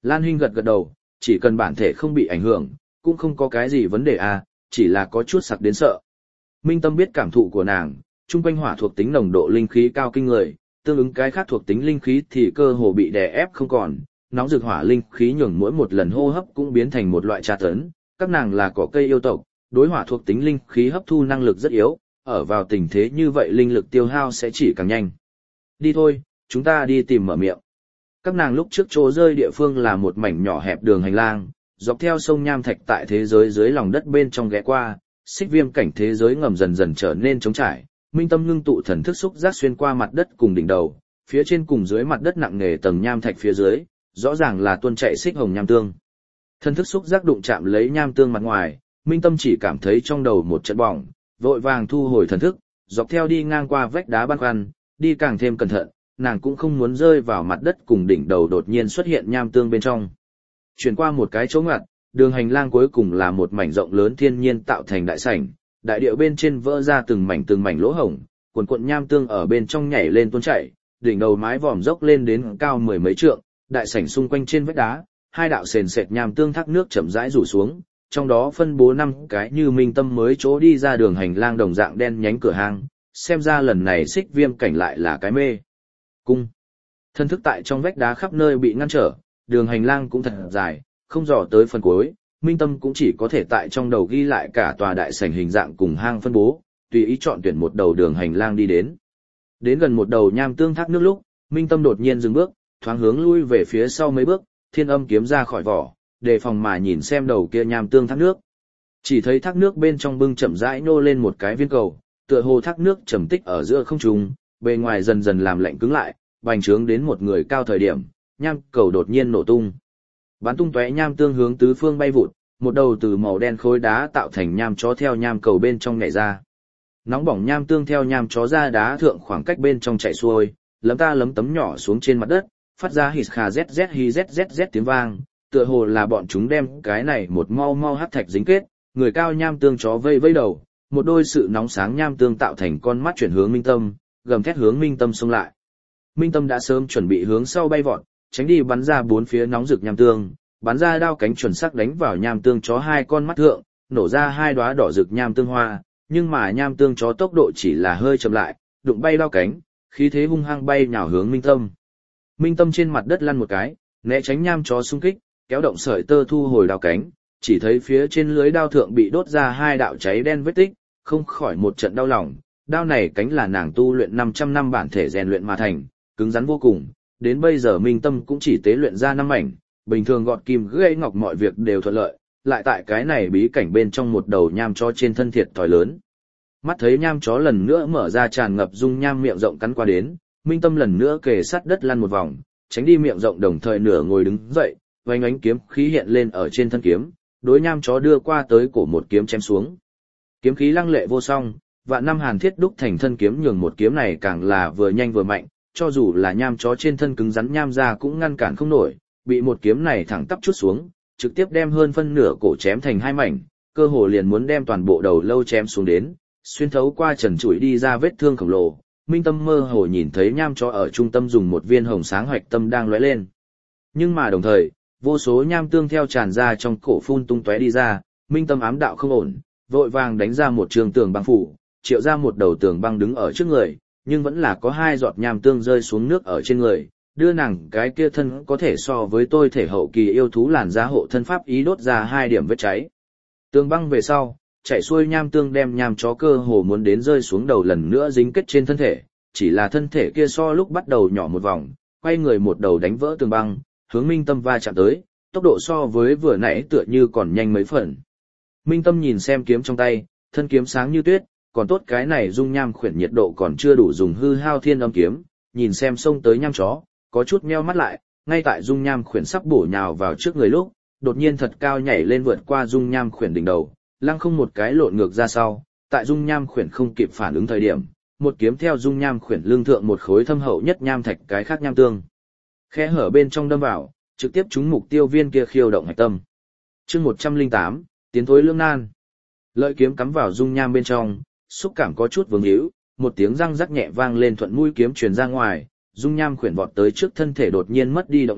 Lan Hinh gật gật đầu, chỉ cần bản thể không bị ảnh hưởng, cũng không có cái gì vấn đề à, chỉ là có chút sặc đến sợ. Minh Tâm biết cảm thụ của nàng, chung quanh hỏa thuộc tính nồng độ linh khí cao kinh người, tương ứng cái khác thuộc tính linh khí thì cơ hồ bị đè ép không còn, nóng rực hỏa linh khí nhường mỗi một lần hô hấp cũng biến thành một loại tra tấn, các nàng là cỏ cây yêu tộc, đối hỏa thuộc tính linh khí hấp thu năng lực rất yếu, ở vào tình thế như vậy linh lực tiêu hao sẽ chỉ càng nhanh. Đi thôi, chúng ta đi tìm mở miệng. Các nàng lúc trước chỗ rơi địa phương là một mảnh nhỏ hẹp đường hành lang, dọc theo sông Nham Thạch tại thế giới dưới lòng đất bên trong ghé qua, xích viêm cảnh thế giới ngầm dần dần trở nên trống trải. Minh Tâm ngưng tụ thần thức xúc giác xuyên qua mặt đất cùng đỉnh đầu, phía trên cùng dưới mặt đất nặng nề tầng nham thạch phía dưới, rõ ràng là tuôn chạy xích hồng nham tương. Thần thức xúc giác đụng chạm lấy nham tương mặt ngoài, Minh Tâm chỉ cảm thấy trong đầu một trận bỏng, vội vàng thu hồi thần thức, dọc theo đi ngang qua vách đá băn khoăn, đi càng thêm cẩn thận, nàng cũng không muốn rơi vào mặt đất cùng đỉnh đầu đột nhiên xuất hiện nham tương bên trong. Chuyển qua một cái chỗ ngoặt, đường hành lang cuối cùng là một mảnh rộng lớn thiên nhiên tạo thành đại sảnh, đại điệu bên trên vỡ ra từng mảnh lỗ hổng, cuồn cuộn nham tương ở bên trong nhảy lên tuôn chảy, đỉnh đầu mái vòm dốc lên đến cao mười mấy trượng, đại sảnh xung quanh trên vách đá, hai đạo sền sệt nham tương thác nước chậm rãi rủ xuống, trong đó phân bố 5 cái như Minh Tâm mới chỗ đi ra đường hành lang đồng dạng đen nhánh cửa hang, xem ra lần này xích viêm cảnh lại là cái mê cung. Thân thức tại trong vách đá khắp nơi bị ngăn trở, đường hành lang cũng thật dài, không dò tới phần cuối, Minh Tâm cũng chỉ có thể tại trong đầu ghi lại cả tòa đại sảnh hình dạng cùng hang phân bố, tùy ý chọn tuyển một đầu đường hành lang đi đến. Đến gần một đầu nham tương thác nước lúc, Minh Tâm đột nhiên dừng bước, thoáng hướng lui về phía sau mấy bước, thiên âm kiếm ra khỏi vỏ, đề phòng mà nhìn xem đầu kia nham tương thác nước. Chỉ thấy thác nước bên trong bưng chậm rãi nô lên một cái viên cầu, tựa hồ thác nước trầm tích ở giữa không trung, bề ngoài dần dần làm lạnh cứng lại, bành trướng đến một người cao thời điểm, nham cầu đột nhiên nổ tung. Bắn tung tóe nham tương hướng tứ phương bay vụt, một đầu từ màu đen khối đá tạo thành nham chó theo nham cầu bên trong nhảy ra. Nóng bỏng nham tương theo nham chó ra đá thượng khoảng cách bên trong chạy xuôi, lấm ta lấm tấm nhỏ xuống trên mặt đất, phát ra hít khà zz hi zzz tiếng vang, tựa hồ là bọn chúng đem cái này một mau mau hắc thạch dính kết, người cao nham tương chó vây vây đầu, một đôi sự nóng sáng nham tương tạo thành con mắt chuyển hướng Minh Tâm, gầm thét hướng Minh Tâm xông lại. Minh Tâm đã sớm chuẩn bị hướng sau bay vọt, tránh đi bắn ra bốn phía nóng rực nham tương, bắn ra đao cánh chuẩn xác đánh vào nham tương chó hai con mắt thượng, nổ ra hai đóa đỏ rực nham tương hoa, nhưng mà nham tương chó tốc độ chỉ là hơi chậm lại, đụng bay đao cánh, khí thế hung hăng bay nhào hướng Minh Tâm. Minh Tâm trên mặt đất lăn một cái, né tránh nham chó xung kích, kéo động sợi tơ thu hồi đao cánh, chỉ thấy phía trên lưới đao thượng bị đốt ra hai đạo cháy đen vết tích, không khỏi một trận đau lòng. Đao này cánh là nàng tu luyện 500 năm bản thể rèn luyện mà thành, cứng rắn vô cùng, đến bây giờ Minh Tâm cũng chỉ tế luyện ra 5 mảnh, bình thường gọt kim gãy ngọc mọi việc đều thuận lợi, lại tại cái này bí cảnh bên trong một đầu nham chó trên thân thiệt thòi lớn. Mắt thấy nham chó lần nữa mở ra tràn ngập dung nham miệng rộng cắn qua đến, Minh Tâm lần nữa kề sát đất lăn một vòng, tránh đi miệng rộng đồng thời nửa ngồi đứng dậy, vành ánh kiếm khí hiện lên ở trên thân kiếm, đối nham chó đưa qua tới cổ một kiếm chém xuống. Kiếm khí lăng lệ vô song, vạn năm hàn thiết đúc thành thân kiếm nhường một kiếm này càng là vừa nhanh vừa mạnh, cho dù là nham chó trên thân cứng rắn nham ra cũng ngăn cản không nổi, bị một kiếm này thẳng tắp chút xuống, trực tiếp đem hơn phân nửa cổ chém thành hai mảnh, cơ hồ liền muốn đem toàn bộ đầu lâu chém xuống đến, xuyên thấu qua trần trụi đi ra vết thương khổng lồ. Minh Tâm mơ hồ nhìn thấy nham chó ở trung tâm dùng một viên hồng sáng hoạch tâm đang lóe lên. Nhưng mà đồng thời, vô số nham tương theo tràn ra trong cổ phun tung tóe đi ra, Minh Tâm ám đạo không ổn, vội vàng đánh ra một trường tường băng phủ, triệu ra một đầu tường băng đứng ở trước người, nhưng vẫn là có hai giọt nham tương rơi xuống nước ở trên người, đưa nàng cái kia thân có thể so với tôi thể hậu kỳ yêu thú làn da hộ thân pháp ý đốt ra 2 điểm vết cháy. Tường băng về sau, chạy xuôi nham tương đem nham chó cơ hồ muốn đến rơi xuống đầu lần nữa dính kết trên thân thể, chỉ là thân thể kia so lúc bắt đầu nhỏ một vòng, quay người một đầu đánh vỡ tường băng, hướng Minh Tâm va chạm tới, tốc độ so với vừa nãy tựa như còn nhanh mấy phần. Minh Tâm nhìn xem kiếm trong tay, thân kiếm sáng như tuyết, còn tốt cái này dung nham khuyển nhiệt độ còn chưa đủ dùng hư hao thiên âm kiếm, nhìn xem xông tới nham chó, có chút nheo mắt lại, ngay tại dung nham khuyển sắp bổ nhào vào trước người lúc, đột nhiên thật cao nhảy lên vượt qua dung nham khuyển đỉnh đầu, lăng không một cái lộn ngược ra sau, tại dung nham khuyển không kịp phản ứng thời điểm, một kiếm theo dung nham khuyển lưng thượng một khối thâm hậu nhất nham thạch cái khác nham tương. Khe hở bên trong đâm vào, trực tiếp trúng mục tiêu viên kia khiêu động hạch tâm. Chương 108, tiến thối lưỡng nan. Lợi kiếm cắm vào dung nham bên trong, xúc cảm có chút vướng hữu, một tiếng răng rắc nhẹ vang lên thuận mũi kiếm truyền ra ngoài, dung nham khuyển vọt tới trước thân thể đột nhiên mất đi động lực,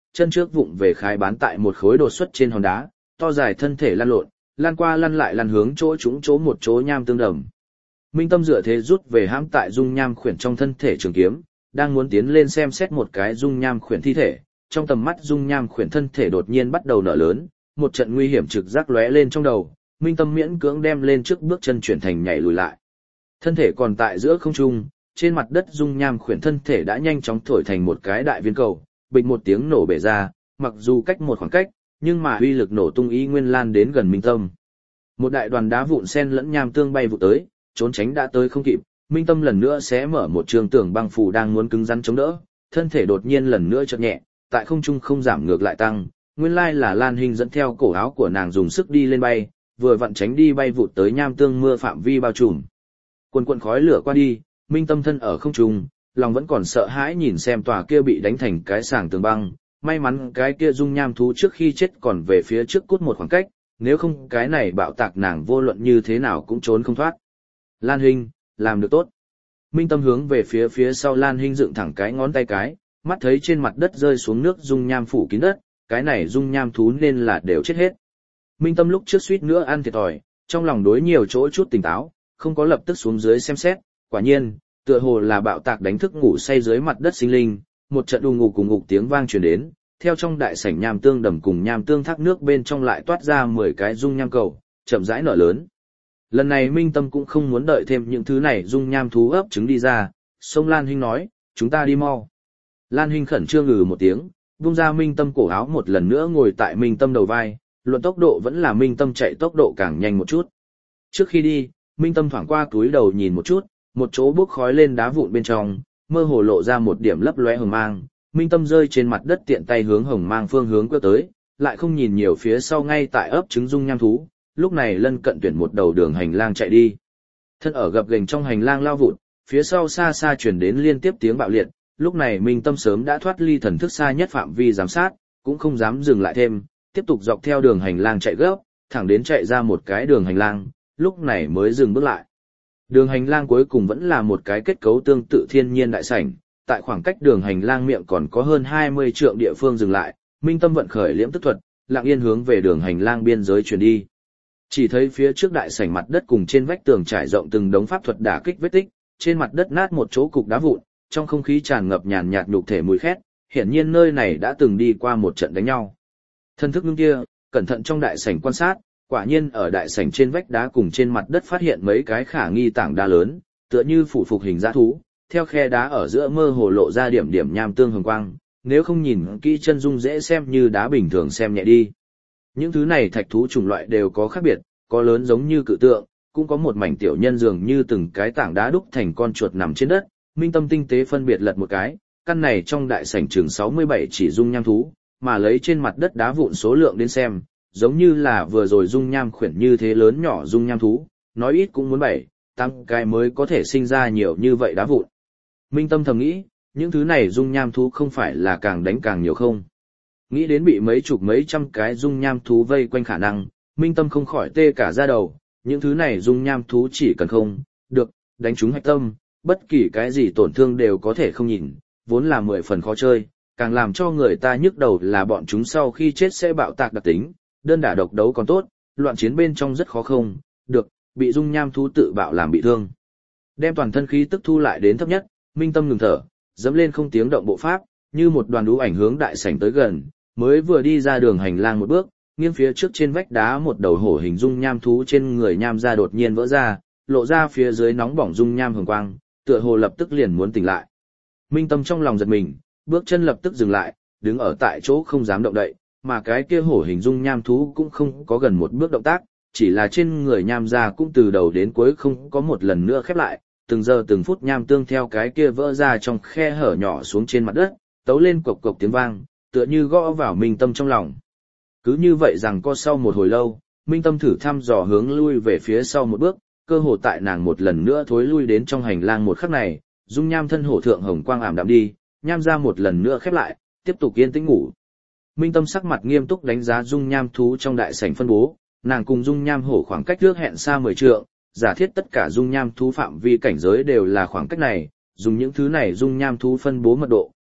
chân trước vụng về khái bán tại một khối đột xuất trên hòn đá, to dài thân thể lăn lộn, lăn qua lăn lại lăn hướng chỗ một chỗ nham tương đầm. Minh Tâm dựa thế rút về hãm tại dung nham khuyển trong thân thể trường kiếm, đang muốn tiến lên xem xét một cái dung nham khuyển thi thể, trong tầm mắt dung nham khuyển thân thể đột nhiên bắt đầu nở lớn, một trận nguy hiểm trực giác lóe lên trong đầu, Minh Tâm miễn cưỡng đem lên trước bước chân chuyển thành nhảy lùi lại. Thân thể còn tại giữa không trung, trên mặt đất dung nham khuyển thân thể đã nhanh chóng thổi thành một cái đại viên cầu, bịch một tiếng nổ bể ra, mặc dù cách một khoảng cách, nhưng mà uy lực nổ tung ý nguyên lan đến gần Minh Tâm. Một đại đoàn đá vụn xen lẫn nham tương bay vụ tới, trốn tránh đã tới không kịp, Minh Tâm lần nữa sẽ mở một trường tường băng phủ đang muốn cứng rắn chống đỡ, thân thể đột nhiên lần nữa chợt nhẹ, tại không trung không giảm ngược lại tăng, nguyên lai là Lan Hinh dẫn theo cổ áo của nàng dùng sức đi lên bay, vừa vặn tránh đi bay vụt tới nham tương mưa phạm vi bao trùm. Quần quần khói lửa qua đi, Minh Tâm thân ở không trung, lòng vẫn còn sợ hãi nhìn xem tòa kia bị đánh thành cái sàng tường băng, may mắn cái kia dung nham thú trước khi chết còn về phía trước cút một khoảng cách, nếu không cái này bạo tạc nàng vô luận như thế nào cũng trốn không thoát. Lan Hinh, làm được tốt. Minh Tâm hướng về phía sau Lan Hinh dựng thẳng cái ngón tay cái, mắt thấy trên mặt đất rơi xuống nước dung nham phủ kín đất, cái này dung nham thú nên là đều chết hết. Minh Tâm lúc trước suýt nữa ăn thiệt thòi, trong lòng đối nhiều chỗ chút tỉnh táo, không có lập tức xuống dưới xem xét, quả nhiên, tựa hồ là bạo tạc đánh thức ngủ say dưới mặt đất sinh linh, một trận đùng ngục cùng ngục tiếng vang truyền đến, theo trong đại sảnh nham tương đầm cùng nham tương thác nước bên trong lại toát ra 10 cái dung nham cầu, chậm rãi nở lớn. Lần này Minh Tâm cũng không muốn đợi thêm những thứ này dung nham thú ấp trứng đi ra, sông Lan Hinh nói, chúng ta đi mau. Lan Hinh khẩn trương ngừ một tiếng, vung ra Minh Tâm cổ áo một lần nữa ngồi tại Minh Tâm đầu vai, luận tốc độ vẫn là Minh Tâm chạy tốc độ càng nhanh một chút. Trước khi đi, Minh Tâm thoảng qua túi đầu nhìn một chút, một chỗ bốc khói lên đá vụn bên trong, mơ hồ lộ ra một điểm lấp lóe hồng mang, Minh Tâm rơi trên mặt đất tiện tay hướng hồng mang phương hướng quơ tới, lại không nhìn nhiều phía sau ngay tại ấp trứng dung nham thú, lúc này lân cận tuyển một đầu đường hành lang chạy đi. Thân ở gập ghềnh trong hành lang lao vụt, phía sau xa xa truyền đến liên tiếp tiếng bạo liệt, lúc này Minh Tâm sớm đã thoát ly thần thức xa nhất phạm vi giám sát, cũng không dám dừng lại thêm, tiếp tục dọc theo đường hành lang chạy gấp, thẳng đến chạy ra một cái đường hành lang, lúc này mới dừng bước lại. Đường hành lang cuối cùng vẫn là một cái kết cấu tương tự thiên nhiên đại sảnh, tại khoảng cách đường hành lang miệng còn có hơn 20 trượng địa phương dừng lại, Minh Tâm vận khởi liễm tức thuật, lặng yên hướng về đường hành lang biên giới chuyển đi. Chỉ thấy phía trước đại sảnh mặt đất cùng trên vách tường trải rộng từng đống pháp thuật đả kích vết tích, trên mặt đất nát một chỗ cục đá vụn, trong không khí tràn ngập nhàn nhạt nhục thể mùi khét, hiển nhiên nơi này đã từng đi qua một trận đánh nhau. Thân thức ngưng kia, cẩn thận trong đại sảnh quan sát, quả nhiên ở đại sảnh trên vách đá cùng trên mặt đất phát hiện mấy cái khả nghi tảng đá lớn, tựa như phủ phục hình dã thú, theo khe đá ở giữa mơ hồ lộ ra điểm điểm nham tương hồng quang, nếu không nhìn kỹ chân dung dễ xem như đá bình thường xem nhẹ đi. Những thứ này thạch thú chủng loại đều có khác biệt, có lớn giống như cự tượng, cũng có một mảnh tiểu nhân dường như từng cái tảng đá đúc thành con chuột nằm trên đất. Minh Tâm tinh tế phân biệt lật một cái, căn này trong đại sảnh chừng 67 chỉ dung nham thú, mà lấy trên mặt đất đá vụn số lượng đến xem, giống như là vừa rồi dung nham khuyển như thế lớn nhỏ dung nham thú, nói ít cũng muốn 7-8 cái mới có thể sinh ra nhiều như vậy đá vụn. Minh Tâm thầm nghĩ, những thứ này dung nham thú không phải là càng đánh càng nhiều không? Nghĩ đến bị mấy chục mấy trăm cái dung nham thú vây quanh khả năng, Minh Tâm không khỏi tê cả da đầu, những thứ này dung nham thú chỉ cần không được đánh trúng hạch tâm, bất kỳ cái gì tổn thương đều có thể không nhìn, vốn là 10 phần khó chơi, càng làm cho người ta nhức đầu là bọn chúng sau khi chết sẽ bạo tạc đặc tính, đơn đả độc đấu còn tốt, loạn chiến bên trong rất khó không được bị dung nham thú tự bạo làm bị thương. Đem toàn thân khí tức thu lại đến thấp nhất, Minh Tâm ngừng thở, dẫm lên không tiếng động bộ pháp, như một đoàn đũ ảnh hướng đại sảnh tới gần, mới vừa đi ra đường hành lang một bước, nghiêng phía trước trên vách đá một đầu hổ hình dung nham thú trên người nham ra đột nhiên vỡ ra, lộ ra phía dưới nóng bỏng dung nham hồng quang, tựa hồ lập tức liền muốn tỉnh lại. Minh Tâm trong lòng giật mình, bước chân lập tức dừng lại, đứng ở tại chỗ không dám động đậy, mà cái kia hổ hình dung nham thú cũng không có gần một bước động tác, chỉ là trên người nham ra cũng từ đầu đến cuối không có một lần nữa khép lại, từng giờ từng phút nham tương theo cái kia vỡ ra trong khe hở nhỏ xuống trên mặt đất, tấu lên cộc cộc tiếng vang, tựa như gõ vào Minh Tâm trong lòng. Cứ như vậy rằng co sau một hồi lâu, Minh Tâm thử thăm dò hướng lui về phía sau một bước, cơ hồ tại nàng một lần nữa thối lui đến trong hành lang một khắc này, dung nham thân hổ thượng hồng quang ảm đạm đi, nham ra một lần nữa khép lại, tiếp tục yên tĩnh ngủ. Minh Tâm sắc mặt nghiêm túc đánh giá dung nham thú trong đại sảnh phân bố, nàng cùng dung nham hổ khoảng cách trước hẹn xa 10 trượng, giả thiết tất cả dung nham thú phạm vi cảnh giới đều là khoảng cách này, dùng những thứ này dung nham thú phân bố mật độ,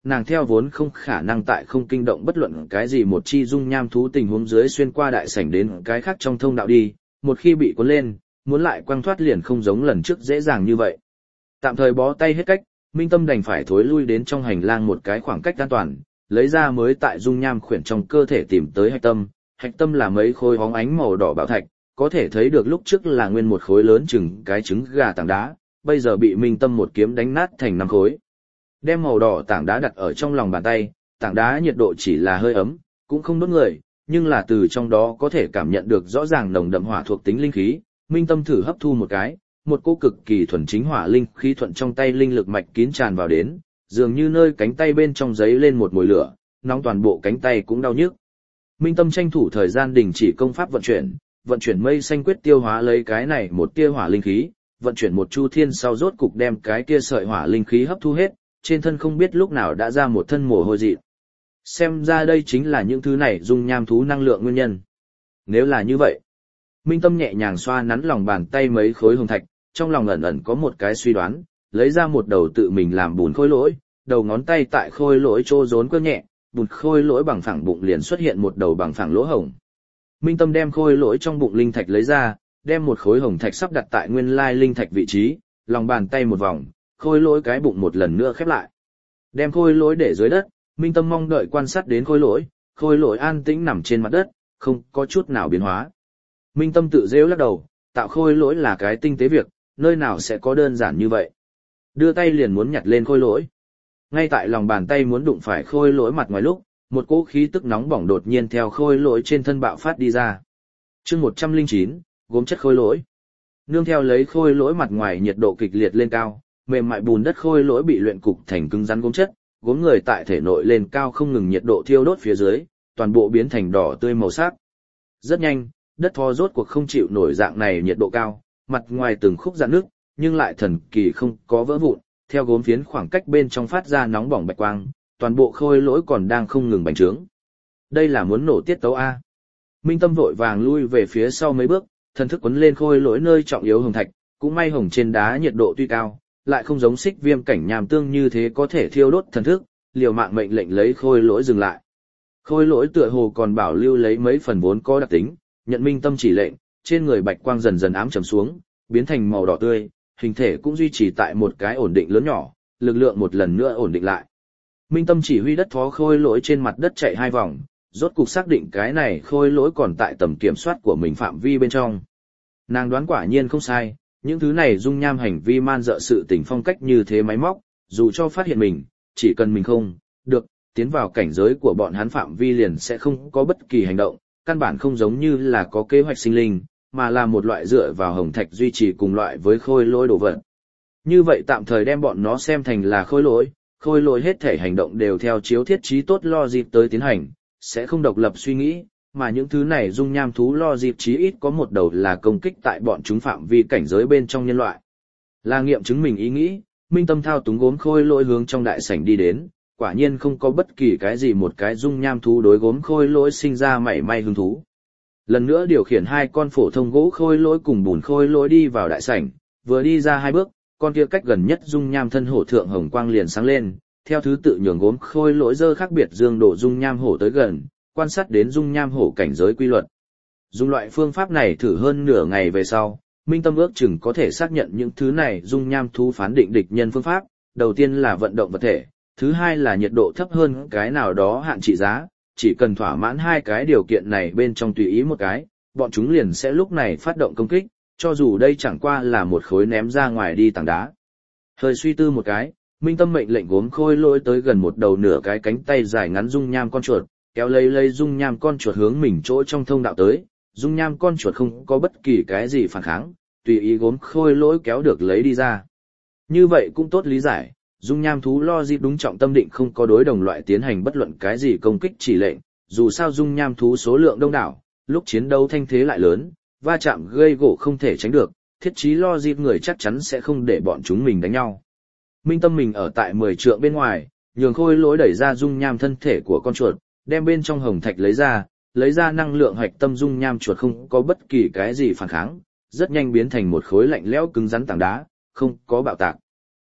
nàng theo vốn không khả năng tại không kinh động bất luận cái gì một chi dung nham thú tình huống dưới xuyên qua đại sảnh đến cái khác trong thông đạo đi, một khi bị cuốn lên, muốn lại quăng thoát liền không giống lần trước dễ dàng như vậy. Tạm thời bó tay hết cách, Minh Tâm đành phải thối lui đến trong hành lang một cái khoảng cách an toàn, lấy ra mới tại dung nham khuyển trong cơ thể tìm tới hạch tâm là mấy khối hóng ánh màu đỏ bảo thạch, có thể thấy được lúc trước là nguyên một khối lớn chừng cái trứng gà tảng đá, bây giờ bị Minh Tâm một kiếm đánh nát thành 5 khối. Đem màu đỏ tảng đá đặt ở trong lòng bàn tay, tảng đá nhiệt độ chỉ là hơi ấm, cũng không đốt người, nhưng là từ trong đó có thể cảm nhận được rõ ràng nồng đậm hỏa thuộc tính linh khí. Minh Tâm thử hấp thu một cái, một cỗ cực kỳ thuần chính hỏa linh khí thuận trong tay linh lực mạch kín tràn vào đến, dường như nơi cánh tay bên trong giấy lên một mùi lửa, nóng toàn bộ cánh tay cũng đau nhức. Minh Tâm tranh thủ thời gian đình chỉ công pháp vận chuyển mây xanh quyết tiêu hóa lấy cái này một tia hỏa linh khí, vận chuyển một chu thiên sau rốt cục đem cái kia sợi hỏa linh khí hấp thu hết, trên thân không biết lúc nào đã ra một thân mồ hôi dị. Xem ra đây chính là những thứ này dung nham thú năng lượng nguyên nhân. Nếu là như vậy, Minh Tâm nhẹ nhàng xoa nắn lòng bàn tay mấy khối hồng thạch, trong lòng ẩn ẩn có một cái suy đoán, lấy ra một đầu tự mình làm bùn khôi lỗi, đầu ngón tay tại khôi lỗi trô rốn quơ nhẹ, bùn khôi lỗi bằng phẳng bụng liền xuất hiện một đầu bằng phẳng lỗ hổng. Minh Tâm đem khôi lỗi trong bụng linh thạch lấy ra, đem một khối hồng thạch sắp đặt tại nguyên lai linh thạch vị trí, lòng bàn tay một vòng, khôi lỗi cái bụng một lần nữa khép lại. Đem khôi lỗi để dưới đất, Minh Tâm mong đợi quan sát đến khôi lỗi an tĩnh nằm trên mặt đất, không có chút nào biến hóa. Minh Tâm tự rêu lắc đầu, tạo khôi lỗi là cái tinh tế việc, nơi nào sẽ có đơn giản như vậy. Đưa tay liền muốn nhặt lên khôi lỗi. Ngay tại lòng bàn tay muốn đụng phải khôi lỗi mặt ngoài lúc, một cỗ khí tức nóng bỏng đột nhiên theo khôi lỗi trên thân bạo phát đi ra. Chương 109, gốm chất khôi lỗi. Nương theo lấy khôi lỗi mặt ngoài nhiệt độ kịch liệt lên cao, mềm mại bùn đất khôi lỗi bị luyện cục thành cứng rắn gốm chất, gốm người tại thể nội lên cao không ngừng nhiệt độ thiêu đốt phía dưới, toàn bộ biến thành đỏ tươi màu sắc. Rất nhanh, đất thô rốt cuộc không chịu nổi dạng này nhiệt độ cao, mặt ngoài từng khúc rạn nước, nhưng lại thần kỳ không có vỡ vụn, theo gốm phiến khoảng cách bên trong phát ra nóng bỏng bạch quang, toàn bộ khôi lỗi còn đang không ngừng bành trướng. Đây là muốn nổ tiết tấu A. Minh Tâm vội vàng lui về phía sau mấy bước, thần thức quấn lên khôi lỗi nơi trọng yếu hồng thạch, cũng may hồng trên đá nhiệt độ tuy cao, lại không giống xích viêm cảnh nhàm tương như thế có thể thiêu đốt thần thức, liều mạng mệnh lệnh lấy khôi lỗi dừng lại. Khôi lỗi tựa hồ còn bảo lưu lấy mấy phần vốn có đặc tính, nhận Minh Tâm chỉ lệnh, trên người bạch quang dần dần ám trầm xuống, biến thành màu đỏ tươi, hình thể cũng duy trì tại một cái ổn định lớn nhỏ, lực lượng một lần nữa ổn định lại. Minh Tâm chỉ huy đất thó khôi lỗi trên mặt đất chạy 2 vòng, rốt cục xác định cái này khôi lỗi còn tại tầm kiểm soát của mình phạm vi bên trong. Nàng đoán quả nhiên không sai, những thứ này dung nham hành vi man dợ sự tình phong cách như thế máy móc, dù cho phát hiện mình, chỉ cần mình không được tiến vào cảnh giới của bọn hắn phạm vi liền sẽ không có bất kỳ hành động, căn bản không giống như là có kế hoạch sinh linh, mà là một loại dựa vào hồng thạch duy trì cùng loại với khôi lỗi đồ vật. Như vậy tạm thời đem bọn nó xem thành là khôi lỗi hết thể hành động đều theo chiếu thiết trí tốt lo dịp tới tiến hành, sẽ không độc lập suy nghĩ, mà những thứ này dung nham thú lo dịp chí ít có một đầu là công kích tại bọn chúng phạm vi cảnh giới bên trong nhân loại. Là nghiệm chứng mình ý nghĩ, Minh Tâm thao túng gốm khôi lỗi hướng trong đại sảnh đi đến, quả nhiên không có bất kỳ cái gì một cái dung nham thú đối gốm khôi lỗi sinh ra mảy may hứng thú. Lần nữa điều khiển 2 con phổ thông gỗ khôi lỗi cùng bùn khôi lỗi đi vào đại sảnh, vừa đi ra 2 bước, con kia cách gần nhất dung nham thân hổ thượng hồng quang liền sáng lên, theo thứ tự nhường gốm khôi lỗi dơ khác biệt dương đổ dung nham hổ tới gần, quan sát đến dung nham hổ cảnh giới quy luật. Dùng loại phương pháp này thử hơn nửa ngày về sau, Minh Tâm ước chừng có thể xác nhận những thứ này dung nham thú phán định địch nhân phương pháp, đầu tiên là vận động vật thể, thứ hai là nhiệt độ thấp hơn cái nào đó hạn trị giá, chỉ cần thỏa mãn 2 cái điều kiện này bên trong tùy ý một cái, bọn chúng liền sẽ lúc này phát động công kích, cho dù đây chẳng qua là một khối ném ra ngoài đi tảng đá. Hơi suy tư một cái, Minh Tâm mệnh lệnh gốm khôi lỗi tới gần một đầu nửa cái cánh tay dài ngắn dung nham con chuột, kéo lấy dung nham con chuột hướng mình chỗ trong thông đạo tới, dung nham con chuột không có bất kỳ cái gì phản kháng, tùy ý gốm khôi lỗi kéo được lấy đi ra. Như vậy cũng tốt lý giải, dung nham thú lo dịp đúng trọng tâm định không có đối đồng loại tiến hành bất luận cái gì công kích chỉ lệnh, dù sao dung nham thú số lượng đông đảo, lúc chiến đấu thanh thế lại lớn, va chạm gây gỗ không thể tránh được, thiết trí lo dịp người chắc chắn sẽ không để bọn chúng mình đánh nhau. Minh Tâm mình ở tại 10 trượng bên ngoài, nhường khôi lỗi đẩy ra dung nham thân thể của con chuột, đem bên trong hồng thạch lấy ra năng lượng hạch tâm dung nham chuột không có bất kỳ cái gì phản kháng, rất nhanh biến thành một khối lạnh lẽo cứng rắn tảng đá, không có bạo tạc.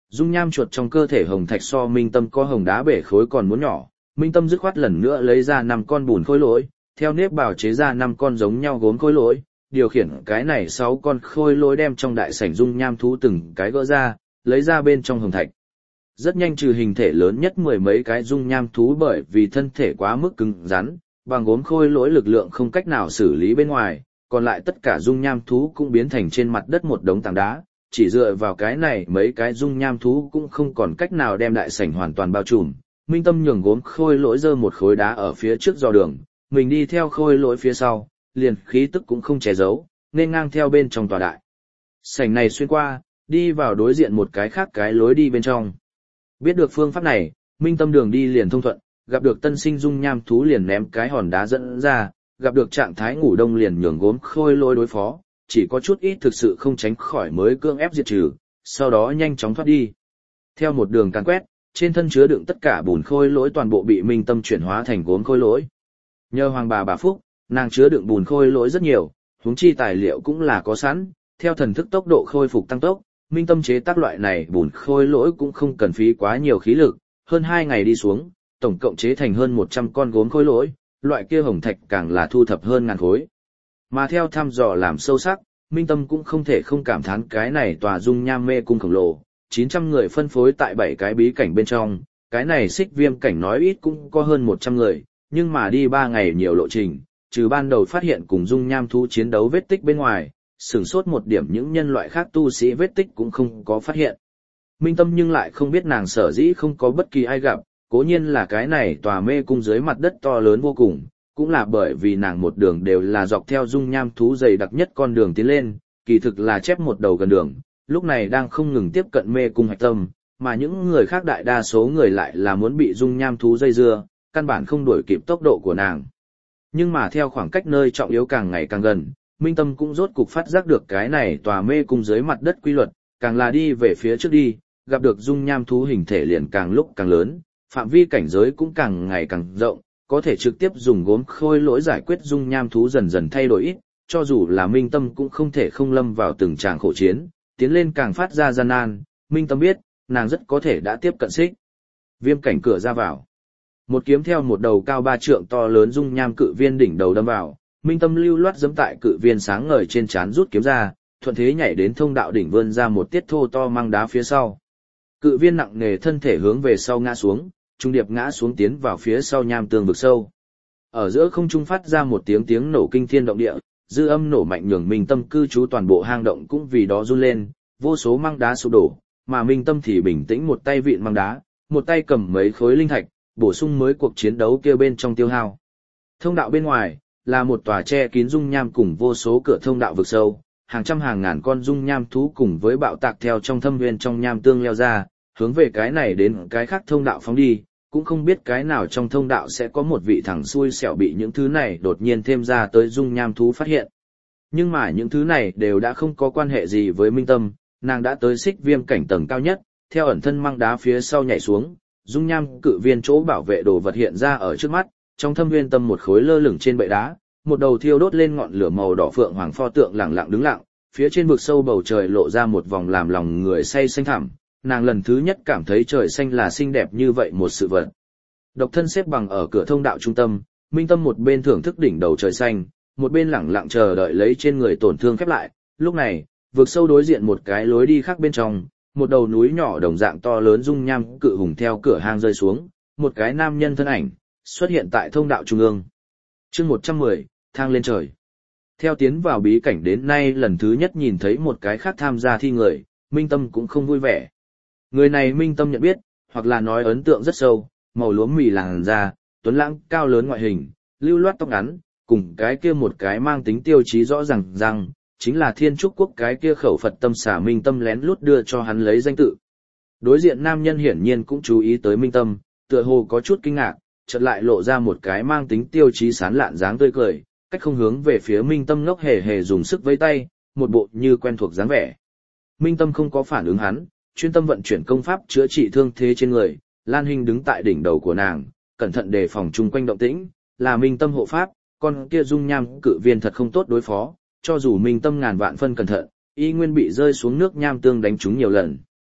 Dung nham chuột trong cơ thể hồng thạch so Minh Tâm có hồng đá bể khối còn muốn nhỏ, Minh Tâm dứt khoát lần nữa lấy ra 5 con bùn khối lỗi, theo nếp bào chế ra 5 con giống nhau gốm khối lỗi, điều khiển cái này 6 con khối lỗi đem trong đại sảnh dung nham thú từng cái gỡ ra, lấy ra bên trong hồng thạch. Rất nhanh trừ hình thể lớn nhất 10 mấy cái dung nham thú bởi vì thân thể quá mức cứng rắn, bằng gốm khối lỗi lực lượng không cách nào xử lý bên ngoài, còn lại tất cả dung nham thú cũng biến thành trên mặt đất một đống tảng đá, chỉ dựa vào cái này mấy cái dung nham thú cũng không còn cách nào đem đại sảnh hoàn toàn bao trùm. Minh Tâm nhường gốm khôi lỗi giơ một khối đá ở phía trước dò đường, mình đi theo khôi lỗi phía sau, liền khí tức cũng không che giấu, nên ngang theo bên trong tòa đại sảnh này xuyên qua, đi vào đối diện một cái khác cái lối đi bên trong. Biết được phương pháp này, Minh Tâm đường đi liền thông thuận, gặp được tân sinh dung nham thú liền ném cái hòn đá dẫn ra, gặp được trạng thái ngủ đông liền nhường gốm khôi lỗi đối phó, chỉ có chút ít thực sự không tránh khỏi mới cưỡng ép diệt trừ, sau đó nhanh chóng thoát đi. Theo một đường càn quét, trên thân chứa đựng tất cả bùn khôi lỗi toàn bộ bị Minh Tâm chuyển hóa thành gốm khôi lỗi. Nhờ hoàng bà Phúc, nàng chứa đựng bùn khôi lỗi rất nhiều, huống chi tài liệu cũng là có sẵn, theo thần thức tốc độ khôi phục tăng tốc, Minh Tâm chế tác loại này bùn khôi lỗi cũng không cần phí quá nhiều khí lực, hơn 2 ngày đi xuống, tổng cộng chế thành hơn 100 con gốm khôi lỗi, loại kia hồng thạch càng là thu thập hơn 1000 khối. Mà theo thăm dò làm sâu sắc, Minh Tâm cũng không thể không cảm thán cái này tòa dung nham mê cung khổng lồ, 900 người phân phối tại 7 cái bí cảnh bên trong, cái này xích viêm cảnh nói ít cũng có hơn 100 người, nhưng mà đi 3 ngày nhiều lộ trình, trừ ban đầu phát hiện cùng dung nham thú chiến đấu vết tích bên ngoài, sửng sốt một điểm những nhân loại khác tu sĩ vết tích cũng không có phát hiện. Minh Tâm nhưng lại không biết nàng sở dĩ không có bất kỳ ai gặp, cố nhiên là cái này tòa mê cung dưới mặt đất to lớn vô cùng, cũng là bởi vì nàng một đường đều là dọc theo dung nham thú dày đặc nhất con đường tiến lên, kỳ thực là chép một đầu gần đường, lúc này đang không ngừng tiếp cận mê cung hạch tâm, mà những người khác đại đa số người lại là muốn bị dung nham thú dây dưa, căn bản không đuổi kịp tốc độ của nàng. Nhưng mà theo khoảng cách nơi trọng yếu càng ngày càng gần, Minh Tâm cũng rốt cục phát giác được cái này tòa mê cung dưới mặt đất quy luật, càng là đi về phía trước đi, gặp được dung nham thú hình thể liền càng lúc càng lớn, phạm vi cảnh giới cũng càng ngày càng rộng, có thể trực tiếp dùng gốm khôi lỗi giải quyết dung nham thú dần dần thay đổi ít, cho dù là Minh Tâm cũng không thể không lâm vào từng tràng khổ chiến, tiến lên càng phát ra gian nan. Minh Tâm biết, nàng rất có thể đã tiếp cận xích viêm cảnh cửa ra vào. Một kiếm theo một đầu cao 3 trượng to lớn dung nham cự viên đỉnh đầu đâm vào, Minh Tâm lưu loát giẫm tại cự viên sáng ngời trên trán rút kiếm ra, thuận thế nhảy đến thông đạo đỉnh vươn ra một tiết thô to mang đá phía sau. Cự viên nặng nề thân thể hướng về sau ngã xuống, trung điệp ngã xuống tiến vào phía sau nham tương vực sâu. Ở giữa không trung phát ra một tiếng nổ kinh thiên động địa, dư âm nổ mạnh nhường Minh Tâm cư trú toàn bộ hang động cũng vì đó run lên, vô số mang đá sụp đổ, mà Minh Tâm thì bình tĩnh một tay vịn mang đá, một tay cầm mấy khối linh thạch, bổ sung mới cuộc chiến đấu kia bên trong tiêu hao. Thông đạo bên ngoài là một tòa che kín dung nham cùng vô số cửa thông đạo vực sâu, hàng trăm hàng ngàn con dung nham thú cùng với bạo tạc theo trong thâm nguyên trong nham tương leo ra, hướng về cái này đến cái khác thông đạo phóng đi, cũng không biết cái nào trong thông đạo sẽ có một vị thằng xui xẻo bị những thứ này đột nhiên thêm ra tới dung nham thú phát hiện. Nhưng mà những thứ này đều đã không có quan hệ gì với Minh Tâm, nàng đã tới xích viêm cảnh tầng cao nhất, theo ẩn thân mang đá phía sau nhảy xuống, dung nham cự viên chỗ bảo vệ đồ vật hiện ra ở trước mắt, trong thâm nguyên tâm một khối lơ lửng trên bệ đá, một đầu thiêu đốt lên ngọn lửa màu đỏ phượng hoàng pho tượng lặng lặng đứng lặng, phía trên vực sâu bầu trời lộ ra một vòng làm lòng người say xanh thẳm, nàng lần thứ nhất cảm thấy trời xanh là xinh đẹp như vậy một sự vật. Độc thân xếp bằng ở cửa thông đạo trung tâm, Minh Tâm một bên thưởng thức đỉnh đầu trời xanh, một bên lặng lặng chờ đợi lấy trên người tổn thương khép lại. Lúc này, vực sâu đối diện một cái lối đi khác bên trong, một đầu núi nhỏ đồng dạng to lớn dung nham cự hùng theo cửa hang rơi xuống, một cái nam nhân thân ảnh xuất hiện tại thông đạo trung ương. Chương 110, thang lên trời. Theo tiến vào bí cảnh đến nay lần thứ nhất nhìn thấy một cái khác tham gia thi người, Minh Tâm cũng không vui vẻ. Người này Minh Tâm nhận biết, hoặc là nói ấn tượng rất sâu, màu lúa mì làn da, tuấn lãng cao lớn ngoại hình, lưu loát tóc ngắn, cùng cái kia một cái mang tính tiêu chí rõ ràng rằng, chính là Thiên Trúc Quốc cái kia khẩu Phật tâm xả Minh Tâm lén lút đưa cho hắn lấy danh tự. Đối diện nam nhân hiển nhiên cũng chú ý tới Minh Tâm, tựa hồ có chút kinh ngạc, chợt lại lộ ra một cái mang tính tiêu chí sán lạn dáng tươi cười, cách không hướng về phía Minh Tâm ngốc hề hề dùng sức vẫy tay, một bộ như quen thuộc dáng vẻ. Minh Tâm không có phản ứng hắn, chuyên tâm vận chuyển công pháp chữa trị thương thế trên người, Lan Hinh đứng tại đỉnh đầu của nàng, cẩn thận đề phòng chung quanh động tĩnh, là Minh Tâm hộ pháp, con kia dung nham cự viên thật không tốt đối phó, cho dù Minh Tâm ngàn vạn phân cẩn thận, y nguyên bị rơi xuống nước nham tương đánh trúng nhiều lần.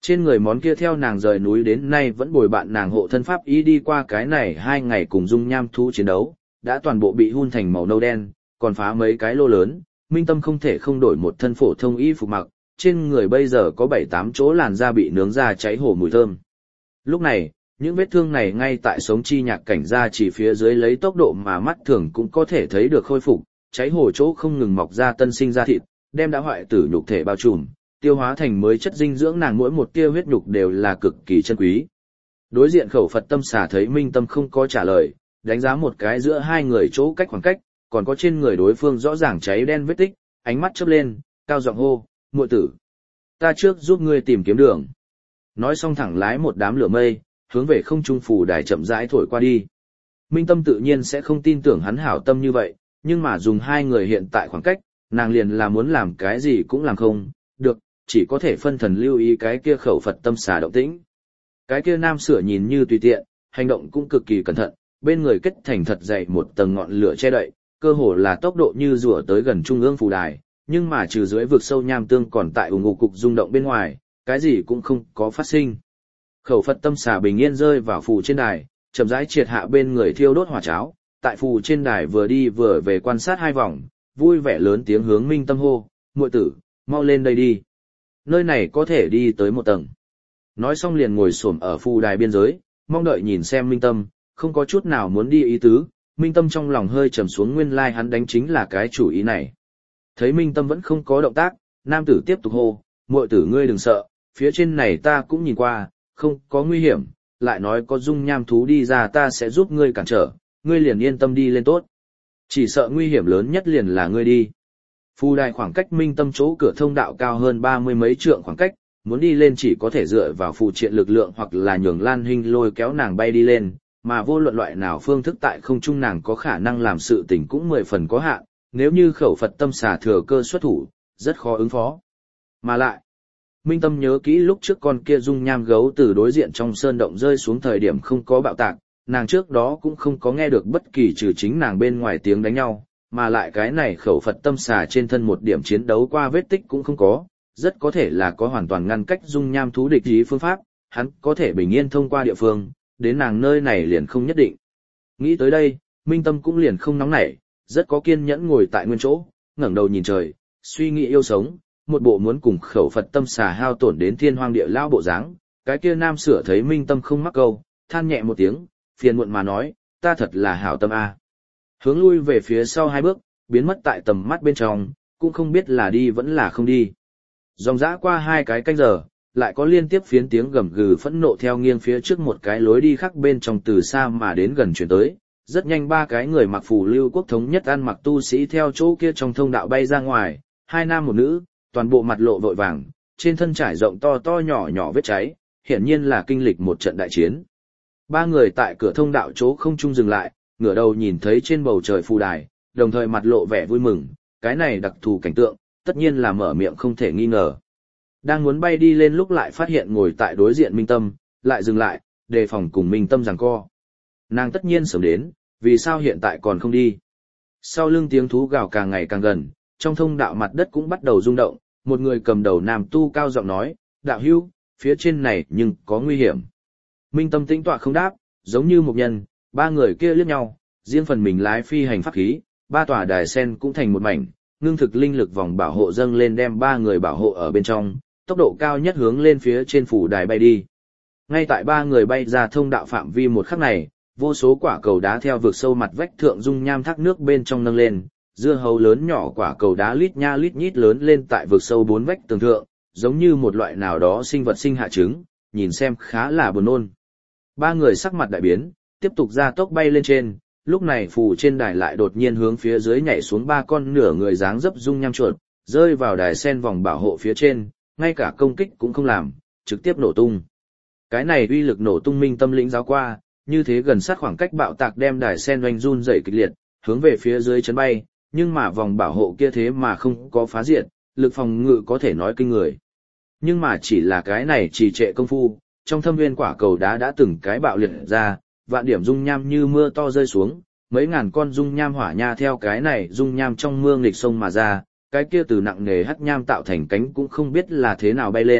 Trên người món kia theo nàng rời núi đến nay vẫn bồi bạn nàng hộ thân pháp y đi qua cái này 2 ngày cùng dung nham thú chiến đấu, đã toàn bộ bị hun thành màu nâu đen, còn phá mấy cái lô lớn, Minh Tâm không thể không đổi một thân phổ thông y phục mặc, trên người bây giờ có 7-8 chỗ làn da bị nướng ra cháy hổ mùi thơm. Lúc này, những vết thương này ngay tại sống chi nhạc cảnh ra chỉ phía dưới lấy tốc độ mà mắt thường cũng có thể thấy được khôi phục, cháy hổ chỗ không ngừng mọc ra tân sinh ra thịt, đem đã hoại tử nhục thể bao trùm, tiêu hóa thành mới chất dinh dưỡng, nàng mỗi một tia huyết nhục đều là cực kỳ chân quý. Đối diện khẩu Phật tâm xà thấy Minh Tâm không có trả lời, đánh giá một cái giữa hai người chỗ cách khoảng cách, còn có trên người đối phương rõ ràng cháy đen vết tích, ánh mắt chớp lên, cao giọng hô, muội tử, ta trước giúp ngươi tìm kiếm đường. Nói xong thẳng lái một đám lửa mây, hướng về không trung phù đài chậm rãi thổi qua đi. Minh Tâm tự nhiên sẽ không tin tưởng hắn hảo tâm như vậy, nhưng mà dùng hai người hiện tại khoảng cách, nàng liền là muốn làm cái gì cũng làm không được, chỉ có thể phân thần lưu ý cái kia khẩu Phật tâm xà động tĩnh. Cái kia nam sửa nhìn như tùy tiện, hành động cũng cực kỳ cẩn thận, bên người kết thành thật dày một tầng ngọn lửa che đậy, cơ hồ là tốc độ như rùa tới gần trung ương phù đài, nhưng mà trừ dưới vực sâu nham tương còn tại ủng ngục cục rung động bên ngoài, cái gì cũng không có phát sinh. Khẩu Phật tâm xà bình yên rơi vào phù trên đài, chậm rãi triệt hạ bên người thiêu đốt hỏa cháo, tại phù trên đài vừa đi vừa về quan sát 2 vòng, vui vẻ lớn tiếng hướng Minh Tâm hô, muội tử, mau lên đây đi. Nơi này có thể đi tới 1 tầng. Nói xong liền ngồi xổm ở phù đài biên giới, mong đợi nhìn xem Minh Tâm, không có chút nào muốn đi ý tứ. Minh Tâm trong lòng hơi trầm xuống, nguyên lai hắn đánh chính là cái chủ ý này. Thấy Minh Tâm vẫn không có động tác, nam tử tiếp tục hô, muội tử ngươi đừng sợ, phía trên này ta cũng nhìn qua, không có nguy hiểm, lại nói có dung nham thú đi ra ta sẽ giúp ngươi cản trở, ngươi liền yên tâm đi lên tốt. Chỉ sợ nguy hiểm lớn nhất liền là ngươi đi. Phù đài khoảng cách Minh Tâm chỗ cửa thông đạo cao hơn 30 mấy trượng khoảng cách, muốn đi lên chỉ có thể dựa vào phù triện lực lượng hoặc là nhường Lan Hinh lôi kéo nàng bay đi lên, mà vô luận loại nào phương thức tại không trung nàng có khả năng làm sự tình cũng 10 phần có hạn, nếu như khẩu Phật tâm xà thừa cơ xuất thủ, rất khó ứng phó. Mà lại, Minh Tâm nhớ kỹ lúc trước con kia dung nham gấu từ đối diện trong sơn động rơi xuống thời điểm không có bạo tạc, nàng trước đó cũng không có nghe được bất kỳ trừ chính nàng bên ngoài tiếng đánh nhau, mà lại cái này khẩu Phật tâm xà trên thân một điểm chiến đấu qua vết tích cũng không có, rất có thể là có hoàn toàn ngăn cách dung nham thú địch ý phương pháp, hắn có thể bình yên thông qua địa phương, đến nàng nơi này liền không nhất định. Nghĩ tới đây, Minh Tâm cũng liền không nóng nảy, rất có kiên nhẫn ngồi tại nguyên chỗ, ngẩng đầu nhìn trời, suy nghĩ yêu sống, một bộ muốn cùng khẩu Phật tâm xà hao tổn đến thiên hoang địa lao bộ dáng. Cái kia nam sửa thấy Minh Tâm không mắc câu, than nhẹ một tiếng, phiền muộn mà nói, ta thật là hảo tâm a. Hướng lui về phía sau 2 bước, biến mất tại tầm mắt bên trong, cũng không biết là đi vẫn là không đi. Dòng dã qua 2 cái canh giờ, lại có liên tiếp phiến tiếng gầm gừ phẫn nộ theo nghiêng phía trước một cái lối đi khác bên trong từ xa mà đến gần chuyển tới. Rất nhanh 3 cái người mặc phù lưu quốc thống nhất ăn mặc tu sĩ theo chỗ kia trong thông đạo bay ra ngoài, 2 nam 1 nữ, toàn bộ mặt lộ vội vàng, trên thân trải rộng to to nhỏ nhỏ vết cháy, hiển nhiên là kinh lịch một trận đại chiến. 3 người tại cửa thông đạo chỗ không trung dừng lại, ngửa đầu nhìn thấy trên bầu trời phù đài, đồng thời mặt lộ vẻ vui mừng, cái này đặc thù cảnh tượng, tất nhiên là mở miệng không thể nghi ngờ. Đang muốn bay đi lên lúc lại phát hiện ngồi tại đối diện Minh Tâm, lại dừng lại, đề phòng cùng Minh Tâm giằng co. Nàng tất nhiên sớm đến, vì sao hiện tại còn không đi? Sau lưng tiếng thú gào càng ngày càng gần, trong thông đạo mặt đất cũng bắt đầu rung động, một người cầm đầu nam tu cao giọng nói, đạo hữu, phía trên này nhưng có nguy hiểm. Minh Tâm tĩnh tọa không đáp, giống như một nhân, 3 người kia liếc nhau, riêng phần mình lái phi hành pháp khí, 3 tòa đài sen cũng thành một mảnh, ngưng thực linh lực vòng bảo hộ dâng lên đem 3 người bảo hộ ở bên trong, tốc độ cao nhất hướng lên phía trên phủ đài bay đi. Ngay tại 3 người bay ra thông đạo phạm vi một khắc này, vô số quả cầu đá theo vực sâu mặt vách thượng dung nham thác nước bên trong nâng lên, dưa hấu lớn nhỏ quả cầu đá lít nha lít nhít lớn lên tại vực sâu 4 vách tường thượng, giống như một loại nào đó sinh vật sinh hạ trứng, nhìn xem khá là buồn nôn. 3 người sắc mặt đại biến, tiếp tục ra tốc bay lên trên, lúc này phù trên đài lại đột nhiên hướng phía dưới nhảy xuống 3 con nửa người dáng dấp dung nham chuột, rơi vào đài sen vòng bảo hộ phía trên, ngay cả công kích cũng không làm, trực tiếp nổ tung. Cái này uy lực nổ tung Minh Tâm lĩnh giáo qua, như thế gần sát khoảng cách bạo tạc đem đài sen oanh run dậy kịch liệt, hướng về phía dưới chấn bay, nhưng mà vòng bảo hộ kia thế mà không có phá diệt, lực phòng ngự có thể nói kinh người. Nhưng mà chỉ là cái này trì trệ công phu, trong thâm viên quả cầu đá đã từng cái bạo liệt ra, vạn điểm dung nham như mưa to rơi xuống, mấy ngàn con dung nham hỏa nha theo cái này dung nham trong mương nghịch sông mà ra, cái kia từ nặng nề hắc nham tạo thành cánh cũng không biết là thế nào bay lên,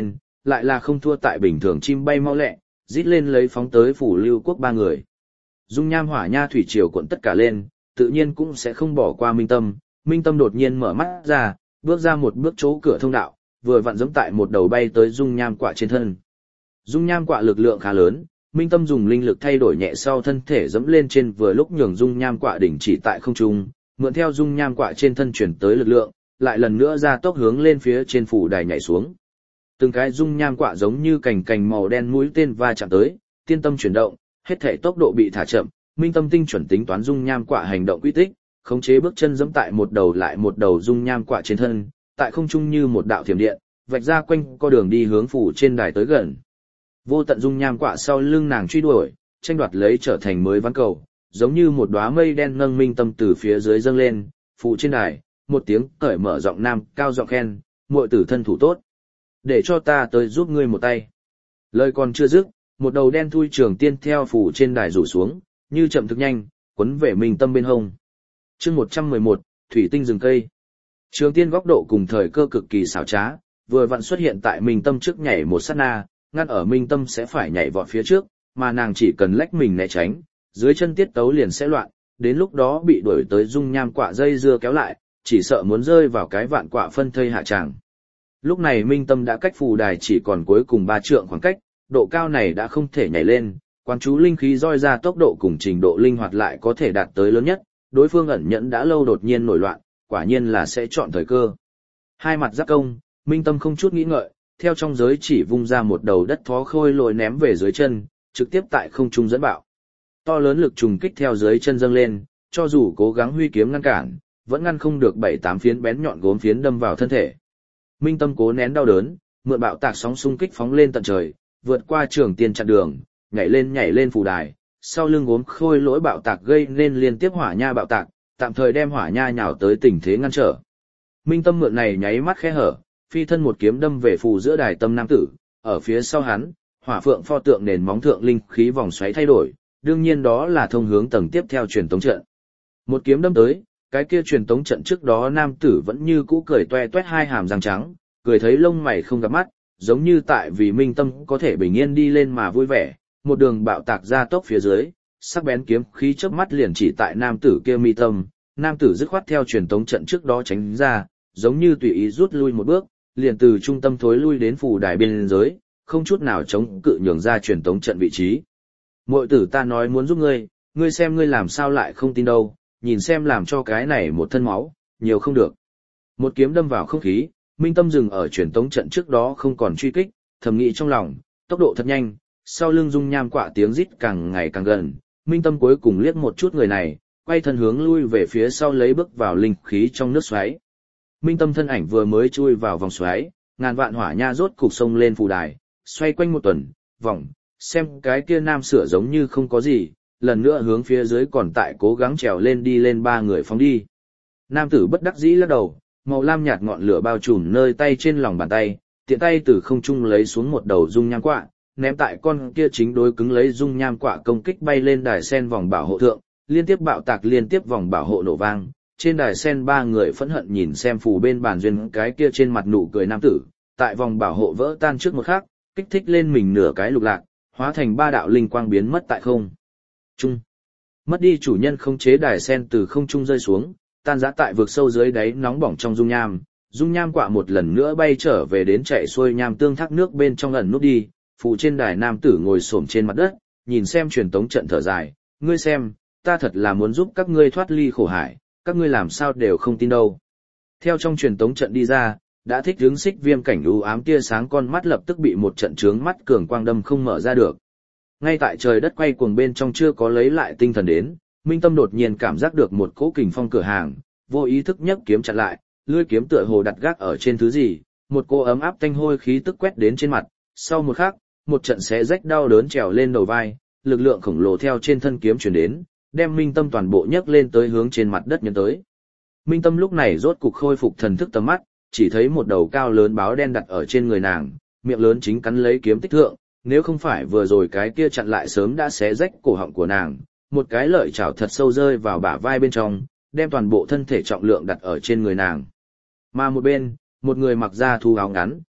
lại là không thua tại bình thường chim bay mau lẹ, rít lên lấy phóng tới phủ lưu quốc ba người. Dung nham hỏa nha thủy triều cuộn tất cả lên, tự nhiên cũng sẽ không bỏ qua Minh Tâm. Minh Tâm đột nhiên mở mắt ra, bước ra một bước chỗ cửa thông đạo, vừa vặn giẫm tại một đầu bay tới dung nham quạ trên thân. Dung nham quạ lực lượng khá lớn, Minh Tâm dùng linh lực thay đổi nhẹ sau thân thể giẫm lên trên vừa lúc nhường dung nham quạ đỉnh chỉ tại không trung, mượn theo dung nham quạ trên thân chuyển tới lực lượng, lại lần nữa ra tốc hướng lên phía trên phủ đài nhảy xuống. Từng cái dung nham quạ giống như cành cành màu đen mũi tên va chạm tới, tiên tâm chuyển động, hết thể tốc độ bị thả chậm, Minh Tâm tinh chuẩn tính toán dung nham quạ hành động quy tích, khống chế bước chân giẫm tại một đầu lại một đầu dung nham quạ trên thân, tại không trung như một đạo thiểm điện, vạch ra quanh co đường đi hướng phủ trên đài tới gần. Vô tận dung nham quạ sau lưng nàng truy đuổi, tranh đoạt lấy trở thành mới ván cầu, giống như một đóa mây đen nâng Minh Tâm từ phía dưới dâng lên, phủ trên đài, một tiếng cởi mở giọng nam cao giọng khen, muội tử thân thủ tốt, để cho ta tới giúp ngươi một tay. Lời còn chưa dứt, một đầu đen thui trường tiên theo phủ trên đài rủ xuống, như chậm thực nhanh, quấn về Minh Tâm bên hông. Chương 111, thủy tinh rừng cây. Trường tiên góc độ cùng thời cơ cực kỳ xảo trá, vừa vặn xuất hiện tại Minh Tâm trước nhảy một sát na, ngăn ở Minh Tâm sẽ phải nhảy vọt phía trước, mà nàng chỉ cần lách mình né tránh, dưới chân tiết tấu liền sẽ loạn, đến lúc đó bị đuổi tới dung nham quạ dây dưa kéo lại, chỉ sợ muốn rơi vào cái vạn quạ phân thây hạ tràng. Lúc này Minh Tâm đã cách phù đài chỉ còn cuối cùng 3 trượng khoảng cách, độ cao này đã không thể nhảy lên, quan chú linh khí roi ra tốc độ cùng trình độ linh hoạt lại có thể đạt tới lớn nhất, đối phương ẩn nhẫn đã lâu đột nhiên nổi loạn, quả nhiên là sẽ chọn thời cơ. Hai mặt giáp công, Minh Tâm không chút nghĩ ngợi, theo trong giới chỉ vung ra một đầu đất thó khôi lồi ném về dưới chân, trực tiếp tại không trung dẫn bạo. To lớn lực trùng kích theo dưới chân dâng lên, cho dù cố gắng huy kiếm ngăn cản, vẫn ngăn không được 7-8 phiến bén nhọn gốm phiến đâm vào thân thể. Minh Tâm cố nén đau đớn, mượn bạo tạc sóng xung kích phóng lên tận trời, vượt qua trường tiên chặn đường, nhảy lên phù đài, sau lưng gốm khôi lỗi bạo tạc gây nên liên tiếp hỏa nha bạo tạc, tạm thời đem hỏa nha nhào tới tình thế ngăn trở. Minh Tâm mượn này nháy mắt khẽ hở, phi thân một kiếm đâm về phù giữa đài tâm nam tử, ở phía sau hắn, hỏa phượng pho tượng nền móng thượng linh khí vòng xoáy thay đổi, đương nhiên đó là thông hướng tầng tiếp theo truyền tống trận. Một kiếm đâm tới, cái kia truyền tống trận trước đó nam tử vẫn như cũ cười toe toét hai hàm răng trắng, cười thấy lông mày không gặp mắt, giống như tại vì Minh Tâm có thể bình yên đi lên mà vui vẻ, một đường bạo tạc ra tốc phía dưới, sắc bén kiếm khí chớp mắt liền chỉ tại nam tử kia mi tâm, nam tử dứt khoát theo truyền tống trận trước đó tránh ra, giống như tùy ý rút lui một bước, liền từ trung tâm thối lui đến phù đài biên giới, không chút nào chống cự nhường ra truyền tống trận vị trí. Muội tử ta nói muốn giúp ngươi, ngươi xem ngươi làm sao lại không tin đâu, nhìn xem làm cho cái này một thân máu, nhiều không được. Một kiếm đâm vào không khí, Minh Tâm dừng ở truyền tống trận trước đó không còn truy kích, thầm nghĩ trong lòng, tốc độ thật nhanh, sau lưng dung nham quạ tiếng rít càng ngày càng gần, Minh Tâm cuối cùng liếc một chút người này, quay thân hướng lui về phía sau lấy bước vào linh khí trong nước xoáy. Minh Tâm thân ảnh vừa mới chui vào vòng xoáy, ngàn vạn hỏa nha rốt cục sông lên phù đài, xoay quanh một tuần, vòng, xem cái kia nam sửa giống như không có gì, lần nữa hướng phía dưới còn tại cố gắng trèo lên đi lên 3 người phóng đi. Nam tử bất đắc dĩ lắc đầu, màu lam nhạt ngọn lửa bao trùm nơi tay trên lòng bàn tay, tiện tay từ không trung lấy xuống một đầu dung nham quạ, ném tại con kia chính đối cứng lấy dung nham quạ công kích bay lên đài sen vòng bảo hộ thượng, liên tiếp bạo tạc liên tiếp vòng bảo hộ nổ vang. Trên đài sen 3 người phẫn hận nhìn xem phù bên bàn duyên cái kia trên mặt nụ cười nam tử, tại vòng bảo hộ vỡ tan trước một khắc, kích thích lên mình nửa cái lục lạc, hóa thành 3 đạo linh quang biến mất tại không trung. Mất đi chủ nhân không chế đài sen từ không trung rơi xuống, tan rã tại vực sâu dưới đáy nóng bỏng trong dung nham quạ một lần nữa bay trở về đến chạy xuôi nham tương thác nước bên trong ẩn nút đi. Phụ trên đài nam tử ngồi xổm trên mặt đất, nhìn xem truyền tống trận thở dài, ngươi xem, ta thật là muốn giúp các ngươi thoát ly khổ hải, các ngươi làm sao đều không tin đâu. Theo trong truyền tống trận đi ra, đã thích hướng xích viêm cảnh u ám tia sáng con mắt lập tức bị một trận trướng mắt cường quang đâm không mở ra được. Ngay tại trời đất quay cuồng bên trong chưa có lấy lại tinh thần đến, Minh Tâm đột nhiên cảm giác được một cỗ kình phong cửa hàng, vô ý thức nhấc kiếm chặn lại, lưỡi kiếm tựa hồ đặt gác ở trên thứ gì, một cỗ ấm áp tanh hôi khí tức quét đến trên mặt, sau một khắc, một trận xé rách đau đớn trèo lên đầu vai, lực lượng khổng lồ theo trên thân kiếm truyền đến, đem Minh Tâm toàn bộ nhấc lên tới hướng trên mặt đất nhấn tới. Minh Tâm lúc này rốt cục khôi phục thần thức tầm mắt, chỉ thấy một đầu cao lớn báo đen đặt ở trên người nàng, miệng lớn chính cắn lấy kiếm tích thượng, nếu không phải vừa rồi cái kia chặn lại sớm đã xé rách cổ họng của nàng, một cái lợi chảo thật sâu rơi vào bả vai bên trong, đem toàn bộ thân thể trọng lượng đặt ở trên người nàng. Mà một bên, một người mặc da thú áo ngắn,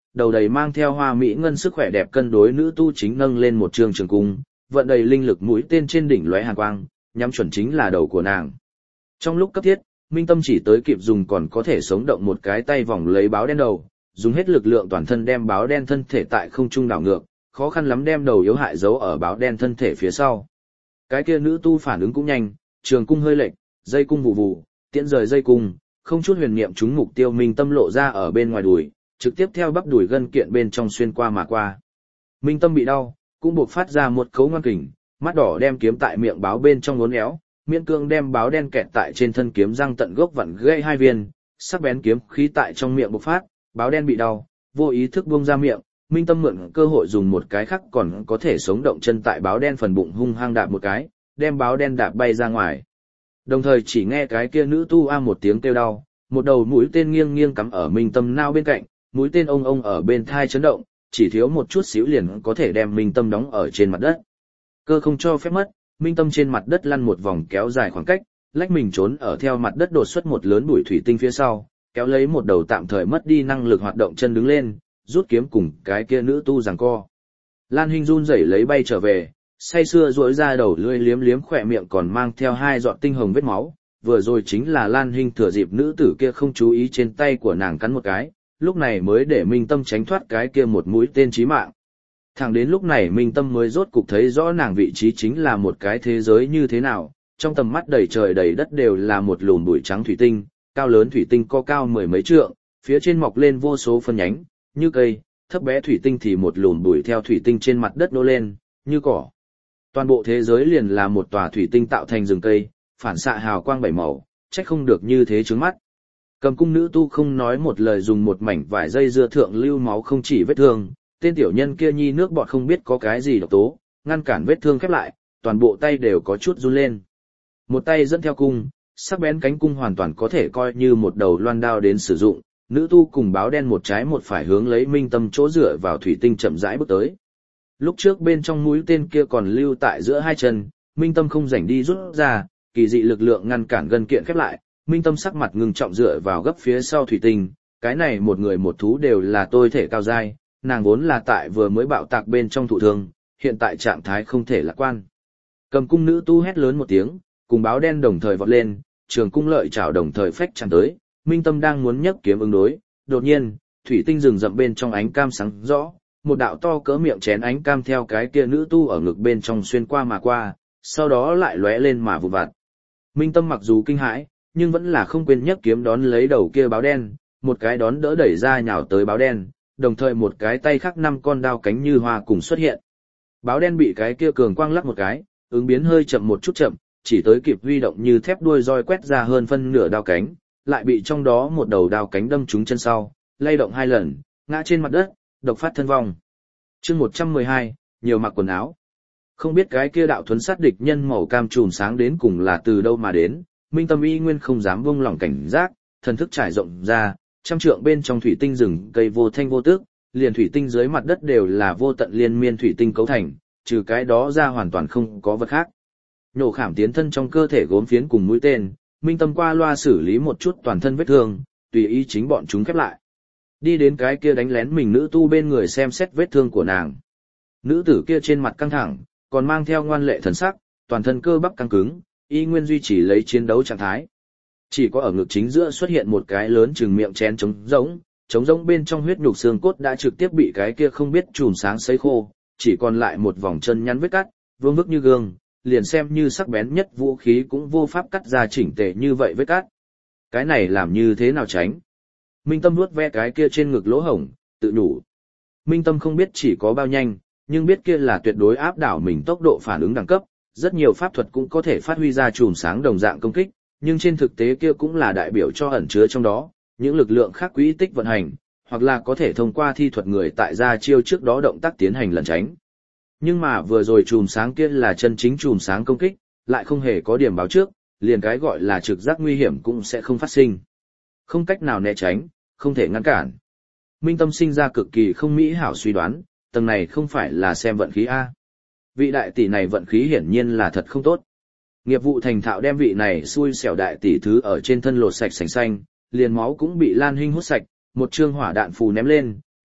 đầu đầy mang theo hoa mỹ ngân sức khỏe đẹp cân đối nữ tu chính nâng lên một trường trường cung, vận đầy linh lực mũi tên trên đỉnh lóe hàn quang, nhắm chuẩn chính là đầu của nàng. Trong lúc cấp thiết, Minh Tâm chỉ tới kịp dùng còn có thể sống động một cái tay vòng lấy báo đen đầu, dùng hết lực lượng toàn thân đem báo đen thân thể tại không trung đảo ngược, khó khăn lắm đem đầu yếu hại giấu ở báo đen thân thể phía sau. Cái kia nữ tu phản ứng cũng nhanh, trường cung hơi lệch, dây cung vụ vụ, tiễn rời dây cung, không chút huyền niệm trúng mục tiêu Minh Tâm lộ ra ở bên ngoài đùi, trực tiếp theo bắp đùi gân kiện bên trong xuyên qua mà qua. Minh Tâm bị đau, cũng buộc phát ra một cấu ngoan kình, mắt đỏ đem kiếm tại miệng báo bên trong uốn éo, miễn cương đem báo đen kẹt tại trên thân kiếm răng tận gốc vặn gãy hai viên, sắc bén kiếm khí tại trong miệng bộc phát, báo đen bị đau, vô ý thức buông ra miệng, Minh Tâm mượn cơ hội dùng một cái khác còn có thể sống động chân tại báo đen phần bụng hung hăng đạp một cái, đem báo đen đạp bay ra ngoài. Đồng thời chỉ nghe cái kia nữ tu a một tiếng kêu đau, một đầu mũi tên nghiêng nghiêng cắm ở Minh Tâm nao bên cạnh, mũi tên ông ở bên thai chấn động, chỉ thiếu một chút xíu liền có thể đem Minh Tâm đóng ở trên mặt đất. Cơ không cho phép mất, Minh Tâm trên mặt đất lăn một vòng kéo dài khoảng cách, lách mình trốn ở theo mặt đất đột xuất một lớn bụi thủy tinh phía sau, kéo lấy một đầu tạm thời mất đi năng lực hoạt động chân đứng lên, rút kiếm cùng cái kia nữ tu giằng co. Lan Hinh run rẩy lấy bay trở về, say sưa duỗi ra đầu lưỡi liếm liếm khỏe miệng còn mang theo hai giọt tinh hồng vết máu, vừa rồi chính là Lan Hinh thừa dịp nữ tử kia không chú ý trên tay của nàng cắn một cái, lúc này mới để Minh Tâm tránh thoát cái kia một mũi tên chí mạng. Thẳng đến lúc này Minh Tâm mới rốt cục thấy rõ nàng vị trí chính là một cái thế giới như thế nào, trong tầm mắt đầy trời đầy đất đều là một lùm bụi trắng thủy tinh, cao lớn thủy tinh có cao mười mấy trượng, phía trên mọc lên vô số phân nhánh, như cây, thấp bé thủy tinh thì một lùm bụi theo thủy tinh trên mặt đất nô lên, như cỏ. Toàn bộ thế giới liền là một tòa thủy tinh tạo thành rừng cây, phản xạ hào quang bảy màu, trách không được như thế chướng mắt. Cầm cung nữ tu không nói một lời dùng một mảnh vải dây dưa thượng lưu máu không chỉ vết thương, tên tiểu nhân kia nhi nước bọt không biết có cái gì độc tố, ngăn cản vết thương khép lại, toàn bộ tay đều có chút run lên. Một tay dẫn theo cung, sắc bén cánh cung hoàn toàn có thể coi như một đầu loan đao đến sử dụng, nữ tu cùng báo đen một trái một phải hướng lấy Minh Tâm chỗ dựa vào thủy tinh chậm rãi bước tới. Lúc trước bên trong mũi tên kia còn lưu tại giữa hai chân, Minh Tâm không rảnh đi rút ra, kỳ dị lực lượng ngăn cản gân kiện khép lại, Minh Tâm sắc mặt ngưng trọng dựa vào gấp phía sau thủy tinh, cái này một người một thú đều là tôi thể cao dai, nàng vốn là tại vừa mới bạo tạc bên trong thụ thương, hiện tại trạng thái không thể lạc quan. Cầm cung nữ tu hét lớn một tiếng, cùng báo đen đồng thời vọt lên, trường cung lợi chảo đồng thời phách chạm tới, Minh Tâm đang muốn nhấc kiếm ứng đối, đột nhiên, thủy tinh rừng rậm bên trong ánh cam sáng rõ, một đạo to cỡ miệng chén ánh cam theo cái kia nữ tu ở ngực bên trong xuyên qua mà qua, sau đó lại lóe lên mà vụt vặt. Minh Tâm mặc dù kinh hãi, nhưng vẫn là không quên nhấc kiếm đón lấy đầu kia báo đen, một cái đón đỡ đẩy ra nhào tới báo đen, đồng thời một cái tay khác 5 con đao cánh như hoa cùng xuất hiện. Báo đen bị cái kia cường quang lắc một cái, ứng biến hơi chậm một chút chậm, chỉ tới kịp huy động như thép đuôi roi quét ra hơn phân nửa đao cánh, lại bị trong đó một đầu đao cánh đâm trúng chân sau, lay động 2 lần, ngã trên mặt đất, độc phát thân vong. Chương 112, nhiều mặc quần áo. Không biết cái kia đạo thuấn sát địch nhân màu cam chùm sáng đến cùng là từ đâu mà đến, Minh Tâm y nguyên không dám buông lỏng cảnh giác, thần thức trải rộng ra, trăm trượng bên trong thủy tinh rừng cây vô thanh vô tức, liền thủy tinh dưới mặt đất đều là vô tận liên miên thủy tinh cấu thành, trừ cái đó ra hoàn toàn không có vật khác. Nhổ khảm tiến thân trong cơ thể gốm phiến cùng mũi tên, Minh Tâm qua loa xử lý một chút toàn thân vết thương, tùy ý chính bọn chúng khép lại. Đi đến cái kia đánh lén mình nữ tu bên người xem xét vết thương của nàng. Nữ tử kia trên mặt căng thẳng, còn mang theo ngoan lệ thần sắc, toàn thân cơ bắp căng cứng, y nguyên duy trì lấy chiến đấu trạng thái. Chỉ có ở ngực chính giữa xuất hiện một cái lớn chừng miệng chén trống rỗng bên trong huyết nhục xương cốt đã trực tiếp bị cái kia không biết chùm sáng sấy khô, chỉ còn lại một vòng chân nhắn vết cắt, vương vức như gương, liền xem như sắc bén nhất vũ khí cũng vô pháp cắt ra chỉnh tề như vậy vết cắt. Cái này làm như thế nào tránh? Minh Tâm nuốt ve cái kia trên ngực lỗ hổng, tự nhủ. Minh Tâm không biết chỉ có bao nhanh, nhưng biết kia là tuyệt đối áp đảo mình tốc độ phản ứng đẳng cấp, rất nhiều pháp thuật cũng có thể phát huy ra chùm sáng đồng dạng công kích, nhưng trên thực tế kia cũng là đại biểu cho ẩn chứa trong đó, những lực lượng khác quỹ tích vận hành, hoặc là có thể thông qua thi thuật người tại ra chiêu trước đó động tác tiến hành lẩn tránh. Nhưng mà vừa rồi chùm sáng kia là chân chính chùm sáng công kích, lại không hề có điểm báo trước, liền cái gọi là trực giác nguy hiểm cũng sẽ không phát sinh. Không cách nào né tránh, không thể ngăn cản. Minh Tâm sinh ra cực kỳ không mỹ hảo suy đoán, tầng này không phải là xem vận khí A. Vị đại tỷ này vận khí hiển nhiên là thật không tốt. Nghiệp vụ thành thạo đem vị này xui xẻo đại tỷ thứ ở trên thân lột sạch sành xanh, liền máu cũng bị Lan Hinh hút sạch, một chương hỏa đạn phù ném lên,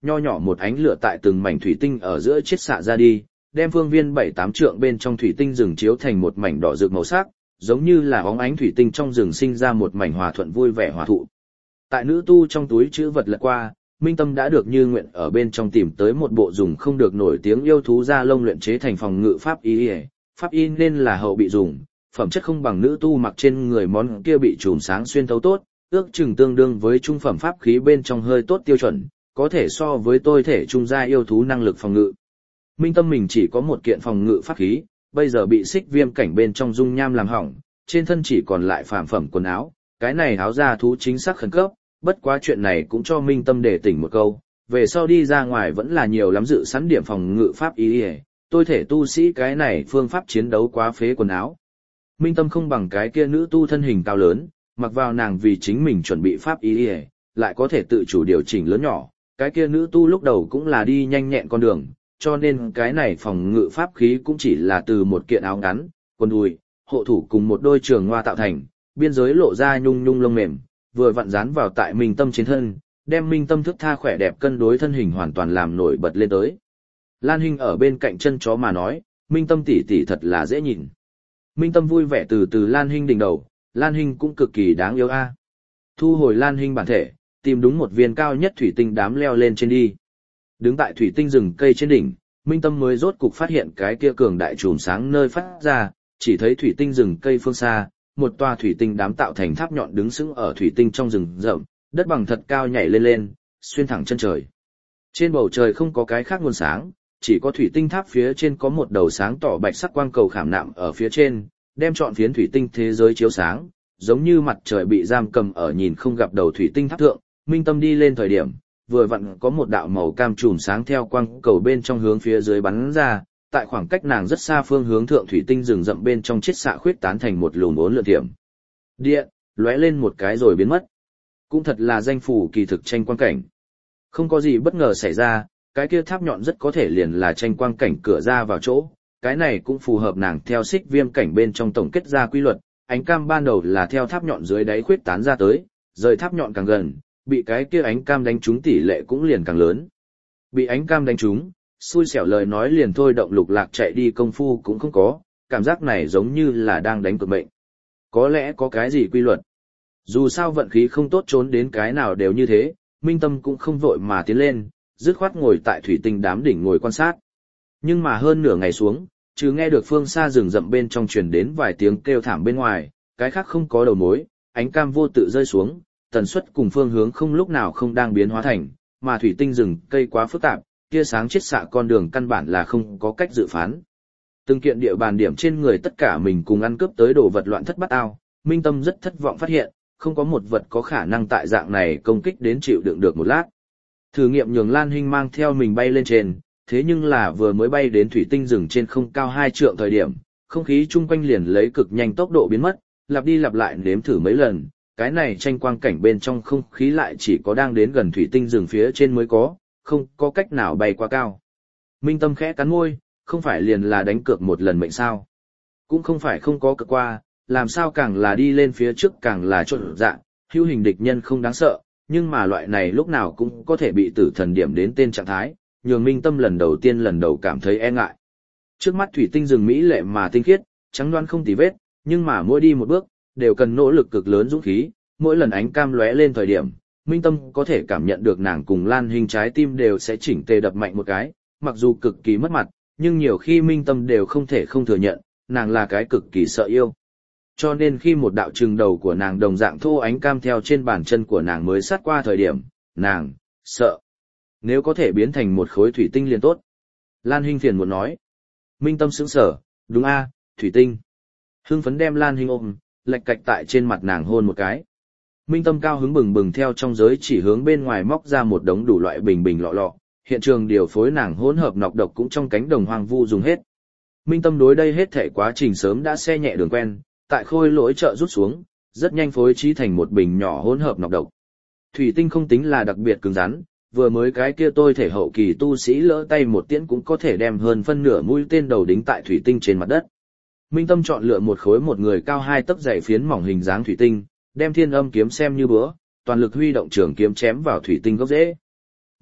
nho nhỏ một ánh lửa tại từng mảnh thủy tinh ở giữa chiết xạ ra đi, đem phương viên 7-8 trượng bên trong thủy tinh rừng chiếu thành một mảnh đỏ rực màu sắc, giống như là óng ánh thủy tinh trong rừng sinh ra một mảnh hòa thuận vui vẻ hòa thụ. Tại nữ tu trong túi chữ vật lật qua, Minh Tâm đã được như nguyện ở bên trong tìm tới một bộ dùng không được nổi tiếng yêu thú da lông luyện chế thành phòng ngự pháp y. Pháp y nên là hậu bị dùng, phẩm chất không bằng nữ tu mặc trên người món kia bị chùm sáng xuyên thấu tốt, ước chừng tương đương với trung phẩm pháp khí bên trong hơi tốt tiêu chuẩn, có thể so với tôi thể trung gia yêu thú năng lực phòng ngự. Minh Tâm mình chỉ có một kiện phòng ngự pháp khí, bây giờ bị xích viêm cảnh bên trong dung nham làm hỏng, trên thân chỉ còn lại phàm phẩm quần áo, cái này áo da thú chính xác khẩn cấp, bất quá chuyện này cũng cho Minh Tâm để tỉnh một câu, về sau đi ra ngoài vẫn là nhiều lắm dự sẵn điểm phòng ngự pháp ý, tôi thể tu sĩ cái này phương pháp chiến đấu quá phế quần áo. Minh Tâm không bằng cái kia nữ tu thân hình cao lớn, mặc vào nàng vì chính mình chuẩn bị pháp ý, lại có thể tự chủ điều chỉnh lớn nhỏ, cái kia nữ tu lúc đầu cũng là đi nhanh nhẹn con đường, cho nên cái này phòng ngự pháp khí cũng chỉ là từ một kiện áo ngắn, quần đùi, hộ thủ cùng một đôi trường hoa tạo thành, biên giới lộ ra nhung nhung lông mềm, vừa vặn dán vào tại Minh Tâm trên thân, đem Minh Tâm thước tha khỏe đẹp cân đối thân hình hoàn toàn làm nổi bật lên tới. Lan Hinh ở bên cạnh chân chó mà nói, Minh Tâm tỷ tỷ thật là dễ nhìn. Minh Tâm vui vẻ từ từ Lan Hinh đỉnh đầu, Lan Hinh cũng cực kỳ đáng yêu a. Thu hồi Lan Hinh bản thể, tìm đúng một viên cao nhất thủy tinh đám leo lên trên đi. Đứng tại thủy tinh rừng cây trên đỉnh, Minh Tâm mới rốt cục phát hiện cái kia cường đại chùm sáng nơi phát ra, chỉ thấy thủy tinh rừng cây phương xa, một tòa thủy tinh đám tạo thành tháp nhọn đứng sững ở thủy tinh trong rừng rậm, đất bằng thật cao nhảy lên lên, xuyên thẳng chân trời. Trên bầu trời không có cái khác nguồn sáng, chỉ có thủy tinh tháp phía trên có một đầu sáng tỏ bạch sắc quang cầu khảm nạm ở phía trên, đem trọn phiến thủy tinh thế giới chiếu sáng, giống như mặt trời bị giam cầm ở nhìn không gặp đầu thủy tinh tháp thượng. Minh Tâm đi lên thời điểm, vừa vặn có một đạo màu cam chùm sáng theo quang cầu bên trong hướng phía dưới bắn ra, tại khoảng cách nàng rất xa phương hướng thượng thủy tinh rừng rậm bên trong chiết xạ khuyết tán thành một lùm bốn lượn tiệm. Điện, lóe lên một cái rồi biến mất. Cũng thật là danh phủ kỳ thực tranh quang cảnh. Không có gì bất ngờ xảy ra, cái kia tháp nhọn rất có thể liền là tranh quang cảnh cửa ra vào chỗ, cái này cũng phù hợp nàng theo xích viêm cảnh bên trong tổng kết ra quy luật, ánh cam ban đầu là theo tháp nhọn dưới đáy khuyết tán ra tới, rời tháp nhọn càng gần, bị cái kia ánh cam đánh trúng tỷ lệ cũng liền càng lớn. Bị ánh cam đánh trúng, xui xẻo lời nói liền thôi động Lục Lạc chạy đi công phu cũng không có, cảm giác này giống như là đang đánh cược mệnh. Có lẽ có cái gì quy luật. Dù sao vận khí không tốt trốn đến cái nào đều như thế, Minh Tâm cũng không vội mà tiến lên, dứt khoát ngồi tại thủy tinh đám đỉnh ngồi quan sát. Nhưng mà hơn nửa ngày xuống, trừ nghe được phương xa rừng rậm bên trong truyền đến vài tiếng kêu thảm bên ngoài, cái khác không có đầu mối, ánh cam vô tự rơi xuống, tần suất cùng phương hướng không lúc nào không đang biến hóa thành, mà thủy tinh rừng cây quá phức tạp, tia sáng chiết xạ con đường căn bản là không có cách dự phán. Từng kiện địa bàn điểm trên người tất cả mình cùng ăn cướp tới đồ vật loạn thất bát ao, Minh Tâm rất thất vọng phát hiện, không có một vật có khả năng tại dạng này công kích đến chịu đựng được một lát. Thử nghiệm nhường Lan Hinh mang theo mình bay lên trên, thế nhưng là vừa mới bay đến thủy tinh rừng trên không cao 2 trượng thời điểm, không khí chung quanh liền lấy cực nhanh tốc độ biến mất, lặp đi lặp lại nếm thử mấy lần, cái này tranh quang cảnh bên trong không khí lại chỉ có đang đến gần thủy tinh rừng phía trên mới có, không có cách nào bay quá cao. Minh Tâm khẽ cắn môi, không phải liền là đánh cược một lần mệnh sao. Cũng không phải không có cược qua, làm sao càng là đi lên phía trước càng là trộn dạng, hữu hình địch nhân không đáng sợ, nhưng mà loại này lúc nào cũng có thể bị tử thần điểm đến tên trạng thái, nhường Minh Tâm lần đầu cảm thấy e ngại. Trước mắt thủy tinh rừng mỹ lệ mà tinh khiết, trắng đoán không tì vết, nhưng mà mỗi đi một bước, đều cần nỗ lực cực lớn dũng khí, mỗi lần ánh cam lóe lên thời điểm, Minh Tâm có thể cảm nhận được nàng cùng Lan Hinh trái tim đều sẽ chỉnh tề đập mạnh một cái, mặc dù cực kỳ mất mặt, nhưng nhiều khi Minh Tâm đều không thể không thừa nhận, nàng là cái cực kỳ sợ yêu. Cho nên khi một đạo trừng đầu của nàng đồng dạng thô ánh cam theo trên bàn chân của nàng mới sát qua thời điểm, nàng sợ. Nếu có thể biến thành một khối thủy tinh liền tốt. Lan Hinh phiền muốn nói. Minh Tâm sững sờ, đúng a, thủy tinh. Hưng phấn đem Lan Hinh ôm, lạch cạch tại trên mặt nàng hôn một cái. Minh Tâm cao hứng bừng bừng theo trong giới chỉ hướng bên ngoài móc ra một đống đủ loại bình bình lọ lọ, hiện trường điều phối nàng hỗn hợp nọc độc cũng trong cánh đồng hoang vu dùng hết. Minh Tâm đối đây hết thể quá trình sớm đã xe nhẹ đường quen, tại khôi lỗi trợ rút xuống, rất nhanh phối trí thành một bình nhỏ hỗn hợp nọc độc. Thủy tinh không tính là đặc biệt cứng rắn, vừa mới cái kia tôi thể hậu kỳ tu sĩ lỡ tay một tiễn cũng có thể đem hơn phân nửa mũi tên đầu đính tại thủy tinh trên mặt đất. Minh Tâm chọn lựa một khối một người cao 2 tấc dày phiến mỏng hình dáng thủy tinh, đem Thiên Âm kiếm xem như búa, toàn lực huy động trường kiếm chém vào thủy tinh gốc rễ.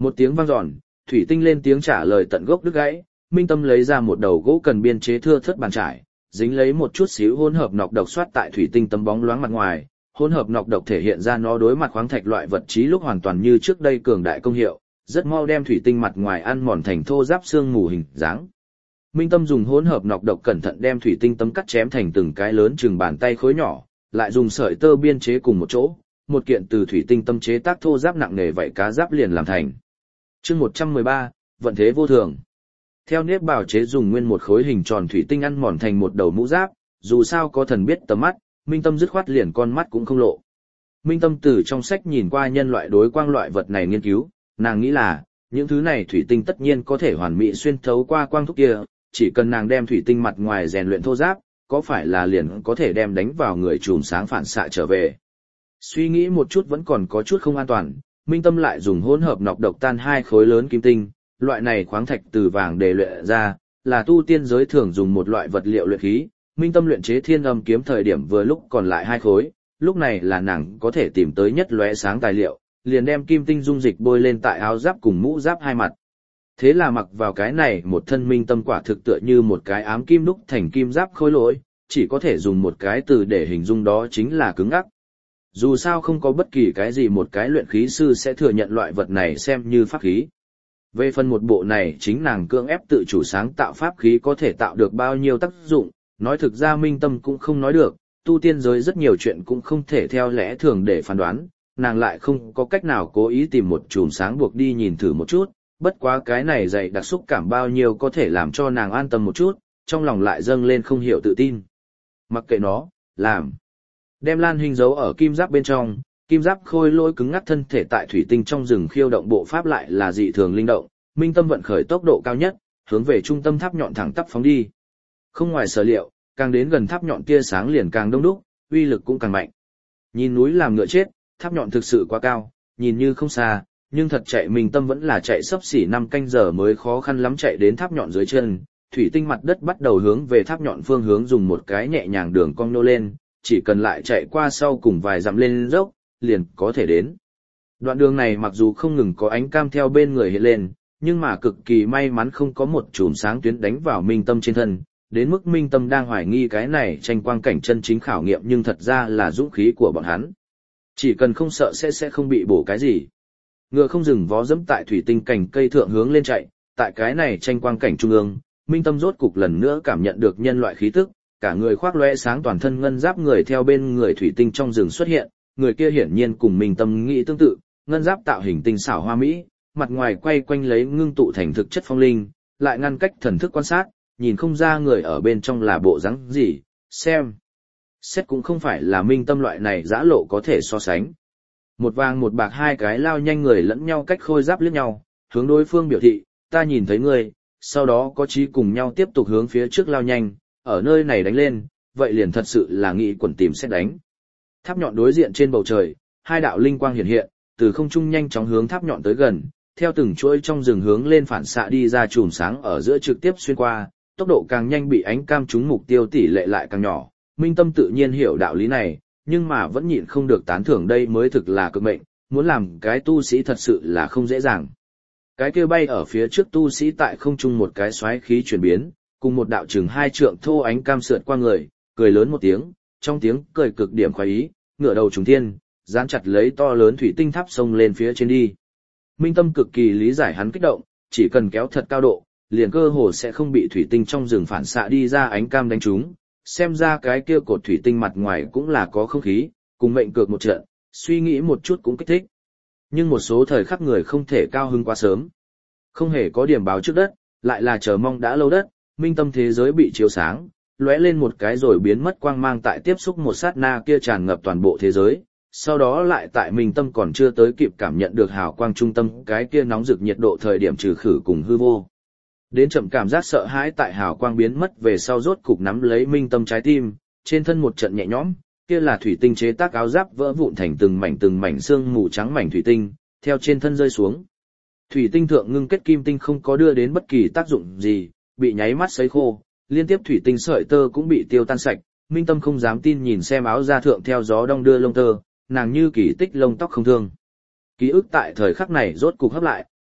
Một tiếng vang dọn, thủy tinh lên tiếng trả lời tận gốc đứt gãy, Minh Tâm lấy ra một đầu gỗ cần biên chế thưa thớt bàn trải, dính lấy một chút xíu hỗn hợp nọc độc xoát tại thủy tinh tấm bóng loáng mặt ngoài, hỗn hợp nọc độc thể hiện ra nó đối mặt khoáng thạch loại vật trí lúc hoàn toàn như trước đây cường đại công hiệu, rất mau đem thủy tinh mặt ngoài ăn mòn thành thô ráp xương mù hình dáng. Minh Tâm dùng hỗn hợp nọc độc cẩn thận đem thủy tinh tấm cắt chém thành từng cái lớn chừng bàn tay khối nhỏ, lại dùng sợi tơ biên chế cùng một chỗ, một kiện từ thủy tinh tấm chế tác thô ráp nặng nề vậy cá giáp liền làm thành. Chương 113, vận thế vô thường. Theo nếp bào chế dùng nguyên một khối hình tròn thủy tinh ăn mòn thành một đầu mũ giáp, dù sao có thần biết tầm mắt, Minh Tâm dứt khoát liền con mắt cũng không lộ. Minh Tâm từ trong sách nhìn qua nhân loại đối quang loại vật này nghiên cứu, nàng nghĩ là, những thứ này thủy tinh tất nhiên có thể hoàn mỹ xuyên thấu qua quang thúc kia, chỉ cần nàng đem thủy tinh mặt ngoài rèn luyện thô ráp, có phải là liền có thể đem đánh vào người chùm sáng phản xạ trở về. Suy nghĩ một chút vẫn còn có chút không an toàn, Minh Tâm lại dùng hỗn hợp nọc độc tan hai khối lớn kim tinh, loại này khoáng thạch từ vàng để luyện ra, là tu tiên giới thường dùng một loại vật liệu luyện khí. Minh Tâm luyện chế Thiên Âm kiếm thời điểm vừa lúc còn lại hai khối, lúc này là nàng có thể tìm tới nhất lóe sáng tài liệu, liền đem kim tinh dung dịch bôi lên tại áo giáp cùng mũ giáp hai mặt. Thế là mặc vào cái này một thân Minh Tâm quả thực tựa như một cái ám kim đúc thành kim giáp khối lỗi, chỉ có thể dùng một cái từ để hình dung đó chính là cứng ngắc. Dù sao không có bất kỳ cái gì một cái luyện khí sư sẽ thừa nhận loại vật này xem như pháp khí. Về phần một bộ này chính nàng cưỡng ép tự chủ sáng tạo pháp khí có thể tạo được bao nhiêu tác dụng, nói thực ra Minh Tâm cũng không nói được, tu tiên giới rất nhiều chuyện cũng không thể theo lẽ thường để phán đoán, nàng lại không có cách nào cố ý tìm một chùm sáng buộc đi nhìn thử một chút, bất quá cái này dạy đặc xúc cảm bao nhiêu có thể làm cho nàng an tâm một chút, trong lòng lại dâng lên không hiểu tự tin. Mặc kệ nó, làm. Đem Lan Hinh giấu ở kim giáp bên trong, kim giáp khôi lỗi cứng ngắc thân thể tại thủy tinh trong rừng khiêu động bộ pháp lại là dị thường linh động, Minh Tâm vận khởi tốc độ cao nhất, hướng về trung tâm tháp nhọn thẳng tắp phóng đi. Không ngoài sở liệu, càng đến gần tháp nhọn tia sáng liền càng đông đúc, uy lực cũng càng mạnh. Nhìn núi làm ngựa chết, tháp nhọn thực sự quá cao, nhìn như không xa, nhưng thật chạy Minh Tâm vẫn là chạy xấp xỉ 5 canh giờ mới khó khăn lắm chạy đến tháp nhọn dưới chân, thủy tinh mặt đất bắt đầu hướng về tháp nhọn phương hướng dùng một cái nhẹ nhàng đường cong nô lên, chỉ cần lại chạy qua sau cùng vài dặm lên dốc, liền có thể đến. Đoạn đường này mặc dù không ngừng có ánh cam theo bên người hiện lên, nhưng mà cực kỳ may mắn không có một chùm sáng tuyến đánh vào Minh Tâm trên thân, đến mức Minh Tâm đang hoài nghi cái này tranh quang cảnh chân chính khảo nghiệm nhưng thật ra là dũng khí của bọn hắn. Chỉ cần không sợ sẽ không bị bổ cái gì. Ngựa không dừng vó dẫm tại thủy tinh cành cây thượng hướng lên chạy, tại cái này tranh quang cảnh trung ương, Minh Tâm rốt cục lần nữa cảm nhận được nhân loại khí tức, cả người khoác lóe sáng toàn thân ngân giáp người theo bên người thủy tinh trong rừng xuất hiện, người kia hiển nhiên cùng Minh Tâm nghĩ tương tự, ngân giáp tạo hình tinh xảo hoa mỹ, mặt ngoài quay quanh lấy ngưng tụ thành thực chất phong linh, lại ngăn cách thần thức quan sát, nhìn không ra người ở bên trong là bộ dáng gì, xem. Xét cũng không phải là Minh Tâm loại này dã lộ có thể so sánh. Một vàng một bạc hai cái lao nhanh người lẫn nhau cách khôi giáp liếc nhau, hướng đối phương biểu thị, ta nhìn thấy ngươi, sau đó có chí cùng nhau tiếp tục hướng phía trước lao nhanh, ở nơi này đánh lên, vậy liền thật sự là nghị quần tìm xét đánh. Tháp nhọn đối diện trên bầu trời, hai đạo linh quang hiện hiện, từ không trung nhanh chóng hướng tháp nhọn tới gần, theo từng chuỗi trong rừng hướng lên phản xạ đi ra chùm sáng ở giữa trực tiếp xuyên qua, tốc độ càng nhanh bị ánh cam trúng mục tiêu tỷ lệ lại càng nhỏ. Minh Tâm tự nhiên hiểu đạo lý này, nhưng mà vẫn nhịn không được tán thưởng đây mới thực là cực mệnh, muốn làm cái tu sĩ thật sự là không dễ dàng. Cái kia bay ở phía trước tu sĩ tại không trung một cái xoáy khí chuyển biến, cùng một đạo chừng 2 trượng thô ánh cam sượt qua người, cười lớn một tiếng, trong tiếng cười cực điểm khoái ý, ngửa đầu trùng thiên, dán chặt lấy to lớn thủy tinh tháp sông lên phía trên đi. Minh Tâm cực kỳ lý giải hắn kích động, chỉ cần kéo thật cao độ, liền cơ hồ sẽ không bị thủy tinh trong rừng phản xạ đi ra ánh cam đánh trúng. Xem ra cái kia cột thủy tinh mặt ngoài cũng là có không khí, cùng mệnh cược một trận, suy nghĩ một chút cũng kích thích. Nhưng một số thời khắc người không thể cao hứng quá sớm. Không hề có điểm báo trước đất, lại là chờ mong đã lâu đất, Minh Tâm thế giới bị chiếu sáng, lóe lên một cái rồi biến mất quang mang tại tiếp xúc một sát na kia tràn ngập toàn bộ thế giới. Sau đó lại tại Minh Tâm còn chưa tới kịp cảm nhận được hào quang trung tâm cái kia nóng rực nhiệt độ thời điểm trừ khử cùng hư vô. Đến chậm cảm giác sợ hãi tại hào quang biến mất về sau rốt cục nắm lấy Minh Tâm trái tim, trên thân một trận nhẹ nhõm, kia là thủy tinh chế tác áo giáp vỡ vụn thành từng mảnh xương mù trắng mảnh thủy tinh, theo trên thân rơi xuống. Thủy tinh thượng ngưng kết kim tinh không có đưa đến bất kỳ tác dụng gì, bị nháy mắt sấy khô, liên tiếp thủy tinh sợi tơ cũng bị tiêu tan sạch, Minh Tâm không dám tin nhìn xem áo da thượng theo gió đong đưa lông tơ, nàng như kỳ tích lông tóc không thương. Ký ức tại thời khắc này rốt cục hấp lại,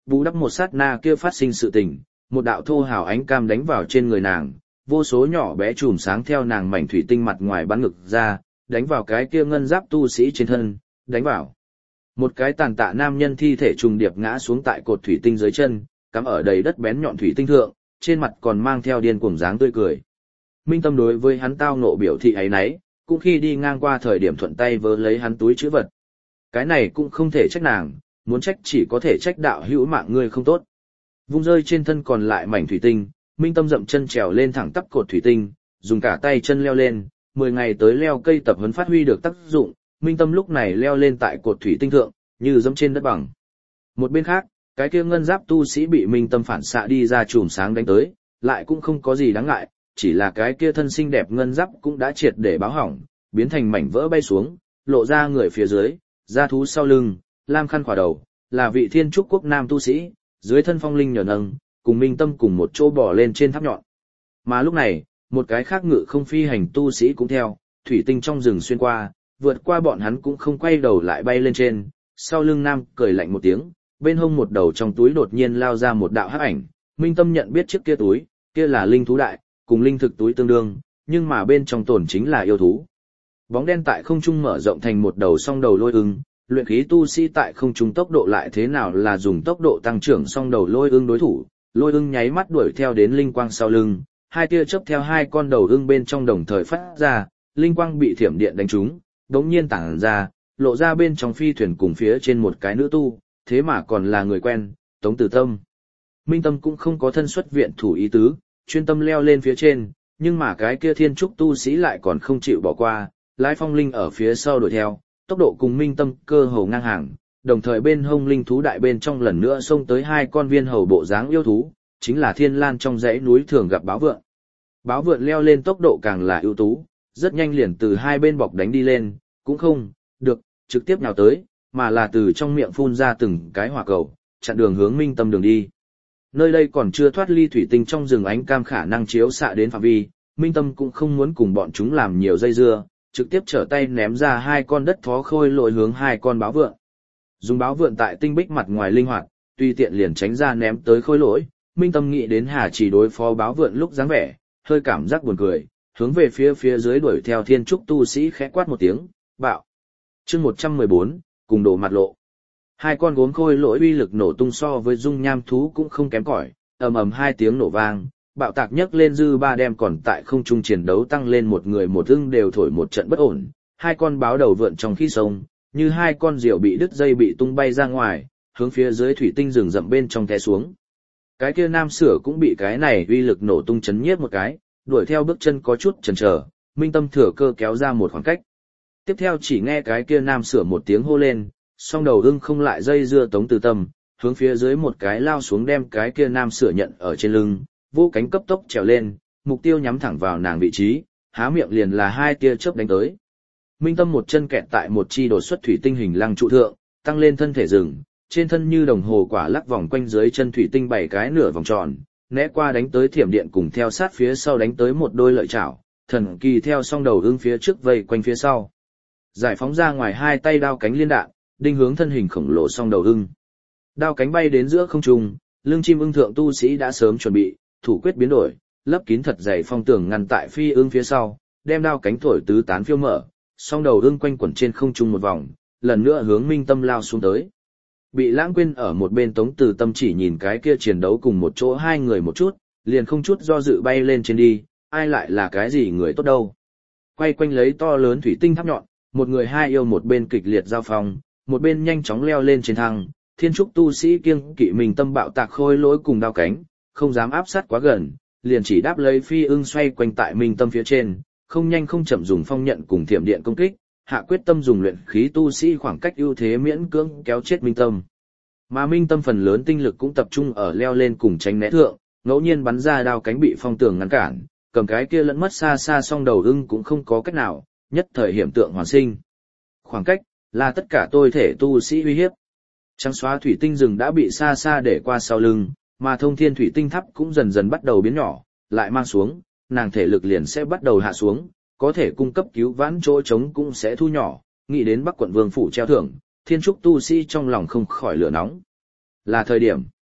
bù đắp một sát na kia phát sinh sự tình, một đạo thô hào ánh cam đánh vào trên người nàng, vô số nhỏ bé chùm sáng theo nàng mảnh thủy tinh mặt ngoài bắn ngực ra, đánh vào cái kia ngân giáp tu sĩ trên thân, đánh vào. Một cái tàn tạ nam nhân thi thể trùng điệp ngã xuống tại cột thủy tinh dưới chân, cắm ở đầy đất bén nhọn thủy tinh thượng, trên mặt còn mang theo điên cuồng dáng tươi cười. Minh Tâm đối với hắn tao nộ biểu thị ấy nấy, cũng khi đi ngang qua thời điểm thuận tay vớ lấy hắn túi trữ vật. Cái này cũng không thể trách nàng, muốn trách chỉ có thể trách đạo hữu mạng ngươi không tốt. Vung rơi trên thân còn lại mảnh thủy tinh, Minh Tâm dậm chân trèo lên thẳng tắp cột thủy tinh, dùng cả tay chân leo lên, 10 ngày tới leo cây tập huấn phát huy được tác dụng, Minh Tâm lúc này leo lên tại cột thủy tinh thượng, như dẫm trên đất bằng. Một bên khác, cái kia ngân giáp tu sĩ bị Minh Tâm phản xạ đi ra chùm sáng đánh tới, lại cũng không có gì đáng ngại, chỉ là cái kia thân xinh đẹp ngân giáp cũng đã triệt để báo hỏng, biến thành mảnh vỡ bay xuống, lộ ra người phía dưới, da thú sau lưng, lam khăn khỏa đầu, là vị Thiên Trúc quốc nam tu sĩ, dưới thân phong linh nhờ nâng, cùng Minh Tâm cùng một chỗ bò lên trên tháp nhọn. Mà lúc này, một cái khác ngự không phi hành tu sĩ cũng theo, thủy tinh trong rừng xuyên qua, vượt qua bọn hắn cũng không quay đầu lại bay lên trên, sau lưng nam cười lạnh một tiếng, bên hông một đầu trong túi đột nhiên lao ra một đạo hắc ảnh, Minh Tâm nhận biết chiếc kia túi, kia là linh thú đại, cùng linh thực túi tương đương, nhưng mà bên trong tồn chính là yêu thú. Bóng đen tại không trung mở rộng thành một đầu song đầu lôi ưng, luyện khí tu sĩ tại không trung tốc độ lại thế nào là dùng tốc độ tăng trưởng song đầu lôi ưng đối thủ, lôi ưng nháy mắt đuổi theo đến linh quang sau lưng, hai tia chớp theo hai con đầu ưng bên trong đồng thời phát ra, linh quang bị thiểm điện đánh trúng, đống nhiên tản ra, lộ ra bên trong phi thuyền cùng phía trên một cái nữ tu, thế mà còn là người quen, Tống Tử Tâm. Minh Tâm cũng không có thân xuất viện thủ ý tứ, chuyên tâm leo lên phía trên, nhưng mà cái kia Thiên Trúc tu sĩ lại còn không chịu bỏ qua, lái phong linh ở phía sau đuổi theo, tốc độ cùng Minh Tâm cơ hồ ngang hàng, đồng thời bên hông linh thú đại bên trong lần nữa xông tới hai con viên hầu bộ dáng yêu thú, chính là Thiên Lan trong dãy núi thường gặp báo vượn. Báo vượn leo lên tốc độ càng là ưu tú, rất nhanh liền từ hai bên bọc đánh đi lên, cũng không được trực tiếp nào tới, mà là từ trong miệng phun ra từng cái hỏa cầu, chặn đường hướng Minh Tâm đường đi. Nơi đây còn chưa thoát ly thủy tinh trong rừng ánh cam khả năng chiếu xạ đến phạm vi, Minh Tâm cũng không muốn cùng bọn chúng làm nhiều dây dưa, trực tiếp trở tay ném ra hai con đất thó khôi lội hướng hai con báo vượn. Dùng báo vượn tại tinh bích mặt ngoài linh hoạt, tùy tiện liền tránh ra ném tới khôi lỗi, Minh Tâm nghĩ đến Hà Chỉ đối phó báo vượn lúc dáng vẻ, hơi cảm giác buồn cười, hướng về phía dưới đuổi theo Thiên Trúc tu sĩ khẽ quát một tiếng, bạo. Chương 114, cùng đổ mặt lộ. Hai con gốm khôi lỗi uy lực nổ tung so với dung nham thú cũng không kém cỏi, ầm ầm hai tiếng nổ vang, bạo tạc nhấc lên dư ba đem còn tại không trung chiến đấu tăng lên một người một ưng đều thổi một trận bất ổn, hai con báo đầu vượn trong khi sông, như hai con diều bị đứt dây bị tung bay ra ngoài, hướng phía dưới thủy tinh rừng rậm bên trong té xuống. Cái kia nam sửa cũng bị cái này uy lực nổ tung chấn nhiếp một cái, đuổi theo bước chân có chút chần chờ, Minh Tâm thừa cơ kéo ra một khoảng cách. Tiếp theo chỉ nghe cái kia nam sửa một tiếng hô lên, song đầu ưng không lại dây dưa Tống Tử Tâm, hướng phía dưới một cái lao xuống đem cái kia nam sửa nhận ở trên lưng, vô cánh cấp tốc trèo lên, mục tiêu nhắm thẳng vào nàng vị trí, há miệng liền là hai tia chớp đánh tới. Minh Tâm một chân kẹt tại một chi đột xuất thủy tinh hình lăng trụ thượng, tăng lên thân thể rừng, trên thân như đồng hồ quả lắc vòng quanh dưới chân thủy tinh bảy cái nửa vòng tròn, né qua đánh tới thiểm điện cùng theo sát phía sau đánh tới một đôi lợi chảo, thần kỳ theo song đầu ưng phía trước vây quanh phía sau. Giải phóng ra ngoài hai tay đao cánh liên đạn, đinh hướng thân hình khổng lồ song đầu ưng. Đao cánh bay đến giữa không trung, lưng chim ưng thượng tu sĩ đã sớm chuẩn bị, thủ quyết biến đổi, lấp kín thật dày phong tường ngăn tại phi ưng phía sau, đem đao cánh thổi tứ tán phiêu mở, song đầu ưng quanh quẩn trên không trung một vòng, lần nữa hướng Minh Tâm lao xuống tới. Bị lãng quên ở một bên Tống Tử Tâm chỉ nhìn cái kia chiến đấu cùng một chỗ hai người một chút, liền không chút do dự bay lên trên đi, ai lại là cái gì người tốt đâu. Quay quanh lấy to lớn thủy tinh tháp nhọn, một người hai yêu một bên kịch liệt giao phong, một bên nhanh chóng leo lên trên thang, Thiên Trúc tu sĩ kiêng kỵ Minh Tâm bạo tạc khôi lỗi cùng đao cánh, không dám áp sát quá gần, liền chỉ đáp lấy phi ưng xoay quanh tại Minh Tâm phía trên, không nhanh không chậm dùng phong nhận cùng thiểm điện công kích, hạ quyết tâm dùng luyện khí tu sĩ khoảng cách ưu thế miễn cưỡng kéo chết Minh Tâm. Mà Minh Tâm phần lớn tinh lực cũng tập trung ở leo lên cùng tránh né thượng, ngẫu nhiên bắn ra đao cánh bị phong tường ngăn cản, cầm cái kia lẫn mất xa xa song đầu ưng cũng không có cách nào, nhất thời hiểm tượng hoàn sinh. Khoảng cách là tất cả tôi thể tu sĩ uy hiếp. Trắng xóa thủy tinh rừng đã bị xa xa để qua sau lưng, mà thông thiên thủy tinh tháp cũng dần dần bắt đầu biến nhỏ, lại mang xuống, nàng thể lực liền sẽ bắt đầu hạ xuống, có thể cung cấp cứu vãn chỗ trống cũng sẽ thu nhỏ, nghĩ đến Bắc quận vương phủ treo thưởng, Thiên Trúc tu sĩ trong lòng không khỏi lửa nóng. Là thời điểm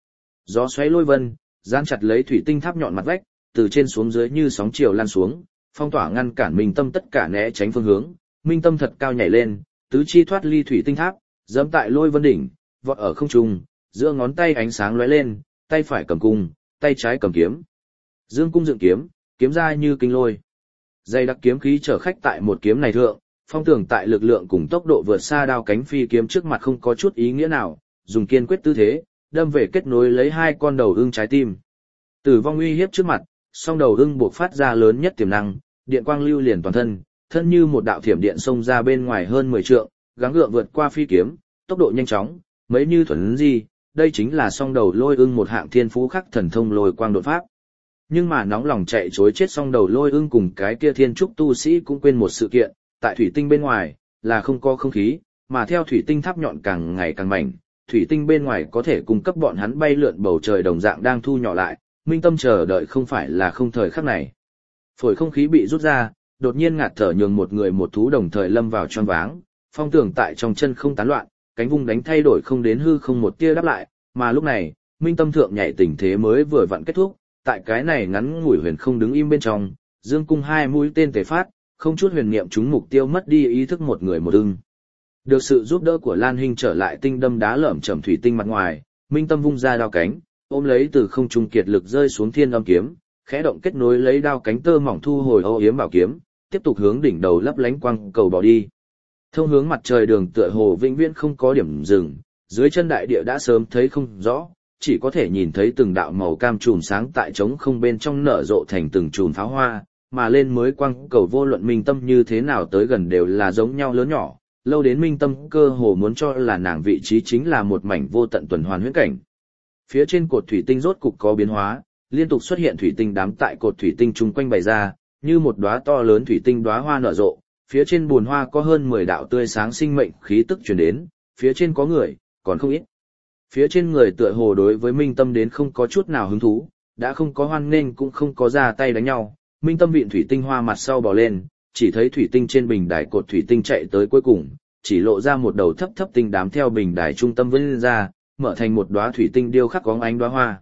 Gió xoáy lôi vân, dán chặt lấy thủy tinh tháp nhọn mặt vách, từ trên xuống dưới như sóng chiều lan xuống, phong tỏa ngăn cản Minh Tâm tất cả né tránh phương hướng. Minh Tâm thật cao nhảy lên, tứ chi thoát ly thủy tinh tháp, giẫm tại lôi vân đỉnh, vọt ở không trung, giữa ngón tay ánh sáng lóe lên, tay phải cầm cung, tay trái cầm kiếm. Dương cung dựng kiếm, kiếm ra như kinh lôi. Dây đặc kiếm khí chở khách tại một kiếm này thượng, phong tưởng tại lực lượng cùng tốc độ vượt xa đao cánh phi kiếm trước mặt không có chút ý nghĩa nào, dùng kiên quyết tư thế, đâm về kết nối lấy hai con đầu ưng trái tim. Tử vong uy hiếp trước mặt, song đầu ưng buộc phát ra lớn nhất tiềm năng, điện quang lưu liền toàn thân, thân như một đạo thiểm điện xông ra bên ngoài hơn 10 trượng, gắng gượng vượt qua phi kiếm, tốc độ nhanh chóng, mấy như thuần di, đây chính là song đầu lôi ưng một hạng thiên phú khắc thần thông lôi quang đột pháp. Nhưng mà nóng lòng chạy chối chết song đầu lôi ưng cùng cái kia thiên trúc tu sĩ cũng quên một sự kiện, tại thủy tinh bên ngoài, là không có không khí, mà theo thủy tinh tháp nhọn càng ngày càng mảnh, thủy tinh bên ngoài có thể cung cấp bọn hắn bay lượn bầu trời đồng dạng đang thu nhỏ lại, Minh Tâm chờ đợi không phải là không thời khắc này. Phổi không khí bị rút ra, đột nhiên ngạt thở nhường một người một thú đồng thời lâm vào choáng váng, phong tưởng tại trong chân không tán loạn, cánh vung đánh thay đổi không đến hư không một tia đáp lại, mà lúc này, Minh Tâm thượng nhảy tình thế mới vừa vặn kết thúc, tại cái này ngắn ngủi huyền không đứng im bên trong, dương cung hai mũi tên tề phát, không chút huyền niệm trúng mục tiêu mất đi ý thức một người một ưng. Được sự giúp đỡ của Lan Hinh trở lại tinh đâm đá lởm chởm thủy tinh mặt ngoài, Minh Tâm vung ra đao cánh, ôm lấy từ không trung kiệt lực rơi xuống thiên âm kiếm, khẽ động kết nối lấy đao cánh tơ mỏng thu hồi ô yếm bảo kiếm, tiếp tục hướng đỉnh đầu lấp lánh quang cầu bỏ đi. Thông hướng mặt trời đường tựa hồ vĩnh viễn không có điểm dừng, dưới chân đại địa đã sớm thấy không rõ, chỉ có thể nhìn thấy từng đạo màu cam chùm sáng tại trống không bên trong nở rộ thành từng chùm pháo hoa, mà lên mới quang cầu vô luận Minh Tâm như thế nào tới gần đều là giống nhau lớn nhỏ, lâu đến Minh Tâm cơ hồ muốn cho là nàng vị trí chính là một mảnh vô tận tuần hoàn huyễn cảnh. Phía trên cột thủy tinh rốt cục có biến hóa, liên tục xuất hiện thủy tinh đám tại cột thủy tinh chung quanh bày ra, như một đóa to lớn thủy tinh đóa hoa nở rộ, phía trên bùn hoa có hơn 10 đạo tươi sáng sinh mệnh khí tức truyền đến, phía trên có người, còn không ít. Phía trên người tựa hồ đối với Minh Tâm đến không có chút nào hứng thú, đã không có hoan nghênh cũng không có ra tay đánh nhau. Minh Tâm vịn thủy tinh hoa mặt sau bò lên, chỉ thấy thủy tinh trên bình đài cột thủy tinh chạy tới cuối cùng, chỉ lộ ra một đầu thấp thấp tinh đám theo bình đài trung tâm vươn ra, mở thành một đóa thủy tinh điêu khắc óng ánh đóa hoa.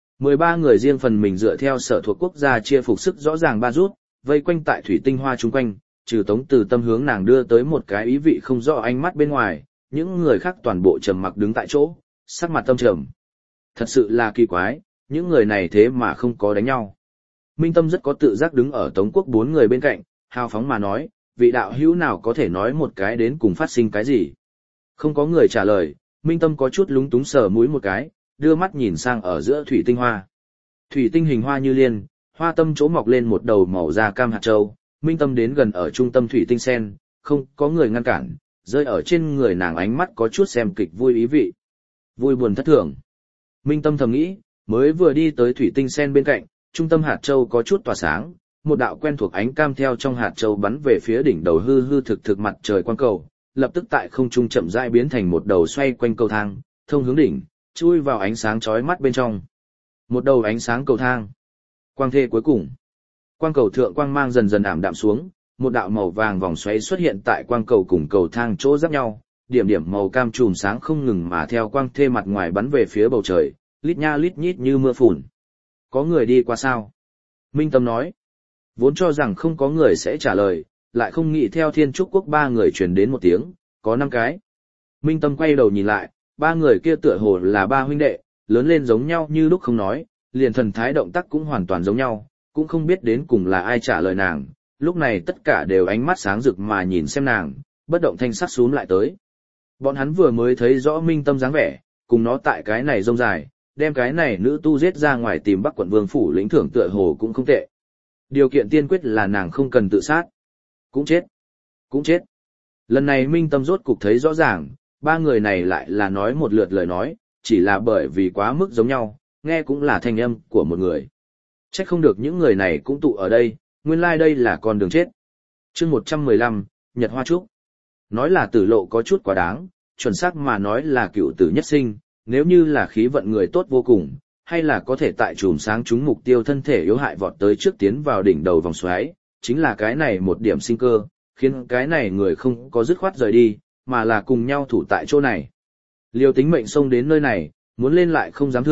13 người riêng phần mình dựa theo sở thuộc quốc gia chia phục sức rõ ràng ba rút, vây quanh tại thủy tinh hoa chung quanh, trừ Tống Từ Tâm hướng nàng đưa tới một cái ý vị không rõ ánh mắt bên ngoài, những người khác toàn bộ trầm mặc đứng tại chỗ, sắc mặt tâm trầm. Thật sự là kỳ quái, những người này thế mà không có đánh nhau. Minh Tâm rất có tự giác đứng ở Tống Quốc 4 người bên cạnh, hào phóng mà nói, vị đạo hữu nào có thể nói một cái đến cùng phát sinh cái gì. Không có người trả lời, Minh Tâm có chút lúng túng sờ mũi một cái, đưa mắt nhìn sang ở giữa thủy tinh hoa. Thủy tinh hình hoa như liên, hoa tâm chỗ mọc lên một đầu màu da cam hạt châu, Minh Tâm đến gần ở trung tâm thủy tinh sen, không có người ngăn cản, rơi ở trên người nàng ánh mắt có chút xem kịch vui ý vị. Vui buồn thất thường. Minh Tâm thầm nghĩ, mới vừa đi tới thủy tinh sen bên cạnh, trung tâm hạt châu có chút tỏa sáng, một đạo quen thuộc ánh cam theo trong hạt châu bắn về phía đỉnh đầu hư hư thực thực mặt trời quang cầu, lập tức tại không trung chậm rãi biến thành một đầu xoay quanh cầu thang, thông hướng đỉnh, chui vào ánh sáng chói mắt bên trong. Một đầu ánh sáng cầu thang. Quang thê cuối cùng. Quang cầu thượng quang mang dần dần ảm đạm xuống, một đạo màu vàng vòng xoáy xuất hiện tại quang cầu cùng cầu thang chỗ giáp nhau, điểm điểm màu cam chùm sáng không ngừng mà theo quang thê mặt ngoài bắn về phía bầu trời, lít nha lít nhít như mưa phùn. Có người đi qua sao? Minh Tâm nói. Vốn cho rằng không có người sẽ trả lời, lại không nghĩ theo Thiên Trúc Quốc 3 người truyền đến một tiếng, có 5 cái. Minh Tâm quay đầu nhìn lại, 3 người kia tựa hồ là 3 huynh đệ, lớn lên giống nhau như lúc không nói, liền thần thái động tác cũng hoàn toàn giống nhau, cũng không biết đến cùng là ai trả lời nàng, lúc này tất cả đều ánh mắt sáng rực mà nhìn xem nàng, bất động thanh sắc xuống lại tới. Bọn hắn vừa mới thấy rõ Minh Tâm dáng vẻ, cùng nó tại cái này rông dài, đem cái này nữ tu giết ra ngoài tìm Bắc Quận Vương phủ lĩnh thưởng tựa hồ cũng không tệ. Điều kiện tiên quyết là nàng không cần tự sát. Cũng chết. Cũng chết. Lần này Minh Tâm rốt cục thấy rõ ràng, 3 người này lại là nói một lượt lời nói, chỉ là bởi vì quá mức giống nhau, nghe cũng là thanh âm của một người. Trách không được những người này cũng tụ ở đây, nguyên lai đây là con đường chết. Chương 115, Nhật Hoa Trúc. Nói là tử lộ có chút quá đáng, chuẩn xác mà nói là cựu tử nhất sinh, nếu như là khí vận người tốt vô cùng, hay là có thể tại chùm sáng trúng mục tiêu thân thể yếu hại vọt tới trước tiến vào đỉnh đầu vòng xoáy, chính là cái này một điểm sinh cơ, khiến cái này người không có dứt khoát rời đi, mà là cùng nhau thủ tại chỗ này. Liều tính mệnh xông đến nơi này, muốn lên lại không dám thượng,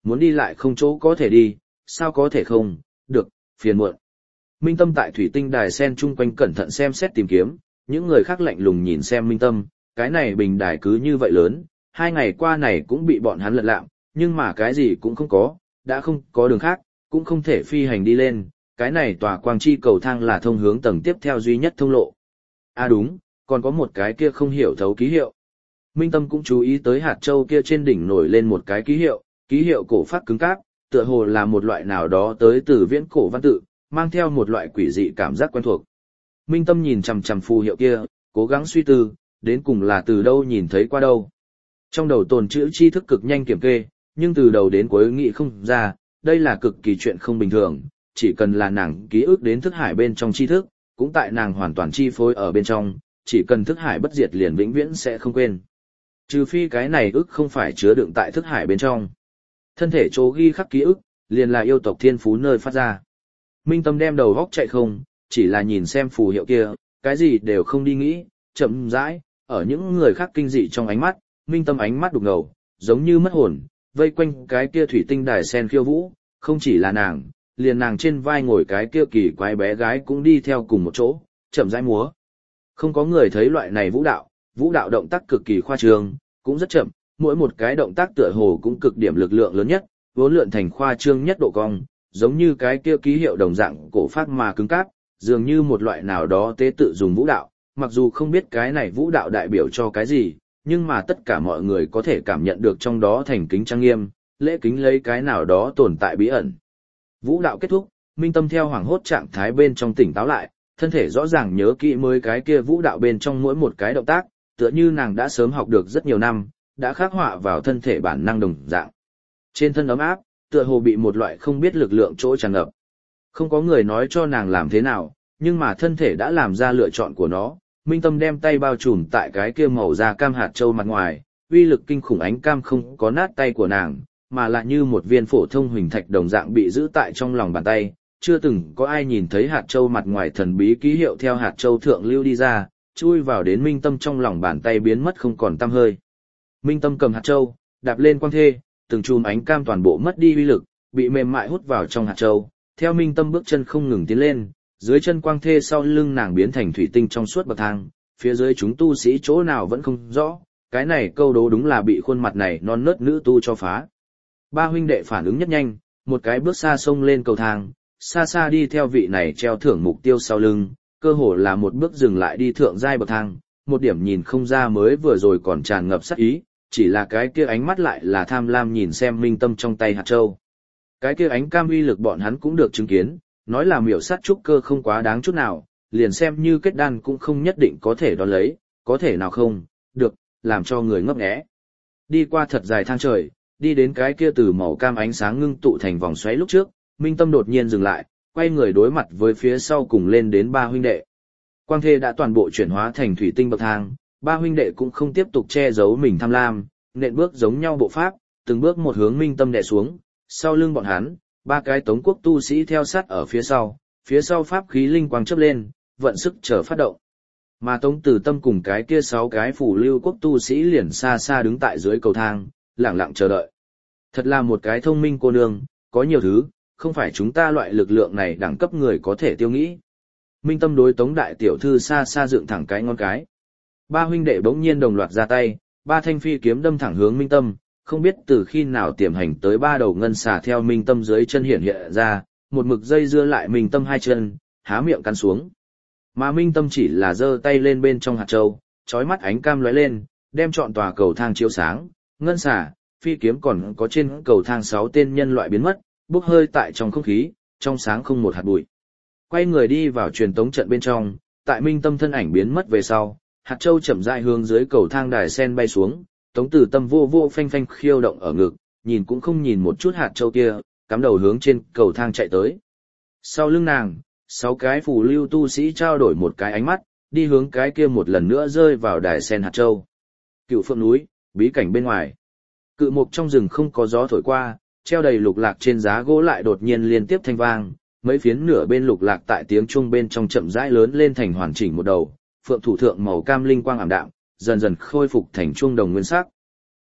muốn đi lại không chỗ có thể đi, sao có thể không, được, phiền muộn. Minh Tâm tại thủy tinh đài sen chung quanh cẩn thận xem xét tìm kiếm, những người khác lạnh lùng nhìn xem Minh Tâm, cái này bình đài cứ như vậy lớn, 2 ngày qua này cũng bị bọn hắn lật lạm, nhưng mà cái gì cũng không có, đã không có đường khác, cũng không thể phi hành đi lên, cái này tòa quang chi cầu thang là thông hướng tầng tiếp theo duy nhất thông lộ. À đúng, còn có một cái kia không hiểu thấu ký hiệu. Minh Tâm cũng chú ý tới hạt châu kia trên đỉnh nổi lên một cái ký hiệu cổ phát cứng cáp, tựa hồ là một loại nào đó tới từ viễn cổ văn tự, mang theo một loại quỷ dị cảm giác quen thuộc. Minh Tâm nhìn chằm chằm phù hiệu kia, cố gắng suy tư, đến cùng là từ đâu nhìn thấy qua đâu. Trong đầu tồn trữ tri thức cực nhanh kiểm kê, nhưng từ đầu đến cuối nghĩ không ra, đây là cực kỳ chuyện không bình thường, chỉ cần là nàng ký ức đến thức hải bên trong tri thức, cũng tại nàng hoàn toàn chi phối ở bên trong, chỉ cần thức hải bất diệt liền vĩnh viễn sẽ không quên. Trừ phi cái này ức không phải chứa đựng tại thức hải bên trong. Thân thể chỗ ghi khắc ký ức, liền là yêu tộc thiên phú nơi phát ra. Minh Tâm đem đầu góc chạy không, chỉ là nhìn xem phù hiệu kia, cái gì đều không đi nghĩ, chậm rãi, ở những người khác kinh dị trong ánh mắt, Minh Tâm ánh mắt đục ngầu, giống như mất hồn, vây quanh cái kia thủy tinh đài sen khiêu vũ, không chỉ là nàng, liền nàng trên vai ngồi cái kia kỳ quái bé gái cũng đi theo cùng một chỗ, chậm rãi múa. Không có người thấy loại này vũ đạo động tác cực kỳ khoa trương, cũng rất chậm, mỗi một cái động tác tựa hồ cũng cực điểm lực lượng lớn nhất, vốn lượn thành khoa trương nhất độ cong, giống như cái kia ký hiệu đồng dạng cổ phát mà cứng cáp, dường như một loại nào đó tế tự dùng vũ đạo, mặc dù không biết cái này vũ đạo đại biểu cho cái gì, nhưng mà tất cả mọi người có thể cảm nhận được trong đó thành kính trang nghiêm, lễ kính lấy cái nào đó tồn tại bí ẩn. Vũ đạo kết thúc, Minh Tâm theo hoảng hốt trạng thái bên trong tỉnh táo lại, thân thể rõ ràng nhớ kỹ mới cái kia vũ đạo bên trong mỗi một cái động tác, tựa như nàng đã sớm học được rất nhiều năm, đã khắc họa vào thân thể bản năng đồng dạng. Trên thân ấm áp, tựa hồ bị một loại không biết lực lượng chỗ tràn ngập. Không có người nói cho nàng làm thế nào, nhưng mà thân thể đã làm ra lựa chọn của nó. Minh Tâm đem tay bao trùm tại cái kia màu da cam hạt châu mặt ngoài, uy lực kinh khủng ánh cam không có nát tay của nàng, mà lại như một viên phổ thông huỳnh thạch đồng dạng bị giữ tại trong lòng bàn tay. Chưa từng có ai nhìn thấy hạt châu mặt ngoài thần bí ký hiệu theo hạt châu thượng lưu đi ra, chui vào đến Minh Tâm trong lòng bàn tay biến mất không còn tăm hơi. Minh Tâm cầm hạt châu, đạp lên quang thê, từng chùm ánh cam toàn bộ mất đi uy lực, bị mềm mại hút vào trong hạt châu. Theo Minh Tâm bước chân không ngừng tiến lên, dưới chân quang thê sau lưng nàng biến thành thủy tinh trong suốt bậc thang, phía dưới chúng tu sĩ chỗ nào vẫn không rõ, cái này câu đố đúng là bị khuôn mặt này non nớt nữ tu cho phá. Ba huynh đệ phản ứng nhất nhanh, một cái bước xa xông lên cầu thang, xa xa đi theo vị này treo thưởng mục tiêu sau lưng, cơ hồ là một bước dừng lại đi thượng giai bậc thang, một điểm nhìn không ra mới vừa rồi còn tràn ngập sát ý, chỉ là cái kia ánh mắt lại là tham lam nhìn xem Minh Tâm trong tay hạt châu. Cái kia ánh cam uy lực bọn hắn cũng được chứng kiến, nói là miểu sát trúc cơ không quá đáng chút nào, liền xem như kết đan cũng không nhất định có thể đón lấy, có thể nào không, được, làm cho người ngấp nghé. Đi qua thật dài thang trời, đi đến cái kia từ màu cam ánh sáng ngưng tụ thành vòng xoáy lúc trước, Minh Tâm đột nhiên dừng lại, quay người đối mặt với phía sau cùng lên đến ba huynh đệ. Quang thê đã toàn bộ chuyển hóa thành thủy tinh bậc thang, ba huynh đệ cũng không tiếp tục che giấu mình tham lam, nện bước giống nhau bộ pháp, từng bước một hướng Minh Tâm đè xuống, sau lưng bọn hắn, ba cái Tống quốc tu sĩ theo sát ở phía sau pháp khí linh quang chớp lên, vận sức chờ phát động. Mà Tống Từ Tâm cùng cái kia 6 cái phủ lưu quốc tu sĩ liền xa xa đứng tại dưới cầu thang, lặng lặng chờ đợi. Thật là một cái thông minh cô nương, có nhiều thứ, không phải chúng ta loại lực lượng này đẳng cấp người có thể tiêu nghĩ. Minh Tâm đối Tống đại tiểu thư xa xa dựng thẳng cái ngón cái. Ba huynh đệ bỗng nhiên đồng loạt ra tay, ba thanh phi kiếm đâm thẳng hướng Minh Tâm, không biết từ khi nào tiềm hành tới ba đầu ngân xà theo Minh Tâm dưới chân hiện ra, một mực dây dưa lại Minh Tâm hai chân, há miệng cắn xuống. Mà Minh Tâm chỉ là giơ tay lên bên trong hạt châu, chói mắt ánh cam lóe lên, đem trọn tòa cầu thang chiếu sáng, ngân xà, phi kiếm còn có trên cầu thang 6 tên nhân loại biến mất, bốc hơi tại trong không khí, trong sáng không một hạt bụi. Quay người đi vào truyền tống trận bên trong, tại Minh Tâm thân ảnh biến mất về sau, hạt châu chậm rãi hướng dưới cầu thang đài sen bay xuống, Tống Từ Tâm vô vô phanh phanh khiêu động ở ngực, nhìn cũng không nhìn một chút hạt châu kia, cắm đầu hướng trên cầu thang chạy tới. Sau lưng nàng, 6 cái phù lưu tu sĩ trao đổi một cái ánh mắt, đi hướng cái kia một lần nữa rơi vào đài sen hạt châu. Cựu Phượng núi, bí cảnh bên ngoài. Cự mục trong rừng không có gió thổi qua, treo đầy lục lạc trên giá gỗ lại đột nhiên liên tiếp thanh vang, mấy phiến nửa bên lục lạc tại tiếng chuông bên trong chậm rãi lớn lên thành hoàn chỉnh một đầu, phượng thủ thượng màu cam linh quang ảm đạm, dần dần khôi phục thành chuông đồng nguyên sắc.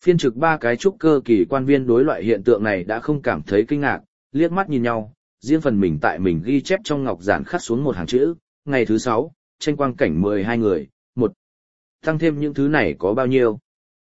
Phiên trực ba cái trúc cơ kỳ quan viên đối loại hiện tượng này đã không cảm thấy kinh ngạc, liếc mắt nhìn nhau, riêng phần mình tại mình ghi chép trong ngọc giản khắc xuống một hàng chữ, ngày thứ 6, tranh quang cảnh 12 người, một. Tăng thêm những thứ này có bao nhiêu?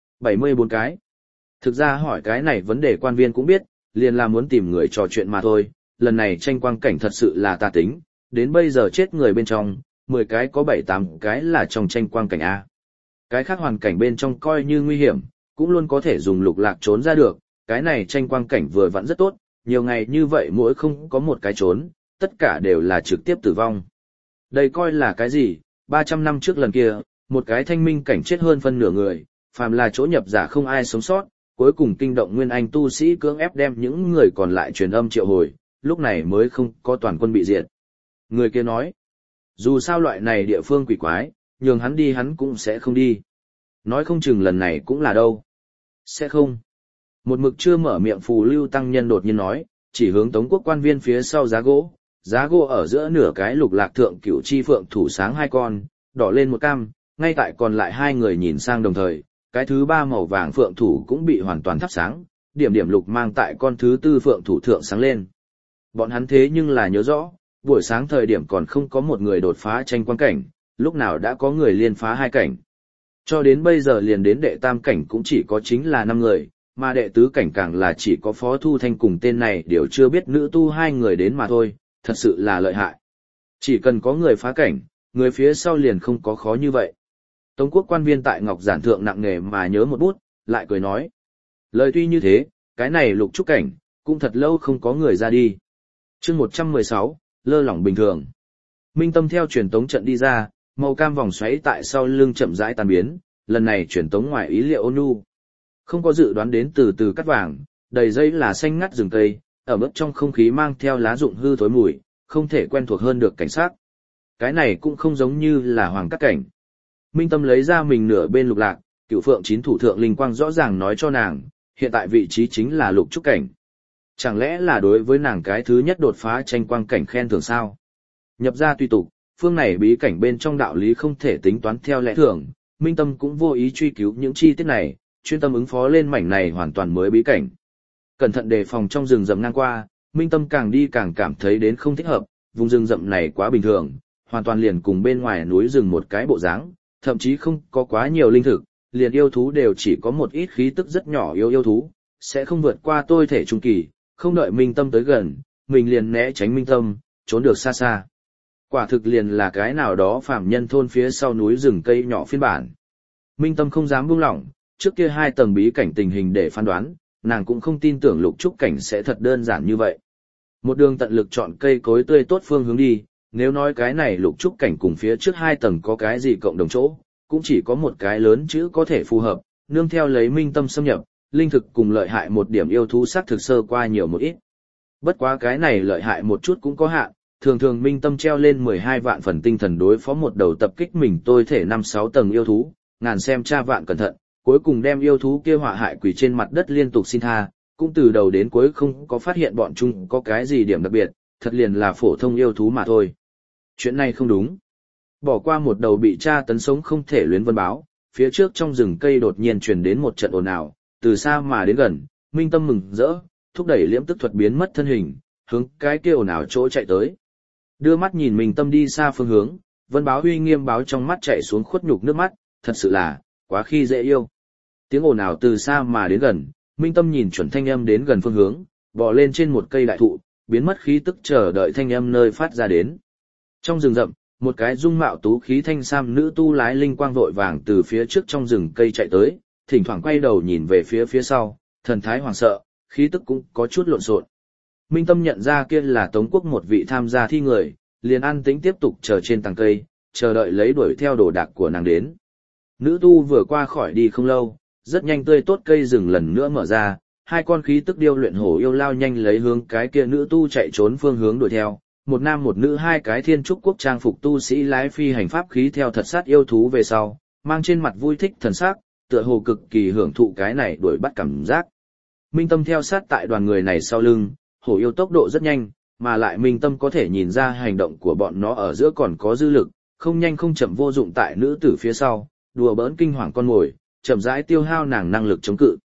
74 cái. Thực ra hỏi cái này vấn đề quan viên cũng biết, liền là muốn tìm người trò chuyện mà thôi, lần này tranh quang cảnh thật sự là tà tính, đến bây giờ chết người bên trong, 10 cái có 7-8 cái là trong tranh quang cảnh A. Cái khác hoàn cảnh bên trong coi như nguy hiểm, cũng luôn có thể dùng lục lạc trốn ra được, cái này tranh quang cảnh vừa vặn rất tốt, nhiều ngày như vậy mỗi không có một cái trốn, tất cả đều là trực tiếp tử vong. Đây coi là cái gì, 300 năm trước lần kia, một cái thanh minh cảnh chết hơn phân nửa người, phàm là chỗ nhập giả không ai sống sót, cuối cùng kinh động nguyên anh tu sĩ cưỡng ép đem những người còn lại truyền âm triệu hồi, lúc này mới không có toàn quân bị diệt. Người kia nói, dù sao loại này địa phương quỷ quái, nhường hắn đi hắn cũng sẽ không đi. Nói không chừng lần này cũng là đâu. Sẽ không. Một mực chưa mở miệng Phù Lưu tăng nhân đột nhiên nói, chỉ hướng Tống Quốc quan viên phía sau giá gỗ ở giữa nửa cái lục lạc thượng cửu chi phượng thủ sáng 2 con, đỏ lên một cam, ngay tại còn lại 2 người nhìn sang đồng thời, cái thứ 3 màu vàng phượng thủ cũng bị hoàn toàn thắp sáng, điểm điểm lục mang tại con thứ 4 phượng thủ thượng sáng lên. Bọn hắn thế nhưng là nhớ rõ, buổi sáng thời điểm còn không có một người đột phá tranh quang cảnh, lúc nào đã có người liên phá 2 cảnh. Cho đến bây giờ liền đến đệ tam cảnh cũng chỉ có chính là 5 người, mà đệ tứ cảnh càng là chỉ có Phó Thu Thanh cùng tên này đều chưa biết nữ tu 2 người đến mà thôi, thật sự là lợi hại. Chỉ cần có người phá cảnh, người phía sau liền không có khó như vậy. Tống Quốc quan viên tại ngọc giản thượng nặng nề mà nhớ một bút, lại cười nói. Lời tuy như thế, cái này lục trúc cảnh, cũng thật lâu không có người ra đi. Chương 116, lơ lỏng bình thường. Minh Tâm theo truyền tống trận đi ra, màu cam vòng xoáy tại sau lưng chậm rãi tan biến, lần này truyền tống ngoài ý liệu ôn nhu. Không có dự đoán đến từ từ cắt vàng, đầy dây là xanh ngắt rừng cây, ở mức trong không khí mang theo lá rụng hư thối mùi, không thể quen thuộc hơn được cảnh sát. Cái này cũng không giống như là hoàng cắt cảnh. Minh Tâm lấy ra mình nửa bên lục lạc, Cửu Phượng 9 thủ thượng linh quang rõ ràng nói cho nàng, hiện tại vị trí chính là lục trúc cảnh. Chẳng lẽ là đối với nàng cái thứ nhất đột phá tranh quang cảnh khen thưởng sao? Nhập ra tùy tục, phương này bí cảnh bên trong đạo lý không thể tính toán theo lẽ thường, Minh Tâm cũng vô ý truy cứu những chi tiết này, chuyên tâm ứng phó lên mảnh này hoàn toàn mới bí cảnh. Cẩn thận đề phòng trong rừng rậm ngang qua, Minh Tâm càng đi càng cảm thấy đến không thích hợp, vùng rừng rậm này quá bình thường, hoàn toàn liền cùng bên ngoài núi rừng một cái bộ dáng, thậm chí không có quá nhiều linh thực, liền yêu thú đều chỉ có một ít khí tức rất nhỏ yêu thú, sẽ không vượt qua tôi thể trung kỳ, không đợi Minh Tâm tới gần, mình liền né tránh Minh Tâm, trốn được xa xa. Quả thực liền là cái nào đó phàm nhân thôn phía sau núi rừng cây nhỏ phiên bản. Minh Tâm không dám buông lỏng, trước kia 2 tầng bí cảnh tình hình để phán đoán, nàng cũng không tin tưởng lục trúc cảnh sẽ thật đơn giản như vậy. Một đường tận lực chọn cây cối tươi tốt phương hướng đi, nếu nói cái này lục trúc cảnh cùng phía trước 2 tầng có cái gì cộng đồng chỗ, cũng chỉ có một cái lớn chữ có thể phù hợp, nương theo lấy Minh Tâm xâm nhập, linh thực cùng lợi hại một điểm yêu thú sắc thực sơ qua nhiều một ít. Bất quá cái này lợi hại một chút cũng có hạn, thường thường Minh Tâm treo lên 12 vạn phần tinh thần đối phó một đầu tập kích mình tôi thể 5-6 tầng yêu thú, ngàn xem tra vạn cẩn thận, cuối cùng đem yêu thú kia họa hại quỳ trên mặt đất liên tục xin tha, cũng từ đầu đến cuối không có phát hiện bọn chúng có cái gì điểm đặc biệt, thật liền là phổ thông yêu thú mà thôi. Chuyện này không đúng. Bỏ qua một đầu bị tra tấn sống không thể luyến vân báo, phía trước trong rừng cây đột nhiên truyền đến một trận ồn ào, từ xa mà đến gần, Minh Tâm mừng rỡ, thúc đẩy liễm tức thuật biến mất thân hình, hướng cái kia ồn ào chỗ chạy tới. Đưa mắt nhìn Minh Tâm đi xa phương hướng, vân báo uy nghiêm báo trong mắt chạy xuống khuất nhục nước mắt, thật sự là quá khi dễ yêu. Tiếng ồn ào từ xa mà đến gần, Minh Tâm nhìn chuẩn thanh âm đến gần phương hướng, bò lên trên một cây đại thụ, biến mất khí tức chờ đợi thanh âm nơi phát ra đến. Trong rừng rậm, một cái dung mạo tú khí thanh sam nữ tu lái linh quang vội vàng từ phía trước trong rừng cây chạy tới, thỉnh thoảng quay đầu nhìn về phía sau, thần thái hoảng sợ, khí tức cũng có chút lộn xộn. Minh Tâm nhận ra kia là Tống Quốc một vị tham gia thi người, liền an tĩnh tiếp tục chờ trên tầng cây, chờ đợi lấy đuổi theo đồ đạc của nàng đến. Nữ tu vừa qua khỏi đi không lâu, rất nhanh tươi tốt cây rừng lần nữa mở ra, 2 con khí tức điêu luyện hổ yêu lao nhanh lấy hướng cái kia nữ tu chạy trốn phương hướng đuổi theo, một nam một nữ 2 cái thiên trúc quốc trang phục tu sĩ lái phi hành pháp khí theo thật sát yêu thú về sau, mang trên mặt vui thích thần sắc, tựa hồ cực kỳ hưởng thụ cái này đuổi bắt cảm giác. Minh Tâm theo sát tại đoàn người này sau lưng, hổ yêu tốc độ rất nhanh, mà lại Minh Tâm có thể nhìn ra hành động của bọn nó ở giữa còn có dư lực, không nhanh không chậm vô dụng tại nữ tử phía sau, đùa bỡn kinh hoàng con mồi, chậm rãi tiêu hao nàng năng lực chống cự.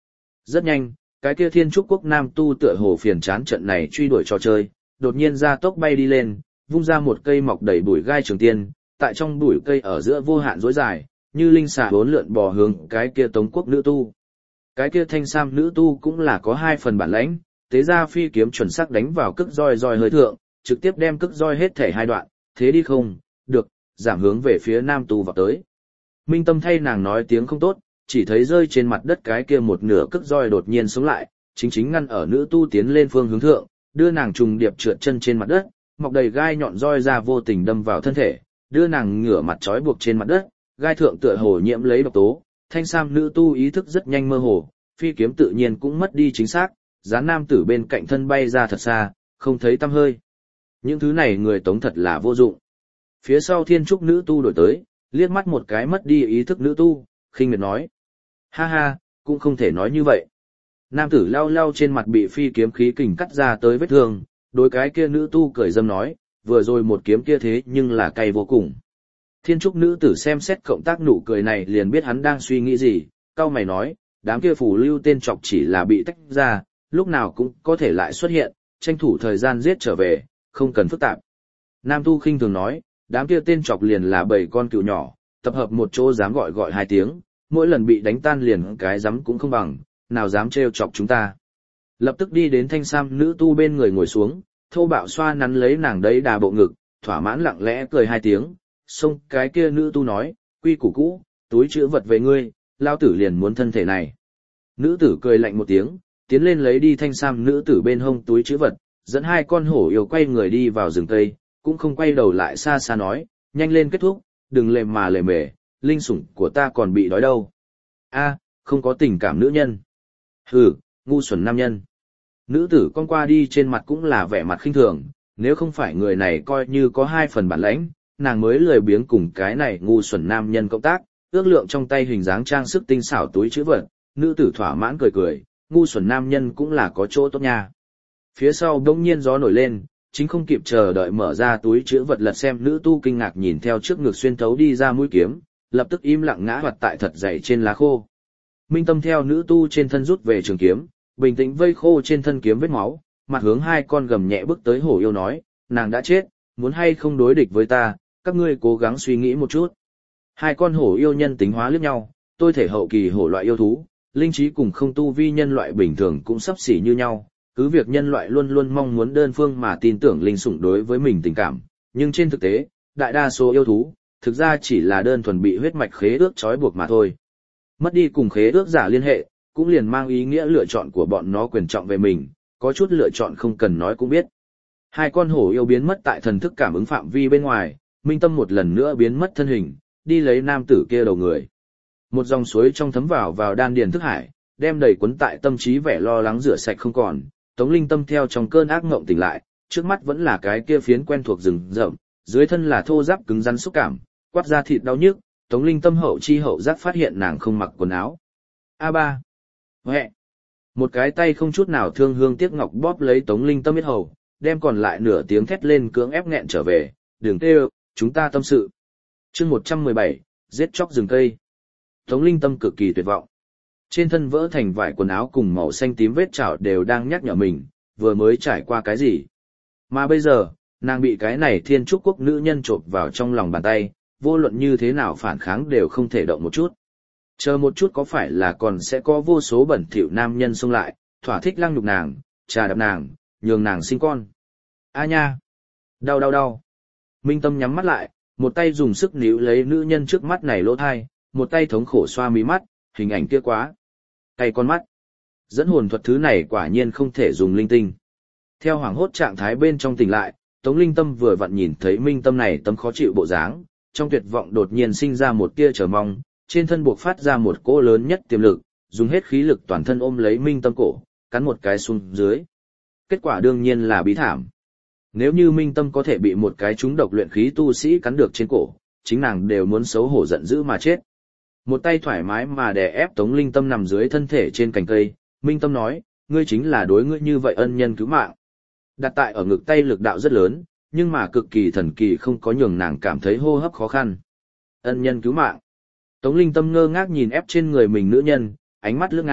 Rất nhanh, cái kia Thiên Trúc Quốc nam tu tựa hồ phiền chán trận này truy đuổi trò chơi, đột nhiên ra tốc bay đi lên, vung ra một cây mọc đầy bụi gai trường tiên, tại trong bụi cây ở giữa vô hạn rối dài, như linh xà bốn lượn bò hướng cái kia Tống Quốc nữ tu. Cái kia thanh sam nữ tu cũng là có 2 phần bản lãnh, tế ra phi kiếm chuẩn xác đánh vào cước roi roi hơi thượng, trực tiếp đem cước roi hết thể 2 đoạn, thế đi không, được, giảm hướng về phía nam tu vào tới. Minh Tâm thay nàng nói tiếng không tốt, chỉ thấy rơi trên mặt đất cái kia một nửa cước roi đột nhiên sống lại, chính ngăn ở nữ tu tiến lên phương hướng thượng, đưa nàng trùng điệp trượt chân trên mặt đất, mọc đầy gai nhọn roi ra vô tình đâm vào thân thể, đưa nàng ngửa mặt trói buộc trên mặt đất, gai thượng tựa hồ nhiễm lấy độc tố, thanh sam nữ tu ý thức rất nhanh mơ hồ, phi kiếm tự nhiên cũng mất đi chính xác, gián nam tử bên cạnh thân bay ra thật xa, không thấy tăm hơi. Những thứ này người Tống thật là vô dụng. Phía sau Thiên Trúc nữ tu đổi tới, liếc mắt một cái mất đi ý thức nữ tu, khinh miệt nói: "Ha ha, cũng không thể nói như vậy." Nam tử lau lau trên mặt bị phi kiếm khí kình cắt ra tới vết thương, đối cái kia nữ tu cười dâm nói: "Vừa rồi một kiếm kia thế nhưng là cay vô cùng." Thiên Trúc nữ tử xem xét cộng tác nụ cười này liền biết hắn đang suy nghĩ gì, cau mày nói: "Đám kia phù lưu tên trọc chỉ là bị tách ra, lúc nào cũng có thể lại xuất hiện, tranh thủ thời gian giết trở về, không cần phức tạp." Nam tu khinh thường nói: "Đám kia tên trọc liền là bầy con cừu nhỏ, tập hợp một chỗ dám gọi gọi 2 tiếng, mỗi lần bị đánh tan liền cái dám cũng không bằng, nào dám trêu chọc chúng ta." Lập tức đi đến thanh sam nữ tu bên người ngồi xuống, thô bạo xoa nắn lấy nàng đấy đà bộ ngực, thỏa mãn lặng lẽ cười 2 tiếng, xông cái kia nữ tu nói: "Quy củ cũ, túi chữ vật về ngươi, lao tử liền muốn thân thể này." Nữ tử cười lạnh một tiếng, tiến lên lấy đi thanh sam nữ tử bên hông túi chữ vật, dẫn 2 con hổ yêu quay người đi vào rừng cây, cũng không quay đầu lại xa xa nói: "Nhanh lên kết thúc, đừng lề mà lề mề, linh sủng của ta còn bị đói đâu." A, không có tình cảm nữ nhân. Hừ, ngu xuẩn nam nhân. Nữ tử con qua đi trên mặt cũng là vẻ mặt khinh thường, nếu không phải người này coi như có 2 phần bản lãnh, nàng mới lười biếng cùng cái này ngu xuẩn nam nhân cộng tác, ước lượng trong tay hình dáng trang sức tinh xảo túi chữ vật, nữ tử thỏa mãn cười cười, ngu xuẩn nam nhân cũng là có chỗ tốt nha. Phía sau đông nhiên gió nổi lên, chính không kịp chờ đợi mở ra túi chữ vật lật xem, nữ tu kinh ngạc nhìn theo trước ngực xuyên thấu đi ra mũi kiếm, lập tức im lặng ngã hoạt tại thật dày trên lá khô. Minh Tâm theo nữ tu trên thân rút về trường kiếm, bình tĩnh vây khô trên thân kiếm vết máu, mặt hướng 2 con gầm nhẹ bước tới hổ yêu nói: "Nàng đã chết, muốn hay không đối địch với ta, các ngươi cố gắng suy nghĩ một chút." 2 con hổ yêu nhân tính hóa liếc nhau, tôi thể hậu kỳ hổ loại yêu thú, linh trí cùng không tu vi nhân loại bình thường cũng sắp xỉ như nhau, cứ việc nhân loại luôn luôn mong muốn đơn phương mà tin tưởng linh sủng đối với mình tình cảm, nhưng trên thực tế, đại đa số yêu thú, thực ra chỉ là đơn thuần bị huyết mạch khế ước trói buộc mà thôi. Mất đi cùng khế ước giả liên hệ, cũng liền mang ý nghĩa lựa chọn của bọn nó quyền trọng về mình, có chút lựa chọn không cần nói cũng biết. 2 con hổ yêu biến mất tại thần thức cảm ứng phạm vi bên ngoài, Minh Tâm một lần nữa biến mất thân hình, đi lấy nam tử kia đầu người. Một dòng suối trong thấm vào đan điền thức hải, đem đầy cuốn tại tâm trí vẻ lo lắng rửa sạch không còn. Tống Linh Tâm theo trong cơn ác ngộng tỉnh lại, trước mắt vẫn là cái kia phiến quen thuộc rừng rậm, dưới thân là thô ráp cứng rắn xúc cảm, quát ra thịt đau nhức. Tống Linh Tâm hậu chi hậu giác phát hiện nàng không mặc quần áo. A3. Huệ. Một cái tay không chút nào thương hương tiếc ngọc bóp lấy Tống Linh Tâm yết hầu, đem còn lại nửa tiếng thét lên cưỡng ép nghẹn trở về, "Đừng kêu, chúng ta tâm sự." Chương 117, giết chóc rừng cây. Tống Linh Tâm cực kỳ tuyệt vọng. Trên thân vỡ thành vải quần áo cùng màu xanh tím vết chảo đều đang nhắc nhở mình, vừa mới trải qua cái gì. Mà bây giờ, nàng bị cái này Thiên Trúc Quốc nữ nhân chộp vào trong lòng bàn tay, vô luận như thế nào phản kháng đều không thể động một chút. Chờ một chút có phải là còn sẽ có vô số bẩn thỉu nam nhân xông lại, thỏa thích lăng nhục nàng, trà đạp nàng, nhường nàng sinh con. A nha! Đau đau đau! Minh Tâm nhắm mắt lại, một tay dùng sức níu lấy nữ nhân trước mắt này lỗ thai, một tay thống khổ xoa mí mắt, hình ảnh kia quá cay con mắt. Dẫn hồn thuật thứ này quả nhiên không thể dùng linh tinh. Theo hoảng hốt trạng thái bên trong tỉnh lại, Tống Linh Tâm vừa vặn nhìn thấy Minh Tâm này tấm khó chịu bộ dáng, trong tuyệt vọng đột nhiên sinh ra một tia chờ mong, trên thân buộc phát ra một cỗ lớn nhất tiềm lực, dùng hết khí lực toàn thân ôm lấy Minh Tâm cổ, cắn một cái xuống dưới. Kết quả đương nhiên là bí thảm. Nếu như Minh Tâm có thể bị một cái trúng độc luyện khí tu sĩ cắn được trên cổ, chính nàng đều muốn xấu hổ giận dữ mà chết. Một tay thoải mái mà đè ép Tống Linh Tâm nằm dưới thân thể trên cành cây, Minh Tâm nói: "Ngươi chính là đối ngươi như vậy ân nhân cứu mạng." Đặt tại ở ngực tay lực đạo rất lớn, nhưng mà cực kỳ thần kỳ không có nhường nàng cảm thấy hô hấp khó khăn. Ân nhân cứu mạng. Tống Linh Tâm ngơ ngác nhìn ép trên người mình nữ nhân, ánh mắt lướt ngang,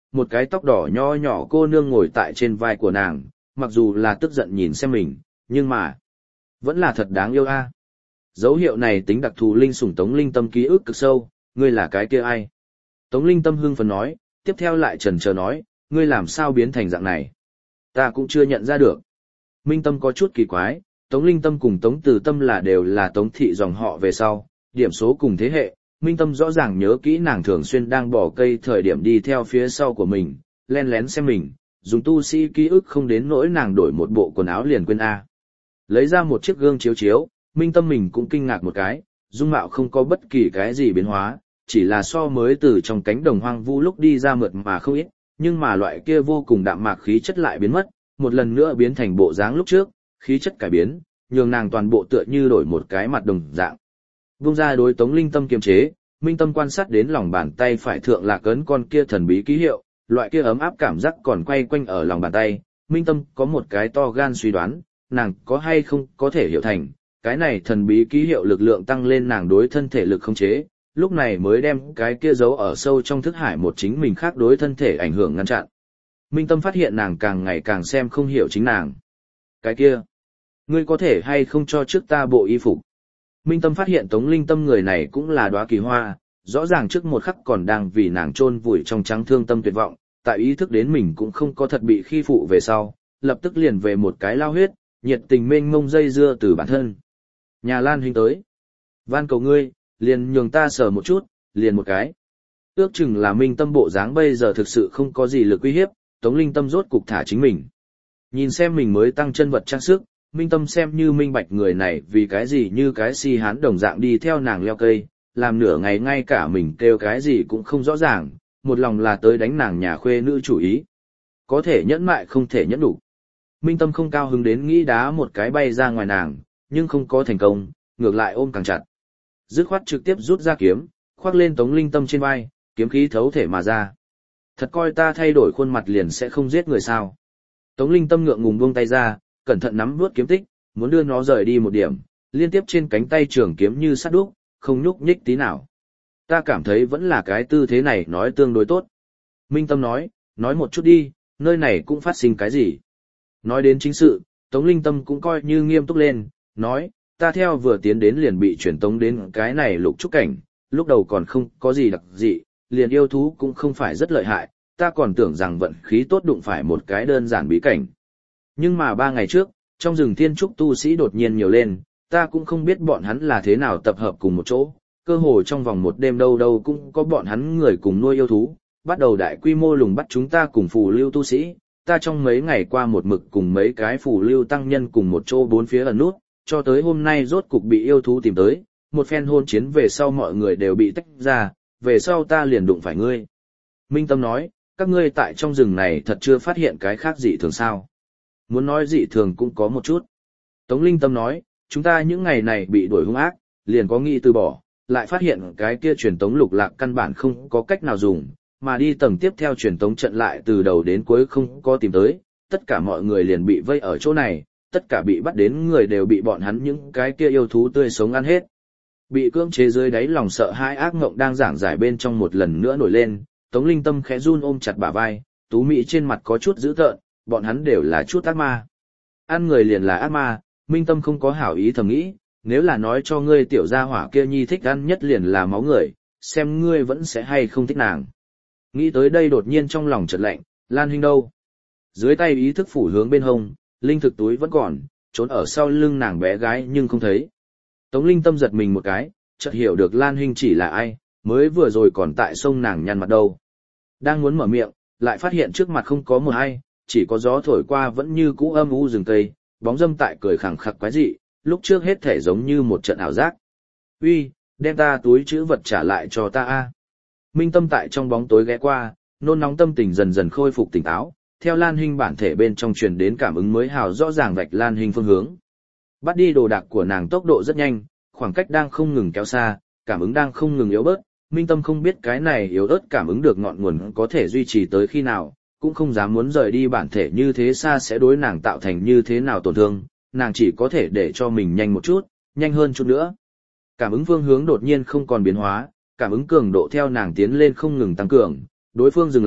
một cái tóc đỏ nho nhỏ cô nương ngồi tại trên vai của nàng, mặc dù là tức giận nhìn xem mình, nhưng mà vẫn là thật đáng yêu a. Dấu hiệu này tính đặc thù linh sủng Tống Linh Tâm ký ức cực sâu, ngươi là cái kia ai? Tống Linh Tâm hưng phấn nói, tiếp theo lại chần chờ nói, ngươi làm sao biến thành dạng này? Ta cũng chưa nhận ra được. Minh Tâm có chút kỳ quái, Tống Linh Tâm cùng Tống Từ Tâm đều là Tống thị dòng họ về sau, điểm số cùng thế hệ. Minh Tâm rõ ràng nhớ kỹ nàng thường xuyên đang bỏ cây thời điểm đi theo phía sau của mình, len lén xem mình, dùng tu sĩ ký ức không đến nỗi nàng đổi một bộ quần áo liền quên a. Lấy ra một chiếc gương chiếu chiếu, Minh Tâm mình cũng kinh ngạc một cái, dung mạo không có bất kỳ cái gì biến hóa, chỉ là so mới từ trong cánh đồng hoang vu lúc đi ra mượt mà không ít, nhưng mà loại kia vô cùng đạm mạc khí chất lại biến mất, một lần nữa biến thành bộ dáng lúc trước, khí chất cải biến, nhường nàng toàn bộ tựa như đổi một cái mặt đồng dạng. Vung ra đối Tống Linh Tâm kiềm chế, Minh Tâm quan sát đến lòng bàn tay phải thượng lạc ấn con kia thần bí ký hiệu, loại kia ấm áp cảm giác còn quay quanh ở lòng bàn tay, Minh Tâm có một cái to gan suy đoán, nàng có hay không có thể hiểu thành, cái này thần bí ký hiệu lực lượng tăng lên nàng đối thân thể lực không chế, lúc này mới đem cái kia giấu ở sâu trong thức hải một chính mình khác đối thân thể ảnh hưởng ngăn chặn. Minh Tâm phát hiện nàng càng ngày càng xem không hiểu chính nàng. Cái kia, ngươi có thể hay không cho trước ta bộ y phục? Minh Tâm phát hiện Tống Linh Tâm người này cũng là đóa kỳ hoa, rõ ràng trước một khắc còn đang vì nàng chôn vùi trong trắng thương tâm tuyệt vọng, tại ý thức đến mình cũng không có thật bị khi phụ về sau, lập tức liền về một cái lao huyết, nhiệt tình mênh mông dây dưa từ bản thân. Nhà Lan Hinh tới. Van cầu ngươi, liền nhường ta sờ một chút, liền một cái. Ước chừng là Minh Tâm bộ dáng bây giờ thực sự không có gì lực uy hiếp, Tống Linh Tâm rốt cục thả chính mình. Nhìn xem mình mới tăng chân vật trang sức, Minh Tâm xem như minh bạch người này vì cái gì như cái si hán đồng dạng đi theo nàng leo cây, làm nửa ngày ngay cả mình kêu cái gì cũng không rõ ràng, một lòng là tới đánh nàng nhà khuê nữ chủ ý. Có thể nhẫn mại không thể nhẫn đủ. Minh Tâm không cao hứng đến nghĩ đá một cái bay ra ngoài nàng, nhưng không có thành công, ngược lại ôm càng chặt. Dứt khoát trực tiếp rút ra kiếm, khoác lên Tống Linh Tâm trên vai, kiếm khí thấu thể mà ra. Thật coi ta thay đổi khuôn mặt liền sẽ không giết người sao? Tống Linh Tâm ngượng ngùng buông tay ra, cẩn thận nắm vuốt kiếm tích, muốn đưa nó rời đi một điểm, liên tiếp trên cánh tay trường kiếm như sắt đúc, không nhúc nhích tí nào. Ta cảm thấy vẫn là cái tư thế này nói tương đối tốt. Minh Tâm nói một chút đi, nơi này cũng phát sinh cái gì? Nói đến chính sự, Tống Linh Tâm cũng coi như nghiêm túc lên, nói, ta theo vừa tiến đến liền bị chuyển tống đến cái này lục trúc cảnh, lúc đầu còn không có gì đặc dị, liền yêu thú cũng không phải rất lợi hại, ta còn tưởng rằng vận khí tốt đụng phải một cái đơn giản bí cảnh. Nhưng mà 3 ngày trước, trong rừng thiên trúc tu sĩ đột nhiên nhiều lên, ta cũng không biết bọn hắn là thế nào tập hợp cùng một chỗ, cơ hồ trong vòng một đêm đâu đâu cũng có bọn hắn người cùng nuôi yêu thú, bắt đầu đại quy mô lùng bắt chúng ta cùng phù lưu tu sĩ, ta trong mấy ngày qua một mực cùng mấy cái phù lưu tăng nhân cùng một chỗ bốn phía ẩn nút, cho tới hôm nay rốt cục bị yêu thú tìm tới, một phen hôn chiến về sau mọi người đều bị tách ra, về sau ta liền đụng phải ngươi. Minh Tâm nói, các ngươi tại trong rừng này thật chưa phát hiện cái khác dị thường sao? Muốn nói dị thường cũng có một chút. Tống Linh Tâm nói, chúng ta những ngày này bị đuổi hung ác, liền có nghĩ từ bỏ, lại phát hiện cái kia truyền tống lục lạc căn bản không có cách nào dùng, mà đi tầng tiếp theo truyền tống trận lại từ đầu đến cuối không có tìm tới, tất cả mọi người liền bị vây ở chỗ này, tất cả bị bắt đến người đều bị bọn hắn những cái kia yêu thú tươi sống ăn hết. Bị cưỡng chế dưới đáy lòng sợ hãi ác ngộng đang giảng giải bên trong một lần nữa nổi lên, Tống Linh Tâm khẽ run ôm chặt bả vai, Tú Mỹ trên mặt có chút dữ tợn, bọn hắn đều là chút ác ma. Ăn người liền là ác ma, Minh Tâm không có hảo ý thầm nghĩ, nếu là nói cho ngươi tiểu gia hỏa kia nhi thích ăn nhất liền là máu người, xem ngươi vẫn sẽ hay không thích nàng. Nghĩ tới đây đột nhiên trong lòng chợt lạnh, Lan Hinh đâu? Dưới tay ý thức phủ hướng bên hông, linh thực túi vẫn còn, trốn ở sau lưng nàng bé gái nhưng không thấy. Tống Linh Tâm giật mình một cái, chợt hiểu được Lan Hinh chỉ là ai, mới vừa rồi còn tại sông nàng nhăn mặt đâu. Đang muốn mở miệng, lại phát hiện trước mặt không có một ai, chỉ có gió thổi qua vẫn như cũ âm u rừng cây, bóng dâm tại cười khẳng khặc quái dị, lúc trước hết thể giống như một trận ảo giác. Uy, đem ta túi trữ vật trả lại cho ta a. Minh Tâm tại trong bóng tối ghé qua, nôn nóng tâm tình dần dần khôi phục tỉnh táo, theo Lan Hinh bản thể bên trong truyền đến cảm ứng mới hào rõ ràng vạch Lan Hinh phương hướng. Bắt đi đồ đạc của nàng tốc độ rất nhanh, khoảng cách đang không ngừng kéo xa, cảm ứng đang không ngừng yếu bớt, Minh Tâm không biết cái này yếu ớt cảm ứng được ngọn nguồn có thể duy trì tới khi nào, cũng không dám muốn rời đi bản thể như thế xa sẽ đối nàng tạo thành như thế nào tổn thương, nàng chỉ có thể để cho mình nhanh một chút, nhanh hơn chút nữa. Cảm ứng phương hướng đột nhiên không còn biến hóa, cảm ứng cường độ theo nàng tiến lên không ngừng tăng cường, đối phương dừng lại,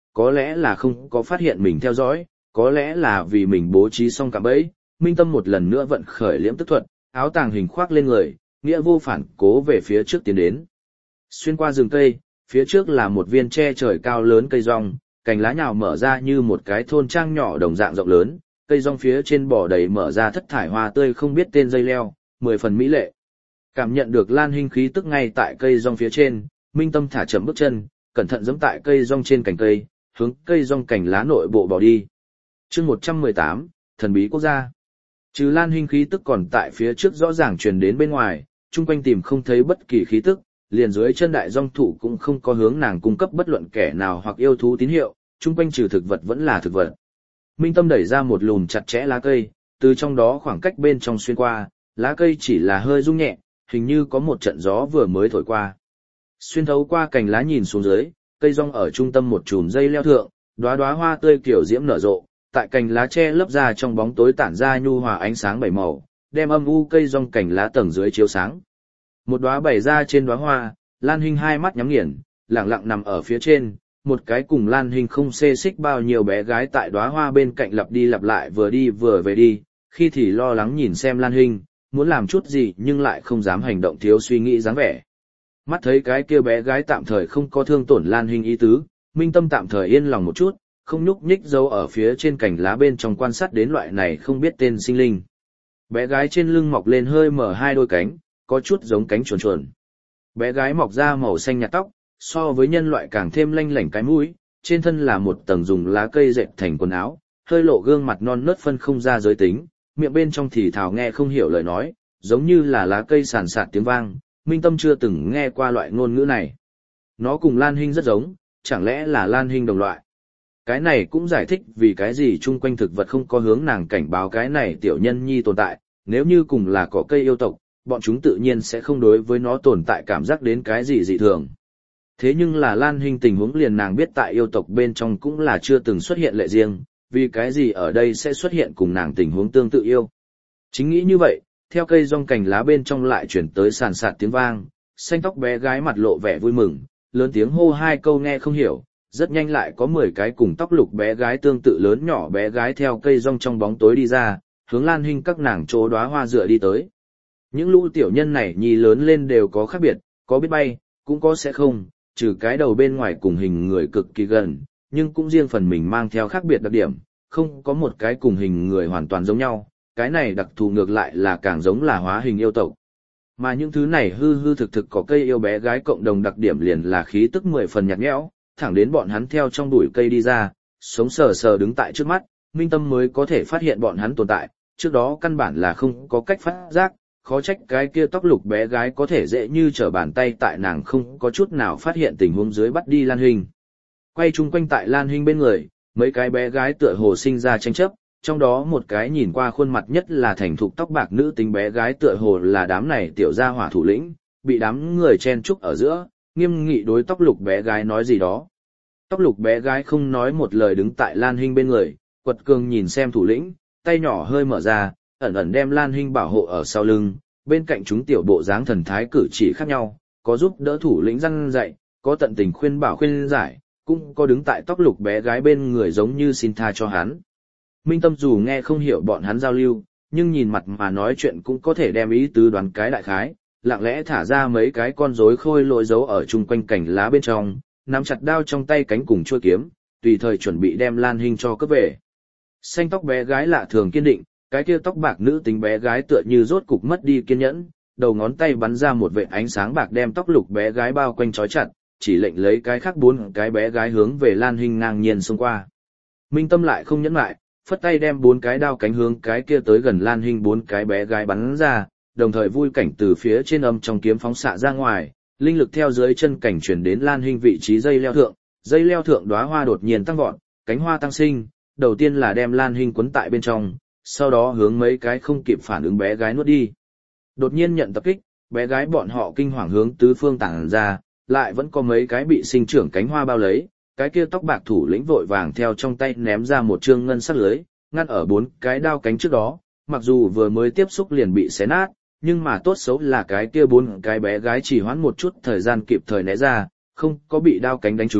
có lẽ là không có phát hiện mình theo dõi, có lẽ là vì mình bố trí xong cạm bẫy, Minh Tâm một lần nữa vận khởi liễm tức thuật, áo tàng hình khoác lên người, nghĩa vô phản cố về phía trước tiến đến. Xuyên qua rừng cây, phía trước là một viên tre trời cao lớn cây rong, cành lá nhào mở ra như một cái thôn trang nhỏ đồng dạng rộng lớn, cây rong phía trên bò đầy mở ra thất thải hoa tươi không biết tên dây leo, 10 phần mỹ lệ. Cảm nhận được Lan Hinh khí tức ngay tại cây rong phía trên, Minh Tâm thả chậm bước chân, cẩn thận giẫm tại cây rong trên cành cây, hướng cây rong cành lá nội bộ bỏ đi. Chương 118, thần bí quốc gia. Trừ Lan Hinh khí tức còn tại phía trước rõ ràng truyền đến bên ngoài, chung quanh tìm không thấy bất kỳ khí tức, liền dưới chân đại rong thụ cũng không có hướng nàng cung cấp bất luận kẻ nào hoặc yêu thú tín hiệu, chung quanh trừ thực vật vẫn là thực vật. Minh Tâm đẩy ra một lùm chặt chẽ lá cây, từ trong đó khoảng cách bên trong xuyên qua, lá cây chỉ là hơi rung nhẹ, hình như có một trận gió vừa mới thổi qua. Xuyên thấu qua cành lá nhìn xuống dưới, cây rong ở trung tâm một chùm dây leo thượng, đóa đóa hoa tươi kiểu diễm nở rộ, tại cành lá che lấp ra trong bóng tối tản ra nhu hòa ánh sáng bảy màu, đem âm u cây rong cành lá tầng dưới chiếu sáng. Một đóa bày ra trên đóa hoa, Lan Hinh hai mắt nhắm nghiền, lặng lặng nằm ở phía trên, một cái cùng Lan Hinh không xê xích bao nhiêu bé gái tại đóa hoa bên cạnh lặp đi lặp lại vừa đi vừa về đi, khi thì lo lắng nhìn xem Lan Hinh, muốn làm chút gì nhưng lại không dám hành động thiếu suy nghĩ dáng vẻ. Mắt thấy cái kia bé gái tạm thời không có thương tổn Lan Hinh ý tứ, Minh Tâm tạm thời yên lòng một chút, không nhúc nhích dấu ở phía trên cành lá bên trong quan sát đến loại này không biết tên sinh linh. Bé gái trên lưng mọc lên hơi mở hai đôi cánh, có chút giống cánh chuồn chuồn. Bé gái mọc ra màu xanh nhạt tóc, so với nhân loại càng thêm lanh lảnh cái mũi, trên thân là một tầng dùng lá cây dệt thành quần áo, hơi lộ gương mặt non nớt phân không ra giới tính, miệng bên trong thì thào nghe không hiểu lời nói, giống như là lá cây sàn sạt tiếng vang, Minh Tâm chưa từng nghe qua loại ngôn ngữ này. Nó cùng Lan Hinh rất giống, chẳng lẽ là Lan Hinh đồng loại? Cái này cũng giải thích vì cái gì chung quanh thực vật không có hướng nàng cảnh báo cái này tiểu nhân nhi tồn tại, nếu như cùng là cỏ cây yêu tộc, bọn chúng tự nhiên sẽ không đối với nó tồn tại cảm giác đến cái gì dị thường. Thế nhưng là Lan Hinh tình huống liền nàng biết tại yêu tộc bên trong cũng là chưa từng xuất hiện lệ riêng, vì cái gì ở đây sẽ xuất hiện cùng nàng tình huống tương tự yêu. Chính nghĩ như vậy, theo cây rong cành lá bên trong lại chuyển tới sàn sạt tiếng vang, xanh tóc bé gái mặt lộ vẻ vui mừng, lớn tiếng hô hai câu nghe không hiểu, rất nhanh lại có 10 cái cùng tóc lục bé gái tương tự lớn nhỏ bé gái theo cây rong trong bóng tối đi ra, hướng Lan Hinh các nàng chỗ đóa hoa dựa đi tới. Những lũ tiểu nhân này nhì lớn lên đều có khác biệt, có biết bay, cũng có sẽ không, trừ cái đầu bên ngoài cùng hình người cực kỳ gần, nhưng cũng riêng phần mình mang theo khác biệt đặc điểm, không có một cái cùng hình người hoàn toàn giống nhau, cái này đặc thù ngược lại là càng giống là hóa hình yêu tộc. Mà những thứ này hư hư thực thực có cây yêu bé gái cộng đồng đặc điểm liền là khí tức 10 phần nhạt nhẽo, thẳng đến bọn hắn theo trong bụi cây đi ra, sống sờ sờ đứng tại trước mắt, Minh Tâm mới có thể phát hiện bọn hắn tồn tại, trước đó căn bản là không có cách phát giác, khó trách cái kia tóc lục bé gái có thể dễ như trở bàn tay tại nàng không có chút nào phát hiện tình huống dưới bắt đi Lan Hinh. Quay chung quanh tại Lan Hinh bên người, mấy cái bé gái tựa hồ sinh ra tranh chấp, trong đó một cái nhìn qua khuôn mặt nhất là thành thục tóc bạc nữ tính bé gái tựa hồ là đám này tiểu gia hỏa thủ lĩnh, bị đám người chen chúc ở giữa, nghiêm nghị đối tóc lục bé gái nói gì đó. Tóc lục bé gái không nói một lời đứng tại Lan Hinh bên người, quật cường nhìn xem thủ lĩnh, tay nhỏ hơi mở ra, ẩn ẩn đem Lan Hinh bảo hộ ở sau lưng, bên cạnh chúng tiểu bộ dáng thần thái cử chỉ khác nhau, có giúp đỡ thủ lĩnh răn dạy, có tận tình khuyên bảo khuyên giải, cũng có đứng tại tóc lục bé gái bên người giống như xin tha cho hắn. Minh Tâm dù nghe không hiểu bọn hắn giao lưu, nhưng nhìn mặt mà nói chuyện cũng có thể đem ý tứ đoán cái đại khái, lặng lẽ thả ra mấy cái con rối khôi lỗi giấu ở chung quanh cành lá bên trong, nắm chặt đao trong tay cánh cùng chuôi kiếm, tùy thời chuẩn bị đem Lan Hinh cho cướp về. Xanh tóc bé gái lạ thường kiên định, cái kia tóc bạc nữ tính bé gái tựa như rốt cục mất đi kiên nhẫn, đầu ngón tay bắn ra một vệt ánh sáng bạc đem tóc lục bé gái bao quanh trói chặt, chỉ lệnh lấy cái khác 4 cái bé gái hướng về Lan Hinh ngang nhiên xông qua. Minh Tâm lại không nhẫn lại, phất tay đem 4 cái đao cánh hướng cái kia tới gần Lan Hinh 4 cái bé gái bắn ra, đồng thời vui cảnh từ phía trên âm trong kiếm phóng xạ ra ngoài, linh lực theo dưới chân cảnh chuyển đến Lan Hinh vị trí dây leo thượng đóa hoa đột nhiên tăng vọt, cánh hoa tăng sinh, đầu tiên là đem Lan Hinh quấn tại bên trong, sau đó hướng mấy cái không kịp phản ứng bé gái nuốt đi. Đột nhiên nhận tập kích, bé gái bọn họ kinh hoàng hướng tứ phương tản ra, lại vẫn có mấy cái bị sinh trưởng cánh hoa bao lấy, cái kia tóc bạc thủ lĩnh vội vàng theo trong tay ném ra một trương ngân sắc lưới, ngăn ở 4 cái đao cánh trước đó, mặc dù vừa mới tiếp xúc liền bị xé nát, nhưng mà tốt xấu là cái kia 4 cái bé gái chỉ hoãn một chút thời gian kịp thời né ra, không có bị đao cánh đánh trúng,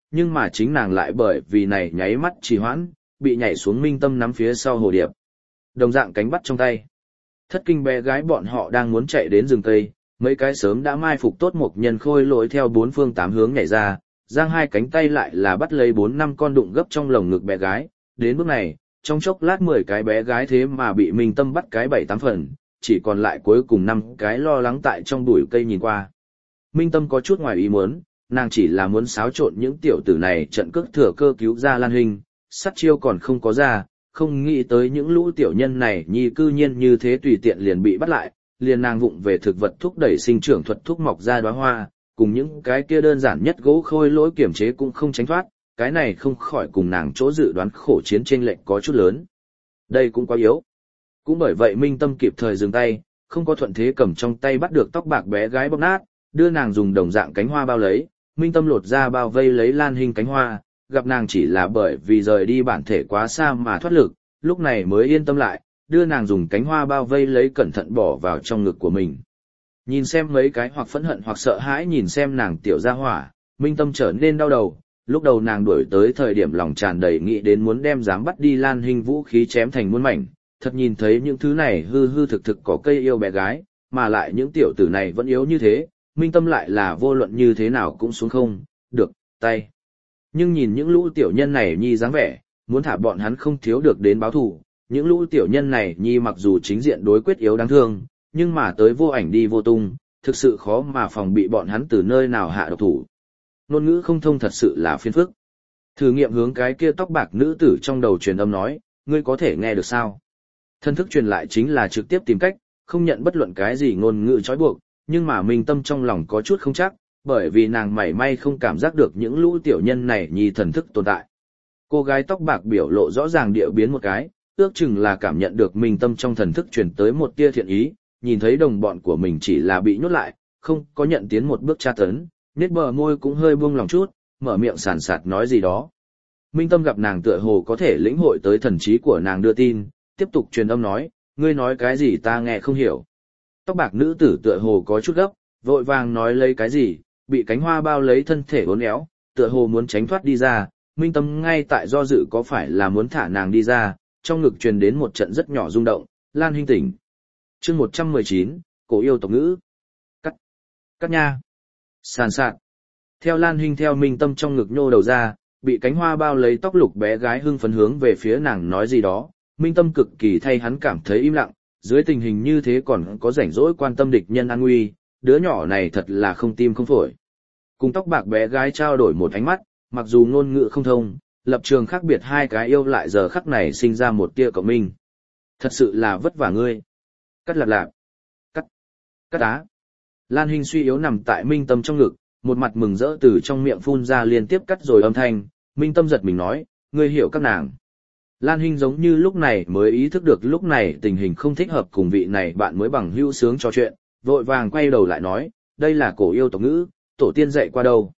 nhưng mà chính nàng lại bởi vì này nháy mắt trì hoãn, bị nhảy xuống Minh Tâm nắm phía sau hồ điệp. Đồng dạng cánh bắt trong tay. Thất kinh bé gái bọn họ đang muốn chạy đến rừng cây, mấy cái sớm đã mai phục tốt một nhân khôi lỗi theo bốn phương tám hướng nhảy ra, giang hai cánh tay lại là bắt lấy 4-5 con đụng gấp trong lồng ngực bé gái. Đến bước này, trong chốc lát 10 cái bé gái thế mà bị Minh Tâm bắt cái 7-8 phần, chỉ còn lại cuối cùng 5 cái lo lắng tại trong bụi cây nhìn qua. Minh Tâm có chút ngoài ý muốn, nàng chỉ là muốn xáo trộn những tiểu tử này trận cước thừa cơ cứu ra Lan Hình, sát chiêu còn không có ra, không nghĩ tới những lũ tiểu nhân này nhi cư nhiên như thế tùy tiện liền bị bắt lại, liền nàng vụng về thực vật thúc đẩy sinh trưởng thuật thúc mọc ra đóa hoa, cùng những cái kia đơn giản nhất gỗ khôi lỗi kiểm chế cũng không tránh thoát, cái này không khỏi cùng nàng chỗ dự đoán khổ chiến chênh lệch có chút lớn. Đây cũng quá yếu. Cũng bởi vậy Minh Tâm kịp thời dừng tay, không có thuận thế cầm trong tay bắt được tóc bạc bé gái bóp nát, đưa nàng dùng đồng dạng cánh hoa bao lấy, Minh Tâm lột ra bao vây lấy Lan Hình cánh hoa, gặp nàng chỉ là bởi vì rời đi bản thể quá xa mà thoát lực, lúc này mới yên tâm lại, đưa nàng dùng cánh hoa bao vây lấy cẩn thận bỏ vào trong ngực của mình. Nhìn xem mấy cái hoặc phẫn hận hoặc sợ hãi nhìn xem nàng tiểu gia hỏa, Minh Tâm trở nên đau đầu, lúc đầu nàng đuổi tới thời điểm lòng tràn đầy nghĩ đến muốn đem dám bắt đi Lan Hình vũ khí chém thành muôn mảnh, thật nhìn thấy những thứ này hư hư thực thực có cây yêu bé gái, mà lại những tiểu tử này vẫn yếu như thế, Minh Tâm lại là vô luận như thế nào cũng xuống không được tay. Nhưng nhìn những lũ tiểu nhân này nhi dáng vẻ, muốn thả bọn hắn không thiếu được đến báo thù, những lũ tiểu nhân này nhi mặc dù chính diện đối quyết yếu đáng thương, nhưng mà tới vô ảnh đi vô tung, thực sự khó mà phòng bị bọn hắn từ nơi nào hạ độc thủ. Ngôn ngữ không thông thật sự là phiền phức. Thử nghiệm hướng cái kia tóc bạc nữ tử trong đầu truyền âm nói, ngươi có thể nghe được sao? Thân thức truyền lại chính là trực tiếp tìm cách, không nhận bất luận cái gì ngôn ngữ trói buộc, nhưng mà Minh Tâm trong lòng có chút không chắc, bởi vì nàng mảy may không cảm giác được những lũ tiểu nhân này nhi thần thức tồn tại. Cô gái tóc bạc biểu lộ rõ ràng địa biến một cái, ước chừng là cảm nhận được Minh Tâm trong thần thức truyền tới một tia thiện ý, nhìn thấy đồng bọn của mình chỉ là bị nhốt lại, không có nhận tiến một bước tra tấn, nét bờ môi cũng hơi buông lòng chút, mở miệng sàn sạt nói gì đó. Minh Tâm gặp nàng tựa hồ có thể lĩnh hội tới thần trí của nàng đưa tin, tiếp tục truyền âm nói, ngươi nói cái gì ta nghe không hiểu. Tóc bạc nữ tử tựa hồ có chút gấp, vội vàng nói lấy cái gì, bị cánh hoa bao lấy thân thể uốn éo, tựa hồ muốn tránh thoát đi ra, Minh Tâm ngay tại do dự có phải là muốn thả nàng đi ra, trong ngực truyền đến một trận rất nhỏ rung động, Lan Hình tỉnh. Chương 119, cổ yêu tộc ngữ. Cắt nha. Sàn sạt. Theo Lan Hình theo Minh Tâm trong ngực nhô đầu ra, bị cánh hoa bao lấy tóc lục bé gái hưng phấn hướng về phía nàng nói gì đó, Minh Tâm cực kỳ thay hắn cảm thấy im lặng, dưới tình hình như thế còn có rảnh rỗi quan tâm địch nhân an nguy, đứa nhỏ này thật là không tim không phổi. Cùng tóc bạc bé gái trao đổi một ánh mắt, mặc dù ngôn ngữ không thông, lập trường khác biệt hai cái yêu lại giờ khắc này sinh ra một tia cộng minh. Thật sự là vất vả ngươi. Cắt lạp lạp. Cắt á. Lan Hình suy yếu nằm tại Minh Tâm trong ngực, một mặt mừng rỡ từ trong miệng phun ra liên tiếp cắt rồi âm thanh, Minh Tâm giật mình nói, ngươi hiểu các nàng. Lan Hình giống như lúc này mới ý thức được lúc này tình hình không thích hợp cùng vị này bạn mới bằng hữu sướng trò chuyện, vội vàng quay đầu lại nói, đây là cổ yêu tộc ngữ, tổ tiên dạy qua đâu.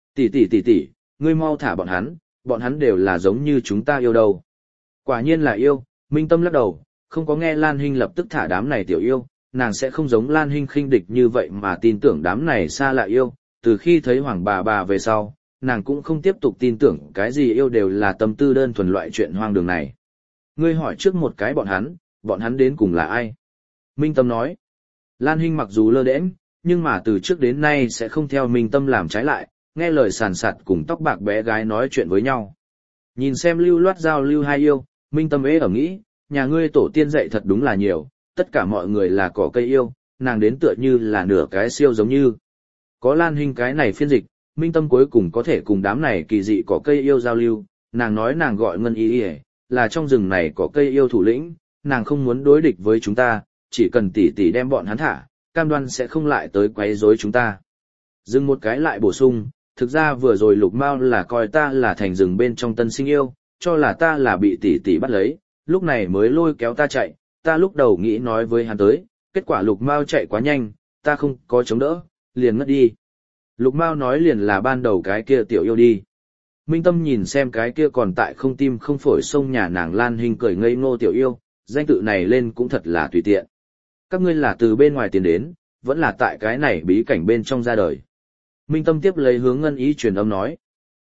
Tỷ, ngươi mau thả bọn hắn đều là giống như chúng ta yêu đâu. Quả nhiên là yêu, Minh Tâm lắc đầu, không có nghe Lan Hình lập tức thả đám này tiểu yêu, nàng sẽ không giống Lan Hình khinh địch như vậy mà tin tưởng đám này xa lạ yêu, từ khi thấy Hoàng bà về sau, nàng cũng không tiếp tục tin tưởng cái gì yêu đều là tâm tư đơn thuần loại chuyện hoang đường này. Ngươi hỏi trước một cái bọn hắn đến cùng là ai? Minh Tâm nói. Lan Hình mặc dù lơ đễnh, nhưng mà từ trước đến nay sẽ không theo Minh Tâm làm trái lại, nghe lời sàn sạt cùng tóc bạc bé gái nói chuyện với nhau. Nhìn xem lưu loát giao lưu hai yêu, Minh Tâm ế ở nghĩ, nhà ngươi tổ tiên dạy thật đúng là nhiều, tất cả mọi người là cỏ cây yêu, nàng đến tựa như là nửa cái siêu giống như. Có Lan Hình cái này phiên dịch, Minh Tâm cuối cùng có thể cùng đám này kỳ dị cỏ cây yêu giao lưu, nàng nói nàng gọi Ngân Y là trong rừng này có cây yêu thủ lĩnh, nàng không muốn đối địch với chúng ta, chỉ cần tỷ đem bọn hắn thả, cam đoan sẽ không lại tới quấy rối chúng ta. Dừng một cái lại bổ sung, thực ra vừa rồi Lục Mao là coi ta là thành rừng bên trong tân sinh yêu, cho là ta là bị tỷ bắt lấy, lúc này mới lôi kéo ta chạy, ta lúc đầu nghĩ nói với hắn tới, kết quả Lục Mao chạy quá nhanh, ta không có chống đỡ, liền ngất đi. Lục Mao nói liền là ban đầu cái kia tiểu yêu đi. Minh Tâm nhìn xem cái kia còn tại không tim không phổi sông nhà nàng Lan Hình cười ngây ngô tiểu yêu, danh tự này lên cũng thật là tùy tiện. Các ngươi là từ bên ngoài tiến đến, vẫn là tại cái này bí cảnh bên trong ra đời. Minh Tâm tiếp lấy hướng Ngân Ý truyền âm nói.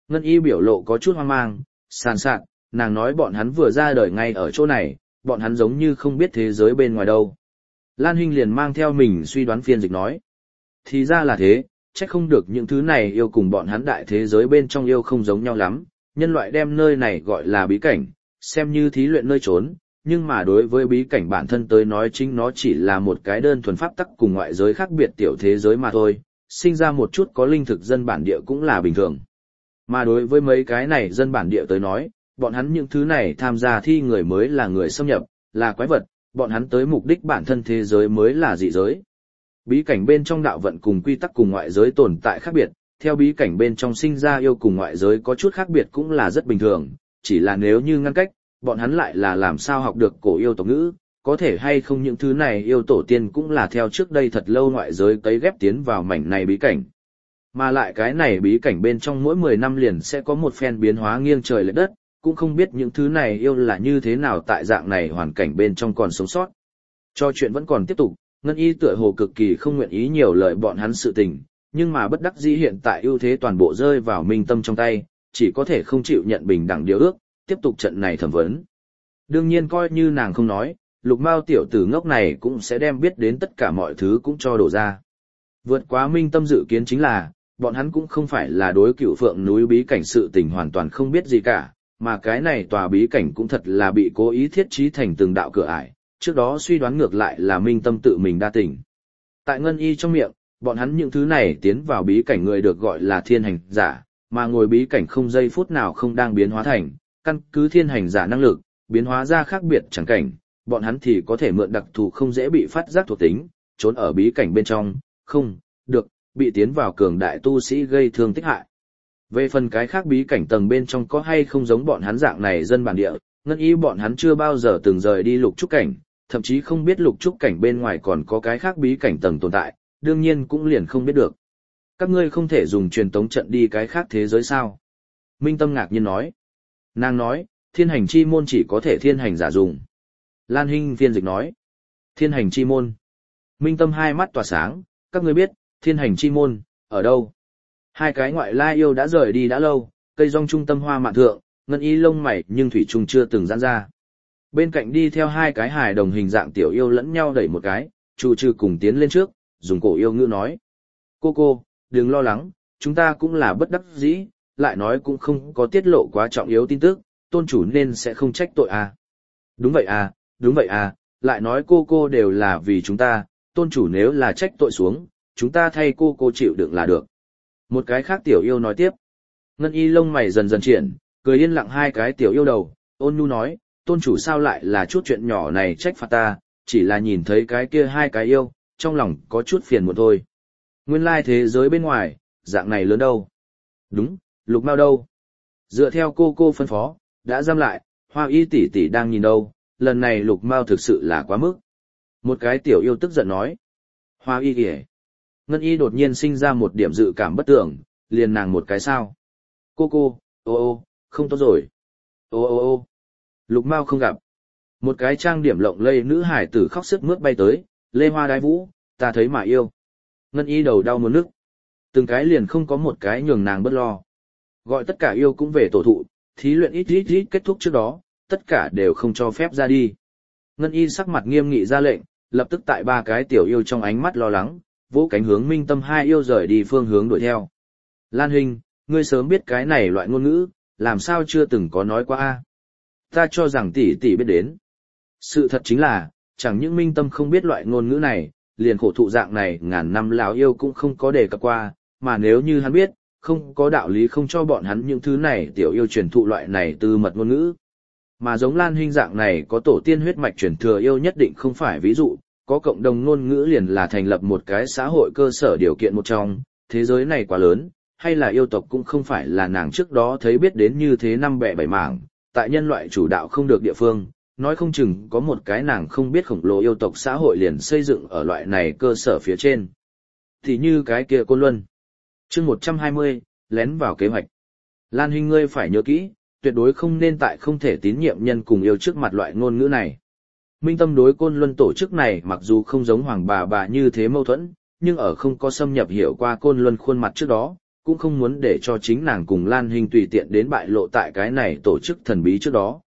Ngân y biểu lộ có chút hoang mang, sàn sạt, nàng nói bọn hắn vừa ra đời ngay ở chỗ này, bọn hắn giống như không biết thế giới bên ngoài đâu. Lan Hinh liền mang theo mình suy đoán phiên dịch nói. Thì ra là thế, chắc không được những thứ này yêu cùng bọn hắn đại thế giới bên trong yêu không giống nhau lắm, nhân loại đem nơi này gọi là bí cảnh, xem như thí luyện nơi trốn, nhưng mà đối với bí cảnh bản thân tới nói chính nó chỉ là một cái đơn thuần pháp tắc cùng ngoại giới khác biệt tiểu thế giới mà thôi, sinh ra một chút có linh thực dân bản địa cũng là bình thường. Mà đối với mấy cái này dân bản địa tới nói, bọn hắn những thứ này tham gia thi người mới là người xâm nhập, là quái vật, bọn hắn tới mục đích bản thân thế giới mới là dị giới. Bí cảnh bên trong đạo vận cùng quy tắc cùng ngoại giới tồn tại khác biệt, theo bí cảnh bên trong sinh ra yêu cùng ngoại giới có chút khác biệt cũng là rất bình thường, chỉ là nếu như ngăn cách, bọn hắn lại là làm sao học được cổ yêu tộc ngữ, có thể hay không những thứ này yêu tổ tiên cũng là theo trước đây thật lâu ngoại giới cấy ghép tiến vào mảnh này bí cảnh. Mà lại cái này bí cảnh bên trong mỗi 10 năm liền sẽ có một phen biến hóa nghiêng trời lệch đất, cũng không biết những thứ này yêu là như thế nào tại dạng này hoàn cảnh bên trong còn sống sót. Cho chuyện vẫn còn tiếp tục, Ngân Y tựa hồ cực kỳ không nguyện ý nhiều lời bọn hắn sự tình, nhưng mà bất đắc dĩ hiện tại ưu thế toàn bộ rơi vào Minh Tâm trong tay, chỉ có thể không chịu nhận bình đẳng điều ước, tiếp tục trận này thẩm vấn. Đương nhiên coi như nàng không nói, Lục Mao tiểu tử ngốc này cũng sẽ đem biết đến tất cả mọi thứ cũng cho đổ ra. Vượt quá Minh Tâm dự kiến chính là, bọn hắn cũng không phải là đối Cựu Phượng núi bí cảnh sự tình hoàn toàn không biết gì cả, mà cái này tòa bí cảnh cũng thật là bị cố ý thiết trí thành từng đạo cửa ải, trước đó suy đoán ngược lại là Minh Tâm tự mình đa tình. Tại Ngân Y trong miệng, bọn hắn những thứ này tiến vào bí cảnh người được gọi là thiên hành giả, mà ngồi bí cảnh không giây phút nào không đang biến hóa thành, căn cứ thiên hành giả năng lực, biến hóa ra khác biệt chẳng cảnh, bọn hắn thì có thể mượn đặc thù không dễ bị phát giác thuộc tính, trốn ở bí cảnh bên trong, không được bị tiến vào cường đại tu sĩ gây thương tích hại. Về phần cái khác bí cảnh tầng bên trong có hay không giống bọn hắn dạng này dân bản địa, Ngân Y bọn hắn chưa bao giờ từng rời đi lục trúc cảnh, thậm chí không biết lục trúc cảnh bên ngoài còn có cái khác bí cảnh tầng tồn tại, đương nhiên cũng liền không biết được. Các ngươi không thể dùng truyền tống trận đi cái khác thế giới sao? Minh Tâm ngạc nhiên nói. Nàng nói, thiên hành chi môn chỉ có thể thiên hành giả dùng. Lan Hinh phiên dịch nói. Thiên hành chi môn. Minh Tâm hai mắt tỏa sáng, các ngươi biết, thiên hành chi môn, ở đâu? Hai cái ngoại lai yêu đã rời đi đã lâu, cây rong trung tâm hoa mạn thượng, Ngân Y lông mày nhưng thủy trùng chưa từng giãn ra. Bên cạnh đi theo hai cái hài đồng hình dạng tiểu yêu lẫn nhau đẩy một cái, Chu Trừ cùng tiến lên trước, dùng cổ yêu ngữ nói. Cô, đừng lo lắng, chúng ta cũng là bất đắc dĩ, lại nói cũng không có tiết lộ quá trọng yếu tin tức, tôn chủ nên sẽ không trách tội à. Đúng vậy à, lại nói cô đều là vì chúng ta, tôn chủ nếu là trách tội xuống, chúng ta thay cô chịu đựng là được. Một cái khác tiểu yêu nói tiếp. Ngân Y lông mày dần dần triển, cười yên lặng hai cái tiểu yêu đầu, ôn nhu nói, tôn chủ sao lại là chút chuyện nhỏ này trách phạt ta, chỉ là nhìn thấy cái kia hai cái yêu, trong lòng có chút phiền muộn thôi. Nguyên lai thế giới bên ngoài, dạng này lớn đâu? Đúng, Lục Mao đâu? Dựa theo cô phân phó, đã giam lại, Hoa Y tỷ tỷ đang nhìn đâu, lần này Lục Mao thực sự là quá mức. Một cái tiểu yêu tức giận nói. Hoa Y kìa. Ngân Y đột nhiên sinh ra một điểm dự cảm bất tưởng, liền nàng một cái sao. Cô, không tốt rồi. Ô, Lục Mao không gặp. Một cái trang điểm lộng lây nữ hải tử khóc sướt mướt bay tới, lê hoa đái vũ, ta thấy mà yêu. Ngân Y đầu đau muốn nức. Từng cái liền không có một cái nhường nàng bất lo. Gọi tất cả yêu cũng về tổ thụ, thí luyện ít kết thúc trước đó, tất cả đều không cho phép ra đi. Ngân Y sắc mặt nghiêm nghị ra lệnh, lập tức tại ba cái tiểu yêu trong ánh mắt lo lắng, vỗ cánh hướng Minh Tâm hai yêu rời đi phương hướng đuổi theo. Lan Hinh, ngươi sớm biết cái này loại ngôn ngữ, làm sao chưa từng có nói qua a? Ta cho rằng tỷ biết đến. Sự thật chính là, chẳng những Minh Tâm không biết loại ngôn ngữ này, liền khổ thụ dạng này ngàn năm lão yêu cũng không có đề cập qua, mà nếu như hắn biết, không có đạo lý không cho bọn hắn những thứ này tiểu yêu truyền thụ loại này từ mật ngôn ngữ. Mà giống Lan Hinh dạng này có tổ tiên huyết mạch truyền thừa yêu nhất định không phải ví dụ, có cộng đồng ngôn ngữ liền là thành lập một cái xã hội cơ sở điều kiện một trong, thế giới này quá lớn, hay là yêu tộc cũng không phải là nàng trước đó thấy biết đến như thế năm bẹ bảy mảng, tại nhân loại chủ đạo không được địa phương, nói không chừng có một cái nàng không biết khổng lồ yêu tộc xã hội liền xây dựng ở loại này cơ sở phía trên. Thì như cái kia Côn Luân. Chương 120, lén vào kế hoạch. Lan Hinh ngươi phải nhớ kỹ, tuyệt đối không nên tại không thể tín nhiệm nhân cùng yêu trước mặt loại ngôn ngữ này. Minh Tâm đối Côn Luân tổ chức này mặc dù không giống Hoàng bà như thế mâu thuẫn, nhưng ở không có xâm nhập hiểu qua Côn Luân khuôn mặt trước đó, cũng không muốn để cho chính nàng cùng Lan Hinh tùy tiện đến bại lộ tại cái này tổ chức thần bí trước đó.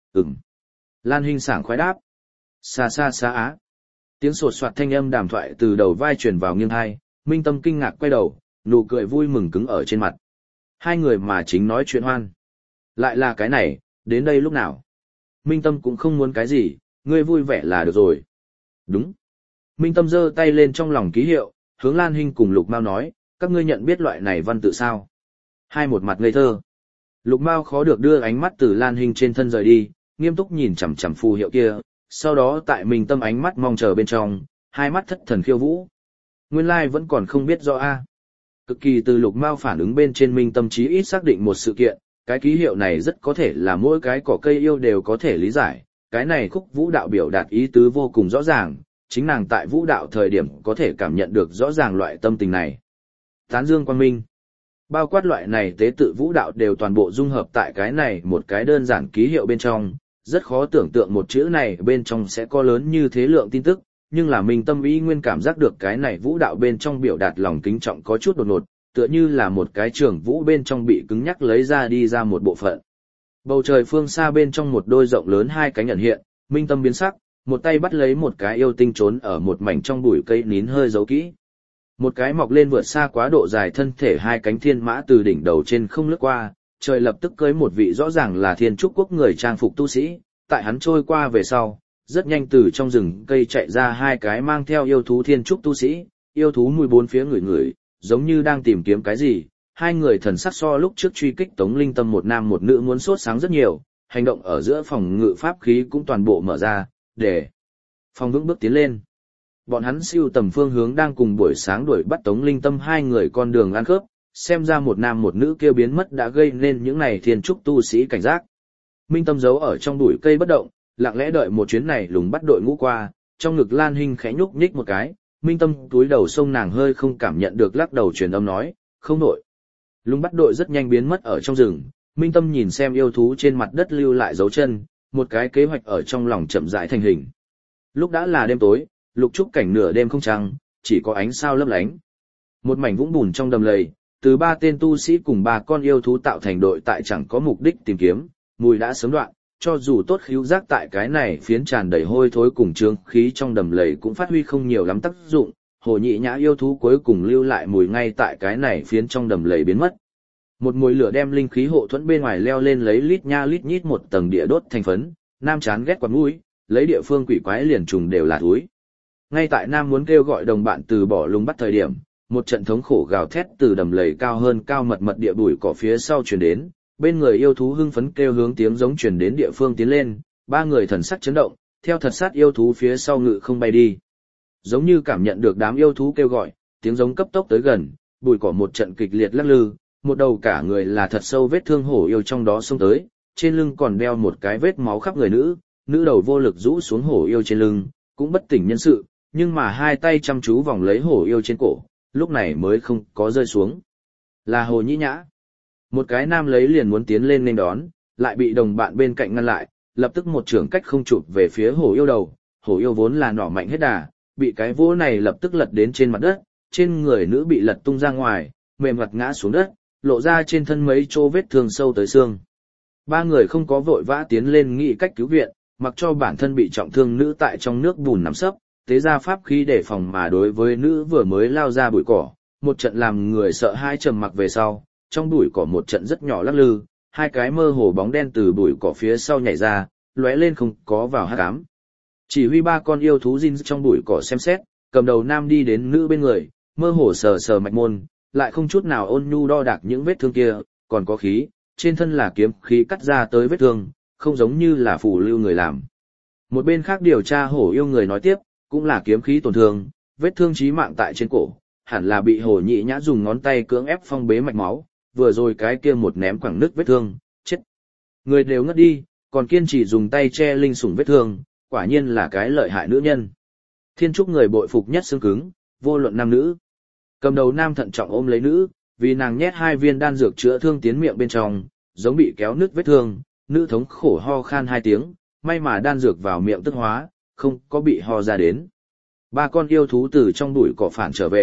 Lan Hinh sảng khoái đáp. Xa xa xa á. Tiếng sột soạt thanh âm đàm thoại từ đầu vai truyền vào nghiêng hai, Minh Tâm kinh ngạc quay đầu, nụ cười vui mừng cứng ở trên mặt. Hai người mà chính nói chuyện hoan. Lại là cái này, đến đây lúc nào? Minh Tâm cũng không muốn cái gì, ngươi vui vẻ là được rồi. Đúng. Minh Tâm giơ tay lên trong lòng ký hiệu, hướng Lan Hinh cùng Lục Mao nói, các ngươi nhận biết loại này văn tự sao? Hai một mặt ngây thơ. Lục Mao khó được đưa ánh mắt từ Lan Hinh trên thân rời đi, nghiêm túc nhìn chằm chằm phù hiệu kia, sau đó tại Minh Tâm ánh mắt mong chờ bên trong, hai mắt thất thần khiêu vũ. Nguyên lai vẫn còn không biết rõ a. Cực kỳ từ Lục Mao phản ứng bên trên Minh Tâm chí ít xác định một sự kiện, cái ký hiệu này rất có thể là mỗi cái cỏ cây yêu đều có thể lý giải, cái này khúc vũ đạo biểu đạt ý tứ vô cùng rõ ràng, chính nàng tại vũ đạo thời điểm có thể cảm nhận được rõ ràng loại tâm tình này. Tán dương quang minh. Bao quát loại này tế tự vũ đạo đều toàn bộ dung hợp tại cái này một cái đơn giản ký hiệu bên trong, rất khó tưởng tượng một chữ này bên trong sẽ có lớn như thế lượng tin tức, nhưng là Minh Tâm ý nguyên cảm giác được cái này vũ đạo bên trong biểu đạt lòng kính trọng có chút đột ngột, tựa như là một cái trường vũ bên trong bị cứng nhắc lấy ra đi ra một bộ phận. Bầu trời phương xa bên trong một đôi rộng lớn hai cánh nhận hiện, Minh Tâm biến sắc, một tay bắt lấy một cái yêu tinh trốn ở một mảnh trong bụi cây nín hơi giấu kỹ. Một cái mọc lên vượt xa quá độ dài thân thể hai cánh thiên mã từ đỉnh đầu trên không lướt qua, trời lập tức cưới một vị rõ ràng là Thiên Trúc quốc người trang phục tu sĩ, tại hắn trôi qua về sau, rất nhanh từ trong rừng cây chạy ra hai cái mang theo yêu thú Thiên Trúc tu sĩ, yêu thú mùi bốn phía người người, giống như đang tìm kiếm cái gì. Hai người thần sắc so lúc trước truy kích Tống Linh Tâm một nam một nữ muốn sốt sáng rất nhiều, hành động ở giữa phòng ngự pháp khí cũng toàn bộ mở ra, để phòng vững bước tiến lên. Bọn hắn siêu tầm phương hướng đang cùng buổi sáng đuổi bắt Tống Linh Tâm hai người con đường ăn khớp, xem ra một nam một nữ kia biến mất đã gây nên những này Thiên Trúc tu sĩ cảnh giác. Minh Tâm giấu ở trong bụi cây bất động, lặng lẽ đợi một chuyến này lùng bắt đội ngũ qua, trong ngực Lan Hinh khẽ nhúc nhích một cái, Minh Tâm túi đầu xông nàng hơi không cảm nhận được lắc đầu truyền âm nói, không nổi. Lùng bắt đội rất nhanh biến mất ở trong rừng, Minh Tâm nhìn xem yêu thú trên mặt đất lưu lại dấu chân, một cái kế hoạch ở trong lòng chậm rãi thành hình. Lúc đã là đêm tối, lục trúc cảnh nửa đêm không trăng, chỉ có ánh sao lấp lánh. Một mảnh vũng bùn trong đầm lầy, từ ba tên tu sĩ cùng ba con yêu thú tạo thành đội tại chẳng có mục đích tìm kiếm, mùi đã sớm đoạn, cho dù tốt khíu giác tại cái này phiến tràn đầy hôi thối cùng trương khí trong đầm lầy cũng phát huy không nhiều lắm tác dụng, Hồ Nhị Nhã yêu thú cuối cùng lưu lại mùi ngay tại cái này phiến trong đầm lầy biến mất. Một mùi lửa đem linh khí hộ thuẫn bên ngoài leo lên lấy lít nha lít nhít một tầng địa đốt thành phấn, Nam chán ghét quạt mũi, lấy địa phương quỷ quái liền trùng đều là thúi. Ngay tại Nam muốn kêu gọi đồng bạn từ bỏ lùng bắt thời điểm, một trận thống khổ gào thét từ đầm lầy cao hơn cao mật mật địa bụi cỏ phía sau truyền đến, bên người yêu thú hưng phấn kêu hướng tiếng giống truyền đến địa phương tiến lên, ba người thần sắc chấn động, theo thật sát yêu thú phía sau ngự không bay đi. Giống như cảm nhận được đám yêu thú kêu gọi, tiếng giống cấp tốc tới gần, bụi cỏ một trận kịch liệt lắc lư, một đầu cả người là thật sâu vết thương hổ yêu trong đó xông tới, trên lưng còn đeo một cái vết máu khắp người nữ đầu vô lực rũ xuống hổ yêu trên lưng, cũng bất tỉnh nhân sự, nhưng mà hai tay chăm chú vòng lấy hổ yêu trên cổ, lúc này mới không có rơi xuống. Là Hồ Nhĩ Nhã. Một cái nam lấy liền muốn tiến lên nên đón, lại bị đồng bạn bên cạnh ngăn lại, lập tức một trưởng cách không chụp về phía hổ yêu đầu, hổ yêu vốn là nỏ mạnh hết đà, bị cái vỗ này lập tức lật đến trên mặt đất, trên người nữ bị lật tung ra ngoài, mềm mặt ngã xuống đất, lộ ra trên thân mấy chỗ vết thương sâu tới xương. Ba người không có vội vã tiến lên nghĩ cách cứu viện, mặc cho bản thân bị trọng thương nữ tại trong nước bùn nằm sấp, tế ra pháp khí để phòng mà đối với nữ vừa mới lao ra bụi cỏ, một trận làm người sợ hai trầm mặc về sau, trong bụi cỏ một trận rất nhỏ lắc lư, hai cái mơ hồ bóng đen từ bụi cỏ phía sau nhảy ra, lóe lên không có vào hắc ám. Chỉ huy ba con yêu thú Jin trong bụi cỏ xem xét, cầm đầu nam đi đến nữ bên người, mơ hồ sờ sờ mạch môn, lại không chút nào ôn nhu đo đạc những vết thương kia, còn có khí, trên thân là kiếm khí cắt ra tới vết thương, không giống như là phù lưu người làm. Một bên khác điều tra hổ yêu người nói tiếp, cũng là kiếm khí tổn thương, vết thương chí mạng tại trên cổ, hẳn là bị Hồ Nhị Nhã dùng ngón tay cưỡng ép phong bế mạch máu, vừa rồi cái kia một ném quẳng nứt vết thương, chết. Người đều ngất đi, còn kiên trì dùng tay che linh sủng vết thương, quả nhiên là cái lợi hại nữ nhân. Thiên Trúc người bội phục nhất xương cứng, vô luận nam nữ. Cầm đầu nam thận trọng ôm lấy nữ, vì nàng nhét hai viên đan dược chữa thương tiến miệng bên trong, giống bị kéo nứt vết thương, nữ thống khổ ho khan hai tiếng, may mà đan dược vào miệng tức hóa, không có bị ho ra đến. Ba con yêu thú từ trong bụi cỏ phản trở về,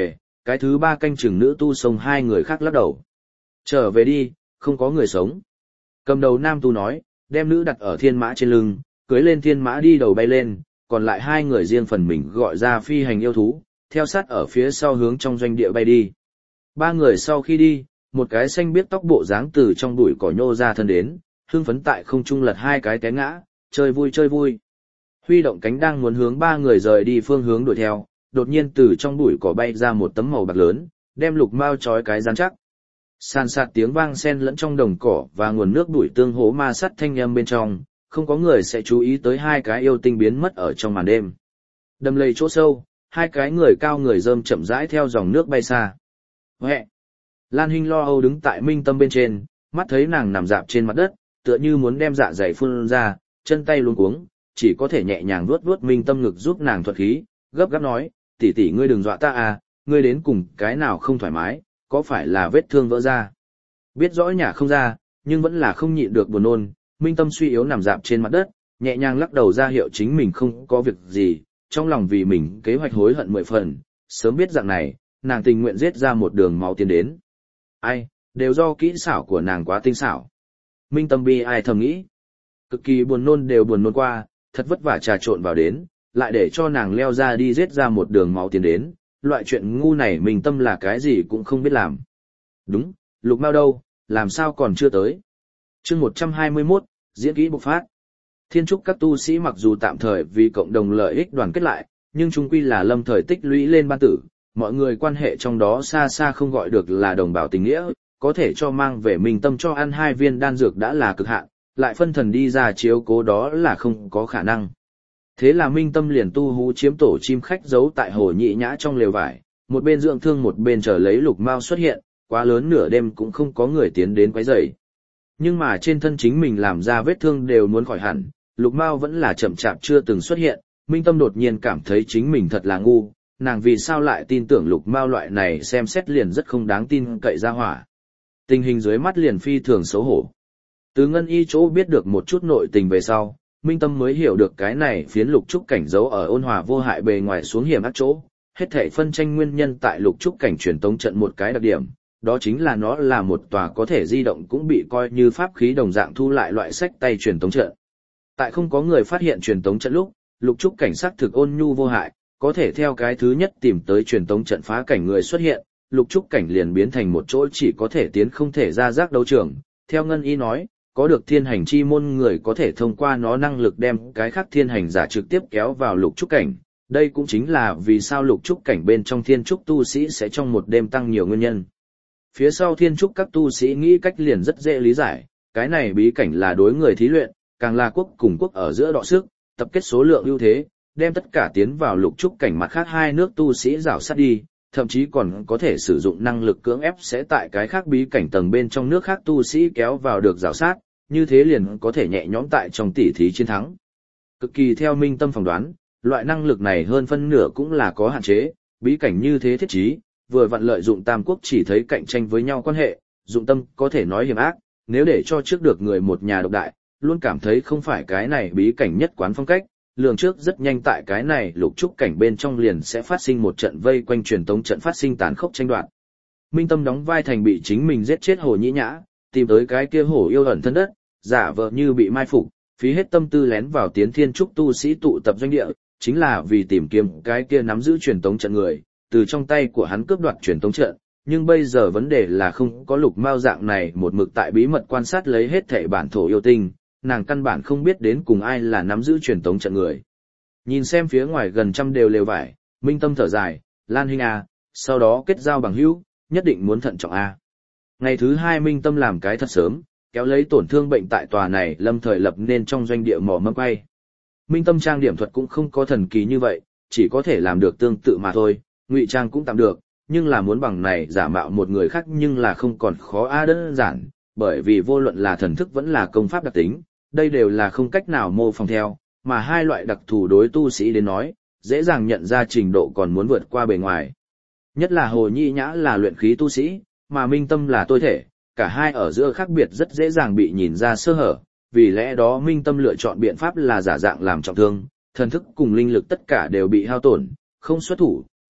cái thứ ba canh chừng nữ tu xông hai người khác lắc đầu. Trở về đi, không có người sống. Cầm đầu nam tu nói, đem nữ đặt ở thiên mã trên lưng, cưới lên thiên mã đi đầu bay lên, còn lại hai người riêng phần mình gọi ra phi hành yêu thú, theo sát ở phía sau hướng trong doanh địa bay đi. Ba người sau khi đi, một cái xanh biếc tóc bộ dáng từ trong bụi cỏ nhô ra thân đến, hưng phấn tại không trung lật hai cái té ngã, chơi vui chơi vui. Huy động cánh đang muốn hướng ba người rời đi phương hướng đuổi theo, đột nhiên từ trong bụi cỏ bay ra một tấm màu bạc lớn, đem Lục Mao trói cái rắn chắc. San sạt tiếng vang xen lẫn trong đồng cỏ và nguồn nước bụi tương hỗ ma sắt thanh âm bên trong, không có người sẽ chú ý tới hai cái yêu tinh biến mất ở trong màn đêm. Đầm lầy chỗ sâu, hai cái người cao người rơm chậm rãi theo dòng nước bay xa. Huệ! Lan Hinh lo âu đứng tại Minh Tâm bên trên, mắt thấy nàng nằm dạp trên mặt đất, tựa như muốn đem dạ dày phun ra, chân tay luống cuống, chỉ có thể nhẹ nhàng vuốt vuốt Minh Tâm ngực giúp nàng thuật khí, gấp gáp nói, tỷ tỷ ngươi đừng dọa ta à, ngươi đến cùng cái nào không thoải mái, có phải là vết thương vỡ ra? Biết rõ nhà không ra, nhưng vẫn là không nhịn được buồn nôn, Minh Tâm suy yếu nằm dạp trên mặt đất, nhẹ nhàng lắc đầu ra hiệu chính mình không có việc gì, trong lòng vì mình kế hoạch hối hận 10 phần, sớm biết dạng này, nàng tình nguyện giết ra một đường máu tiến đến. Ai, đều do kỹ xảo của nàng quá tinh xảo. Minh Tâm bi ai thầm nghĩ. Cực kỳ buồn nôn đều buồn nôn qua, thật vất vả trà trộn vào đến, lại để cho nàng leo ra đi giết ra một đường máu tiến đến, loại chuyện ngu này Minh Tâm là cái gì cũng không biết làm. Đúng, Lục Mao đâu, làm sao còn chưa tới. Chương 121, diễn kỹ bộc phát. Thiên trúc các tu sĩ mặc dù tạm thời vì cộng đồng lợi ích đoàn kết lại, nhưng chung quy là lâm thời tích lũy lên ban tử, mọi người quan hệ trong đó xa xa không gọi được là đồng bào tình nghĩa, có thể cho mang về Minh Tâm cho ăn 2 viên đan dược đã là cực hạn, lại phân thần đi ra chiếu cố đó là không có khả năng. Thế là Minh Tâm liền tu hú chiếm tổ chim khách giấu tại hồ nhị nhã trong lều vải, một bên dưỡng thương một bên chờ lấy Lục Mao xuất hiện, quá lớn nửa đêm cũng không có người tiến đến quấy rầy. Nhưng mà trên thân chính mình làm ra vết thương đều muốn khỏi hẳn, Lục Mao vẫn là chậm chạp chưa từng xuất hiện, Minh Tâm đột nhiên cảm thấy chính mình thật là ngu, nàng vì sao lại tin tưởng Lục Mao loại này xem xét liền rất không đáng tin cậy ra hỏa. Tình hình dưới mắt liền phi thường xấu hổ. Từ Ngân Y chỗ biết được một chút nội tình về sau, Minh Tâm mới hiểu được cái này phiến lục trúc cảnh giấu ở ôn hòa vô hại bề ngoài xuống hiểm ác chỗ, hết thảy phân tranh nguyên nhân tại lục trúc cảnh truyền tống trận một cái đặc điểm, đó chính là nó là một tòa có thể di động cũng bị coi như pháp khí đồng dạng thu lại loại sách tay truyền tống trận. Tại không có người phát hiện truyền tống trận lúc, lục trúc cảnh sát thực ôn nhu vô hại, có thể theo cái thứ nhất tìm tới truyền tống trận phá cảnh người xuất hiện, lục trúc cảnh liền biến thành một chỗ chỉ có thể tiến không thể ra giác đấu trường. Theo Ngân Y nói, có được thiên hành chi môn người có thể thông qua nó năng lực đem cái khác thiên hành giả trực tiếp kéo vào lục trúc cảnh. Đây cũng chính là vì sao lục trúc cảnh bên trong thiên trúc tu sĩ sẽ trong một đêm tăng nhiều nguyên nhân. Phía sau thiên trúc các tu sĩ nghĩ cách liền rất dễ lý giải, cái này bí cảnh là đối người thí luyện, càng là quốc cùng quốc ở giữa đọ sức, tập kết số lượng ưu thế, đem tất cả tiến vào lục trúc cảnh mặt khác hai nước tu sĩ rảo sát đi, thậm chí còn có thể sử dụng năng lực cưỡng ép sẽ tại cái khác bí cảnh tầng bên trong nước khác tu sĩ kéo vào được rảo sát, như thế liền có thể nhẹ nhõm tại trong tỷ thí chiến thắng. Cực kỳ theo Minh Tâm phỏng đoán, loại năng lực này hơn phân nửa cũng là có hạn chế, bí cảnh như thế thiết trí, vừa vặn lợi dụng tam quốc chỉ thấy cạnh tranh với nhau quan hệ, dụng tâm có thể nói hiểm ác, nếu để cho trước được người một nhà độc đại, luôn cảm thấy không phải cái này bí cảnh nhất quán phong cách, lường trước rất nhanh tại cái này lục trúc cảnh bên trong liền sẽ phát sinh một trận vây quanh truyền tống trận phát sinh tàn khốc tranh đoạt. Minh Tâm đóng vai thành bị chính mình giết chết Hồ Nhĩ Nhã, tìm tới cái kia hổ yêu ẩn thân đất, giả vờ như bị mai phục, phí hết tâm tư lén vào tiến thiên trúc tu sĩ tụ tập doanh địa, chính là vì tìm kiếm cái kia nắm giữ truyền tống trận người, từ trong tay của hắn cướp đoạt truyền tống trận, nhưng bây giờ vấn đề là không có Lục Mao dạng này một mực tại bí mật quan sát lấy hết thảy bản thổ yêu tinh, nàng căn bản không biết đến cùng ai là nắm giữ truyền tống trận người. Nhìn xem phía ngoài gần trăm đều lều vải, Minh Tâm thở dài, Lan Hinh à, sau đó kết giao bằng hữu, nhất định muốn thận trọng a. Ngày thứ 2 Minh Tâm làm cái thật sớm, kéo lấy tổn thương bệnh tại tòa này lâm thời lập nên trong doanh địa mỏ mâm quay. Minh Tâm trang điểm thuật cũng không có thần kỳ như vậy, chỉ có thể làm được tương tự mà thôi, ngụy trang cũng tạm được, nhưng là muốn bằng này giả mạo một người khác nhưng là không còn khó đơn giản, bởi vì vô luận là thần thức vẫn là công pháp đặc tính, đây đều là không cách nào mô phỏng theo, mà hai loại đặc thù đối tu sĩ đến nói, dễ dàng nhận ra trình độ còn muốn vượt qua bề ngoài. Nhất là Hồ Nhĩ Nhã là luyện khí tu sĩ, mà Minh Tâm là tôi thể, cả hai ở giữa khác biệt rất dễ dàng bị nhìn ra sơ hở, vì lẽ đó Minh Tâm lựa chọn biện pháp là giả dạng làm trọng thương, thần thức cùng linh lực tất cả đều bị hao tổn, không xuất thủ,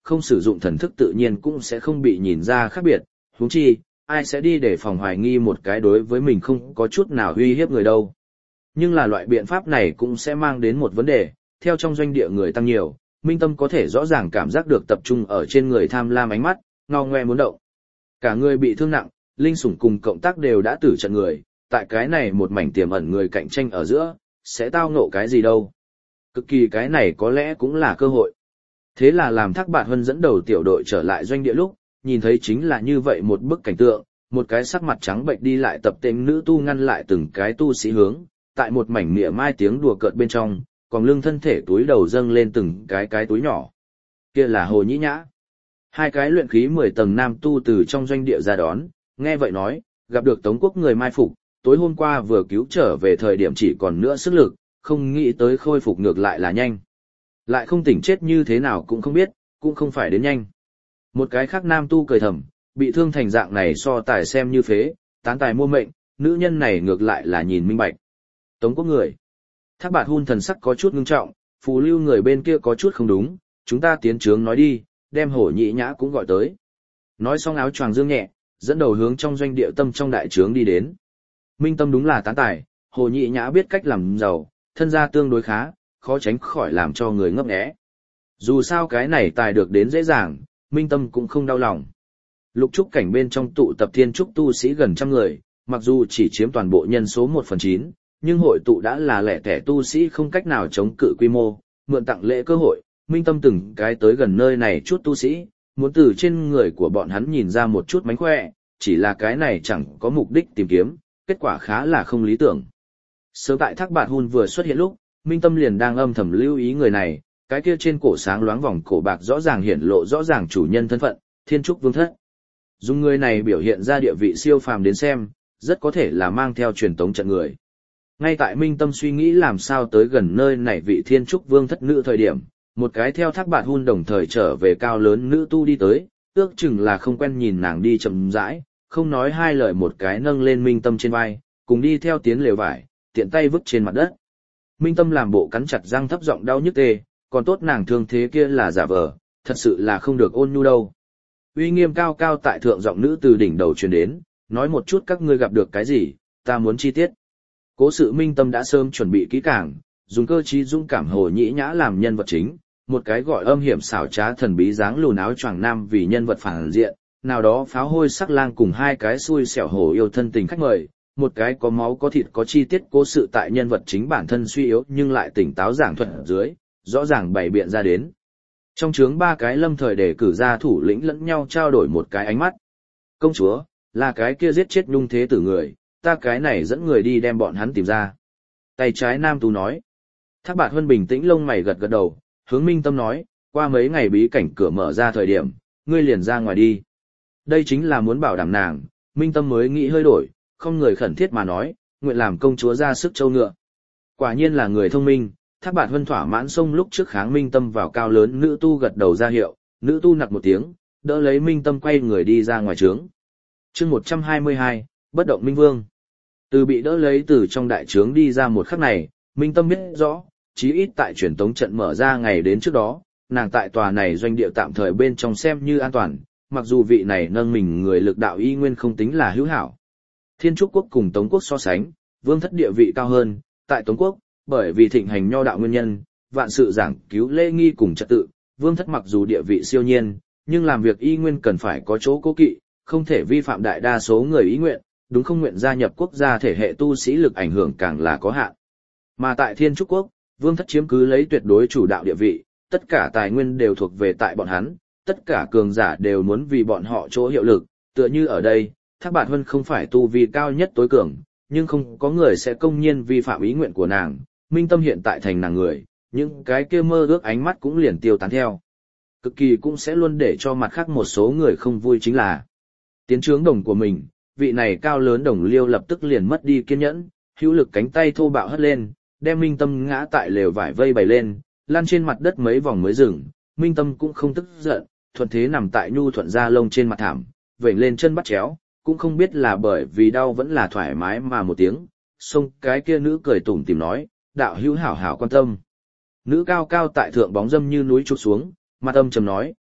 không sử dụng thần thức tự nhiên cũng sẽ không bị nhìn ra khác biệt, huống chi, ai sẽ đi để phòng hoài nghi một cái đối với mình không có chút nào uy hiếp người đâu. Nhưng là loại biện pháp này cũng sẽ mang đến một vấn đề, theo trong doanh địa người tăng nhiều, Minh Tâm có thể rõ ràng cảm giác được tập trung ở trên người tham lam ánh mắt, ngao ngoe muốn động. Cả người bị thương nặng, linh sủng cùng cộng tác đều đã tử trận người, tại cái này một mảnh tiềm ẩn người cạnh tranh ở giữa, sẽ tao ngộ cái gì đâu. Cực kỳ cái này có lẽ cũng là cơ hội. Thế là làm Thác Bạt Huân dẫn đầu tiểu đội trở lại doanh địa lúc, nhìn thấy chính là như vậy một bức cảnh tượng, một cái sắc mặt trắng bệnh đi lại tập tên nữ tu ngăn lại từng cái tu sĩ hướng, tại một mảnh mỉa mai tiếng đùa cợt bên trong, còn lưng thân thể túi đầu dâng lên từng cái túi nhỏ. Kia là Hồ Nhĩ Nhã. Hai cái luyện khí 10 tầng nam tu từ trong doanh địa ra đón, nghe vậy nói, gặp được Tống Quốc người mai phục, tối hôm qua vừa cứu trở về thời điểm chỉ còn nữa sức lực, không nghĩ tới khôi phục ngược lại là nhanh. Lại không tỉnh chết như thế nào cũng không biết, cũng không phải đến nhanh. Một cái khác nam tu cười thầm, bị thương thành dạng này so tài xem như phế, tán tài mua mệnh, nữ nhân này ngược lại là nhìn minh bạch. Tống Quốc người. Thác Bạt Hun thần sắc có chút ngưng trọng, phù lưu người bên kia có chút không đúng, chúng ta tiến trướng nói đi, đem Hổ Nhĩ Nhã cũng gọi tới. Nói xong áo choàng dương nhẹ, dẫn đầu hướng trong doanh địa tâm trong đại trướng đi đến. Minh Tâm đúng là tán tài, Hồ Nhĩ Nhã biết cách làm giàu, thân gia tương đối khá, khó tránh khỏi làm cho người ngấp nghé. Dù sao cái này tài được đến dễ dàng, Minh Tâm cũng không đau lòng. Lục trúc cảnh bên trong tụ tập thiên trúc tu sĩ gần trăm người, mặc dù chỉ chiếm toàn bộ nhân số 1/9, nhưng hội tụ đã là lẻ tẻ tu sĩ không cách nào chống cự quy mô, mượn tặng lễ cơ hội, Minh Tâm từng cái tới gần nơi này chút tu sĩ, muốn từ trên người của bọn hắn nhìn ra một chút mánh khỏe, chỉ là cái này chẳng có mục đích tìm kiếm, kết quả khá là không lý tưởng. Sớm tại Thác Bạt Hun vừa xuất hiện lúc, Minh Tâm liền đang âm thầm lưu ý người này, cái kia trên cổ sáng loáng vòng cổ bạc rõ ràng hiển lộ rõ ràng chủ nhân thân phận, Thiên Trúc Vương Thất. Dùng người này biểu hiện ra địa vị siêu phàm đến xem, rất có thể là mang theo truyền tống trận người. Ngay tại Minh Tâm suy nghĩ làm sao tới gần nơi này vị Thiên Trúc Vương Thất nữ thời điểm, một cái theo Thác Bạt Hun đồng thời trở về cao lớn nữ tu đi tới, ước chừng là không quen nhìn nàng đi chậm rãi, không nói hai lời một cái nâng lên Minh Tâm trên vai, cùng đi theo tiến lều vải, tiện tay vứt trên mặt đất. Minh Tâm làm bộ cắn chặt răng thấp giọng đau nhức tê, còn tốt nàng thương thế kia là giả vờ, thật sự là không được ôn nhu đâu. Uy nghiêm cao cao tại thượng giọng nữ từ đỉnh đầu truyền đến, nói một chút các ngươi gặp được cái gì, ta muốn chi tiết. Cố sự Minh Tâm đã sớm chuẩn bị kỹ càng, dùng cơ trí dũng cảm Hồ Nhĩ Nhã làm nhân vật chính, một cái gọi âm hiểm xảo trá thần bí dáng lùn áo choàng nam vì nhân vật phản diện, nào đó pháo hôi sắc lang cùng hai cái xui xẻo hổ yêu thân tình khách mời, một cái có máu có thịt có chi tiết cố sự tại nhân vật chính bản thân suy yếu nhưng lại tỉnh táo giảng thuật ở dưới, rõ ràng bày biện ra đến. Trong chướng ba cái lâm thời để cử ra thủ lĩnh lẫn nhau trao đổi một cái ánh mắt. Công chúa, là cái kia giết chết Nhung Thế Tử người, ta cái này dẫn người đi đem bọn hắn tìm ra. Tay trái nam tú nói. Thác Bạt Huân bình tĩnh lông mày gật gật đầu, hướng Minh Tâm nói, qua mấy ngày bí cảnh cửa mở ra thời điểm, ngươi liền ra ngoài đi. Đây chính là muốn bảo đảm nàng, Minh Tâm mới nghĩ hơi đổi, không người khẩn thiết mà nói, nguyện làm công chúa ra sức châu ngựa. Quả nhiên là người thông minh, Thác Bạt Huân thỏa mãn xông lúc trước kháng Minh Tâm vào cao lớn nữ tu gật đầu ra hiệu, nữ tu nặc một tiếng, đỡ lấy Minh Tâm quay người đi ra ngoài trướng. Chương 122, bất động Minh Vương. Từ bị đỡ lấy từ trong đại trướng đi ra một khắc này, Minh Tâm biết rõ, chí ít tại truyền tống trận mở ra ngày đến trước đó, nàng tại tòa này doanh địa tạm thời bên trong xem như an toàn, mặc dù vị này nâng mình người lực đạo y nguyên không tính là hữu hảo. Thiên Trúc Quốc cùng Tống Quốc so sánh, Vương Thất địa vị cao hơn, tại Tống Quốc, bởi vì thịnh hành nho đạo nguyên nhân, vạn sự giảng cứu lễ nghi cùng trật tự, Vương Thất mặc dù địa vị siêu nhiên, nhưng làm việc y nguyên cần phải có chỗ cố kỵ, không thể vi phạm đại đa số người ý nguyện, đúng không nguyện gia nhập quốc gia thể hệ tu sĩ lực ảnh hưởng càng là có hạn. Mà tại Thiên Trúc Quốc, Vương Thất chiếm cứ lấy tuyệt đối chủ đạo địa vị, tất cả tài nguyên đều thuộc về tại bọn hắn, tất cả cường giả đều muốn vì bọn họ chỗ hiệu lực, tựa như ở đây, Thác Bạt Huân không phải tu vi cao nhất tối cường, nhưng không có người sẽ công nhiên vi phạm ý nguyện của nàng, Minh Tâm hiện tại thành nàng người, những cái kia mơ ước ánh mắt cũng liền tiêu tán theo. Cực kỳ cũng sẽ luôn để cho mặt khác một số người không vui chính là tiến trướng đồng của mình, vị này cao lớn đồng liêu lập tức liền mất đi kiên nhẫn, hữu lực cánh tay thô bạo hất lên, đem Minh Tâm ngã tại lều vải vây bày lên, lăn trên mặt đất mấy vòng mới dừng, Minh Tâm cũng không tức giận, thuận thế nằm tại nhu thuận da lông trên mặt thảm, vểnh lên chân bắt chéo, cũng không biết là bởi vì đau vẫn là thoải mái mà một tiếng, xông cái kia nữ cười tủm tỉm nói, đạo hữu hảo hảo quan tâm. Nữ cao cao tại thượng bóng dâm như núi trục xuống, mặt âm trầm nói,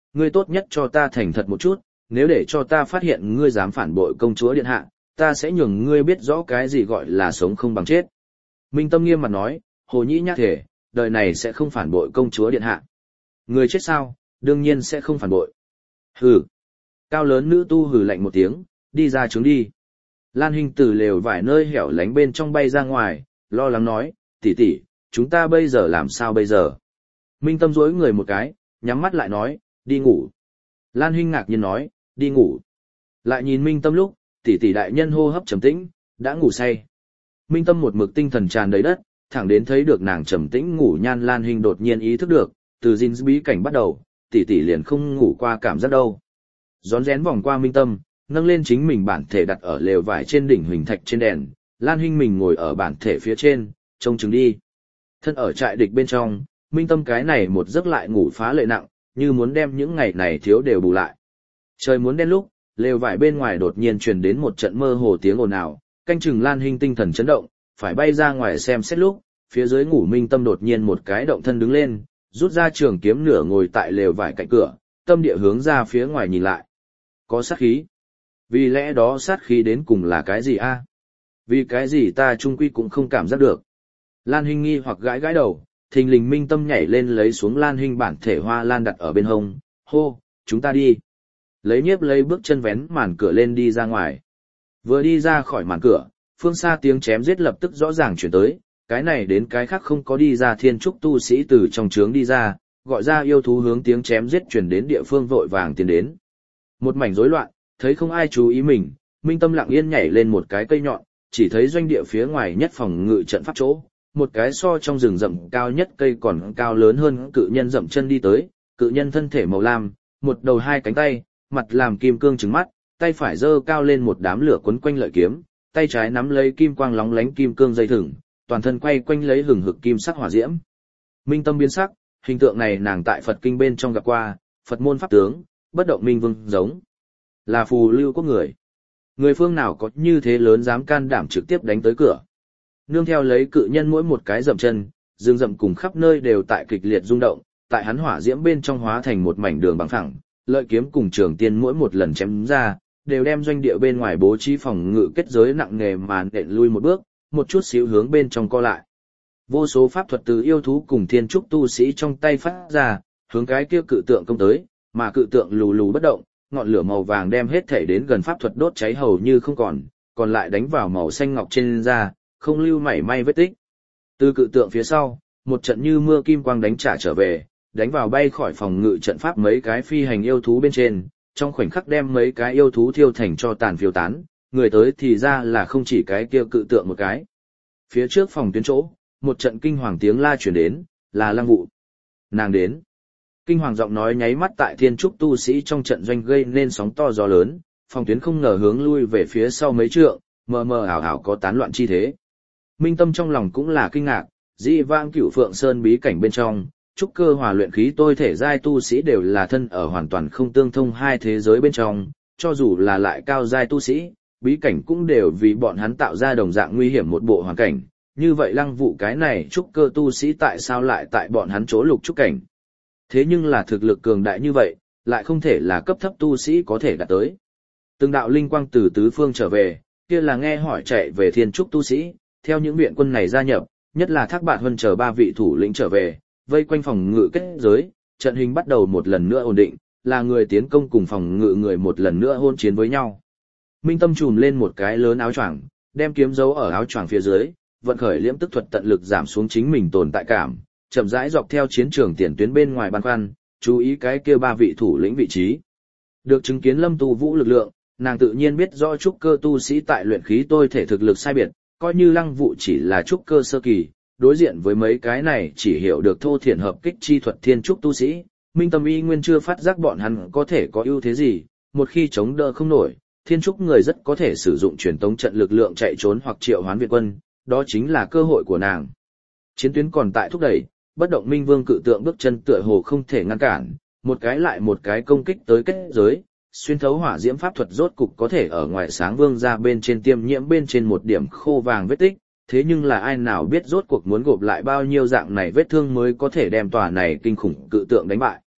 ngươi tốt nhất cho ta thành thật một chút, nếu để cho ta phát hiện ngươi dám phản bội công chúa điện hạ, ta sẽ nhường ngươi biết rõ cái gì gọi là sống không bằng chết. Minh Tâm nghiêm mặt nói, Hồ Nhĩ Nhác thể, đời này sẽ không phản bội công chúa điện hạ. Người chết sao, đương nhiên sẽ không phản bội. Hừ. Cao lớn nữ tu hừ lạnh một tiếng, đi ra trướng đi. Lan Hinh từ lều vải nơi hẻo lánh bên trong bay ra ngoài, lo lắng nói, tỷ tỷ, chúng ta bây giờ làm sao bây giờ? Minh Tâm duỗi người một cái, nhắm mắt lại nói, đi ngủ. Lan Hinh ngạc nhiên nói, đi ngủ. Lại nhìn Minh Tâm lúc, tỷ tỷ đại nhân hô hấp trầm tĩnh, đã ngủ say. Minh Tâm một mực tinh thần tràn đầy đất, thẳng đến thấy được nàng trầm tĩnh ngủ nhan Lan Hinh đột nhiên ý thức được, từ dinh bí cảnh bắt đầu, tỷ tỷ liền không ngủ qua cảm giác đâu. Rón rén vòng qua Minh Tâm, nâng lên chính mình bản thể đặt ở lều vải trên đỉnh huỳnh thạch trên đèn, Lan Hinh mình ngồi ở bản thể phía trên, trông chừng đi. Thân ở trại địch bên trong, Minh Tâm cái này một giấc lại ngủ phá lệ nặng, như muốn đem những ngày này thiếu đều bù lại. Trời muốn đen lúc, lều vải bên ngoài đột nhiên truyền đến một trận mơ hồ tiếng ồn ào, canh chừng Lan Hinh tinh thần chấn động, phải bay ra ngoài xem xét lúc, phía dưới ngủ Minh Tâm đột nhiên một cái động thân đứng lên, rút ra trường kiếm nửa ngồi tại lều vải cạnh cửa, tâm địa hướng ra phía ngoài nhìn lại. Có sát khí. Vì lẽ đó sát khí đến cùng là cái gì a? Vì cái gì ta trung quy cũng không cảm giác được. Lan Hinh nghi hoặc gãi gãi đầu, thình lình Minh Tâm nhảy lên lấy xuống Lan Hinh bản thể hoa lan đặt ở bên hông, hô, chúng ta đi. Lấy nhiếp lấy bước chân vén màn cửa lên đi ra ngoài. Vừa đi ra khỏi màn cửa, phương xa tiếng chém giết lập tức rõ ràng chuyển tới, cái này đến cái khác không có đi ra thiên trúc tu sĩ từ trong trướng đi ra, gọi ra yêu thú hướng tiếng chém giết chuyển đến địa phương vội vàng tiến đến. Một mảnh rối loạn, thấy không ai chú ý mình, Minh Tâm lặng yên nhảy lên một cái cây nhọn, chỉ thấy doanh địa phía ngoài nhất phòng ngự trận pháp chỗ, một cái so trong rừng rậm cao nhất cây còn cao lớn hơn cự nhân dậm chân đi tới, cự nhân thân thể màu lam, một đầu hai cánh tay, mặt làm kim cương trứng mắt, tay phải giơ cao lên một đám lửa quấn quanh lợi kiếm, tay trái nắm lấy kim quang lóng lánh kim cương dây thừng, toàn thân quay quanh lấy hừng hực kim sắc hỏa diễm. Minh Tâm biến sắc, hình tượng này nàng tại Phật kinh bên trong gặp qua, Phật môn pháp tướng, bất động minh vương giống, là phù lưu quốc người. Người phương nào có như thế lớn dám can đảm trực tiếp đánh tới cửa. Nương theo lấy cự nhân mỗi một cái dậm chân, rừng rậm cùng khắp nơi đều tại kịch liệt rung động, tại hắn hỏa diễm bên trong hóa thành một mảnh đường bằng phẳng, lợi kiếm cùng trường tiên mỗi một lần chém ra, đều đem doanh địa bên ngoài bố trí phòng ngự kết giới nặng nề mà nện lui một bước, một chút xíu hướng bên trong co lại. Vô số pháp thuật từ yêu thú cùng thiên trúc tu sĩ trong tay phát ra, hướng cái kia cự tượng công tới, mà cự tượng lù lù bất động, ngọn lửa màu vàng đem hết thể đến gần pháp thuật đốt cháy hầu như không còn lại đánh vào màu xanh ngọc trên da, không lưu mảy may vết tích. Từ cự tượng phía sau, một trận như mưa kim quang đánh trả trở về, đánh vào bay khỏi phòng ngự trận pháp mấy cái phi hành yêu thú bên trên, trong khoảnh khắc đem mấy cái yêu thú thiêu thành cho tàn phiêu tán, người tới thì ra là không chỉ cái kia cự tượng một cái. Phía trước phòng tuyến chỗ, một trận kinh hoàng tiếng la chuyển đến, là Lăng Vụ. Nàng đến. Kinh hoàng giọng nói nháy mắt tại thiên trúc tu sĩ trong trận doanh gây nên sóng to gió lớn, phòng tuyến không ngờ hướng lui về phía sau mấy trượng, mờ mờ ảo ảo có tán loạn chi thế. Minh Tâm trong lòng cũng là kinh ngạc, dĩ vãng Cửu Phượng Sơn bí cảnh bên trong, trúc cơ hòa luyện khí tôi thể giai tu sĩ đều là thân ở hoàn toàn không tương thông hai thế giới bên trong, cho dù là lại cao giai tu sĩ, bí cảnh cũng đều vì bọn hắn tạo ra đồng dạng nguy hiểm một bộ hoàn cảnh. Như vậy Lăng Vụ cái này trúc cơ tu sĩ tại sao lại tại bọn hắn chỗ lục trúc cảnh? Thế nhưng là thực lực cường đại như vậy, lại không thể là cấp thấp tu sĩ có thể đạt tới. Từng đạo linh quang từ tứ phương trở về, kia là nghe hỏi chạy về thiên trúc tu sĩ, theo những viện quân này gia nhập, nhất là Thác Bạt Huân chờ ba vị thủ lĩnh trở về, vây quanh phòng ngự kết giới, trận hình bắt đầu một lần nữa ổn định, là người tiến công cùng phòng ngự người một lần nữa hôn chiến với nhau. Minh Tâm trùm lên một cái lớn áo choàng, đem kiếm giấu ở áo choàng phía dưới, vận khởi liễm tức thuật tận lực giảm xuống chính mình tồn tại cảm, chậm rãi dọc theo chiến trường tiền tuyến bên ngoài băn khoăn, chú ý cái kia ba vị thủ lĩnh vị trí. Được chứng kiến Lâm Tu Vũ lực lượng, nàng tự nhiên biết rõ trúc cơ tu sĩ tại luyện khí tôi thể thực lực sai biệt, coi như Lăng Vụ chỉ là trúc cơ sơ kỳ, đối diện với mấy cái này chỉ hiểu được thô thiển hợp kích chi thuật thiên trúc tu sĩ, Minh Tâm y nguyên chưa phát giác bọn hắn có thể có ưu thế gì, một khi chống đỡ không nổi, thiên trúc người rất có thể sử dụng truyền tống trận lực lượng chạy trốn hoặc triệu hoán viện quân, đó chính là cơ hội của nàng. Chiến tuyến còn tại thúc đẩy, bất động minh vương cự tượng bước chân tựa hồ không thể ngăn cản, một cái lại một cái công kích tới kết giới, xuyên thấu hỏa diễm pháp thuật rốt cục có thể ở ngoài sáng vương ra bên trên tiêm nhiễm bên trên một điểm khô vàng vết tích, thế nhưng là ai nào biết rốt cuộc muốn gộp lại bao nhiêu dạng này vết thương mới có thể đem tòa này kinh khủng cự tượng đánh bại.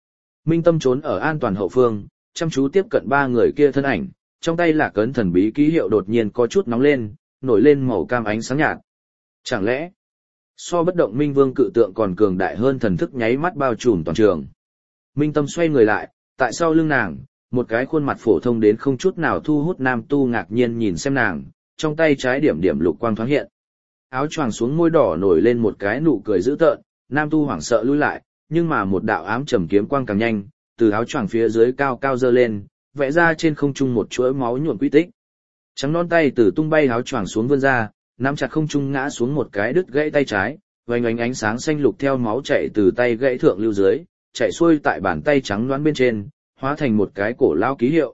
Minh Tâm trốn ở an toàn hậu phương, chăm chú tiếp cận ba người kia thân ảnh, trong tay Lạc Ấn thần bí ký hiệu đột nhiên có chút nóng lên, nổi lên màu cam ánh sáng nhạt. Chẳng lẽ, so bất động Minh Vương cự tượng còn cường đại hơn thần thức nháy mắt bao trùm toàn trường. Minh Tâm xoay người lại, tại sau lưng nàng, một cái khuôn mặt phổ thông đến không chút nào thu hút nam tu ngạc nhiên nhìn xem nàng, trong tay trái điểm điểm lục quang thoáng hiện. Áo choàng xuống môi đỏ nổi lên một cái nụ cười dữ tợn, nam tu hoảng sợ lùi lại, nhưng mà một đạo ám trầm kiếm quang càng nhanh, từ áo choàng phía dưới cao cao dơ lên, vẽ ra trên không trung một chuỗi máu nhuộm quy tích. Trắng non tay từ tung bay áo choàng xuống vươn ra, nắm chặt không trung ngã xuống một cái đứt gãy tay trái, vành ánh sáng xanh lục theo máu chảy từ tay gãy thượng lưu dưới, chạy xuôi tại bàn tay trắng loãng bên trên, hóa thành một cái cổ lao ký hiệu.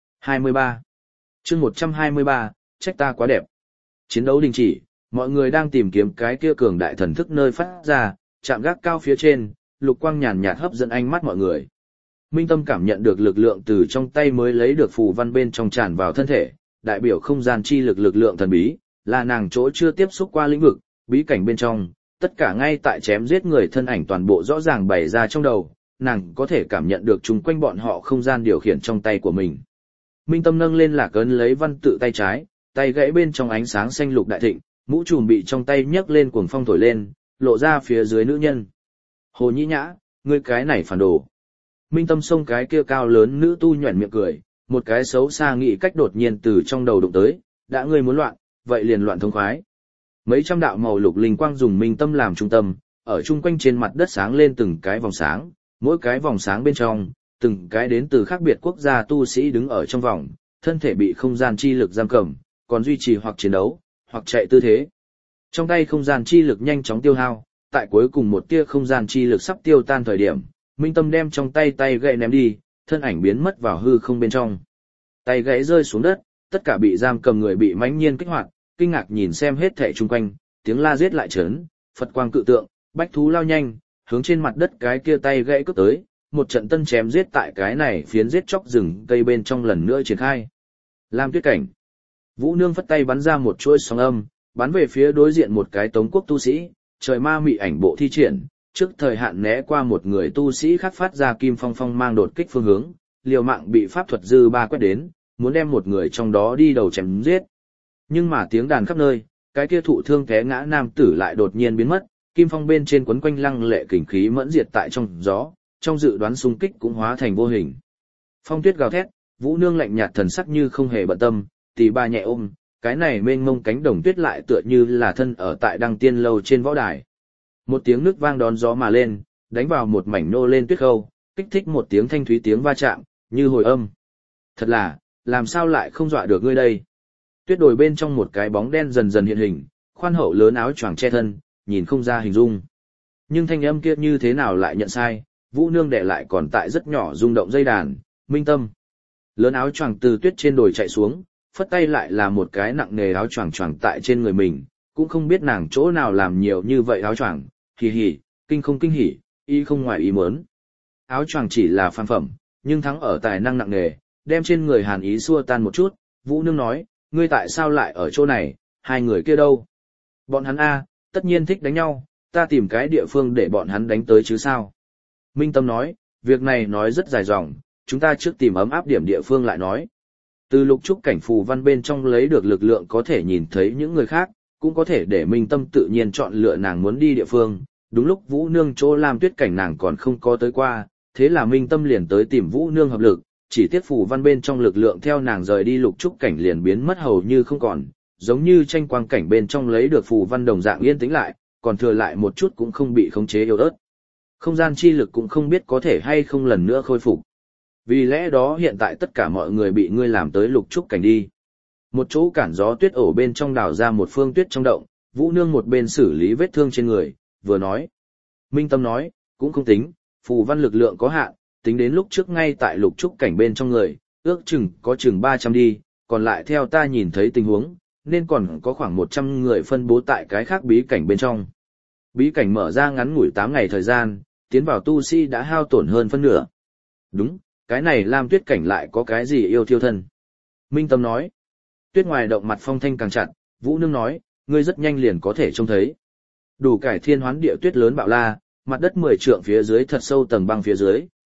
23. Chương 123, trách ta quá đẹp. Chiến đấu đình chỉ, mọi người đang tìm kiếm cái kia cường đại thần thức nơi phát ra, chạm gác cao phía trên, lục quang nhàn nhạt hấp dẫn ánh mắt mọi người. Minh Tâm cảm nhận được lực lượng từ trong tay mới lấy được phù văn bên trong tràn vào thân thể, đại biểu không gian chi lực lượng thần bí, là nàng chỗ chưa tiếp xúc qua lĩnh vực, bí cảnh bên trong, tất cả ngay tại chém giết người thân ảnh toàn bộ rõ ràng bày ra trong đầu, nàng có thể cảm nhận được chung quanh bọn họ không gian điều khiển trong tay của mình. Minh Tâm nâng lên Lạc Ấn lấy văn tự tay trái, tay gãy bên trong ánh sáng xanh lục đại thịnh, mũ trùm bị trong tay nhấc lên cuồng phong thổi lên, lộ ra phía dưới nữ nhân. Hồ Nhĩ Nhã, ngươi cái này phản đồ. Minh Tâm xông cái kia cao lớn nữ tu nhoẻn miệng cười, một cái xấu xa nghĩ cách đột nhiên từ trong đầu đụng tới, đã ngươi muốn loạn, vậy liền loạn thông khoái. Mấy trăm đạo màu lục linh quang dùng Minh Tâm làm trung tâm, ở chung quanh trên mặt đất sáng lên từng cái vòng sáng, mỗi cái vòng sáng bên trong, từng cái đến từ khác biệt quốc gia tu sĩ đứng ở trong vòng, thân thể bị không gian chi lực giam cầm, còn duy trì hoặc chiến đấu, hoặc chạy tư thế. Trong tay không gian chi lực nhanh chóng tiêu hao, tại cuối cùng một tia không gian chi lực sắp tiêu tan thời điểm, Minh Tâm đem trong tay gậy ném đi, thân ảnh biến mất vào hư không bên trong. Tay gậy rơi xuống đất, tất cả bị giam cầm người bị mãnh nhiên kích hoạt, kinh ngạc nhìn xem hết thảy chung quanh, tiếng la giết lại chấn, Phật quang cự tượng, bách thú lao nhanh, hướng trên mặt đất cái kia tay gậy cướp tới, một trận tân chém giết tại cái này phiến giết chóc rừng cây bên trong lần nữa triển khai. Lam Tuyết Cảnh. Vũ Nương phất tay bắn ra một chuỗi sóng âm, bắn về phía đối diện một cái Tống quốc tu sĩ, trời ma mị ảnh bộ thi triển, trước thời hạn né qua một người tu sĩ khác phát ra kim phong phong mang đột kích phương hướng, liều mạng bị pháp thuật dư ba quét đến, muốn đem một người trong đó đi đầu chém giết. Nhưng mà tiếng đàn khắp nơi, cái kia thụ thương té ngã nam tử lại đột nhiên biến mất, kim phong bên trên quấn quanh lăng lệ kình khí mẫn diệt tại trong gió, trong dự đoán xung kích cũng hóa thành vô hình. Phong tuyết gào thét, Vũ Nương lạnh nhạt thần sắc như không hề bận tâm, tỉ bà nhẹ ôm, cái này mênh mông cánh đồng tuyết lại tựa như là thân ở tại đăng tiên lâu trên võ đài. Một tiếng nước vang đón gió mà lên, đánh vào một mảnh nô lên tuyết khâu, kích thích một tiếng thanh thúy tiếng va chạm, như hồi âm. Thật là, làm sao lại không dọa được ngươi đây? Tuyết đồi bên trong một cái bóng đen dần dần hiện hình, khoan hậu lớn áo choàng che thân, nhìn không ra hình dung. Nhưng thanh âm kia như thế nào lại nhận sai, Vũ Nương để lại còn tại rất nhỏ rung động dây đàn, Minh Tâm. Lớn áo choàng từ tuyết trên đồi chạy xuống, phất tay lại là một cái nặng nề áo choàng choàng tại trên người mình, cũng không biết nàng chỗ nào làm nhiều như vậy áo choàng, hì hì, kinh không kinh hỉ, y không ngoài ý muốn. Áo choàng chỉ là phàm phẩm, nhưng thắng ở tài năng nặng nề, đem trên người hàn ý xua tan một chút, Vũ Nương nói, ngươi tại sao lại ở chỗ này, hai người kia đâu? Bọn hắn tất nhiên thích đánh nhau, ta tìm cái địa phương để bọn hắn đánh tới chứ sao? Minh Tâm nói, việc này nói rất dài dòng, chúng ta trước tìm ấm áp điểm địa phương lại nói. Từ lục trúc cảnh phù văn bên trong lấy được lực lượng có thể nhìn thấy những người khác, cũng có thể để Minh Tâm tự nhiên chọn lựa nàng muốn đi địa phương. Đúng lúc Vũ Nương chỗ Lam Tuyết cảnh nàng còn không có tới qua, thế là Minh Tâm liền tới tìm Vũ Nương hợp lực, chỉ tiếc phù văn bên trong lực lượng theo nàng rời đi lục trúc cảnh liền biến mất hầu như không còn, giống như tranh quang cảnh bên trong lấy được phù văn đồng dạng yên tĩnh lại, còn thừa lại một chút cũng không bị khống chế yếu ớt. Không gian chi lực cũng không biết có thể hay không lần nữa khôi phục. Vì lẽ đó hiện tại tất cả mọi người bị ngươi làm tới lục trúc cảnh đi. Một chỗ cản gió tuyết ổ bên trong đào ra một phương tuyết trong động, Vũ Nương một bên xử lý vết thương trên người, vừa nói. Minh Tâm nói, cũng không tính, phù văn lực lượng có hạn, tính đến lúc trước ngay tại lục trúc cảnh bên trong người, ước chừng có chừng 300 đi, còn lại theo ta nhìn thấy tình huống, nên còn có khoảng 100 người phân bố tại cái khác bí cảnh bên trong. Bí cảnh mở ra ngắn ngủi 8 ngày thời gian, tiến vào tu sĩ đã hao tổn hơn phân nửa. Đúng, cái này Lam Tuyết cảnh lại có cái gì yêu thiêu thân? Minh Tâm nói. Tuyết ngoài động mặt phong thanh càng chặt, Vũ Nương nói, ngươi rất nhanh liền có thể trông thấy. Đủ cải thiên hoán địa tuyết lớn bạo la, mặt đất 10 trượng phía dưới thật sâu tầng băng phía dưới,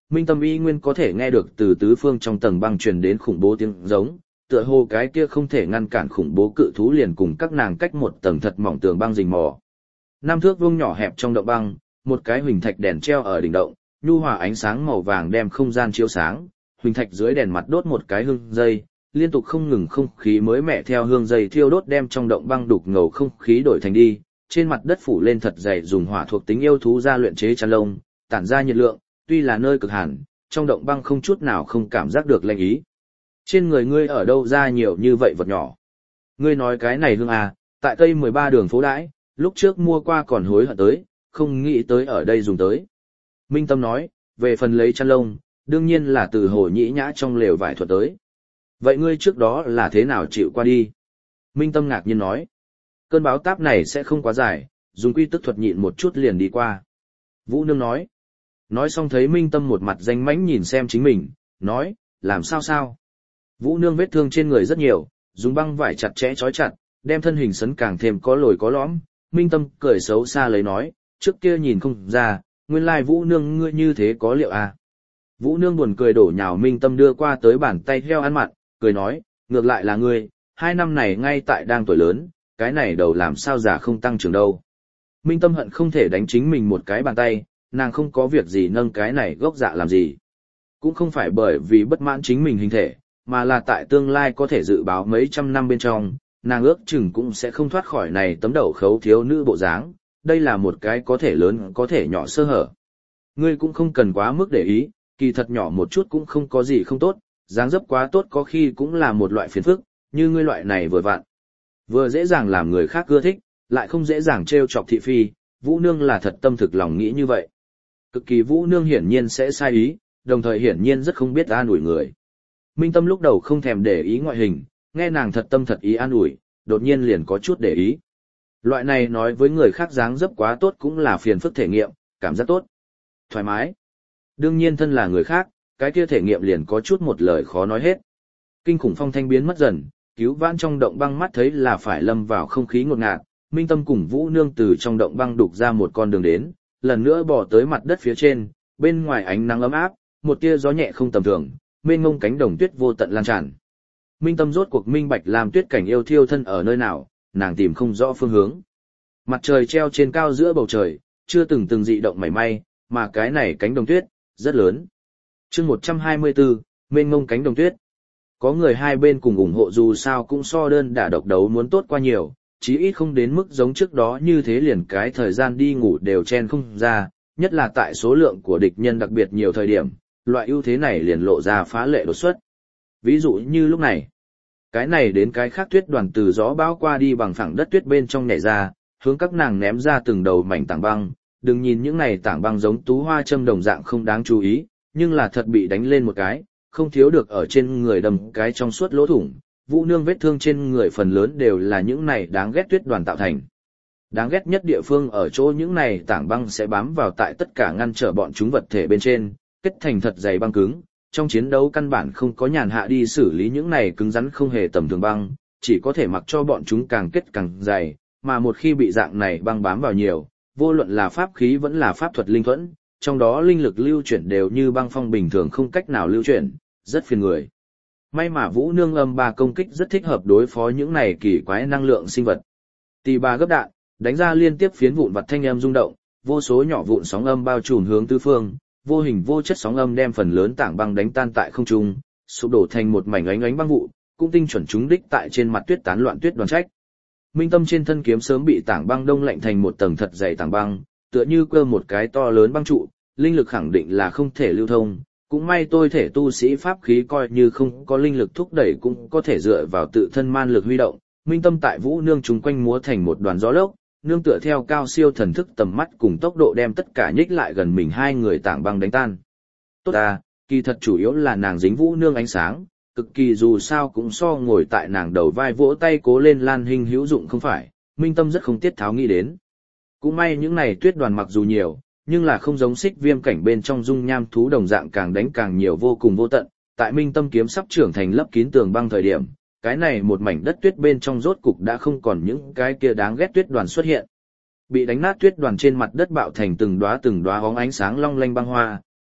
Minh Tâm y nguyên có thể nghe được từ tứ phương trong tầng băng truyền đến khủng bố tiếng giống, tựa hồ cái kia không thể ngăn cản khủng bố cự thú liền cùng các nàng cách một tầng thật mỏng tường băng rình mò. 5 thước vuông nhỏ hẹp trong động băng, một cái huỳnh thạch đèn treo ở đỉnh động, nhu hòa ánh sáng màu vàng đem không gian chiếu sáng, huỳnh thạch dưới đèn mặt đốt một cái hương dây, liên tục không ngừng không khí mới mẻ theo hương dây thiêu đốt đem trong động băng đục ngầu không khí đổi thành đi, trên mặt đất phủ lên thật dày dùng hỏa thuộc tính yêu thú ra luyện chế chăn lông, tản ra nhiệt lượng, tuy là nơi cực hàn, trong động băng không chút nào không cảm giác được lạnh ý. Trên người ngươi ở đâu ra nhiều như vậy vật nhỏ? Ngươi nói cái này hương à, tại Tây 13 đường phố đãi, lúc trước mua qua còn hối hận tới, không nghĩ tới ở đây dùng tới. Minh Tâm nói, về phần lấy chăn lông, đương nhiên là từ Hồ Nhĩ Nhã trong lều vải thuật tới. Vậy ngươi trước đó là thế nào chịu qua đi? Minh Tâm ngạc nhiên nói, cơn báo táp này sẽ không quá dài, dùng quy tức thuật nhịn một chút liền đi qua. Vũ Nương nói, nói xong thấy Minh Tâm một mặt danh mãnh nhìn xem chính mình, nói, làm sao sao? Vũ Nương vết thương trên người rất nhiều, dùng băng vải chặt chẽ trói chặt, đem thân hình sấn càng thêm có lồi có lõm. Minh Tâm cười xấu xa lấy nói, trước kia nhìn không ra, nguyên lai Vũ Nương ngươi như thế có liệu à? Vũ Nương buồn cười đổ nhào Minh Tâm đưa qua tới bàn tay heo ăn mặn, cười nói, ngược lại là ngươi, 2 năm này ngay tại đang tuổi lớn, cái này đầu làm sao già không tăng trưởng đâu. Minh Tâm hận không thể đánh chính mình một cái bàn tay, nàng không có việc gì nâng cái này gốc dạ làm gì. Cũng không phải bởi vì bất mãn chính mình hình thể, mà là tại tương lai có thể dự báo mấy trăm năm bên trong, nàng ước chừng cũng sẽ không thoát khỏi này tấm đầu khấu thiếu nữ bộ dáng, đây là một cái có thể lớn có thể nhỏ sơ hở. Ngươi cũng không cần quá mức để ý, kỳ thật nhỏ một chút cũng không có gì không tốt, dáng dấp quá tốt có khi cũng là một loại phiền phức, như ngươi loại này vừa vặn. Vừa dễ dàng làm người khác ưa thích, lại không dễ dàng trêu chọc thị phi, Vũ Nương là thật tâm thực lòng nghĩ như vậy. Cực kỳ Vũ Nương hiển nhiên sẽ sai ý, đồng thời hiển nhiên rất không biết an ủi người. Minh Tâm lúc đầu không thèm để ý ngoại hình, nghe nàng thật tâm thật ý an ủi, đột nhiên liền có chút để ý. Loại này nói với người khác dáng dấp quá tốt cũng là phiền phức thể nghiệm, cảm giác tốt, thoải mái. Đương nhiên thân là người khác, cái kia thể nghiệm liền có chút một lời khó nói hết. Kinh khủng phong thanh biến mất dần, cứu vãn trong động băng mắt thấy là phải lâm vào không khí ngột ngạt, Minh Tâm cùng Vũ Nương từ trong động băng đục ra một con đường đến, lần nữa bò tới mặt đất phía trên, bên ngoài ánh nắng ấm áp, một tia gió nhẹ không tầm thường, mênh mông cánh đồng tuyết vô tận lan tràn. Minh Tâm rốt cuộc minh bạch làm tuyết cảnh yêu thiêu thân ở nơi nào, nàng tìm không rõ phương hướng. Mặt trời treo trên cao giữa bầu trời, chưa từng dị động mảy may, mà cái này cánh đồng tuyết rất lớn. Chương 124, mênh mông cánh đồng tuyết. Có người hai bên cùng ủng hộ dù sao cũng so đơn đả độc đấu muốn tốt qua nhiều, chí ít không đến mức giống trước đó như thế liền cái thời gian đi ngủ đều chen không ra, nhất là tại số lượng của địch nhân đặc biệt nhiều thời điểm, loại ưu thế này liền lộ ra phá lệ đột xuất. Ví dụ như lúc này, cái này đến cái khác tuyết đoàn từ gió bão qua đi bằng phẳng đất tuyết bên trong nhảy ra, hướng các nàng ném ra từng đầu mảnh tảng băng, đừng nhìn những này tảng băng giống tú hoa châm đồng dạng không đáng chú ý, nhưng là thật bị đánh lên một cái, không thiếu được ở trên người đâm cái trong suốt lỗ thủng. Vũ Nương vết thương trên người phần lớn đều là những này đáng ghét tuyết đoàn tạo thành. Đáng ghét nhất địa phương ở chỗ những này tảng băng sẽ bám vào tại tất cả ngăn trở bọn chúng vật thể bên trên, kết thành thật dày băng cứng. Trong chiến đấu căn bản không có nhàn hạ đi xử lý những này cứng rắn không hề tầm thường băng, chỉ có thể mặc cho bọn chúng càng kết càng dày, mà một khi bị dạng này băng bám vào nhiều, vô luận là pháp khí vẫn là pháp thuật linh thuẫn, trong đó linh lực lưu chuyển đều như băng phong bình thường không cách nào lưu chuyển, rất phiền người. May mà Vũ Nương âm ba công kích rất thích hợp đối phó những này kỳ quái năng lượng sinh vật. Tì bà gấp đạn, đánh ra liên tiếp phiến vụn vặt thanh âm rung động, vô số nhỏ vụn sóng âm bao trùm hướng tứ phương, vô hình vô chất sóng âm đem phần lớn tảng băng đánh tan tại không trung, sụp đổ thành một mảnh ánh ánh băng vụ, cũng tinh chuẩn trúng đích tại trên mặt tuyết tán loạn tuyết đoàn trách. Minh Tâm trên thân kiếm sớm bị tảng băng đông lạnh thành một tầng thật dày tảng băng, tựa như cơ một cái to lớn băng trụ, linh lực khẳng định là không thể lưu thông. Cũng may tôi thể tu sĩ pháp khí coi như không có linh lực thúc đẩy cũng có thể dựa vào tự thân man lực huy động. Minh Tâm tại Vũ Nương chúng quanh múa thành một đoàn gió lốc, nương tựa theo cao siêu thần thức tầm mắt cùng tốc độ đem tất cả nhích lại gần mình hai người tảng băng đánh tan. Tốt à, kỳ thật chủ yếu là nàng dính Vũ Nương ánh sáng, cực kỳ dù sao cũng so ngồi tại nàng đầu vai vỗ tay cố lên Lan Hinh hữu dụng không phải, Minh Tâm rất không tiết tháo nghĩ đến. Cũng may những này tuyết đoàn mặc dù nhiều, nhưng là không giống Xích Viêm cảnh bên trong dung nham thú đồng dạng càng đánh càng nhiều vô cùng vô tận. Tại Minh Tâm kiếm sắp trưởng thành lấp kín tường băng thời điểm, cái này một mảnh đất tuyết bên trong rốt cục đã không còn những cái kia đáng ghét tuyết đoàn xuất hiện. Bị đánh nát tuyết đoàn trên mặt đất bạo thành từng đóa hóng ánh sáng long lanh băng hoa,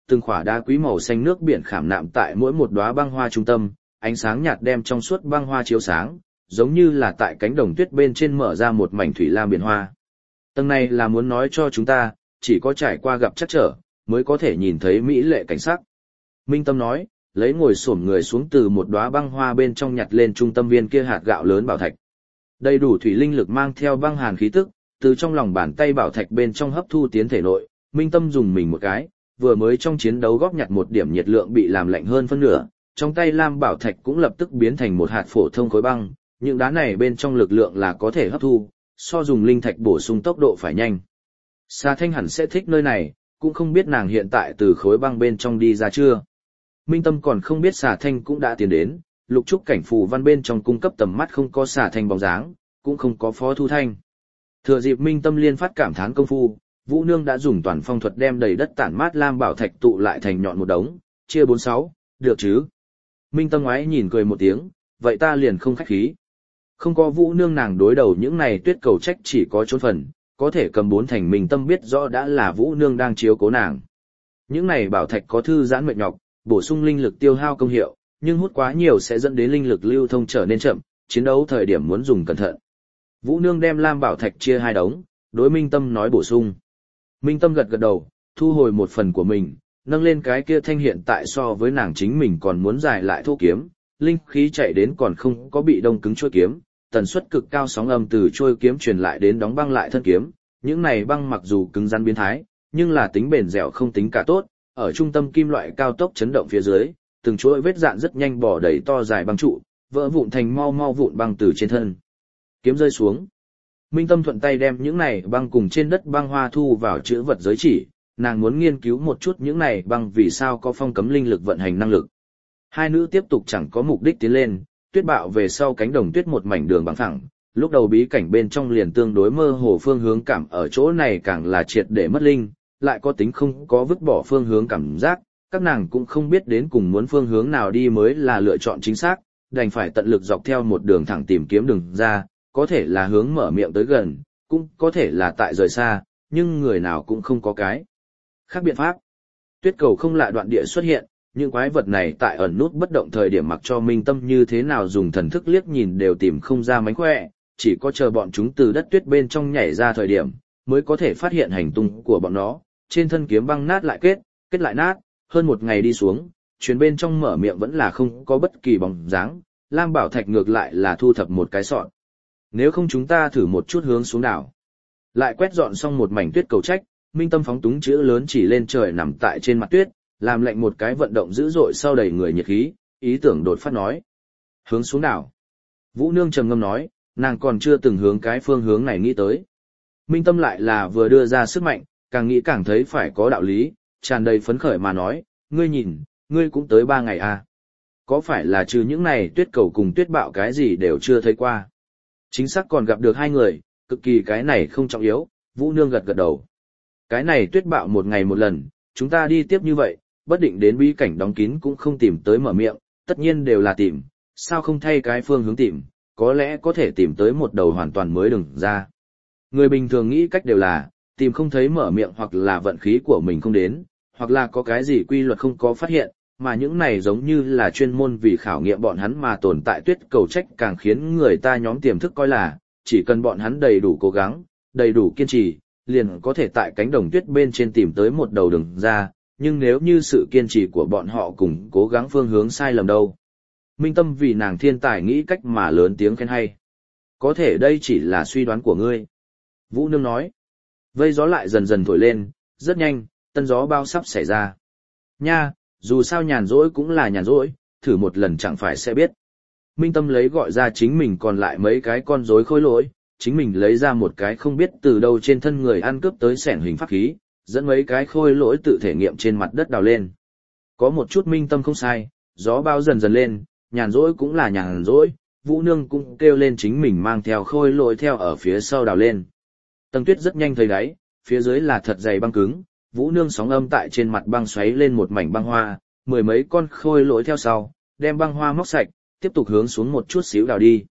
từng khỏa đá quý màu xanh nước biển khảm nạm tại mỗi một đóa băng hoa trung tâm, ánh sáng nhạt đem trong suốt băng hoa chiếu sáng, giống như là tại cánh đồng tuyết bên trên mở ra một mảnh thủy lam biển hoa. Tầng này là muốn nói cho chúng ta, chỉ có trải qua gặp trắc trở, mới có thể nhìn thấy mỹ lệ cảnh sắc. Minh Tâm nói, lấy ngồi xổm người xuống từ một đóa băng hoa bên trong nhặt lên trung tâm viên kia hạt gạo lớn bảo thạch. Đầy đủ thủy linh lực mang theo băng hàn khí tức, từ trong lòng bàn tay bảo thạch bên trong hấp thu tiến thể nội, Minh Tâm dùng mình một cái, vừa mới trong chiến đấu góp nhặt một điểm nhiệt lượng bị làm lạnh hơn phân nửa, trong tay lam bảo thạch cũng lập tức biến thành một hạt phổ thông khối băng, những đá này bên trong lực lượng là có thể hấp thu, so dùng linh thạch bổ sung tốc độ phải nhanh. Xà Thanh hẳn sẽ thích nơi này, cũng không biết nàng hiện tại từ khối băng bên trong đi ra chưa. Minh Tâm còn không biết Xà Thanh cũng đã tiến đến, lục trúc cảnh phù văn bên trong cung cấp tầm mắt không có Xà Thanh bóng dáng, cũng không có Phó Thu Thanh. Thừa dịp Minh Tâm liên phát cảm thán công phu, Vũ Nương đã dùng toàn phong thuật đem đầy đất tản mát lam bảo thạch tụ lại thành nhọn một đống, chia 46, được chứ? Minh Tâm ngoái nhìn cười một tiếng, vậy ta liền không khách khí. Không có Vũ Nương nàng đối đầu những này tuyết cầu trách chỉ có trốn phần, có thể cầm 4 thành Minh Tâm biết rõ đã là Vũ Nương đang chiếu cố nàng. Những này bảo thạch có thư giãn mệt nhọc, bổ sung linh lực tiêu hao công hiệu, nhưng hút quá nhiều sẽ dẫn đến linh lực lưu thông trở nên chậm, chiến đấu thời điểm muốn dùng cẩn thận. Vũ Nương đem lam bảo thạch chia 2 đống, đối Minh Tâm nói bổ sung. Minh Tâm gật gật đầu, thu hồi một phần của mình, nâng lên cái kia thanh hiện tại so với nàng chính mình còn muốn dài lại thô kiếm, linh khí chạy đến còn không có bị đông cứng chuôi kiếm, tần suất cực cao sóng âm từ chuôi kiếm truyền lại đến đóng băng lại thân kiếm, những này băng mặc dù cứng rắn biến thái, nhưng là tính bền dẻo không tính cả tốt, ở trung tâm kim loại cao tốc chấn động phía dưới, từng chuỗi vết dạn rất nhanh bỏ đầy to dài băng trụ, vỡ vụn thành mau mau vụn băng từ trên thân kiếm rơi xuống. Minh Tâm thuận tay đem những này băng cùng trên đất băng hoa thu vào chữ vật giới chỉ, nàng muốn nghiên cứu một chút những này băng vì sao có phong cấm linh lực vận hành năng lực. Hai nữ tiếp tục chẳng có mục đích tiến lên, tuyết bạo về sau cánh đồng tuyết một mảnh đường bằng phẳng, lúc đầu bí cảnh bên trong liền tương đối mơ hồ phương hướng cảm ở chỗ này càng là triệt để mất linh, lại có tính không có vứt bỏ phương hướng cảm giác, các nàng cũng không biết đến cùng muốn phương hướng nào đi mới là lựa chọn chính xác, đành phải tận lực dọc theo một đường thẳng tìm kiếm đường ra, có thể là hướng mở miệng tới gần, cũng có thể là tại rời xa, nhưng người nào cũng không có cái khác biện pháp. Tuyết cầu không lạ đoạn địa xuất hiện, những quái vật này tại ẩn nút bất động thời điểm mặc cho Minh Tâm như thế nào dùng thần thức liếc nhìn đều tìm không ra mánh khỏe, chỉ có chờ bọn chúng từ đất tuyết bên trong nhảy ra thời điểm, mới có thể phát hiện hành tung của bọn nó, trên thân kiếm băng nát lại kết lại nát, hơn một ngày đi xuống, chuyến bên trong mở miệng vẫn là không có bất kỳ bóng dáng, Lam Bảo Thạch ngược lại là thu thập một cái sọn. Nếu không chúng ta thử một chút hướng xuống đảo. Lại quét dọn xong một mảnh tuyết cầu trách, Minh Tâm phóng túng chữ lớn chỉ lên trời nằm tại trên mặt tuyết, làm lệnh một cái vận động dữ dội sau đầy người nhiệt khí, ý tưởng đột phát nói. Hướng xuống đảo. Vũ Nương trầm ngâm nói, nàng còn chưa từng hướng cái phương hướng này nghĩ tới. Minh Tâm lại là vừa đưa ra sức mạnh, càng nghĩ càng thấy phải có đạo lý, tràn đầy phấn khởi mà nói, ngươi nhìn, ngươi cũng tới 3 ngày à. Có phải là trừ những này tuyết cầu cùng tuyết bạo cái gì đều chưa thấy qua. Chính xác còn gặp được 2 người, cực kỳ cái này không trọng yếu, Vũ Nương gật gật đầu. Cái này tuyết bạo 1 ngày 1 lần, chúng ta đi tiếp như vậy, bất định đến bí cảnh đóng kín cũng không tìm tới mở miệng, tất nhiên đều là tìm, sao không thay cái phương hướng tìm, có lẽ có thể tìm tới một đầu hoàn toàn mới đường ra. Người bình thường nghĩ cách đều là, tìm không thấy mở miệng hoặc là vận khí của mình không đến, hoặc là có cái gì quy luật không có phát hiện, mà những này giống như là chuyên môn vì khảo nghiệm bọn hắn mà tồn tại tuyết cầu trách càng khiến người ta nhóm tiềm thức coi là, chỉ cần bọn hắn đầy đủ cố gắng, đầy đủ kiên trì, liền có thể tại cánh đồng tuyết bên trên tìm tới một đầu đường ra, nhưng nếu như sự kiên trì của bọn họ cùng cố gắng phương hướng sai lầm đâu. Minh Tâm vì nàng thiên tài nghĩ cách mà lớn tiếng khen hay. Có thể đây chỉ là suy đoán của ngươi. Vũ Nương nói. Vây gió lại dần dần thổi lên, rất nhanh, tân gió bao sắp xảy ra. Nha, dù sao nhàn rỗi cũng là nhàn rỗi, thử một lần chẳng phải sẽ biết. Minh Tâm lấy gọi ra chính mình còn lại mấy cái con rối khôi lỗi, chính mình lấy ra một cái không biết từ đâu trên thân người ăn cướp tới xẻng hình pháp khí, dẫn mấy cái khôi lỗi tự thể nghiệm trên mặt đất đào lên. Có một chút Minh Tâm không sai, gió bao dần dần lên, nhàn rỗi cũng là nhàn rỗi, Vũ Nương cũng kêu lên chính mình mang theo khôi lỗi theo ở phía sau đào lên. Tầng tuyết rất nhanh thấy đáy, phía dưới là thật dày băng cứng, Vũ Nương sóng âm tại trên mặt băng xoáy lên một mảnh băng hoa, 10 mấy con khôi lỗi theo sau, đem băng hoa móc sạch, tiếp tục hướng xuống một chút xíu đào đi.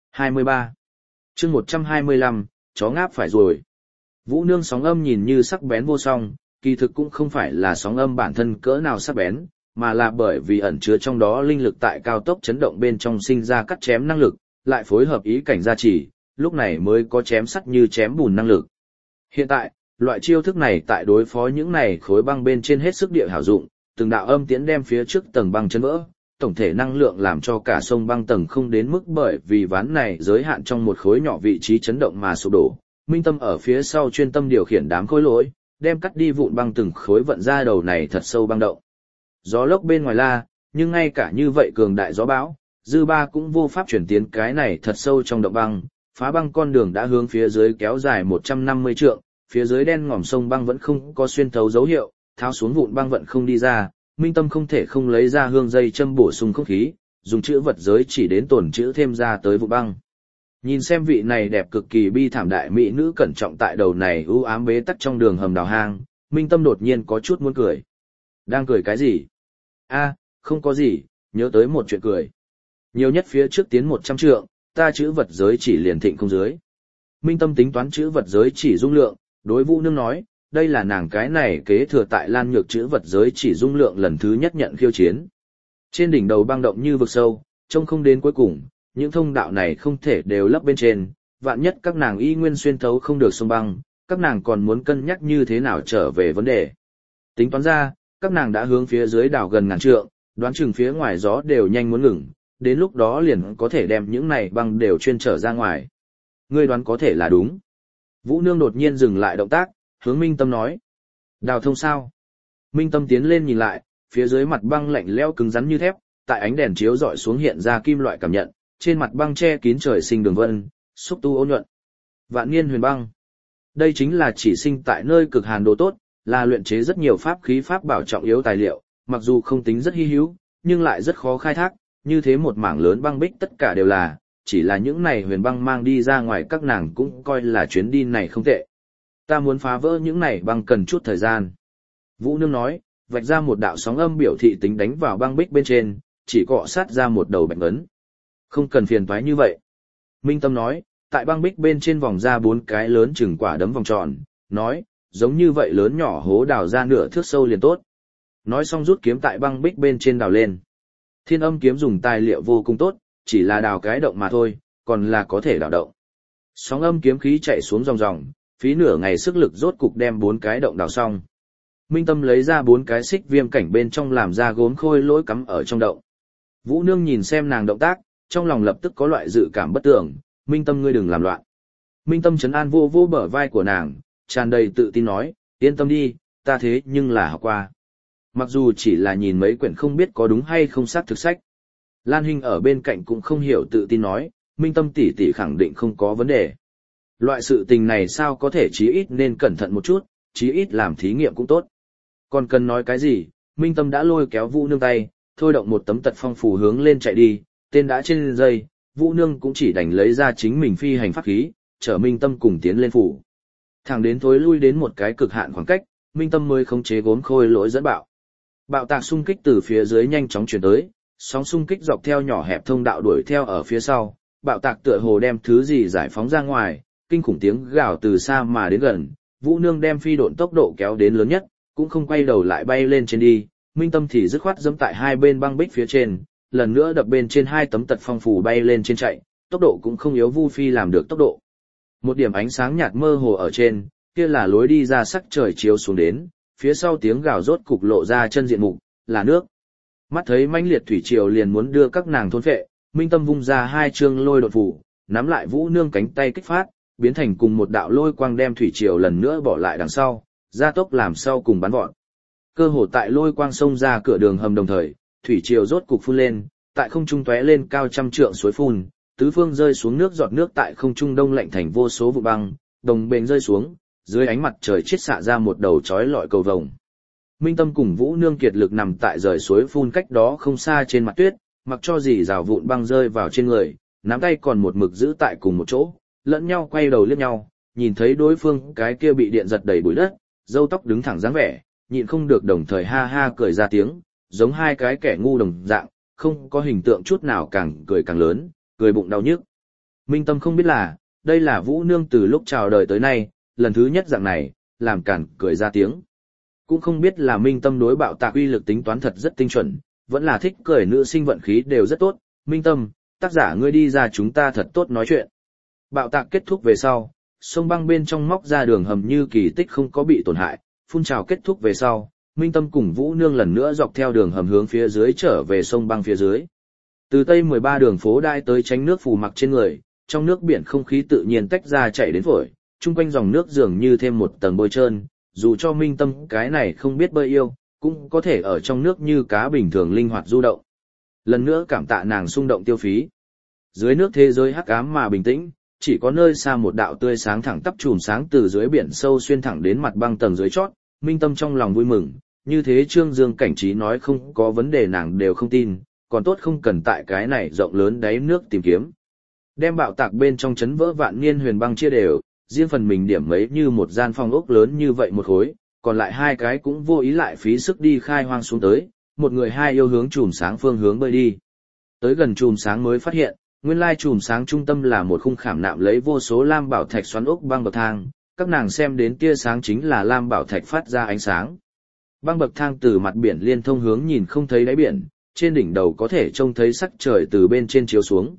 23. Chương 125, chó ngáp phải rồi. Vũ Nương sóng âm nhìn như sắc bén vô song, kỳ thực cũng không phải là sóng âm bản thân cỡ nào sắc bén, mà là bởi vì ẩn chứa trong đó linh lực tại cao tốc chấn động bên trong sinh ra cắt chém năng lực, lại phối hợp ý cảnh gia trì, lúc này mới có chém sắt như chém bùn năng lực. Hiện tại, loại chiêu thức này tại đối phó những này khối băng bên trên hết sức địa hảo dụng, từng đạo âm tiễn đem phía trước tầng băng chấn vỡ, tổng thể năng lượng làm cho cả sông băng tầng không đến mức bởi vì ván này giới hạn trong một khối nhỏ vị trí chấn động mà sụp đổ. Minh Tâm ở phía sau chuyên tâm điều khiển đám khối lỗi, đem cắt đi vụn băng từng khối vận ra đầu này thật sâu băng động. Gió lốc bên ngoài la, nhưng ngay cả như vậy cường đại gió bão, dư ba cũng vô pháp chuyển tiến cái này thật sâu trong động băng, phá băng con đường đã hướng phía dưới kéo dài 150 trượng, phía dưới đen ngòm sông băng vẫn không có xuyên thấu dấu hiệu, tháo xuống vụn băng vẫn không đi ra, Minh Tâm không thể không lấy ra hương dây châm bổ sung không khí, dùng chữ vật giới chỉ đến tổn chữ thêm ra tới vụn băng. Nhìn xem vị này đẹp cực kỳ bi thảm đại mỹ nữ cẩn trọng tại đầu này u ám bế tắc trong đường hầm đào hang, Minh Tâm đột nhiên có chút muốn cười. Đang cười cái gì? A, không có gì, nhớ tới một chuyện cười. Nhiều nhất phía trước tiến 100 trượng, ta chữ vật giới chỉ liền thịnh không dưới. Minh Tâm tính toán chữ vật giới chỉ dung lượng, đối Vũ Nương nói, đây là nàng cái này kế thừa tại Lan Nhược chữ vật giới chỉ dung lượng lần thứ nhất nhận khiêu chiến. Trên đỉnh đầu băng động như vực sâu, trông không đến cuối cùng, những thông đạo này không thể đều lấp bên trên, vạn nhất các nàng y nguyên xuyên thấu không được sông băng, các nàng còn muốn cân nhắc như thế nào trở về vấn đề. Tính toán ra, các nàng đã hướng phía dưới đảo gần ngàn trượng, đoán chừng phía ngoài gió đều nhanh muốn ngừng, đến lúc đó liền có thể đem những này băng đều chuyên trở ra ngoài. Ngươi đoán có thể là đúng. Vũ Nương đột nhiên dừng lại động tác, hướng Minh Tâm nói. Đào thông sao? Minh Tâm tiến lên nhìn lại, phía dưới mặt băng lạnh lẽo cứng rắn như thép, tại ánh đèn chiếu rọi xuống hiện ra kim loại cảm nhận, trên mặt băng che kín trời sinh đường vân, xúc tu ôn nhuận. Vạn niên huyền băng. Đây chính là chỉ sinh tại nơi cực hàn độ tốt, là luyện chế rất nhiều pháp khí pháp bảo trọng yếu tài liệu, mặc dù không tính rất hi hữu, nhưng lại rất khó khai thác, như thế một mảng lớn băng bích tất cả đều là, chỉ là những này huyền băng mang đi ra ngoài các nàng cũng coi là chuyến đi này không tệ. Ta muốn phá vỡ những này băng cần chút thời gian. Vũ Nương nói, vạch ra một đạo sóng âm biểu thị tính đánh vào băng bích bên trên, chỉ cọ sát ra một đầu bạch ấn. Không cần phiền toái như vậy. Minh Tâm nói, tại băng bích bên trên vòng ra 4 cái lớn chừng quả đấm vòng tròn, nói, giống như vậy lớn nhỏ hố đào ra nửa thước sâu liền tốt. Nói xong rút kiếm tại băng bích bên trên đào lên. Thiên Âm kiếm dùng tài liệu vô cùng tốt, chỉ là đào cái động mà thôi, còn là có thể đào động. Sóng âm kiếm khí chạy xuống dòng dòng, phí nửa ngày sức lực rốt cục đem 4 cái động đào xong. Minh Tâm lấy ra 4 cái xích viêm cảnh bên trong làm ra gốm khôi lỗi cắm ở trong động. Vũ Nương nhìn xem nàng động tác, trong lòng lập tức có loại dự cảm bất tưởng, Minh Tâm ngươi đừng làm loạn. Minh Tâm trấn an vô vô bờ vai của nàng, tràn đầy tự tin nói, yên tâm đi, ta thế nhưng là học qua. Mặc dù chỉ là nhìn mấy quyển không biết có đúng hay không xác thực sách. Lan Hinh ở bên cạnh cũng không hiểu tự tin nói, Minh Tâm tỷ tỷ khẳng định không có vấn đề. Loại sự tình này sao có thể chí ít nên cẩn thận một chút, chí ít làm thí nghiệm cũng tốt. Còn cần nói cái gì, Minh Tâm đã lôi kéo Vũ Nương tay, thôi động một tấm tật phong phù hướng lên chạy đi, tên đã trên dây, Vũ Nương cũng chỉ đành lấy ra chính mình phi hành pháp khí, chở Minh Tâm cùng tiến lên phủ. Thẳng đến thối lui đến một cái cực hạn khoảng cách, Minh Tâm mới khống chế gốm khôi lỗi dẫn bạo. Bạo tạc xung kích từ phía dưới nhanh chóng truyền tới, sóng xung kích dọc theo nhỏ hẹp thông đạo đuổi theo ở phía sau, bạo tạc tựa hồ đem thứ gì giải phóng ra ngoài, kinh khủng tiếng gào từ xa mà đến gần, Vũ Nương đem phi độn tốc độ kéo đến lớn nhất, cũng không quay đầu lại bay lên trên đi, Minh Tâm thì dứt khoát giẫm tại hai bên băng bích phía trên, lần nữa đập bên trên 2 tấm tật phong phù bay lên trên chạy, tốc độ cũng không yếu Vu Phi làm được tốc độ. Một điểm ánh sáng nhạt mơ hồ ở trên, kia là lối đi ra sắc trời chiếu xuống đến, phía sau tiếng gào rốt cục lộ ra chân diện mục, là nước. Mắt thấy mãnh liệt thủy triều liền muốn đưa các nàng thôn phệ, Minh Tâm vung ra 2 chương lôi đột phủ, nắm lại Vũ Nương cánh tay kích phát, biến thành cùng một đạo lôi quang đem thủy triều lần nữa bỏ lại đằng sau, gia tốc làm sau cùng bắn vọt. Cơ hồ tại lôi quang xông ra cửa đường hầm đồng thời, thủy triều rốt cục phun lên, tại không trung tóe lên cao trăm trượng suối phun, tứ phương rơi xuống nước giọt nước tại không trung đông lạnh thành vô số vụ băng, đồng bền rơi xuống, dưới ánh mặt trời chiết xạ ra một đầu chói lọi cầu vồng. Minh Tâm cùng Vũ Nương kiệt lực nằm tại rời suối phun cách đó không xa trên mặt tuyết, mặc cho gì rào vụn băng rơi vào trên người, nắm tay còn một mực giữ tại cùng một chỗ, lẫn nhau quay đầu liếc nhau, nhìn thấy đối phương cái kia bị điện giật đầy bụi đất, râu tóc đứng thẳng dáng vẻ, nhịn không được đồng thời ha ha cười ra tiếng, giống hai cái kẻ ngu đồng dạng, không có hình tượng chút nào càng cười càng lớn, cười bụng đau nhức. Minh Tâm không biết là, đây là Vũ Nương từ lúc chào đời tới nay, lần thứ nhất dạng này, làm cản cười ra tiếng. Cũng không biết là Minh Tâm đối bạo tạc uy lực tính toán thật rất tinh chuẩn, vẫn là thích cười nữ sinh vận khí đều rất tốt. Minh Tâm, tác giả ngươi đi ra chúng ta thật tốt nói chuyện. Bạo tạc kết thúc về sau, sông băng bên trong móc ra đường hầm như kỳ tích không có bị tổn hại, phun trào kết thúc về sau, Minh Tâm cùng Vũ Nương lần nữa dọc theo đường hầm hướng phía dưới trở về sông băng phía dưới. Từ Tây 13 đường phố đai tới tránh nước phù mặc trên người, trong nước biển không khí tự nhiên tách ra chảy đến phổi, chung quanh dòng nước dường như thêm một tầng bôi trơn, dù cho Minh Tâm cái này không biết bơi yêu, cũng có thể ở trong nước như cá bình thường linh hoạt du động. Lần nữa cảm tạ nàng xung động tiêu phí. Dưới nước thế giới hắc ám mà bình tĩnh, chỉ có nơi xa một đạo tươi sáng thẳng tắp chùm sáng từ dưới biển sâu xuyên thẳng đến mặt băng tầng dưới chót, Minh Tâm trong lòng vui mừng, như thế Trương Dương cảnh trí nói không có vấn đề nàng đều không tin, còn tốt không cần tại cái này rộng lớn đáy nước tìm kiếm. Đem bạo tạc bên trong chấn vỡ vạn niên huyền băng chia đều, riêng phần mình điểm mấy như một gian phòng ốc lớn như vậy một khối, còn lại hai cái cũng vô ý lại phí sức đi khai hoang xuống tới, một người hai yêu hướng chùm sáng phương hướng bơi đi. Tới gần chùm sáng mới phát hiện, nguyên lai chùm sáng trung tâm là một khung khảm nạm lấy vô số lam bảo thạch xoắn ốc băng bậc thang, các nàng xem đến tia sáng chính là lam bảo thạch phát ra ánh sáng. Băng bậc thang từ mặt biển liên thông hướng nhìn không thấy đáy biển, trên đỉnh đầu có thể trông thấy sắc trời từ bên trên chiếu xuống.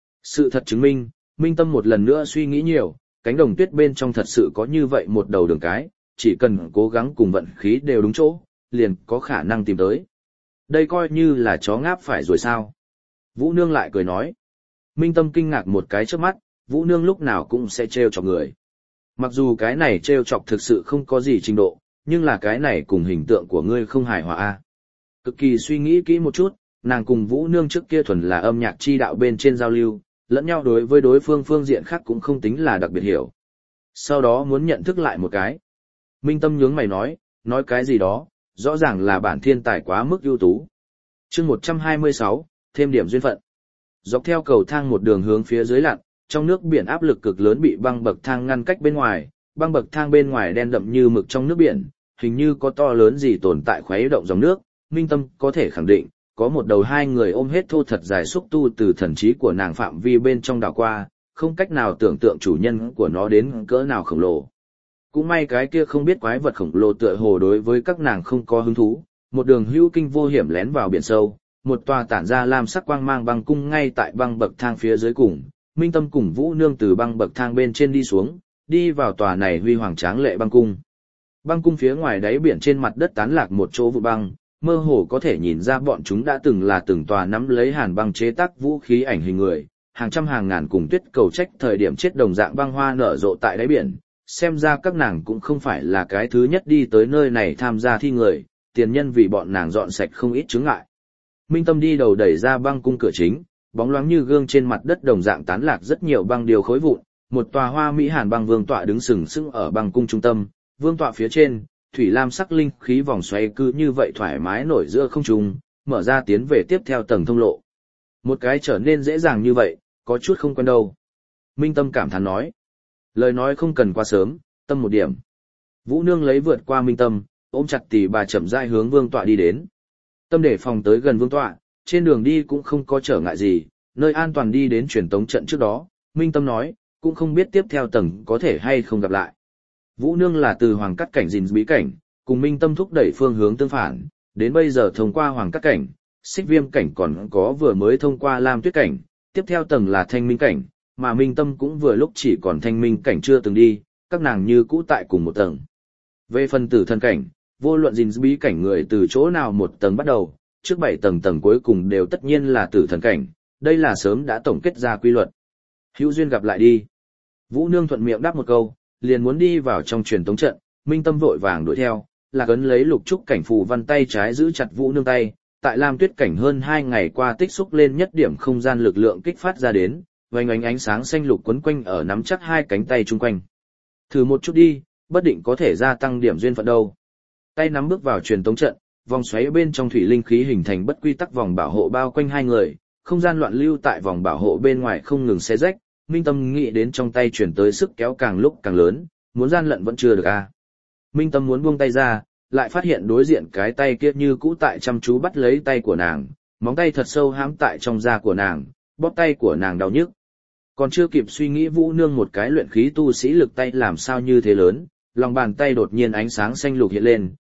Sự thật chứng minh, Minh Tâm một lần nữa suy nghĩ nhiều, cánh đồng tuyết bên trong thật sự có như vậy một đầu đường cái, chỉ cần cố gắng cùng vận khí đều đúng chỗ, liền có khả năng tìm tới. Đây coi như là chó ngáp phải rồi sao? Vũ Nương lại cười nói. Minh Tâm kinh ngạc một cái trước mắt, Vũ Nương lúc nào cũng sẽ trêu chọc người. Mặc dù cái này trêu chọc thực sự không có gì trình độ, nhưng là cái này cùng hình tượng của ngươi không hài hòa a. Cực kỳ suy nghĩ kỹ một chút, nàng cùng Vũ Nương trước kia thuần là âm nhạc chi đạo bên trên giao lưu, lẫn nhau đối với đối phương phương diện khác cũng không tính là đặc biệt hiểu. Sau đó muốn nhận thức lại một cái. Minh Tâm nhướng mày nói cái gì đó, rõ ràng là bản thiên tài quá mức ưu tú. Chương 126, thêm điểm duyên phận. Dọc theo cầu thang một đường hướng phía dưới lặn, trong nước biển áp lực cực lớn bị băng bậc thang ngăn cách bên ngoài, băng bậc thang bên ngoài đen đậm như mực trong nước biển, hình như có to lớn gì tồn tại khuấy động dòng nước. Minh Tâm có thể khẳng định, có một đầu hai người ôm hết thô thật dài xúc tu từ thần trí của nàng phạm vi bên trong đảo qua, không cách nào tưởng tượng chủ nhân của nó đến cỡ nào khổng lồ. Cũng may cái kia không biết quái vật khổng lồ tựa hồ đối với các nàng không có hứng thú, một đường hữu kinh vô hiểm lén vào biển sâu, một tòa tản ra lam sắc quang mang băng cung ngay tại băng bậc thang phía dưới cùng, Minh Tâm cùng Vũ Nương từ băng bậc thang bên trên đi xuống, đi vào tòa này huy hoàng tráng lệ băng cung. Băng cung phía ngoài đáy biển trên mặt đất tán lạc một chỗ vụ băng, mơ hồ có thể nhìn ra bọn chúng đã từng là từng tòa nắm lấy hàn băng chế tác vũ khí ảnh hình người, hàng trăm hàng ngàn cùng tuyết cầu trách thời điểm chết đồng dạng băng hoa nở rộ tại đáy biển, xem ra các nàng cũng không phải là cái thứ nhất đi tới nơi này tham gia thi người, tiền nhân vì bọn nàng dọn sạch không ít chướng ngại. Minh Tâm đi đầu đẩy ra băng cung cửa chính, bóng loáng như gương trên mặt đất đồng dạng tán lạc rất nhiều băng điều khối vụn, một tòa hoa mỹ hàn băng vương tọa đứng sừng sững ở băng cung trung tâm, vương tọa phía trên, thủy lam sắc linh khí vòng xoay cứ như vậy thoải mái nổi giữa không trung, mở ra tiến về tiếp theo tầng thông lộ. Một cái trở nên dễ dàng như vậy, có chút không quen đâu. Minh Tâm cảm thán nói. Lời nói không cần quá sớm, tâm một điểm. Vũ Nương lấy vượt qua Minh Tâm, ôm chặt tỷ bà chậm rãi hướng vương tọa đi đến. Tâm để phòng tới gần vương tọa, trên đường đi cũng không có trở ngại gì, nơi an toàn đi đến truyền tống trận trước đó, Minh Tâm nói, cũng không biết tiếp theo tầng có thể hay không gặp lại. Vũ Nương là từ Hoàng Cắt Cảnh gìn bí cảnh, cùng Minh Tâm thúc đẩy phương hướng tương phản, đến bây giờ thông qua Hoàng Cắt Cảnh, Xích Viêm Cảnh còn có vừa mới thông qua Lam Tuyết Cảnh, tiếp theo tầng là Thanh Minh Cảnh, mà Minh Tâm cũng vừa lúc chỉ còn Thanh Minh Cảnh chưa từng đi, các nàng như cũ tại cùng một tầng. Về phần Tử Thần Cảnh, vô luận gìn bí cảnh người từ chỗ nào một tầng bắt đầu, trước 7 tầng cuối cùng đều tất nhiên là Tử Thần Cảnh, đây là sớm đã tổng kết ra quy luật. Hữu duyên gặp lại đi. Vũ Nương thuận miệng đáp một câu, liền muốn đi vào trong truyền tống trận, Minh Tâm vội vàng đuổi theo, là ấn lấy Lục Trúc Cảnh phù văn tay trái giữ chặt Vũ Nương tay, tại Lam Tuyết Cảnh hơn 2 ngày qua tích xúc lên nhất điểm không gian lực lượng kích phát ra đến, vành ánh sáng xanh lục quấn quanh ở nắm chắc hai cánh tay chung quanh. Thử một chút đi, bất định có thể gia tăng điểm duyên phận đâu. Tay nắm bước vào truyền tống trận, vòng xoáy bên trong thủy linh khí hình thành bất quy tắc vòng bảo hộ bao quanh hai người, không gian loạn lưu tại vòng bảo hộ bên ngoài không ngừng xé rách, Minh Tâm nghĩ đến trong tay chuyển tới sức kéo càng lúc càng lớn, muốn gian lận vẫn chưa được a. Minh Tâm muốn buông tay ra, lại phát hiện đối diện cái tay kia như cũ tại chăm chú bắt lấy tay của nàng, móng tay thật sâu hãm tại trong da của nàng, bóp tay của nàng đau nhức. Còn chưa kịp suy nghĩ Vũ Nương một cái luyện khí tu sĩ lực tay làm sao như thế lớn, lòng bàn tay đột nhiên ánh sáng xanh lục hiện lên,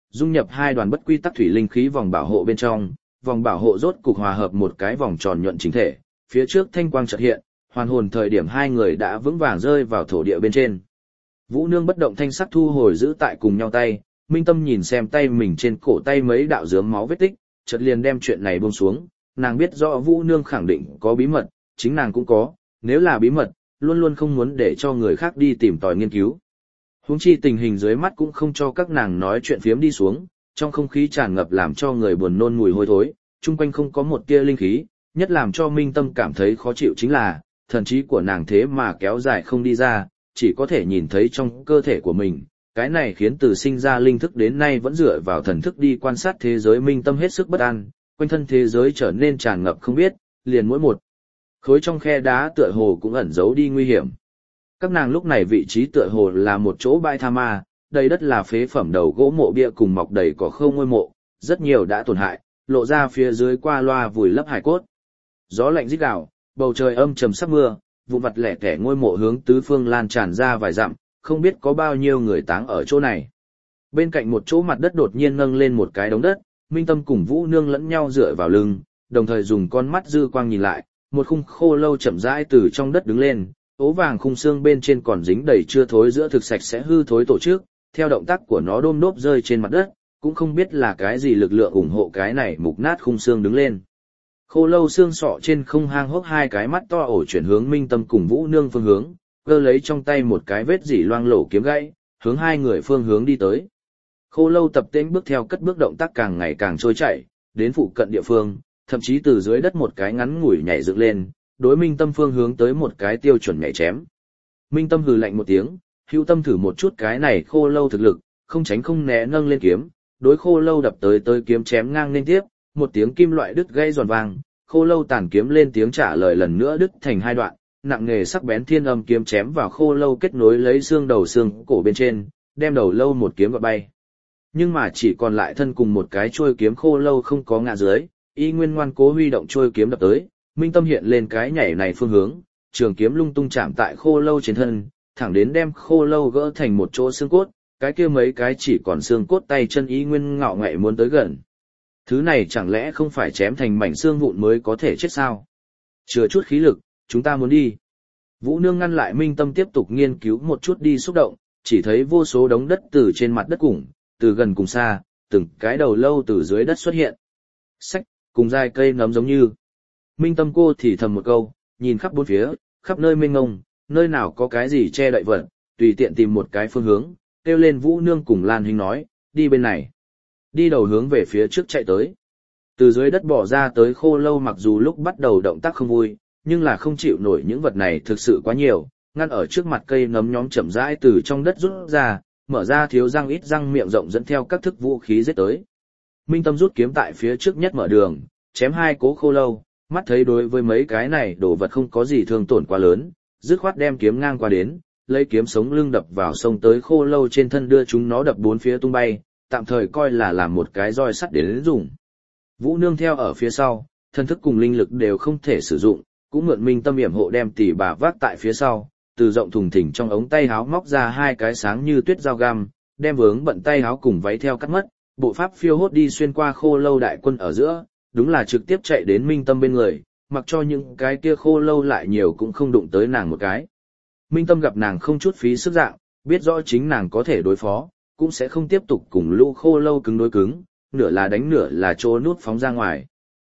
dung nhập hai đoàn bất quy tắc thủy linh khí vòng bảo hộ bên trong, vòng bảo hộ rốt cục hòa hợp một cái vòng tròn nhuận chính thể, phía trước thanh quang chợt hiện, hoàn hồn thời điểm hai người đã vững vàng rơi vào thổ địa bên trên. Vũ Nương bất động thanh sắc thu hồi giữ tại cùng nhau tay, Minh Tâm nhìn xem tay mình trên cổ tay mấy đạo rớm máu vết tích, chợt liền đem chuyện này buông xuống, nàng biết rõ Vũ Nương khẳng định có bí mật, chính nàng cũng có, nếu là bí mật, luôn luôn không muốn để cho người khác đi tìm tòi nghiên cứu. Huống chi tình hình dưới mắt cũng không cho các nàng nói chuyện phiếm đi xuống, trong không khí tràn ngập làm cho người buồn nôn mùi hôi thối, chung quanh không có một tia linh khí, nhất làm cho Minh Tâm cảm thấy khó chịu chính là, thần trí của nàng thế mà kéo dài không đi ra, chỉ có thể nhìn thấy trong cơ thể của mình. Cái này khiến từ sinh ra linh thức đến nay vẫn dựa vào thần thức đi quan sát thế giới. Minh Tâm hết sức bất an, quanh thân thế giới trở nên tràn ngập không biết, liền mỗi một khối trong khe đá tựa hồ cũng ẩn giấu đi nguy hiểm. Các nàng lúc này vị trí tựa hồ là một chỗ bãi tha ma, đầy đất là phế phẩm đầu gỗ mộ bia cùng mọc đầy cỏ khô ngôi mộ, rất nhiều đã tổn hại, lộ ra phía dưới qua loa vùi lấp hải cốt. Gió lạnh rít gào, bầu trời âm trầm sắp mưa, vụn vặt lẻ tẻ ngôi mộ hướng tứ phương lan tràn ra vài dặm, không biết có bao nhiêu người táng ở chỗ này. Bên cạnh một chỗ mặt đất đột nhiên nâng lên một cái đống đất, Minh Tâm cùng Vũ Nương lẫn nhau dựa vào lưng, đồng thời dùng con mắt dư quang nhìn lại, một khung khô lâu chậm rãi từ trong đất đứng lên, ố vàng khung xương bên trên còn dính đầy chưa thối giữa thực sạch sẽ hư thối tổ chức, theo động tác của nó đôm đốp rơi trên mặt đất, cũng không biết là cái gì lực lượng ủng hộ cái này mục nát khung xương đứng lên. Khô lâu xương sọ trên không hang hốc hai cái mắt to ổ chuyển hướng Minh Tâm cùng Vũ Nương phương hướng, cơ lấy trong tay một cái vết dỉ loang lổ kiếm gãy, hướng hai người phương hướng đi tới. Khô lâu tập tễnh bước theo cất bước động tác càng ngày càng trôi chảy, đến phụ cận địa phương, thậm chí từ dưới đất một cái ngắn ngủi nhảy dựng lên, đối Minh Tâm phương hướng tới một cái tiêu chuẩn nhảy chém. Minh Tâm hừ lạnh một tiếng, hữu tâm thử một chút cái này khô lâu thực lực, không tránh không né nâng lên kiếm, đối khô lâu đập tới kiếm chém ngang lên tiếp, một tiếng kim loại đứt gãy giòn vang, khô lâu tàn kiếm lên tiếng trả lời lần nữa đứt thành hai đoạn, nặng nghề sắc bén thiên âm kiếm chém vào khô lâu kết nối lấy xương đầu xương cổ bên trên, đem đầu lâu một kiếm gọt bay. Nhưng mà chỉ còn lại thân cùng một cái chuôi kiếm khô lâu không có ngã dưới, y nguyên ngoan cố huy động chuôi kiếm đập tới, Minh Tâm hiện lên cái nhảy này phương hướng, trường kiếm lung tung chạm tại khô lâu trên thân, thẳng đến đem khô lâu gỡ thành một chỗ xương cốt, cái kia mấy cái chỉ còn xương cốt tay chân y nguyên ngạo nghễ muốn tới gần. Thứ này chẳng lẽ không phải chém thành mảnh xương vụn mới có thể chết sao? Chừa chút khí lực, chúng ta muốn đi. Vũ Nương ngăn lại Minh Tâm tiếp tục nghiên cứu một chút đi xúc động, chỉ thấy vô số đống đất từ trên mặt đất cùng, từ gần cùng xa, từng cái đầu lâu từ dưới đất xuất hiện. Sách, cùng dai cây nấm giống như. Minh Tâm cô thì thầm một câu, nhìn khắp bốn phía, khắp nơi mênh mông, nơi nào có cái gì che đậy vật, tùy tiện tìm một cái phương hướng, kêu lên Vũ Nương cùng Lan Hinh nói, đi bên này. Đi đầu hướng về phía trước chạy tới. Từ dưới đất bỏ ra tới khô lâu mặc dù lúc bắt đầu động tác không vui, nhưng là không chịu nổi những vật này thực sự quá nhiều, ngăn ở trước mặt cây nấm nhóm chậm rãi từ trong đất rút ra, mở ra thiếu răng ít răng miệng rộng dẫn theo các thức vũ khí giết tới. Minh Tâm rút kiếm tại phía trước nhất mở đường, chém hai cố khô lâu, mắt thấy đối với mấy cái này đồ vật không có gì thương tổn quá lớn, dứt khoát đem kiếm ngang qua đến, lấy kiếm sống lưng đập vào sông tới khô lâu trên thân đưa chúng nó đập bốn phía tung bay, tạm thời coi là làm một cái roi sắt để dùng. Vũ Nương theo ở phía sau, thân thức cùng linh lực đều không thể sử dụng, cũng mượn Minh Tâm yểm hộ đem tỷ bà vác tại phía sau, từ rộng thùng thình trong ống tay áo móc ra hai cái sáng như tuyết dao găm, đem vướng bận tay áo cùng váy theo cắt mất, bộ pháp phiêu hốt đi xuyên qua khô lâu đại quân ở giữa, đúng là trực tiếp chạy đến Minh Tâm bên người, mặc cho những cái kia khô lâu lại nhiều cũng không đụng tới nàng một cái. Minh Tâm gặp nàng không chút phí sức dạng, biết rõ chính nàng có thể đối phó, cũng sẽ không tiếp tục cùng lũ khô lâu cứng đối cứng, nửa là đánh nửa là trô nút phóng ra ngoài.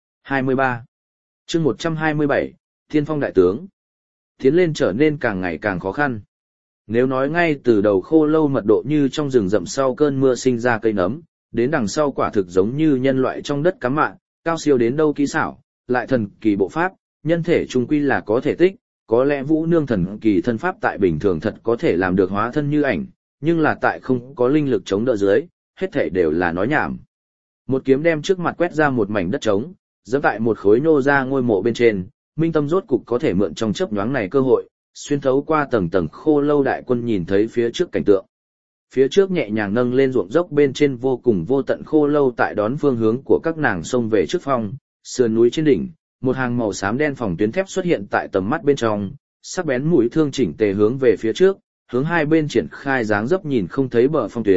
23. Chương 127, Thiên Phong đại tướng. Tiến lên trở nên càng ngày càng khó khăn. Nếu nói ngay từ đầu khô lâu mật độ như trong rừng rậm sau cơn mưa sinh ra cây nấm, đến đằng sau quả thực giống như nhân loại trong đất cắm mạng, cao siêu đến đâu kỹ xảo, lại thần kỳ bộ pháp, nhân thể trung quy là có thể tích, có lẽ Vũ Nương thần kỳ thân pháp tại bình thường thật có thể làm được hóa thân như ảnh, nhưng là tại không có linh lực chống đỡ dưới, hết thảy đều là nói nhảm. Một kiếm đem trước mặt quét ra một mảnh đất trống, giẫm tại một khối nô ra ngôi mộ bên trên, Minh Tâm rốt cục có thể mượn trong chớp nhoáng này cơ hội, xuyên thấu qua tầng tầng khô lâu đại quân nhìn thấy phía trước cảnh tượng. Phía trước nhẹ nhàng nâng lên ruộng dốc bên trên vô cùng vô tận khô lâu tại đón phương hướng của các nàng sông về trước phong, sườn núi trên đỉnh, một hàng màu xám đen phòng tuyến thép xuất hiện tại tầm mắt bên trong, sắc bén mũi thương chỉnh tề hướng về phía trước, hướng hai bên triển khai dáng dấp nhìn không thấy bờ phong tuyến,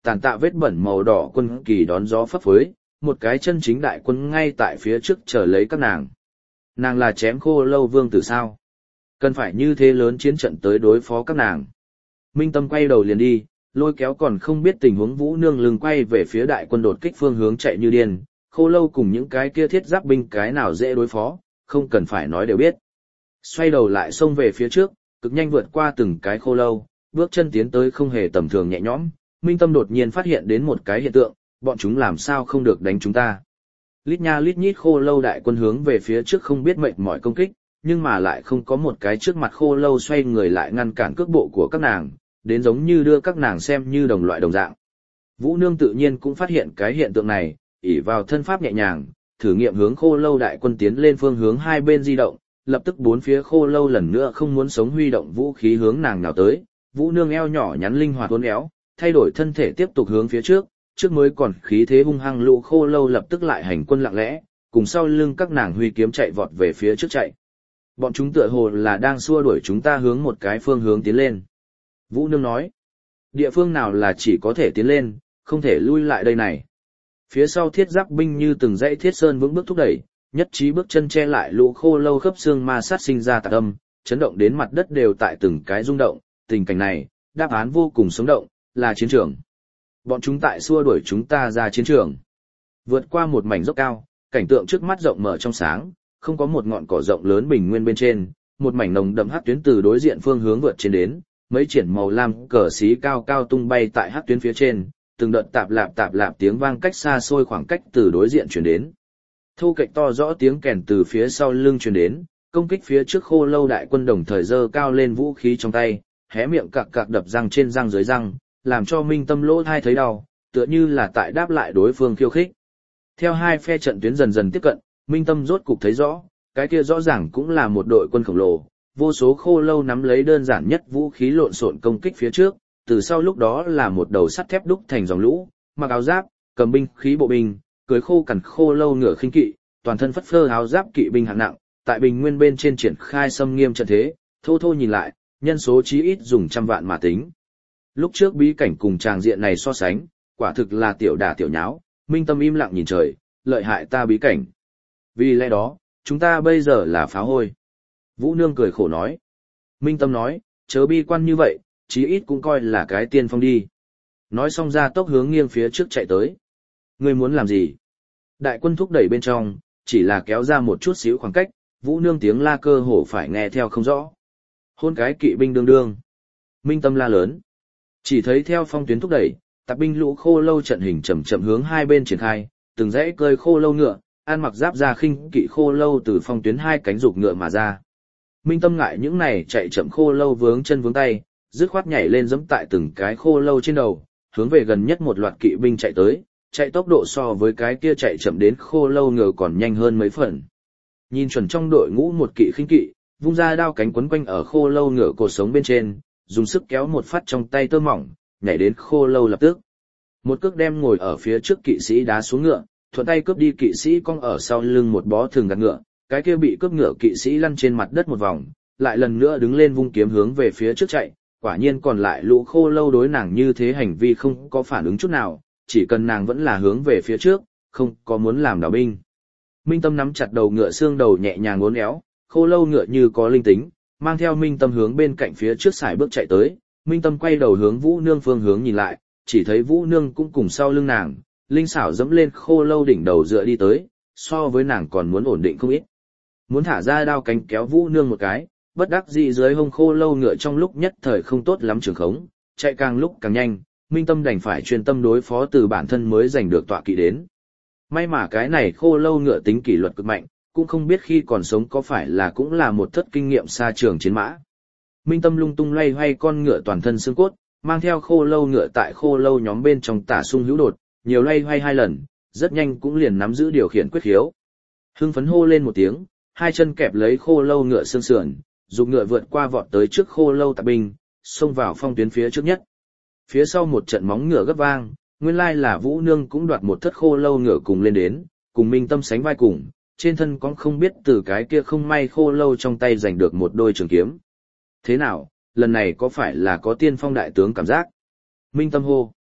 tàn tạ vết bẩn màu đỏ quân kỳ đón gió phấp phới, một cái chân chính đại quân ngay tại phía trước chờ lấy các nàng. Nàng là chém khô lâu vương tử sao? Cần phải như thế lớn chiến trận tới đối phó các nàng. Minh Tâm quay đầu liền đi, lôi kéo còn không biết tình huống Vũ Nương lưng quay về phía đại quân đột kích phương hướng chạy như điên, khô lâu cùng những cái kia thiết giáp binh cái nào dễ đối phó, không cần phải nói đều biết. Xoay đầu lại xông về phía trước, cực nhanh vượt qua từng cái khô lâu, bước chân tiến tới không hề tầm thường nhẹ nhõm. Minh Tâm đột nhiên phát hiện đến một cái hiện tượng, bọn chúng làm sao không được đánh chúng ta. Lít nha lít nhít khô lâu đại quân hướng về phía trước không biết mệt mỏi công kích, nhưng mà lại không có một cái trước mặt khô lâu xoay người lại ngăn cản cước bộ của các nàng, đến giống như đưa các nàng xem như đồng loại đồng dạng. Vũ Nương tự nhiên cũng phát hiện cái hiện tượng này, ỷ vào thân pháp nhẹ nhàng, thử nghiệm hướng khô lâu đại quân tiến lên phương hướng hai bên di động, lập tức bốn phía khô lâu lần nữa không muốn sống huy động vũ khí hướng nàng nào tới. Vũ Nương eo nhỏ nhắn linh hoạt uốn éo, thay đổi thân thể tiếp tục hướng phía trước, trước mới còn khí thế hung hăng lũ khô lâu lập tức lại hành quân lặng lẽ, cùng sau lưng các nàng huy kiếm chạy vọt về phía trước chạy. Bọn chúng tựa hồ là đang xua đuổi chúng ta hướng một cái phương hướng tiến lên. Vũ Nương nói, địa phương nào là chỉ có thể tiến lên, không thể lui lại đây này. Phía sau thiết giáp binh như từng dãy thiết sơn vững bước thúc đẩy, nhất trí bước chân che lại lũ khô lâu khớp xương ma sát sinh ra tạc âm, chấn động đến mặt đất đều tại từng cái rung động. Tình cảnh này, đáp án vô cùng sống động, là chiến trường. Bọn chúng tại xua đuổi chúng ta ra chiến trường. Vượt qua một mảnh dốc cao, cảnh tượng trước mắt rộng mở trong sáng, không có một ngọn cỏ rộng lớn bình nguyên bên trên, một mảnh nồng đậm hắc tuyến từ đối diện phương hướng vượt trên đến, mấy triển màu lam cờ xí cao cao tung bay tại hắc tuyến phía trên, từng đợt tạp lạp tiếng vang cách xa xôi khoảng cách từ đối diện truyền đến. Thu kệch to rõ tiếng kèn từ phía sau lưng truyền đến, công kích phía trước khô lâu đại quân đồng thời giơ cao lên vũ khí trong tay, hé miệng cạc cạc đập răng trên răng dưới răng, làm cho Minh Tâm lỗ thai thấy đau, tựa như là tại đáp lại đối phương khiêu khích. Theo hai phe trận tuyến dần dần tiếp cận, Minh Tâm rốt cục thấy rõ, cái kia rõ ràng cũng là một đội quân khổng lồ, vô số khô lâu nắm lấy đơn giản nhất vũ khí lộn xộn công kích phía trước, từ sau lúc đó là một đầu sắt thép đúc thành dòng lũ, mặc áo giáp, cầm binh khí bộ binh, cưỡi khô cằn khô lâu ngựa khinh kỵ, toàn thân phất phơ áo giáp kỵ binh hạng nặng, tại bình nguyên bên trên triển khai xâm nghiêm trận thế, thô thô nhìn lại, nhân số chí ít dùng trăm vạn mà tính. Lúc trước bí cảnh cùng tràng diện này so sánh, quả thực là tiểu đả tiểu nháo, Minh Tâm im lặng nhìn trời, lợi hại ta bí cảnh. Vì lẽ đó, chúng ta bây giờ là phá hôi. Vũ Nương cười khổ nói. Minh Tâm nói, chớ bi quan như vậy, chí ít cũng coi là cái tiên phong đi. Nói xong ra tốc hướng nghiêng phía trước chạy tới. Ngươi muốn làm gì? Đại quân thúc đẩy bên trong, chỉ là kéo ra một chút xíu khoảng cách, Vũ Nương tiếng la cơ hồ phải nghe theo không rõ. Hôn cái kỵ binh đương đương. Minh Tâm la lớn. Chỉ thấy theo phong tuyến thúc đẩy, tạp binh lũ khô lâu trận hình chậm chậm hướng hai bên triển khai, từng dãy cơi khô lâu ngựa, ăn mặc giáp da khinh kỵ khô lâu từ phong tuyến hai cánh rục ngựa mà ra. Minh Tâm ngại những này chạy chậm khô lâu vướng chân vướng tay, dứt khoát nhảy lên giẫm tại từng cái khô lâu trên đầu, hướng về gần nhất một loạt kỵ binh chạy tới, chạy tốc độ so với cái kia chạy chậm đến khô lâu ngựa còn nhanh hơn mấy phần. Nhìn chuẩn trong đội ngũ một kỵ khinh kỵ, vung ra đao cánh quấn quanh ở khô lâu ngựa cột sống bên trên, dùng sức kéo một phát trong tay tơ mỏng, nhảy đến khô lâu lập tức. Một cước đem ngồi ở phía trước kỵ sĩ đá xuống ngựa, thuận tay cướp đi kỵ sĩ cong ở sau lưng một bó thường gạt ngựa, cái kia bị cướp ngựa kỵ sĩ lăn trên mặt đất một vòng, lại lần nữa đứng lên vung kiếm hướng về phía trước chạy, quả nhiên còn lại lũ khô lâu đối nàng như thế hành vi không có phản ứng chút nào, chỉ cần nàng vẫn là hướng về phía trước, không có muốn làm đào binh. Minh Tâm nắm chặt đầu ngựa xương đầu nhẹ nhàng uốn éo, khô lâu ngựa như có linh tính, mang theo Minh Tâm hướng bên cạnh phía trước sải bước chạy tới. Minh Tâm quay đầu hướng Vũ Nương phương hướng nhìn lại, chỉ thấy Vũ Nương cũng cùng sau lưng nàng, linh xảo dẫm lên khô lâu đỉnh đầu dựa đi tới, so với nàng còn muốn ổn định không ít. Muốn thả ra đao cánh kéo Vũ Nương một cái, bất đắc dĩ dưới hông khô lâu ngựa trong lúc nhất thời không tốt lắm trường khống, chạy càng lúc càng nhanh, Minh Tâm đành phải chuyên tâm đối phó từ bản thân mới giành được tọa kỵ đến. May mà cái này khô lâu ngựa tính kỷ luật cực mạnh, cũng không biết khi còn sống có phải là cũng là một thất kinh nghiệm xa trường chiến mã. Minh Tâm lung tung loay hoay con ngựa toàn thân xương cốt, mang theo khô lâu ngựa tại khô lâu nhóm bên trong tả sung hữu đột, nhiều loay hoay hai lần, rất nhanh cũng liền nắm giữ điều khiển quyết khiếu. Hưng phấn hô lên một tiếng, hai chân kẹp lấy khô lâu ngựa xương sườn, dùng ngựa vượt qua vọt tới trước khô lâu tạp binh, xông vào phong tuyến phía trước nhất. Phía sau một trận móng ngựa gấp vang, nguyên lai là Vũ Nương cũng đoạt một thất khô lâu ngựa cùng lên đến, cùng Minh Tâm sánh vai cùng, trên thân con không biết từ cái kia không may khô lâu trong tay giành được một đôi trường kiếm. Thế nào, lần này có phải là có tiên phong đại tướng cảm giác? Minh Tâm hô.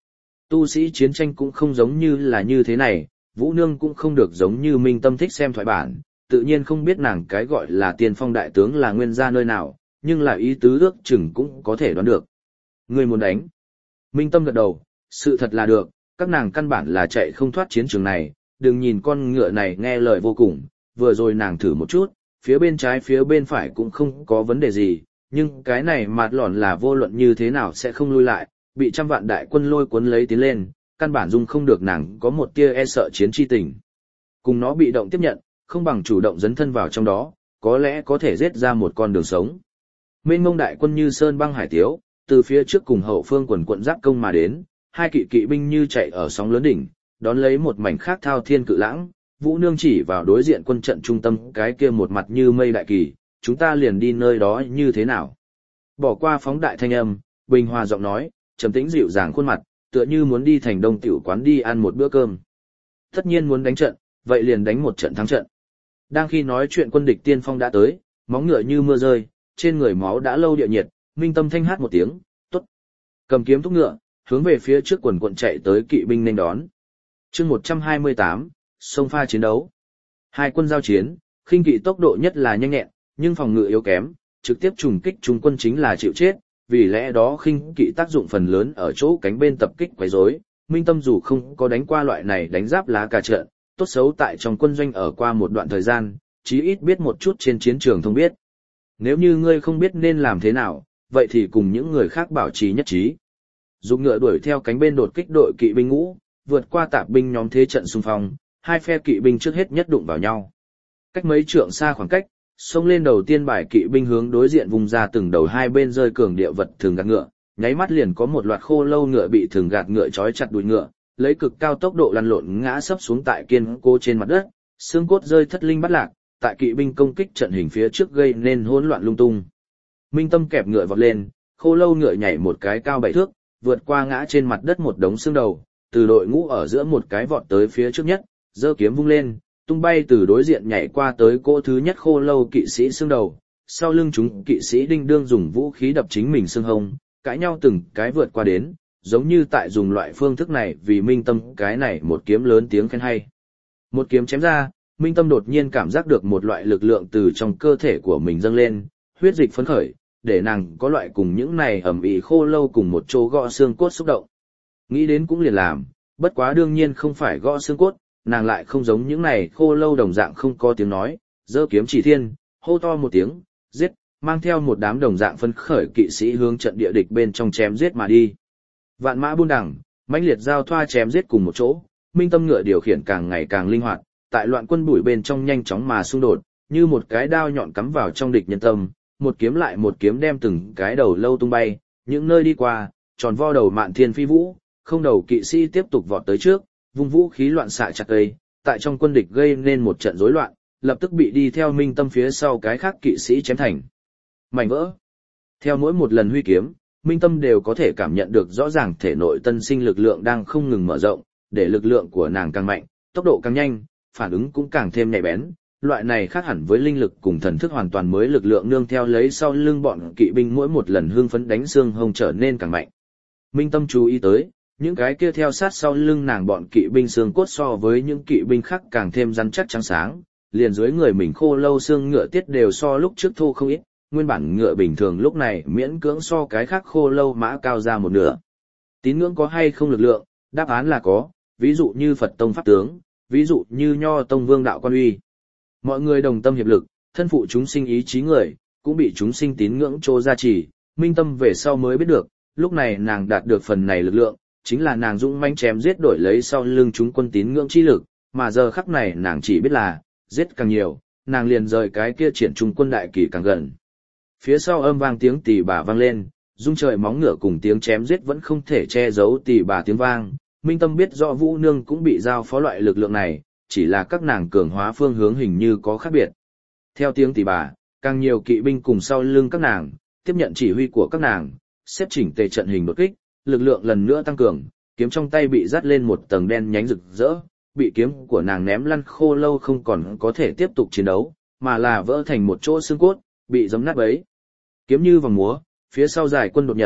Tu sĩ chiến tranh cũng không giống như là như thế này, Vũ Nương cũng không được giống như Minh Tâm thích xem thoại bản, tự nhiên không biết nàng cái gọi là tiên phong đại tướng là nguyên gia nơi nào, nhưng là ý tứ ước chừng cũng có thể đoán được. Người muốn đánh. Minh Tâm gật đầu, sự thật là được, các nàng căn bản là chạy không thoát chiến trường này, đừng nhìn con ngựa này nghe lời vô cùng, vừa rồi nàng thử một chút, phía bên trái phía bên phải cũng không có vấn đề gì, nhưng cái này mạt lòn là vô luận như thế nào sẽ không lui lại, bị trăm vạn đại quân lôi cuốn lấy tiến lên, căn bản dung không được nàng có một tia e sợ chiến chi tình. Cùng nó bị động tiếp nhận, không bằng chủ động dấn thân vào trong đó, có lẽ có thể giết ra một con đường sống. Mênh mông đại quân như sơn băng hải tiếu, từ phía trước cùng hậu phương quần quận giáp công mà đến, hai kỵ binh như chạy ở sóng lớn đỉnh, đón lấy một mảnh khác thao thiên cự lãng. Vũ Nương chỉ vào đối diện quân trận trung tâm cái kia một mặt như mây đại kỳ, chúng ta liền đi nơi đó như thế nào. Bỏ qua phóng đại thanh âm, bình hòa giọng nói, trầm tĩnh dịu dàng khuôn mặt, tựa như muốn đi thành đông tiểu quán đi ăn một bữa cơm. Tất nhiên muốn đánh trận, vậy liền đánh một trận thắng trận. Đang khi nói chuyện quân địch tiên phong đã tới, móng ngựa như mưa rơi, trên người máu đã lâu địa nhiệt, Minh Tâm thanh hát một tiếng, tốt. Cầm kiếm thúc ngựa, hướng về phía trước quần quận chạy tới kỵ binh nên đón. Chương 128, sông pha chiến đấu. Hai quân giao chiến, khinh kỵ tốc độ nhất là nhanh nhẹn, nhưng phòng ngự yếu kém, trực tiếp trùng kích trung quân chính là chịu chết, vì lẽ đó khinh kỵ tác dụng phần lớn ở chỗ cánh bên tập kích quấy rối. Minh Tâm dù không có đánh qua loại này đánh giáp lá cà trận, tốt xấu tại trong quân doanh ở qua một đoạn thời gian, chí ít biết một chút trên chiến trường thông biết. Nếu như ngươi không biết nên làm thế nào, vậy thì cùng những người khác bảo trì nhất trí. Dùng ngựa đuổi theo cánh bên đột kích đội kỵ binh ngũ, vượt qua tạp binh nhóm thế trận xung phong, hai phe kỵ binh trước hết nhất đụng vào nhau. Cách mấy trượng xa khoảng cách, xông lên đầu tiên bài kỵ binh hướng đối diện vùng ra từng đầu hai bên rơi cường địa vật thường gạt ngựa, nháy mắt liền có một loạt khô lâu ngựa bị thường gạt ngựa trói chặt đuôi ngựa, lấy cực cao tốc độ lăn lộn ngã sấp xuống tại kiên cố trên mặt đất, xương cốt rơi thất linh bắt lạc, tại kỵ binh công kích trận hình phía trước gây nên hỗn loạn lung tung. Minh Tâm kẹp ngựa vọt lên, khô lâu ngựa nhảy một cái cao 7 thước, vượt qua ngã trên mặt đất một đống xương đầu, từ đội ngũ ở giữa một cái vọt tới phía trước nhất, giơ kiếm vung lên, tung bay từ đối diện nhảy qua tới cỗ thứ nhất khô lâu kỵ sĩ xương đầu, sau lưng chúng kỵ sĩ đinh đương dùng vũ khí đập chính mình xương hông, cãi nhau từng cái vượt qua đến, giống như tại dùng loại phương thức này vì Minh Tâm cái này một kiếm lớn tiếng khen hay. Một kiếm chém ra, Minh Tâm đột nhiên cảm giác được một loại lực lượng từ trong cơ thể của mình dâng lên, huyết dịch phấn khởi, để nàng có loại cùng những này ẩm ĩ khô lâu cùng một chỗ gõ xương cốt xúc động. Nghĩ đến cũng liền làm, bất quá đương nhiên không phải gõ xương cốt, nàng lại không giống những này khô lâu đồng dạng không có tiếng nói, giơ kiếm chỉ thiên, hô to một tiếng, giết, mang theo một đám đồng dạng phấn khởi kỵ sĩ hướng trận địa địch bên trong chém giết mà đi. Vạn mã buôn đẳng, mãnh liệt giao thoa chém giết cùng một chỗ, Minh Tâm ngựa điều khiển càng ngày càng linh hoạt, tại loạn quân bụi bên trong nhanh chóng mà xung đột, như một cái đao nhọn cắm vào trong địch nhân tâm, một kiếm lại một kiếm đem từng cái đầu lâu tung bay, những nơi đi qua, tròn vo đầu mạn thiên phi vũ, không đầu kỵ sĩ tiếp tục vọt tới trước, vung vũ khí loạn xạ chặt cây, tại trong quân địch gây nên một trận rối loạn, lập tức bị đi theo Minh Tâm phía sau cái khác kỵ sĩ chém thành mảnh vỡ. Theo mỗi một lần huy kiếm, Minh Tâm đều có thể cảm nhận được rõ ràng thể nội tân sinh lực lượng đang không ngừng mở rộng, để lực lượng của nàng càng mạnh, tốc độ càng nhanh, phản ứng cũng càng thêm nhạy bén. Loại này khác hẳn với linh lực cùng thần thức hoàn toàn mới lực lượng nương theo lấy sau lưng bọn kỵ binh mỗi một lần hưng phấn đánh xương hông trở nên càng mạnh. Minh Tâm chú ý tới, những cái kia theo sát sau lưng nàng bọn kỵ binh xương cốt so với những kỵ binh khác càng thêm rắn chắc trắng sáng, liền dưới người mình khô lâu xương ngựa tiết đều so lúc trước thô không ít, nguyên bản ngựa bình thường lúc này miễn cưỡng so cái khác khô lâu mã cao ra một nửa. Tín ngưỡng có hay không lực lượng, đáp án là có, ví dụ như Phật tông pháp tướng, ví dụ như Nho tông vương đạo quan uy. Mọi người đồng tâm hiệp lực, thân phụ chúng sinh ý chí người, cũng bị chúng sinh tín ngưỡng trô gia trì. Minh Tâm về sau mới biết được, lúc này nàng đạt được phần này lực lượng, chính là nàng dũng mãnh chém giết đổi lấy sau lưng chúng quân tín ngưỡng chi lực, mà giờ khắc này nàng chỉ biết là, giết càng nhiều, nàng liền rời cái kia triển trung quân đại kỳ càng gần. Phía sau âm vang tiếng tỳ bà vang lên, rung trời móng ngựa cùng tiếng chém giết vẫn không thể che giấu tỳ bà tiếng vang. Minh Tâm biết rõ Vũ Nương cũng bị giao phó loại lực lượng này, chỉ là các nàng cường hóa phương hướng hình như có khác biệt. Theo tiếng tỳ bà, càng nhiều kỵ binh cùng sau lưng các nàng, tiếp nhận chỉ huy của các nàng, xếp chỉnh tề trận hình đột kích, lực lượng lần nữa tăng cường, kiếm trong tay bị dắt lên một tầng đen nhánh rực rỡ, bị kiếm của nàng ném lăn khô lâu không còn có thể tiếp tục chiến đấu, mà là vỡ thành một chỗ xương cốt, bị giấm nát bấy. Kiếm như vòng múa, phía sau giải quân đột nhập,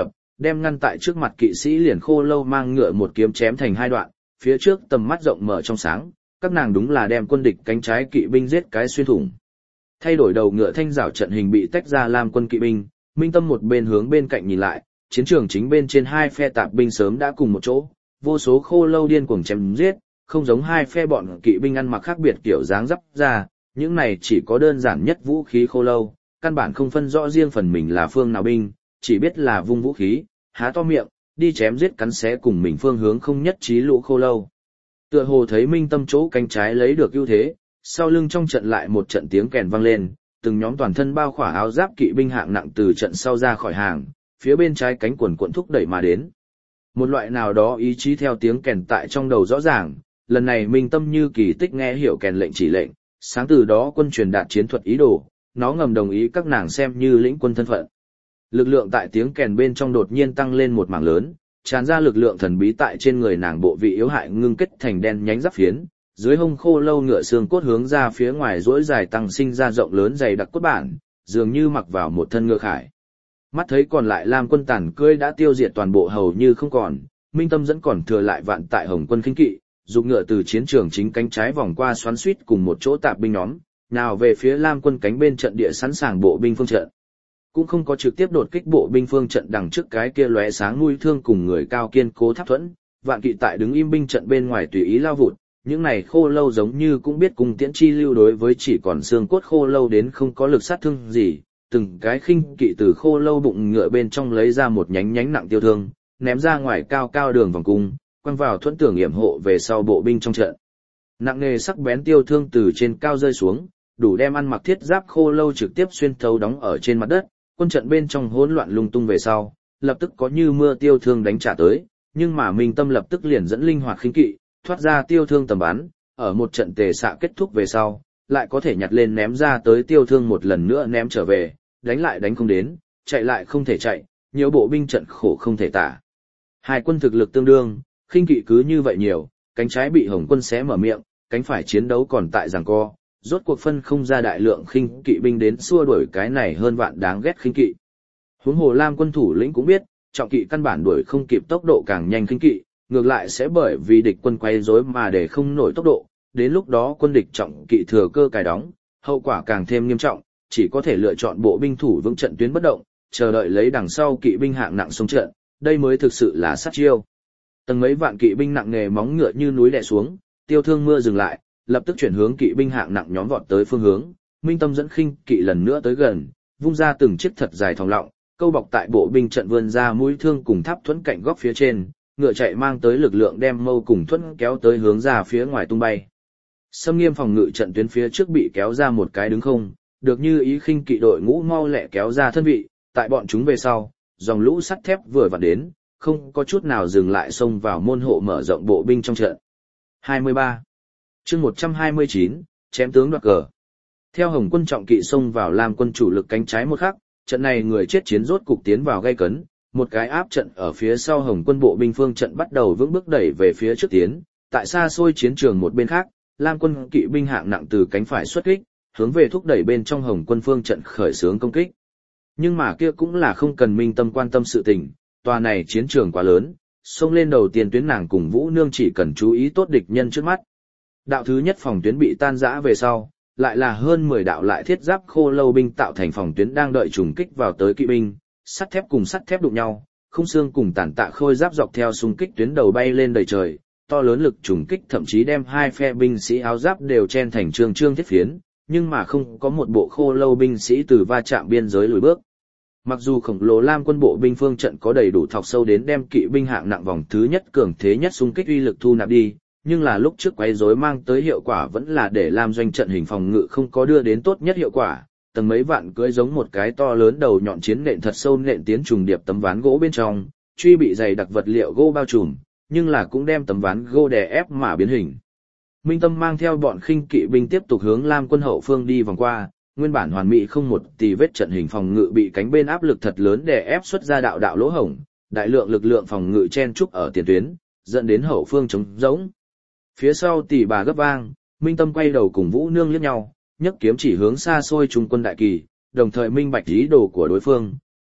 đem ngăn tại trước mặt kỵ sĩ liền khô lâu mang ngựa một kiếm chém thành hai đoạn, phía trước tầm mắt rộng mở trong sáng, các nàng đúng là đem quân địch cánh trái kỵ binh giết cái xuyên thủng. Thay đổi đầu ngựa thanh rảo trận hình bị tách ra làm quân kỵ binh, Minh Tâm một bên hướng bên cạnh nhìn lại, chiến trường chính bên trên hai phe tạp binh sớm đã cùng một chỗ, vô số khô lâu điên cuồng chém giết, không giống hai phe bọn kỵ binh ăn mặc khác biệt kiểu dáng dấp ra, những này chỉ có đơn giản nhất vũ khí khô lâu, căn bản không phân rõ riêng phần mình là phương nào binh, chỉ biết là vung vũ khí, há to miệng, đi chém giết cắn xé cùng mình phương hướng không nhất trí lũ khô lâu. Tựa hồ thấy Minh Tâm chỗ cánh trái lấy được ưu thế, sau lưng trong trận lại một trận tiếng kèn vang lên, từng nhóm toàn thân bao khỏa áo giáp kỵ binh hạng nặng từ trận sau ra khỏi hàng, phía bên trái cánh quần cuộn thúc đẩy mà đến. Một loại nào đó ý chí theo tiếng kèn tại trong đầu rõ ràng, lần này Minh Tâm như kỳ tích nghe hiểu kèn lệnh chỉ lệnh, sáng từ đó quân truyền đạt chiến thuật ý đồ, nó ngầm đồng ý các nàng xem như lĩnh quân thân phận. Lực lượng tại tiếng kèn bên trong đột nhiên tăng lên một mảng lớn, tràn ra lực lượng thần bí tại trên người nàng bộ vị yếu hại ngưng kết thành đen nhánh giáp phiến, dưới hông khô lâu ngựa xương cốt hướng ra phía ngoài rỗi dài tăng sinh ra rộng lớn dày đặc cốt bản, dường như mặc vào một thân ngựa khải. Mắt thấy còn lại Lam quân tàn cưỡi đã tiêu diệt toàn bộ hầu như không còn, Minh Tâm vẫn còn thừa lại vạn tại Hồng quân khinh kỵ, dục ngựa từ chiến trường chính cánh trái vòng qua xoắn xuýt cùng một chỗ tạp binh nhóm, nào về phía Lam quân cánh bên trận địa sẵn sàng bộ binh phương trận. Cũng không có trực tiếp đột kích bộ binh phương trận đằng trước cái kia lóe sáng nuôi thương cùng người cao kiên cố tháp thuẫn, vạn kỵ tại đứng im binh trận bên ngoài tùy ý lao vụt, những này khô lâu giống như cũng biết cùng tiễn chi lưu đối với chỉ còn xương cốt khô lâu đến không có lực sát thương gì, từng cái khinh kỵ từ khô lâu bụng ngựa bên trong lấy ra một nhánh nhánh nặng tiêu thương, ném ra ngoài cao cao đường vòng cung, quăng vào thuẫn tường yểm hộ về sau bộ binh trong trận. Nặng nề sắc bén tiêu thương từ trên cao rơi xuống, đủ đem ăn mặc thiết giáp khô lâu trực tiếp xuyên thấu đóng ở trên mặt đất, quân trận bên trong hỗn loạn lung tung về sau, lập tức có như mưa tiêu thương đánh trả tới, nhưng mà Minh Tâm lập tức liền dẫn linh hoạt khinh kỵ, thoát ra tiêu thương tầm bắn, ở một trận tề xạ kết thúc về sau, lại có thể nhặt lên ném ra tới tiêu thương một lần nữa ném trở về, đánh lại đánh không đến, chạy lại không thể chạy, nhiều bộ binh trận khổ không thể tả. Hai quân thực lực tương đương, khinh kỵ cứ như vậy nhiều, cánh trái bị Hồng quân xé mở miệng, cánh phải chiến đấu còn tại giằng co, rốt cuộc phân không ra đại lượng khinh kỵ binh đến xua đuổi cái này hơn vạn đáng ghét khinh kỵ. Huống hồ Lam quân thủ lĩnh cũng biết, trọng kỵ căn bản đuổi không kịp tốc độ càng nhanh khinh kỵ, ngược lại sẽ bởi vì địch quân quay rối mà để không nổi tốc độ, đến lúc đó quân địch trọng kỵ thừa cơ cài đóng, hậu quả càng thêm nghiêm trọng, chỉ có thể lựa chọn bộ binh thủ vững trận tuyến bất động, chờ đợi lấy đằng sau kỵ binh hạng nặng xông trận, đây mới thực sự là sát chiêu. Tầng mấy vạn kỵ binh nặng nghề móng ngựa như núi đè xuống, tiêu thương mưa dừng lại, lập tức chuyển hướng kỵ binh hạng nặng nhóm vọt tới phương hướng, Minh Tâm dẫn khinh kỵ lần nữa tới gần, vung ra từng chiếc thật dài thòng lọng, câu bọc tại bộ binh trận vươn ra mũi thương cùng tháp thuẫn cạnh góc phía trên, ngựa chạy mang tới lực lượng đem mâu cùng thuẫn kéo tới hướng ra phía ngoài tung bay. Xâm nghiêm phòng ngự trận tuyến phía trước bị kéo ra một cái đứng không, được như ý khinh kỵ đội ngũ mau lẹ kéo ra thân vị, tại bọn chúng về sau, dòng lũ sắt thép vừa vặn đến, không có chút nào dừng lại xông vào môn hộ mở rộng bộ binh trong trận. 23. Chương 129, chém tướng đoạt cờ. Theo Hồng quân trọng kỵ xông vào Lam quân chủ lực cánh trái một khắc, trận này người chết chiến rốt cục tiến vào gay cấn, một cái áp trận ở phía sau Hồng quân bộ binh phương trận bắt đầu vững bước đẩy về phía trước tiến, tại xa xôi chiến trường một bên khác, Lam quân kỵ binh hạng nặng từ cánh phải xuất kích, hướng về thúc đẩy bên trong Hồng quân phương trận khởi xướng công kích. Nhưng mà kia cũng là không cần Minh Tâm quan tâm sự tình, tòa này chiến trường quá lớn, xông lên đầu tiên tuyến nàng cùng Vũ Nương chỉ cần chú ý tốt địch nhân trước mắt. Đạo thứ nhất phòng tuyến bị tan rã về sau, lại là hơn 10 đạo lại thiết giáp khô lâu binh tạo thành phòng tuyến đang đợi trùng kích vào tới kỵ binh, sắt thép cùng sắt thép đụng nhau, khung xương cùng tản tạ khôi giáp dọc theo xung kích tuyến đầu bay lên đầy trời, to lớn lực trùng kích thậm chí đem hai phe binh sĩ áo giáp đều chen thành trương trương thiết phiến, nhưng mà không có một bộ khô lâu binh sĩ từ va chạm biên giới lùi bước. Mặc dù khổng lồ Lam quân bộ binh phương trận có đầy đủ thọc sâu đến đem kỵ binh hạng nặng vòng thứ nhất cường thế nhất xung kích uy lực thu nạp đi, nhưng là lúc trước quấy rối mang tới hiệu quả vẫn là để Lam doanh trận hình phòng ngự không có đưa đến tốt nhất hiệu quả. Tầng mấy vạn cưỡi giống một cái to lớn đầu nhọn chiến nện thật sâu nện tiến trùng điệp tấm ván gỗ bên trong, truy bị dày đặc vật liệu gỗ bao trùm, nhưng là cũng đem tấm ván gỗ đè ép mà biến hình. Minh Tâm mang theo bọn khinh kỵ binh tiếp tục hướng Lam quân hậu phương đi vòng qua, nguyên bản hoàn mỹ không một tì vết trận hình phòng ngự bị cánh bên áp lực thật lớn đè ép xuất ra đạo đạo lỗ hổng, đại lượng lực lượng phòng ngự chen trúc ở tiền tuyến, dẫn đến hậu phương trống rỗng. Phía sau tỷ bà gấp vang, Minh Tâm quay đầu cùng Vũ Nương liếc nhau, nhấc kiếm chỉ hướng xa xôi trung quân đại kỳ, đồng thời minh bạch ý đồ của đối phương,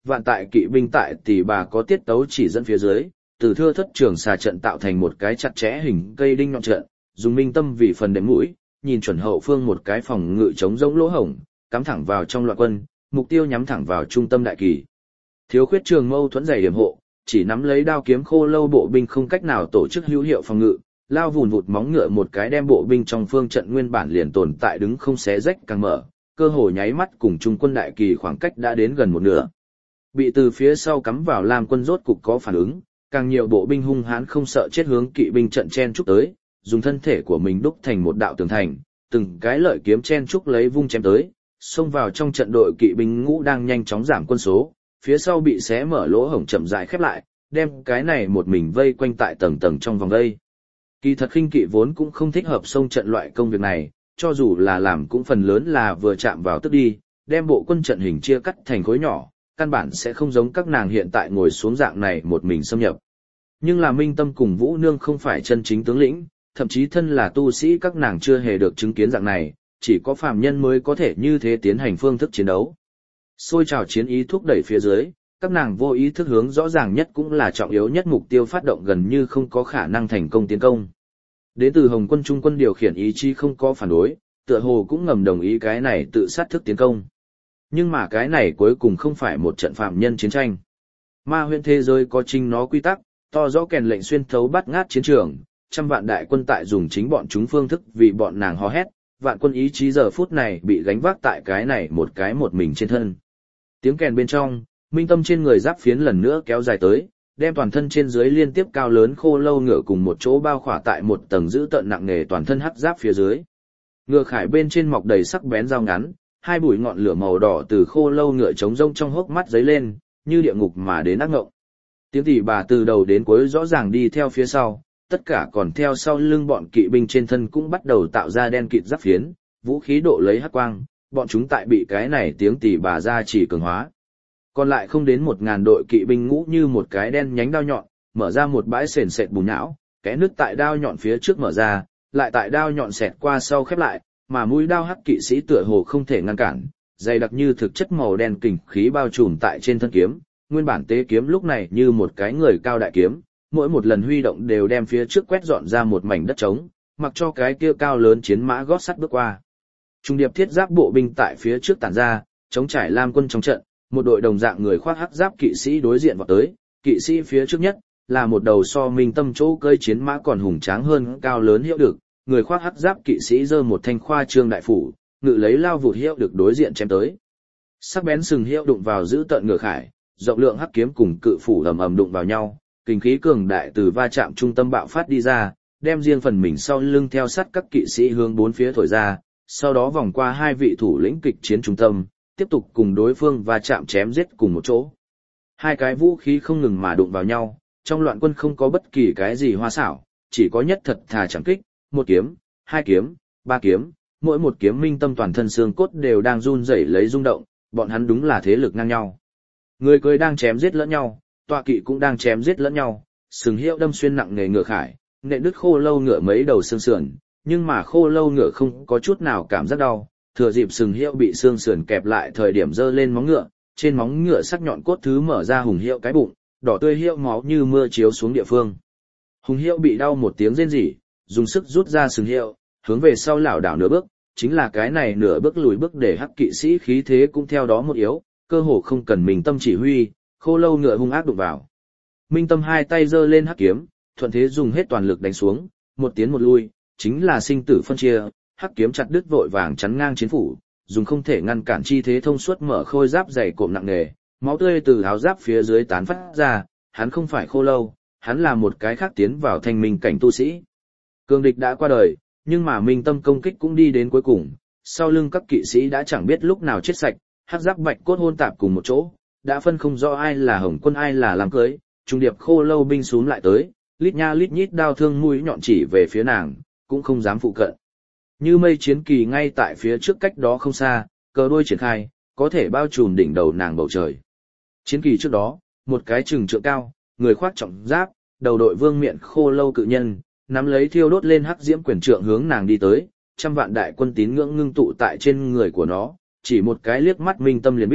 vạn tại kỵ binh tại tỷ bà có tiết tấu chỉ dẫn phía dưới, từ thưa thất trường xà trận tạo thành một cái chặt chẽ hình cây đinh nhọn trận, dùng Minh Tâm vì phần đệm mũi, nhìn chuẩn hậu phương một cái phòng ngự chống rỗng lỗ hổng, cắm thẳng vào trong loạn quân, mục tiêu nhắm thẳng vào trung tâm đại kỳ. Thiếu khuyết trường mâu thuẫn dày điểm hộ, chỉ nắm lấy đao kiếm khô lâu bộ binh không cách nào tổ chức hữu hiệu phòng ngự, lao vùn vụt móng ngựa một cái đem bộ binh trong phương trận nguyên bản liền tồn tại đứng không xé rách càng mở, cơ hồ nháy mắt cùng trung quân đại kỳ khoảng cách đã đến gần một nửa. Bị từ phía sau cắm vào Lam quân rốt cục có phản ứng, càng nhiều bộ binh hung hãn không sợ chết hướng kỵ binh trận chen trúc tới, dùng thân thể của mình đúc thành một đạo tường thành, từng cái lợi kiếm chen trúc lấy vung chém tới, xông vào trong trận đội kỵ binh ngũ đang nhanh chóng giảm quân số, phía sau bị xé mở lỗ hổng chậm rãi khép lại, đem cái này một mình vây quanh tại tầng tầng trong vòng vây. Kỳ thật khinh kỵ vốn cũng không thích hợp xông trận loại công việc này, cho dù là làm cũng phần lớn là vừa chạm vào tức đi, đem bộ quân trận hình chia cắt thành khối nhỏ, căn bản sẽ không giống các nàng hiện tại ngồi xuống dạng này một mình xâm nhập. Nhưng là Minh Tâm cùng Vũ Nương không phải chân chính tướng lĩnh, thậm chí thân là tu sĩ các nàng chưa hề được chứng kiến dạng này, chỉ có phàm nhân mới có thể như thế tiến hành phương thức chiến đấu. Xôi trào chiến ý thúc đẩy phía dưới, các nàng vô ý thức hướng rõ ràng nhất cũng là trọng yếu nhất mục tiêu phát động gần như không có khả năng thành công tiến công. Đến từ Hồng quân Trung quân điều khiển ý chí không có phản đối, tựa hồ cũng ngầm đồng ý cái này tự sát thức tiến công. Nhưng mà cái này cuối cùng không phải một trận phạm nhân chiến tranh. Ma huyễn thế giới có chính nó quy tắc, to rõ kèn lệnh xuyên thấu bắt ngát chiến trường, trăm vạn đại quân tại dùng chính bọn chúng phương thức vì bọn nàng hò hét, vạn quân ý chí giờ phút này bị gánh vác tại cái này một mình trên thân. Tiếng kèn bên trong, Minh Tâm trên người giáp phiến lần nữa kéo dài tới, đem toàn thân trên dưới liên tiếp cao lớn khô lâu ngựa cùng một chỗ bao khỏa tại một tầng giữ tợn nặng nề toàn thân hắc giáp phía dưới. Ngựa khải bên trên mọc đầy sắc bén dao ngắn, hai bụi ngọn lửa màu đỏ từ khô lâu ngựa trống rông trong hốc mắt giấy lên, như địa ngục mà đến ác ngộng. Tiếng tỷ bà từ đầu đến cuối rõ ràng đi theo phía sau, tất cả còn theo sau lưng bọn kỵ binh trên thân cũng bắt đầu tạo ra đen kịt giáp phiến, vũ khí độ lấy hắc quang, bọn chúng tại bị cái này tiếng tỷ bà ra chỉ cường hóa. Còn lại không đến 1000 đội kỵ binh ngũ như một cái đen nhánh đao nhọn, mở ra một bãi sền sệt bùn nhão, kẽ nứt tại đao nhọn phía trước mở ra, lại tại đao nhọn xẹt qua sau khép lại, mà mũi đao hắc kỵ sĩ tựa hồ không thể ngăn cản, dày đặc như thực chất màu đen kình khí bao trùm tại trên thân kiếm, nguyên bản tế kiếm lúc này như một cái người cao đại kiếm, mỗi một lần huy động đều đem phía trước quét dọn ra một mảnh đất trống, mặc cho cái kia cao lớn chiến mã gót sắt bước qua. Trung điệp thiết giáp bộ binh tại phía trước tản ra, chống trải Lam quân trong trận, một đội đồng dạng người khoác hắc giáp kỵ sĩ đối diện vào tới, kỵ sĩ phía trước nhất là một đầu so Minh Tâm chỗ cơi chiến mã còn hùng tráng hơn cao lớn hiệu được, người khoác hắc giáp kỵ sĩ giơ một thanh khoa trương đại phủ, ngự lấy lao vụt hiệu được đối diện chém tới. Sắc bén sừng hiệu đụng vào giữ tận ngựa khải, rộng lượng hắc kiếm cùng cự phủ ầm ầm đụng vào nhau, kinh khí cường đại từ va chạm trung tâm bạo phát đi ra, đem riêng phần mình sau lưng theo sát các kỵ sĩ hướng bốn phía thổi ra, sau đó vòng qua hai vị thủ lĩnh kịch chiến trung tâm, tiếp tục cùng đối phương va chạm chém giết cùng một chỗ. Hai cái vũ khí không ngừng mà đụng vào nhau, trong loạn quân không có bất kỳ cái gì hoa xảo, chỉ có nhất thật thà chẳng kích, một kiếm, hai kiếm, ba kiếm, mỗi một kiếm Minh Tâm toàn thân xương cốt đều đang run rẩy lấy rung động, bọn hắn đúng là thế lực ngang nhau. Người cưỡi đang chém giết lẫn nhau, tọa kỵ cũng đang chém giết lẫn nhau, sừng hiệu đâm xuyên nặng nề ngựa khải, nện đứt khô lâu ngựa mấy đầu xương sườn, nhưng mà khô lâu ngựa không có chút nào cảm giác đau, thừa dịp sừng hiệu bị xương sườn kẹp lại thời điểm giơ lên móng ngựa, trên móng ngựa sắc nhọn cốt thứ mở ra hùng hiệu cái bụng, đỏ tươi hiệu máu như mưa chiếu xuống địa phương. Hùng hiệu bị đau một tiếng rên rỉ, dùng sức rút ra sừng hiệu, hướng về sau lảo đảo nửa bước, chính là cái này nửa bước lùi bước để hắc kỵ sĩ khí thế cũng theo đó một yếu, cơ hồ không cần Minh Tâm chỉ huy, khô lâu ngựa hung ác đụng vào. Minh Tâm hai tay giơ lên hắc kiếm, thuận thế dùng hết toàn lực đánh xuống, một tiến một lui, chính là sinh tử phân chia, hắc kiếm chặt đứt vội vàng chắn ngang chiến phủ, dùng không thể ngăn cản chi thế thông suốt mở khôi giáp dày cộm nặng nề, máu tươi từ áo giáp phía dưới tán phát ra, hắn không phải khô lâu, hắn là một cái khác tiến vào thanh minh cảnh tu sĩ. Cường địch đã qua đời, nhưng mà Minh Tâm công kích cũng đi đến cuối cùng, sau lưng các kỵ sĩ đã chẳng biết lúc nào chết sạch, hắc giáp bạch cốt hôn tạp cùng một chỗ, đã phân không rõ ai là Hồng quân ai là làm cưới, trung điệp khô lâu binh xúm lại tới, lít nha lít nhít đao thương mũi nhọn chỉ về phía nàng, cũng không dám phụ cận. Như mây chiến kỳ ngay tại phía trước cách đó không xa, cờ đuôi triển khai, có thể bao trùm đỉnh đầu nàng bầu trời. Chiến kỳ trước đó, một cái chừng trượng cao, người khoác trọng giáp, đầu đội vương miện khô lâu cự nhân, nắm lấy thiêu đốt lên hắc diễm quyền trượng hướng nàng đi tới, trăm vạn đại quân tín ngưỡng ngưng tụ tại trên người của nó, chỉ một cái liếc mắt Minh Tâm liền biết,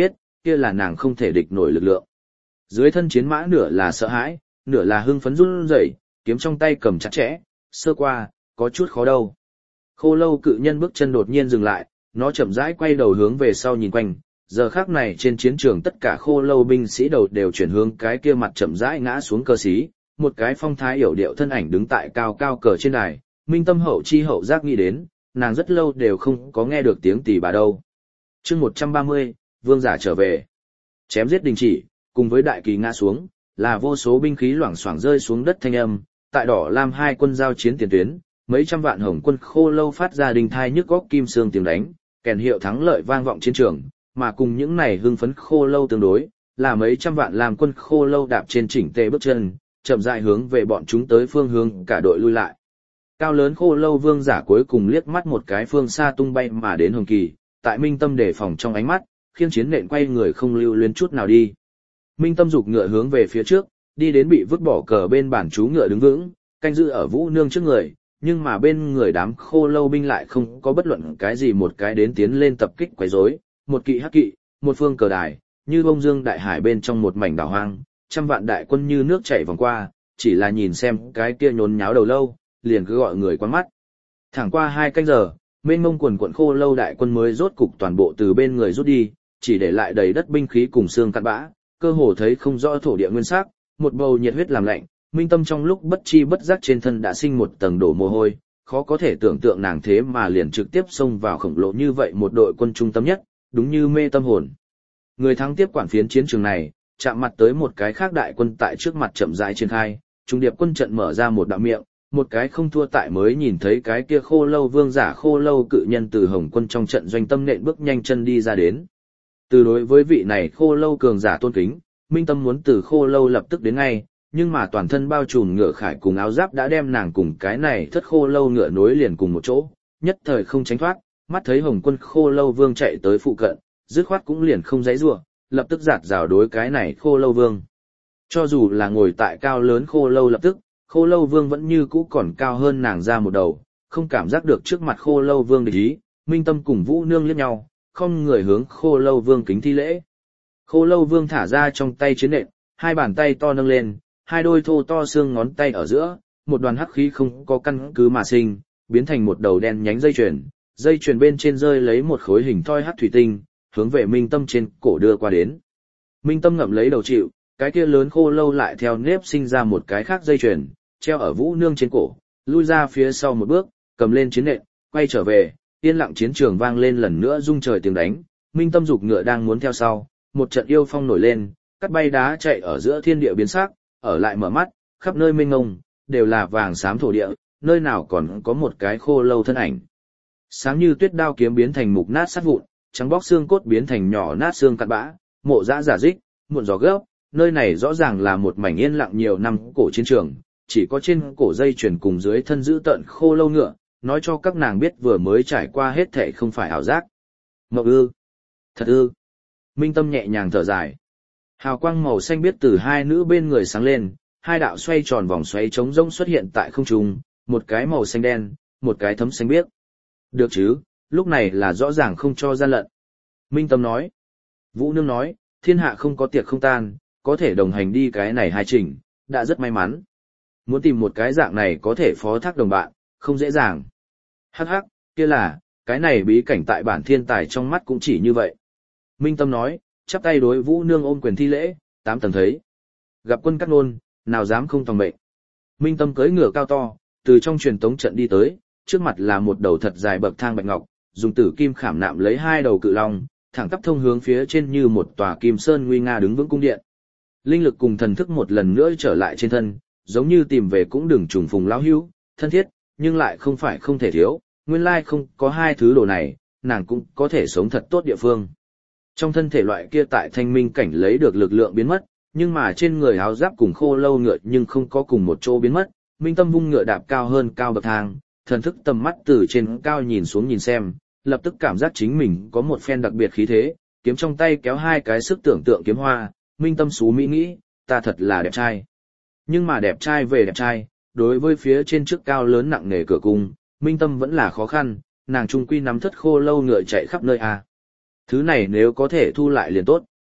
kia là nàng không thể địch nổi lực lượng. Dưới thân chiến mã nửa là sợ hãi, nửa là hưng phấn run rẩy, kiếm trong tay cầm chặt chẽ, sơ qua, có chút khó đâu. Khô lâu cự nhân bước chân đột nhiên dừng lại, nó chậm rãi quay đầu hướng về sau nhìn quanh, giờ khắc này trên chiến trường tất cả khô lâu binh sĩ đầu đều chuyển hướng cái kia mặt chậm rãi ngã xuống cờ xí, một cái phong thái yểu điệu thân ảnh đứng tại cao cao cờ trên đài, Minh Tâm hậu chi hậu giác nghĩ đến, nàng rất lâu đều không có nghe được tiếng tỳ bà đâu. Chương 130, vương giả trở về. Chém giết đình chỉ, cùng với đại kỳ ngã xuống, là vô số binh khí loảng xoảng rơi xuống đất thanh âm, tại đỏ lam hai quân giao chiến tiền tuyến, mấy trăm vạn hồng quân khô lâu phát ra đình thai nhức góc kim xương tiếng đánh, kèn hiệu thắng lợi vang vọng chiến trường, mà cùng những này hưng phấn khô lâu tương đối, là mấy trăm vạn làm quân khô lâu đạp trên chỉnh tề bước chân, chậm rãi hướng về bọn chúng tới phương hướng cả đội lui lại. Cao lớn khô lâu vương giả cuối cùng liếc mắt một cái phương xa tung bay mà đến hồng kỳ, tại Minh Tâm đề phòng trong ánh mắt, khiêng chiến nện quay người không lưu luyến chút nào đi. Minh Tâm giục ngựa hướng về phía trước, đi đến bị vứt bỏ cờ bên bản chú ngựa đứng vững, canh giữ ở Vũ Nương trước người, nhưng mà bên người đám khô lâu binh lại không có bất luận cái gì một cái đến tiến lên tập kích quấy rối, một kỵ hắc kỵ, một phương cờ đài, như bông dương đại hải bên trong một mảnh đảo hoang, trăm vạn đại quân như nước chảy vòng qua, chỉ là nhìn xem cái kia nhốn nháo đầu lâu, liền cứ gọi người quán mắt. Thẳng qua 2 canh giờ, mênh mông quần quận khô lâu đại quân mới rốt cục toàn bộ từ bên người rút đi, chỉ để lại đầy đất binh khí cùng xương cặn bã, cơ hồ thấy không rõ thổ địa nguyên sắc, một bầu nhiệt huyết làm lạnh, Minh Tâm trong lúc bất chi bất giác trên thân đã sinh một tầng đổ mồ hôi, khó có thể tưởng tượng nàng thế mà liền trực tiếp xông vào khổng lồ như vậy một đội quân trung tâm nhất, đúng như mê tâm hồn. Người thắng tiếp quản phiến chiến trường này, chạm mặt tới một cái khác đại quân tại trước mặt chậm rãi triển khai, trung điệp quân trận mở ra một đạo miệng, một cái không thua tại mới nhìn thấy cái kia khô lâu vương giả khô lâu cự nhân từ hồng quân trong trận doanh tâm nện bước nhanh chân đi ra đến. Từ đối với vị này khô lâu cường giả tôn kính, Minh Tâm muốn từ khô lâu lập tức đến ngay, nhưng mà toàn thân bao trùm ngựa khải cùng áo giáp đã đem nàng cùng cái này thất khô lâu ngựa nối liền cùng một chỗ, nhất thời không tránh thoát, mắt thấy hồng quân khô lâu vương chạy tới phụ cận, dứt khoát cũng liền không giãy giụa, lập tức giạt rào đối cái này khô lâu vương. Cho dù là ngồi tại cao lớn khô lâu lập tức, khô lâu vương vẫn như cũ còn cao hơn nàng ra một đầu, không cảm giác được trước mặt khô lâu vương địch ý, Minh Tâm cùng Vũ Nương liếc nhau, không người hướng khô lâu vương kính thi lễ. Khô lâu vương thả ra trong tay chiến nện, hai bàn tay to nâng lên, hai đôi thô to xương ngón tay ở giữa, một đoàn hắc khí không có căn cứ mà sinh, biến thành một đầu đen nhánh dây chuyền bên trên rơi lấy một khối hình thoi hắc thủy tinh, hướng về Minh Tâm trên cổ đưa qua đến. Minh Tâm ngậm lấy đầu chịu, cái kia lớn khô lâu lại theo nếp sinh ra một cái khác dây chuyền, treo ở Vũ Nương trên cổ, lui ra phía sau một bước, cầm lên chiến nện, quay trở về, yên lặng chiến trường vang lên lần nữa rung trời tiếng đánh, Minh Tâm giục ngựa đang muốn theo sau, một trận yêu phong nổi lên, cắt bay đá chạy ở giữa thiên địa biến sắc, ở lại mở mắt, khắp nơi mênh mông, đều là vàng xám thổ địa, nơi nào còn có một cái khô lâu thân ảnh. Sáng như tuyết đao kiếm biến thành mục nát sắt vụn, trắng bóc xương cốt biến thành nhỏ nát xương cặn bã, mộ dã giả dích, muộn gió gấp, nơi này rõ ràng là một mảnh yên lặng nhiều năm cổ chiến trường, chỉ có trên cổ dây chuyền cùng dưới thân giữ tận khô lâu ngựa, nói cho các nàng biết vừa mới trải qua hết thảy không phải ảo giác. Mộng ư, thật ư. Minh Tâm nhẹ nhàng thở dài. Hào quang màu xanh biếc từ hai nữ bên người sáng lên, hai đạo xoay tròn vòng xoáy trống rỗng xuất hiện tại không trung, một cái màu xanh đen, một cái thấm xanh biếc. Được chứ, lúc này là rõ ràng không cho gian lận. Minh Tâm nói. Vũ Nương nói, thiên hạ không có tiệc không tan, có thể đồng hành đi cái này hai trình, đã rất may mắn. Muốn tìm một cái dạng này có thể phó thác đồng bạn, không dễ dàng. Hắc hắc, kia là, cái này bí cảnh tại bản thiên tài trong mắt cũng chỉ như vậy. Minh Tâm nói, chắp tay đối Vũ Nương ôm quyền thi lễ, 8 tầng thấy. Gặp quân cắt nôn, nào dám không tòng mệnh. Minh Tâm cưỡi ngựa cao to, từ trong truyền tống trận đi tới, trước mặt là một đầu thật dài bậc thang bạch ngọc, dùng tử kim khảm nạm lấy hai đầu cự long, thẳng tắp thông hướng phía trên như một tòa kim sơn nguy nga đứng vững cung điện. Linh lực cùng thần thức một lần nữa trở lại trên thân, giống như tìm về cũng đừng trùng phùng lão hữu, thân thiết, nhưng lại không phải không thể thiếu, nguyên lai không có hai thứ đồ này, nàng cũng có thể sống thật tốt địa phương. Trong thân thể loại kia tại thanh minh cảnh lấy được lực lượng biến mất, nhưng mà trên người áo giáp cùng khô lâu ngựa nhưng không có cùng một chỗ biến mất, Minh Tâm vung ngựa đạp cao hơn cao bậc thang, thần thức tầm mắt từ trên cao nhìn xuống nhìn xem, lập tức cảm giác chính mình có một phen đặc biệt khí thế, kiếm trong tay kéo hai cái sức tưởng tượng kiếm hoa, Minh Tâm xú mỹ nghĩ, ta thật là đẹp trai. Nhưng mà đẹp trai về đẹp trai, đối với phía trên trước cao lớn nặng nề cửa cung, Minh Tâm vẫn là khó khăn, nàng trung quy nắm thất khô lâu ngựa chạy khắp nơi à. Thứ này nếu có thể thu lại liền tốt.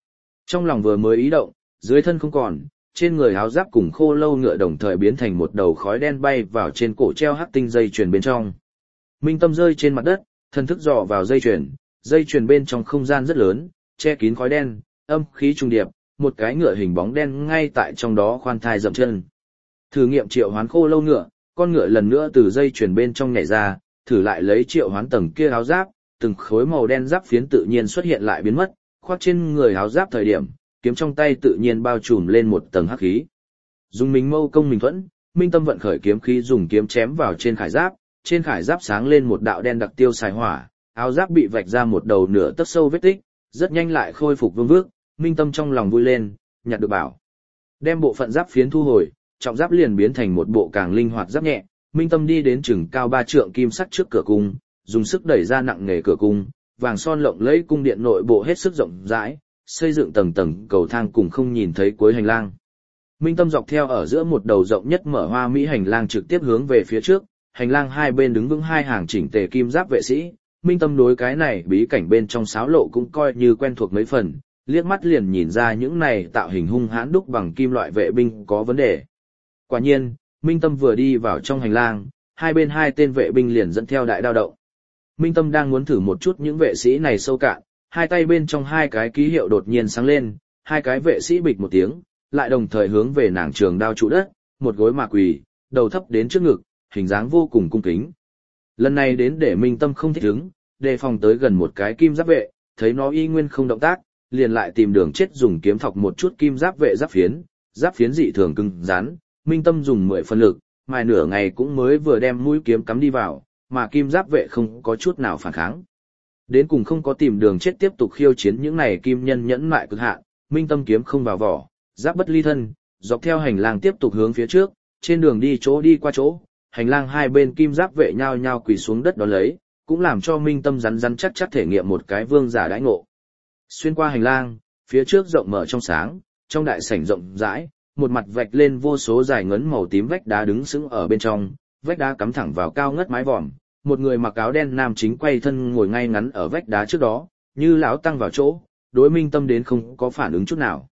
Trong lòng vừa mới ý động, dưới thân không còn, trên người áo giáp cùng khô lâu ngựa đồng thời biến thành một đầu khói đen bay vào trên cổ treo hắc tinh dây chuyền bên trong. Minh Tâm rơi trên mặt đất, thân thức dò vào dây chuyền bên trong không gian rất lớn, che kín khói đen, âm khí trùng điệp, một cái ngựa hình bóng đen ngay tại trong đó khoan thai dậm chân. Thử nghiệm triệu hoán khô lâu ngựa, con ngựa lần nữa từ dây chuyền bên trong nhảy ra, thử lại lấy triệu hoán tầng kia áo giáp, từng khối màu đen giáp phiến tự nhiên xuất hiện lại biến mất, khoác trên người áo giáp thời điểm, kiếm trong tay tự nhiên bao trùm lên một tầng hắc khí. Dùng mình mâu công mình thuẫn, Minh Tâm vận khởi kiếm khí dùng kiếm chém vào trên khải giáp sáng lên một đạo đen đặc tiêu xài hỏa, áo giáp bị vạch ra một đầu nửa tấc sâu vết tích, rất nhanh lại khôi phục vương vước, Minh Tâm trong lòng vui lên, nhặt được bảo. Đem bộ phận giáp phiến thu hồi, trọng giáp liền biến thành một bộ càng linh hoạt giáp nhẹ, Minh Tâm đi đến chừng cao 3 trượng kim sắt trước cửa cung, dùng sức đẩy ra nặng nề cửa cung, vàng son lộng lẫy cung điện nội bộ hết sức rộng rãi, xây dựng tầng tầng cầu thang cùng không nhìn thấy cuối hành lang. Minh Tâm dọc theo ở giữa một đầu rộng nhất mở hoa mỹ hành lang trực tiếp hướng về phía trước, hành lang hai bên đứng vững hai hàng chỉnh tề kim giáp vệ sĩ. Minh Tâm đối cái này bí cảnh bên trong xáo lộ cũng coi như quen thuộc mấy phần, liếc mắt liền nhìn ra những này tạo hình hung hãn đúc bằng kim loại vệ binh có vấn đề. Quả nhiên, Minh Tâm vừa đi vào trong hành lang, hai bên hai tên vệ binh liền dẫn theo đại đao động. Minh Tâm đang muốn thử một chút những vệ sĩ này sâu cạn, hai tay bên trong hai cái ký hiệu đột nhiên sáng lên, hai cái vệ sĩ bịch một tiếng, lại đồng thời hướng về nàng trường đao trụ đất, một gối mà quỳ, đầu thấp đến trước ngực, hình dáng vô cùng cung kính. Lần này đến để Minh Tâm không thích ứng, đề phòng tới gần một cái kim giáp vệ, thấy nó y nguyên không động tác, liền lại tìm đường chết dùng kiếm thọc một chút kim giáp vệ giáp phiến dị thường cứng rắn, Minh Tâm dùng 10 phân lực, mài nửa ngày cũng mới vừa đem mũi kiếm cắm đi vào, mà kim giáp vệ không có chút nào phản kháng. Đến cùng không có tìm đường chết tiếp tục khiêu chiến những này kim nhân nhẫn mại cực hạn, Minh Tâm kiếm không vào vỏ, giáp bất ly thân, dọc theo hành lang tiếp tục hướng phía trước, trên đường đi qua chỗ, hành lang hai bên kim giáp vệ nhao nhao quỳ xuống đất đón lấy, cũng làm cho Minh Tâm rắn rắn chắc chắc thể nghiệm một cái vương giả đãi ngộ. Xuyên qua hành lang, phía trước rộng mở trong sáng, trong đại sảnh rộng rãi, một mặt vạch lên vô số dài ngấn màu tím vách đá đứng sững ở bên trong, vách đá cắm thẳng vào cao ngất mái vòm, một người mặc áo đen nam chính quay thân ngồi ngay ngắn ở vách đá trước đó, như lão tăng vào chỗ, đối Minh Tâm đến không có phản ứng chút nào.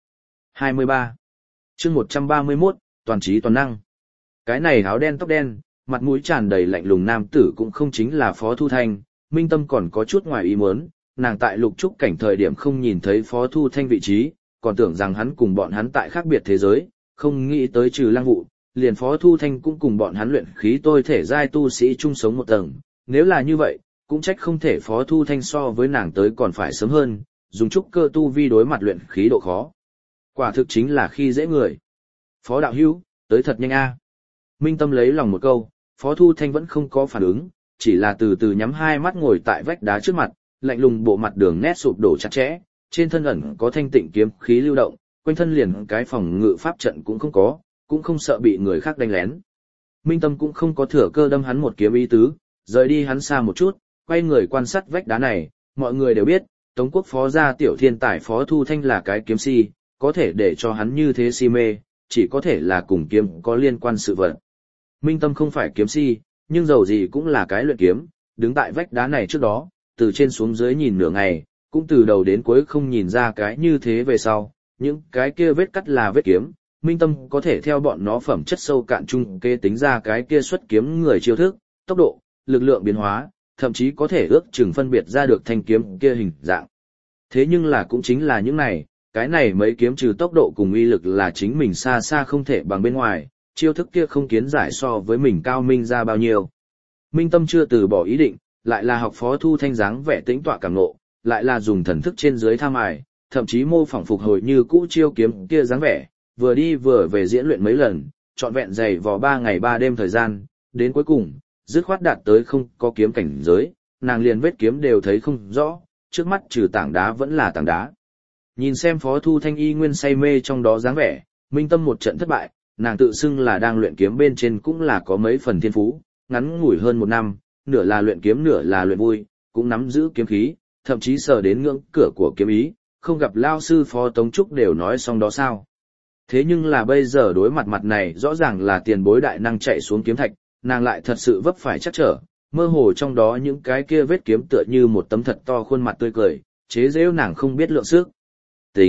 23. Chương 131, toàn trí toàn năng. Cái này áo đen tóc đen, mặt mũi tràn đầy lạnh lùng nam tử cũng không chính là Phó Thu Thanh, Minh Tâm còn có chút ngoài ý muốn, nàng tại lục trúc cảnh thời điểm không nhìn thấy Phó Thu Thanh vị trí, còn tưởng rằng hắn cùng bọn hắn tại khác biệt thế giới, không nghĩ tới trừ Lăng Vụ, liền Phó Thu Thanh cũng cùng bọn hắn luyện khí tôi thể giai tu sĩ chung sống một tầng, nếu là như vậy, cũng trách không thể Phó Thu Thanh so với nàng tới còn phải sớm hơn, dùng trúc cơ tu vi đối mặt luyện khí độ khó. Quả thực chính là khi dễ người. Phó đạo hữu, tới thật nhanh a. Minh Tâm lấy lòng một câu, Phó Thu Thanh vẫn không có phản ứng, chỉ là từ từ nhắm hai mắt ngồi tại vách đá trước mặt, lạnh lùng bộ mặt đường nét sụp đổ chặt chẽ, trên thân ẩn có thanh tịnh kiếm khí lưu động, quanh thân liền cái phòng ngự pháp trận cũng không có, cũng không sợ bị người khác đánh lén. Minh Tâm cũng không có thừa cơ đâm hắn một kiếm ý tứ, rời đi hắn xa một chút, quay người quan sát vách đá này, mọi người đều biết, Tống Quốc phó gia tiểu thiên tài Phó Thu Thanh là cái kiếm si, có thể để cho hắn như thế si mê, chỉ có thể là cùng kiếm có liên quan sự vật. Minh Tâm không phải kiếm si, nhưng dầu gì cũng là cái luyện kiếm, đứng tại vách đá này trước đó, từ trên xuống dưới nhìn nửa ngày, cũng từ đầu đến cuối không nhìn ra cái như thế về sau, những cái kia vết cắt là vết kiếm, Minh Tâm có thể theo bọn nó phẩm chất sâu cạn chung kê tính ra cái kia xuất kiếm người chiêu thức, tốc độ, lực lượng biến hóa, thậm chí có thể ước chừng phân biệt ra được thanh kiếm kia hình dạng. Thế nhưng là cũng chính là những này, cái này mấy kiếm trừ tốc độ cùng uy lực là chính mình xa xa không thể bằng bên ngoài, chiêu thức kia không kiến giải so với mình cao minh ra bao nhiêu. Minh Tâm chưa từ bỏ ý định, lại là học Phó Thu Thanh dáng vẻ tĩnh tọa cảm ngộ, lại là dùng thần thức trên dưới tham ải, thậm chí mô phỏng phục hồi như cũ chiêu kiếm kia dáng vẻ, vừa đi vừa về diễn luyện mấy lần, trọn vẹn dày vò 3 ngày 3 đêm thời gian, đến cuối cùng, dứt khoát đạt tới không có kiếm cảnh giới, nàng liền vết kiếm đều thấy không rõ, trước mắt trừ tảng đá vẫn là tảng đá. Nhìn xem Phó Thu Thanh y nguyên say mê trong đó dáng vẻ, Minh Tâm một trận thất bại, nàng tự xưng là đang luyện kiếm bên trên cũng là có mấy phần thiên phú, ngắn ngủi hơn 1 năm, nửa là luyện kiếm nửa là luyện vui, cũng nắm giữ kiếm khí, thậm chí sờ đến ngưỡng cửa của kiếm ý, không gặp lao sư Phó Tống Trúc đều nói xong đó sao. Thế nhưng là bây giờ đối mặt mặt này rõ ràng là tiền bối đại năng chạy xuống kiếm thạch, nàng lại thật sự vấp phải chắc trở, mơ hồ trong đó những cái kia vết kiếm tựa như một tấm thật to khuôn mặt tươi cười, chế giễu nàng không biết lượng sức. Tính,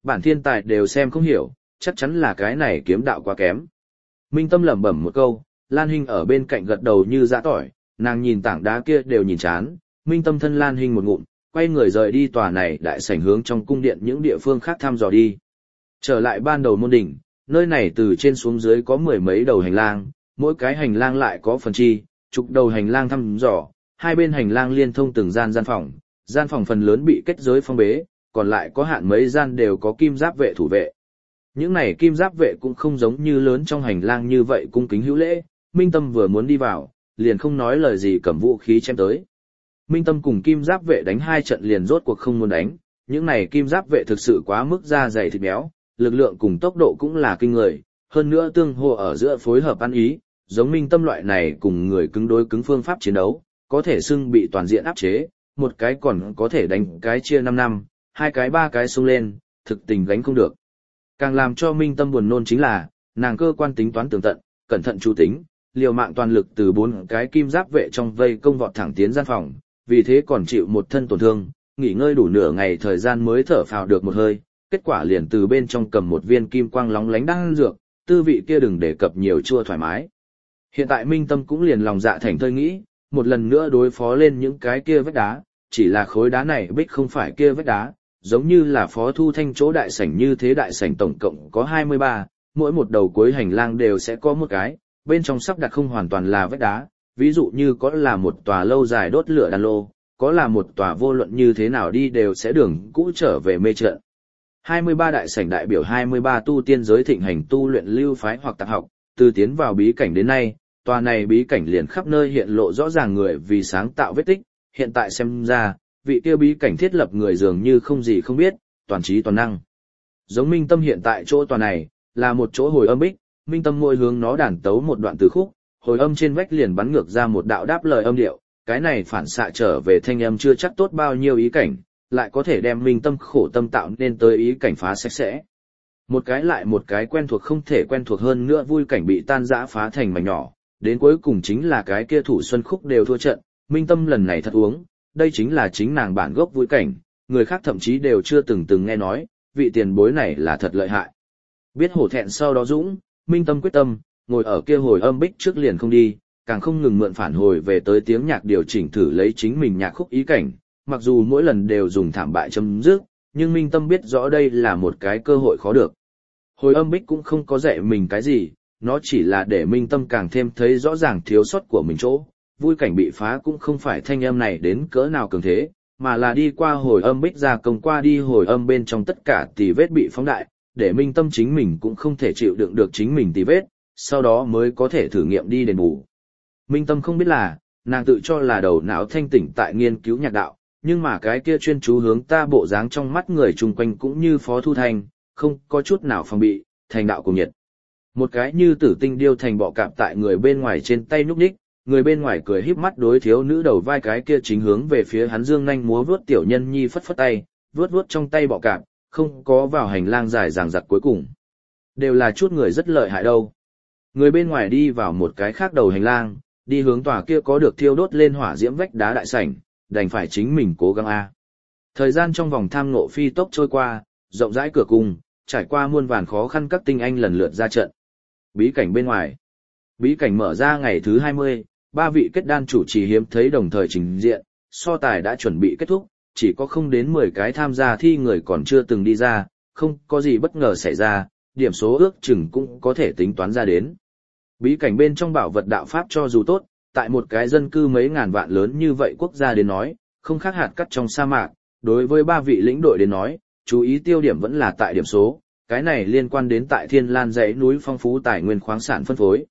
bản thiên tài đều xem không hiểu, chắc chắn là cái này kiếm đạo quá kém. Minh Tâm lẩm bẩm một câu, Lan Hinh ở bên cạnh gật đầu như giã tỏi, nàng nhìn tảng đá kia đều nhìn chán, Minh Tâm thân Lan Hinh một ngụm, quay người rời đi tòa này đại sảnh hướng trong cung điện những địa phương khác thăm dò đi. Trở lại ban đầu môn đỉnh, nơi này từ trên xuống dưới có mười mấy đầu hành lang, mỗi cái hành lang lại có phần chi, chục đầu hành lang thăm dò, hai bên hành lang liên thông từng gian gian phòng phần lớn bị kết giới phong bế, còn lại có hạn mấy gian đều có kim giáp vệ thủ vệ. Những này kim giáp vệ cũng không giống như lớn trong hành lang như vậy cung kính hữu lễ, Minh Tâm vừa muốn đi vào, liền không nói lời gì cầm vũ khí chém tới. Minh Tâm cùng kim giáp vệ đánh hai trận liền rốt cuộc không muốn đánh, những này kim giáp vệ thực sự quá mức da dày thịt béo, lực lượng cùng tốc độ cũng là kinh người, hơn nữa tương hô ở giữa phối hợp ăn ý, giống Minh Tâm loại này cùng người cứng đối cứng phương pháp chiến đấu, có thể xưng bị toàn diện áp chế, một cái còn có thể đánh cái chia 5 năm, hai cái ba cái xông lên, thực tình gánh không được. Càng làm cho Minh Tâm buồn nôn chính là, nàng cơ quan tính toán tường tận, cẩn thận chu tính, liều mạng toàn lực từ 4 cái kim giáp vệ trong vây công vọt thẳng tiến gian phòng, vì thế còn chịu một thân tổn thương, nghỉ ngơi đủ nửa ngày thời gian mới thở phào được một hơi, kết quả liền từ bên trong cầm một viên kim quang lóng lánh đan dược, tư vị kia đừng đề cập nhiều chua thoải mái. Hiện tại Minh Tâm cũng liền lòng dạ thành thơi nghĩ, một lần nữa đối phó lên những cái kia vách đá, chỉ là khối đá này bích không phải kia vách đá, giống như là Phó Thu Thanh chỗ đại sảnh như thế, đại sảnh tổng cộng có 23, mỗi một đầu cuối hành lang đều sẽ có một cái, bên trong sắp đặt không hoàn toàn là vách đá, ví dụ như có là một tòa lâu dài đốt lửa đan lô, có là một tòa vô luận như thế nào đi đều sẽ đường cũ trở về mê trận. 23 đại sảnh đại biểu 23 tu tiên giới thịnh hành tu luyện lưu phái hoặc tạp học, từ tiến vào bí cảnh đến nay, tòa này bí cảnh liền khắp nơi hiện lộ rõ ràng người vì sáng tạo vết tích, hiện tại xem ra, vị kia bí cảnh thiết lập người dường như không gì không biết, toàn trí toàn năng. Giống Minh Tâm hiện tại chỗ tòa này, là một chỗ hồi âm bích, Minh Tâm mỗi hướng nó đàn tấu một đoạn từ khúc, hồi âm trên vách liền bắn ngược ra một đạo đáp lời âm điệu, cái này phản xạ trở về thanh âm chưa chắc tốt bao nhiêu ý cảnh, lại có thể đem Minh Tâm khổ tâm tạo nên tới ý cảnh phá sạch sẽ. Một cái lại một cái quen thuộc không thể quen thuộc hơn nữa vui cảnh bị tan rã phá thành mảnh nhỏ, đến cuối cùng chính là cái kia thủ xuân khúc đều thua trận, Minh Tâm lần này thật uống, đây chính là chính nàng bản gốc vui cảnh, người khác thậm chí đều chưa từng nghe nói, vị tiền bối này là thật lợi hại. Biết hổ thẹn sau đó dũng, Minh Tâm quyết tâm, ngồi ở kia hồi âm bích trước liền không đi, càng không ngừng mượn phản hồi về tới tiếng nhạc điều chỉnh thử lấy chính mình nhạc khúc ý cảnh, mặc dù mỗi lần đều dùng thảm bại chấm dứt, nhưng Minh Tâm biết rõ đây là một cái cơ hội khó được. Hồi âm bích cũng không có dạy mình cái gì, nó chỉ là để Minh Tâm càng thêm thấy rõ ràng thiếu sót của mình chỗ, vui cảnh bị phá cũng không phải thanh âm này đến cỡ nào cường thế, mà là đi qua hồi âm bích ra công qua đi hồi âm bên trong tất cả tì vết bị phóng đại, để Minh Tâm chính mình cũng không thể chịu đựng được chính mình tì vết, sau đó mới có thể thử nghiệm đi đền bù. Minh Tâm không biết là, nàng tự cho là đầu não thanh tỉnh tại nghiên cứu nhạc đạo, nhưng mà cái kia chuyên chú hướng ta bộ dáng trong mắt người chung quanh cũng như Phó Thu Thanh, không có chút nào phòng bị, thành đạo cùng nhiệt. Một cái như tử tinh điêu thành bọ cạp tại người bên ngoài trên tay núp đích, người bên ngoài cười híp mắt đối thiếu nữ đầu vai cái kia chính hướng về phía hắn dương nhanh múa vuốt tiểu nhân nhi phất phất tay, vuốt trong tay bọ cạp, không có vào hành lang dài dằng dặc cuối cùng. Đều là chút người rất lợi hại đâu. Người bên ngoài đi vào một cái khác đầu hành lang, đi hướng tòa kia có được thiêu đốt lên hỏa diễm vách đá đại sảnh, đành phải chính mình cố gắng a. Thời gian trong vòng tham ngộ phi tốc trôi qua, rộng rãi cửa cung, trải qua muôn vàn khó khăn các tinh anh lần lượt ra trận. Bí cảnh bên ngoài. Bí cảnh mở ra ngày thứ 20, 3 vị kết đan chủ trì hiếm thấy đồng thời trình diện, so tài đã chuẩn bị kết thúc, chỉ có không đến 10 cái tham gia thi người còn chưa từng đi ra, không có gì bất ngờ xảy ra, điểm số ước chừng cũng có thể tính toán ra đến. Bí cảnh bên trong bảo vật đạo pháp cho dù tốt, tại một cái dân cư mấy ngàn vạn lớn như vậy quốc gia đến nói, không khác hạt cát trong sa mạc, đối với 3 vị lĩnh đội đến nói, chú ý tiêu điểm vẫn là tại điểm số, cái này liên quan đến tại Thiên Lan dãy núi phong phú tài nguyên khoáng sản phân phối.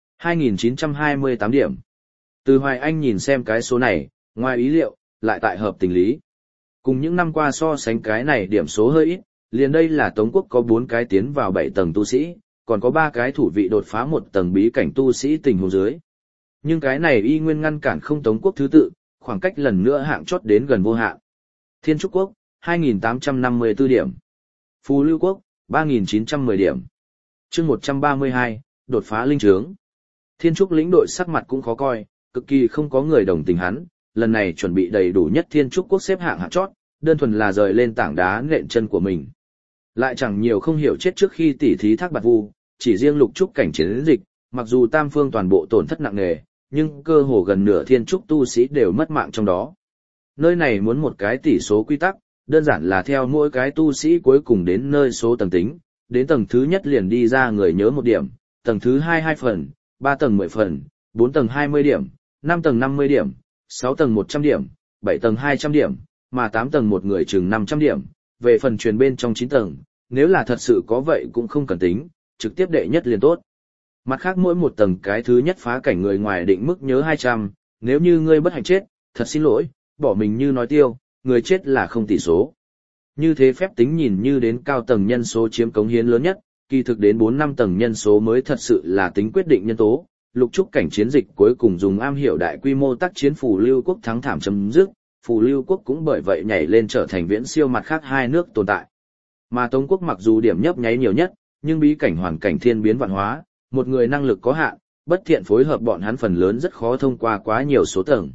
2.928 điểm. Từ Hoài Anh nhìn xem cái số này, ngoài ý liệu, lại tại hợp tình lý. Cùng những năm qua so sánh cái này điểm số hơi ít, liền đây là Tống quốc có 4 cái tiến vào 7 tầng tu sĩ, còn có 3 cái thủ vị đột phá 1 tầng bí cảnh tu sĩ tình huống dưới. Nhưng cái này y nguyên ngăn cản không Tống quốc thứ tự, khoảng cách lần nữa hạng chót đến gần vô hạn. Thiên Trúc quốc, 2.854 điểm. Phù Lưu quốc, 3.910 điểm. Chương 132, đột phá linh trướng. Thiên Trúc lĩnh đội sắc mặt cũng khó coi, cực kỳ không có người đồng tình hắn, lần này chuẩn bị đầy đủ nhất Thiên Trúc quốc xếp hạng hạng chót, đơn thuần là rời lên tảng đá nện chân của mình. Lại chẳng nhiều không hiểu chết trước khi tỉ thí Thác Bạt Vu, chỉ riêng lục trúc cảnh chiến dịch, mặc dù tam phương toàn bộ tổn thất nặng nề, nhưng cơ hồ gần nửa thiên trúc tu sĩ đều mất mạng trong đó. Nơi này muốn một cái tỷ số quy tắc, đơn giản là theo mỗi cái tu sĩ cuối cùng đến nơi số tầng tính, đến tầng thứ nhất liền đi ra người nhớ 1 điểm, tầng thứ 2 phần, 3 tầng 10 phần, 4 tầng 20 điểm, 5 tầng 50 điểm, 6 tầng 100 điểm, 7 tầng 200 điểm, mà 8 tầng một người chừng 500 điểm, về phần truyền bên trong 9 tầng, nếu là thật sự có vậy cũng không cần tính, trực tiếp đệ nhất liền tốt. Mặt khác mỗi một tầng cái thứ nhất phá cảnh người ngoài định mức nhớ 200, nếu như ngươi bất hạnh chết, thật xin lỗi, bỏ mình như nói tiêu, người chết là không tỷ số. Như thế phép tính nhìn như đến cao tầng nhân số chiếm cống hiến lớn nhất, kỳ thực đến 4-5 tầng nhân số mới thật sự là tính quyết định nhân tố. Lục trúc cảnh chiến dịch cuối cùng dùng am hiểu đại quy mô tác chiến Phù Lưu quốc thắng thảm chấm dứt, Phù Lưu quốc cũng bởi vậy nhảy lên trở thành viễn siêu mặt khác hai nước tồn tại. Mà Tống quốc mặc dù điểm nhấp nháy nhiều nhất, nhưng bí cảnh hoàn cảnh thiên biến vạn hóa, một người năng lực có hạn, bất thiện phối hợp bọn hắn phần lớn rất khó thông qua quá nhiều số tầng.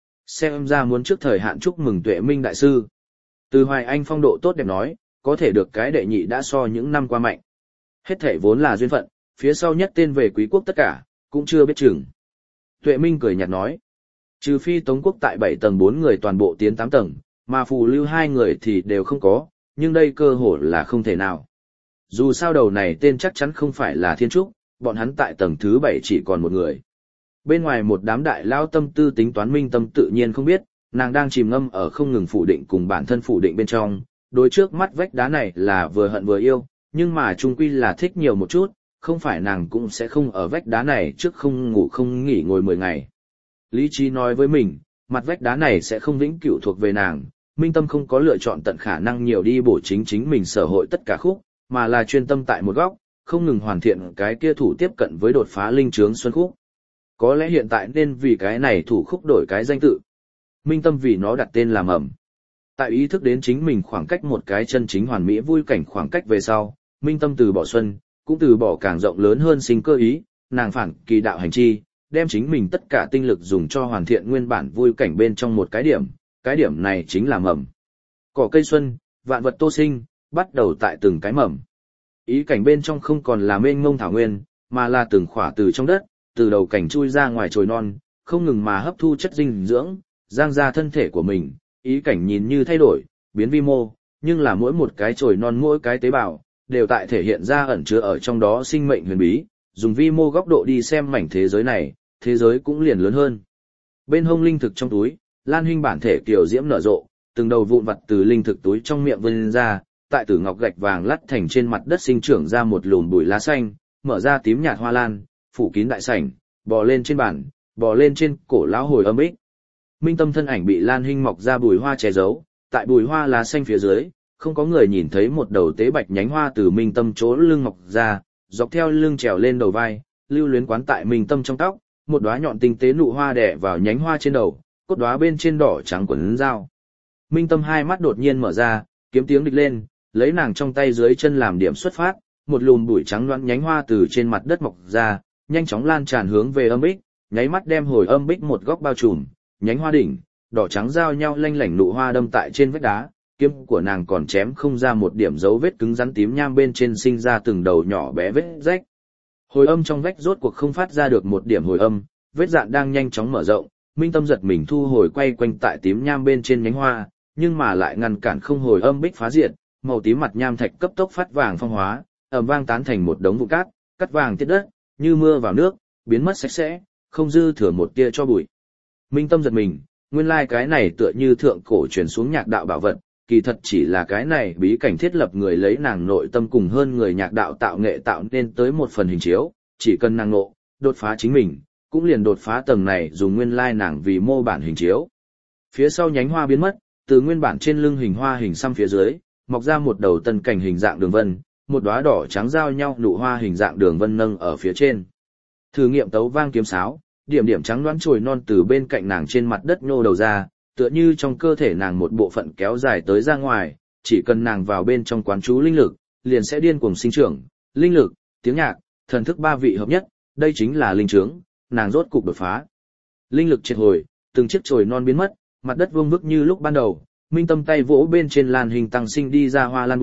Xem ra muốn trước thời hạn chúc mừng Tuệ Minh đại sư. Từ Hoài Anh phong độ tốt đẹp nói, có thể được cái đệ nhị đã so những năm qua mạnh. Hết thảy vốn là duyên phận, phía sau nhất tên về quý quốc tất cả, cũng chưa biết chừng. Tuệ Minh cười nhạt nói, trừ phi Tống quốc tại 7 tầng 4 người toàn bộ tiến 8 tầng, mà Phù Lưu 2 người thì đều không có, nhưng đây cơ hội là không thể nào. Dù sao đầu này tên chắc chắn không phải là Thiên Trúc, bọn hắn tại tầng thứ 7 chỉ còn một người. Bên ngoài một đám đại lao tâm tư tính toán Minh Tâm tự nhiên không biết, nàng đang chìm ngâm ở không ngừng phủ định cùng bản thân phủ định bên trong, đối trước mắt vách đá này là vừa hận vừa yêu, nhưng mà chung quy là thích nhiều một chút, không phải nàng cũng sẽ không ở vách đá này trước không ngủ không nghỉ ngồi 10 ngày. Lý trí nói với mình, mặt vách đá này sẽ không vĩnh cửu thuộc về nàng, Minh Tâm không có lựa chọn tận khả năng nhiều đi bổ chính mình sở hội tất cả khúc, mà là chuyên tâm tại một góc, không ngừng hoàn thiện cái kia thủ tiếp cận với đột phá linh trướng xuân khúc. Có lẽ hiện tại nên vì cái này thủ khúc đổi cái danh tự. Minh Tâm vì nó đặt tên là Mầm. Tại ý thức đến chính mình khoảng cách một cái chân chính hoàn mỹ vui cảnh khoảng cách về sau, Minh Tâm từ bỏ xuân, cũng từ bỏ càng rộng lớn hơn sinh cơ ý, nàng phản kỳ đạo hành chi, đem chính mình tất cả tinh lực dùng cho hoàn thiện nguyên bản vui cảnh bên trong một cái điểm này chính là Mầm. Cỏ cây xuân, vạn vật tô sinh, bắt đầu tại từng cái mầm. Ý cảnh bên trong không còn là mênh mông thảo nguyên, mà là từng khỏa từ trong đất, từ đầu cảnh chui ra ngoài chồi non, không ngừng mà hấp thu chất dinh dưỡng, giang ra thân thể của mình, ý cảnh nhìn như thay đổi, biến vi mô, nhưng là mỗi một cái chồi non mỗi cái tế bào, đều tại thể hiện ra ẩn chứa ở trong đó sinh mệnh huyền bí, dùng vi mô góc độ đi xem mảnh thế giới này, thế giới cũng liền lớn hơn. Bên hông linh thực trong túi, Lan Huynh bản thể kiều diễm nở rộ, từng đầu vụn vặt từ linh thực túi trong miệng vươn ra, tại tử ngọc gạch vàng lắt thành trên mặt đất sinh trưởng ra một lùm bụi lá xanh, mở ra tím nhạt hoa lan, phủ kín đại sảnh, bò lên trên bàn, bò lên trên cổ lão hồi âm ích. Minh Tâm thân ảnh bị Lan Hinh mọc ra bùi hoa che giấu, tại bùi hoa lá xanh phía dưới, không có người nhìn thấy một đầu tế bạch nhánh hoa từ Minh Tâm chỗ lưng mọc ra, dọc theo lưng trèo lên đầu vai, lưu luyến quán tại Minh Tâm trong tóc, một đóa nhọn tinh tế nụ hoa đè vào nhánh hoa trên đầu, cốt đóa bên trên đỏ trắng quấn dao. Minh Tâm hai mắt đột nhiên mở ra, kiếm tiếng địch lên, lấy nàng trong tay dưới chân làm điểm xuất phát, một lùm bụi trắng loãng nhánh hoa từ trên mặt đất mọc ra, nhanh chóng lan tràn hướng về âm bích, nháy mắt đem hồi âm bích một góc bao trùm, nhánh hoa đỉnh, đỏ trắng giao nhau lanh lảnh nụ hoa đâm tại trên vách đá, kiếm của nàng còn chém không ra một điểm dấu vết cứng rắn tím nham bên trên sinh ra từng đầu nhỏ bé vết rách. Hồi âm trong vách rốt cuộc không phát ra được một điểm hồi âm, vết dạn đang nhanh chóng mở rộng, Minh Tâm giật mình thu hồi quay quanh tại tím nham bên trên nhánh hoa, nhưng mà lại ngăn cản không hồi âm bích phá diệt, màu tím mặt nham thạch cấp tốc phát vàng phong hóa, ầm vang tán thành một đống vụn cát, cắt vàng tiết đất, như mưa vào nước, biến mất sạch sẽ, không dư thừa một tia cho bụi. Minh Tâm giật mình, nguyên lai cái này tựa như thượng cổ truyền xuống nhạc đạo bảo vật, kỳ thật chỉ là cái này bí cảnh thiết lập người lấy nàng nội tâm cùng hơn người nhạc đạo tạo nghệ tạo nên tới một phần hình chiếu, chỉ cần nàng nộ, đột phá chính mình, cũng liền đột phá tầng này dùng nguyên lai nàng vì mô bản hình chiếu. Phía sau nhánh hoa biến mất, từ nguyên bản trên lưng hình hoa hình xăm phía dưới, mọc ra một đầu tân cảnh hình dạng đường vân, một đóa đỏ trắng giao nhau nụ hoa hình dạng đường vân nâng ở phía trên. Thử nghiệm tấu vang kiếm sáo, điểm điểm trắng đoán chồi non từ bên cạnh nàng trên mặt đất nhô đầu ra, tựa như trong cơ thể nàng một bộ phận kéo dài tới ra ngoài, chỉ cần nàng vào bên trong quán chú linh lực, liền sẽ điên cuồng sinh trưởng, linh lực, tiếng nhạc, thần thức ba vị hợp nhất, đây chính là linh trướng, nàng rốt cục đột phá. Linh lực triệt hồi, từng chiếc chồi non biến mất, mặt đất vuông vức như lúc ban đầu, Minh Tâm tay vỗ bên trên Lan Hình tăng sinh đi ra hoa lan bụi,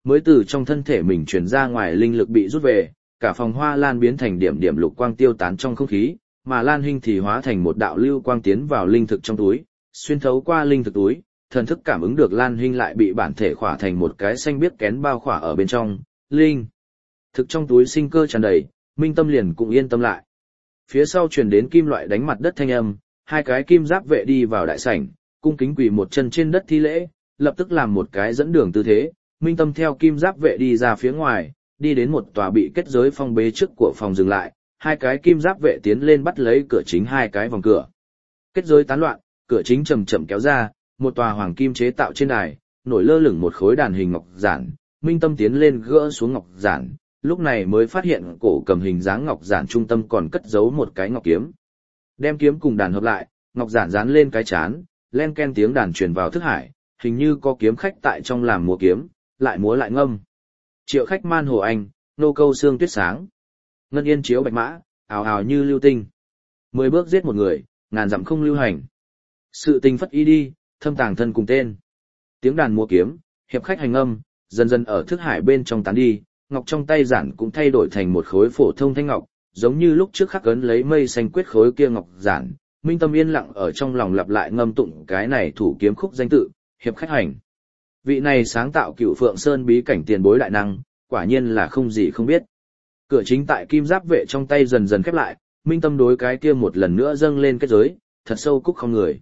mới từ trong thân thể mình truyền ra ngoài linh lực bị rút về, cả phòng hoa lan biến thành điểm điểm lục quang tiêu tán trong không khí, mà Lan Hinh thì hóa thành một đạo lưu quang tiến vào linh thực trong túi, xuyên thấu qua linh thực túi, thần thức cảm ứng được Lan Hinh lại bị bản thể khỏa thành một cái xanh biếc kén bao khỏa ở bên trong, linh thực trong túi sinh cơ tràn đầy, Minh Tâm liền cũng yên tâm lại. Phía sau truyền đến kim loại đánh mặt đất thanh âm, hai cái kim giáp vệ đi vào đại sảnh, cung kính quỳ một chân trên đất thi lễ, lập tức làm một cái dẫn đường tư thế, Minh Tâm theo kim giáp vệ đi ra phía ngoài, đi đến một tòa bị kết giới phong bế trước của phòng dừng lại, hai cái kim giáp vệ tiến lên bắt lấy cửa chính hai cái vòng cửa. Kết giới tán loạn, cửa chính chậm chậm kéo ra, một tòa hoàng kim chế tạo trên đài, nổi lơ lửng một khối đàn hình ngọc giản, Minh Tâm tiến lên gỡ xuống ngọc giản, lúc này mới phát hiện cổ cầm hình dáng ngọc giản trung tâm còn cất giấu một cái ngọc kiếm. Đem kiếm cùng đàn hợp lại, ngọc giản dán lên cái chán, len ken tiếng đàn truyền vào thức hải, hình như có kiếm khách tại trong làm múa kiếm, lại múa lại ngâm. Triệu khách man hồ anh, nô câu xương tuyết sáng. Ngân yên chiếu bạch mã, ào ào như lưu tinh. 10 bước giết một người, ngàn dặm không lưu hành. Sự tình phất y đi, thâm tàng thân cùng tên. Tiếng đàn múa kiếm, hiệp khách hành âm, dần dần ở thức hải bên trong tán đi, ngọc trong tay giản cũng thay đổi thành một khối phổ thông thanh ngọc, giống như lúc trước khắc ấn lấy mây xanh quyết khối kia ngọc giản. Minh Tâm yên lặng ở trong lòng lặp lại ngâm tụng cái này thủ kiếm khúc danh tự, hiệp khách hành. Vị này sáng tạo Cựu Phượng Sơn bí cảnh tiền bối đại năng, quả nhiên là không gì không biết. Cửa chính tại kim giáp vệ trong tay dần dần khép lại, Minh Tâm đối cái kia một lần nữa dâng lên kết giới, thật sâu cúc không người.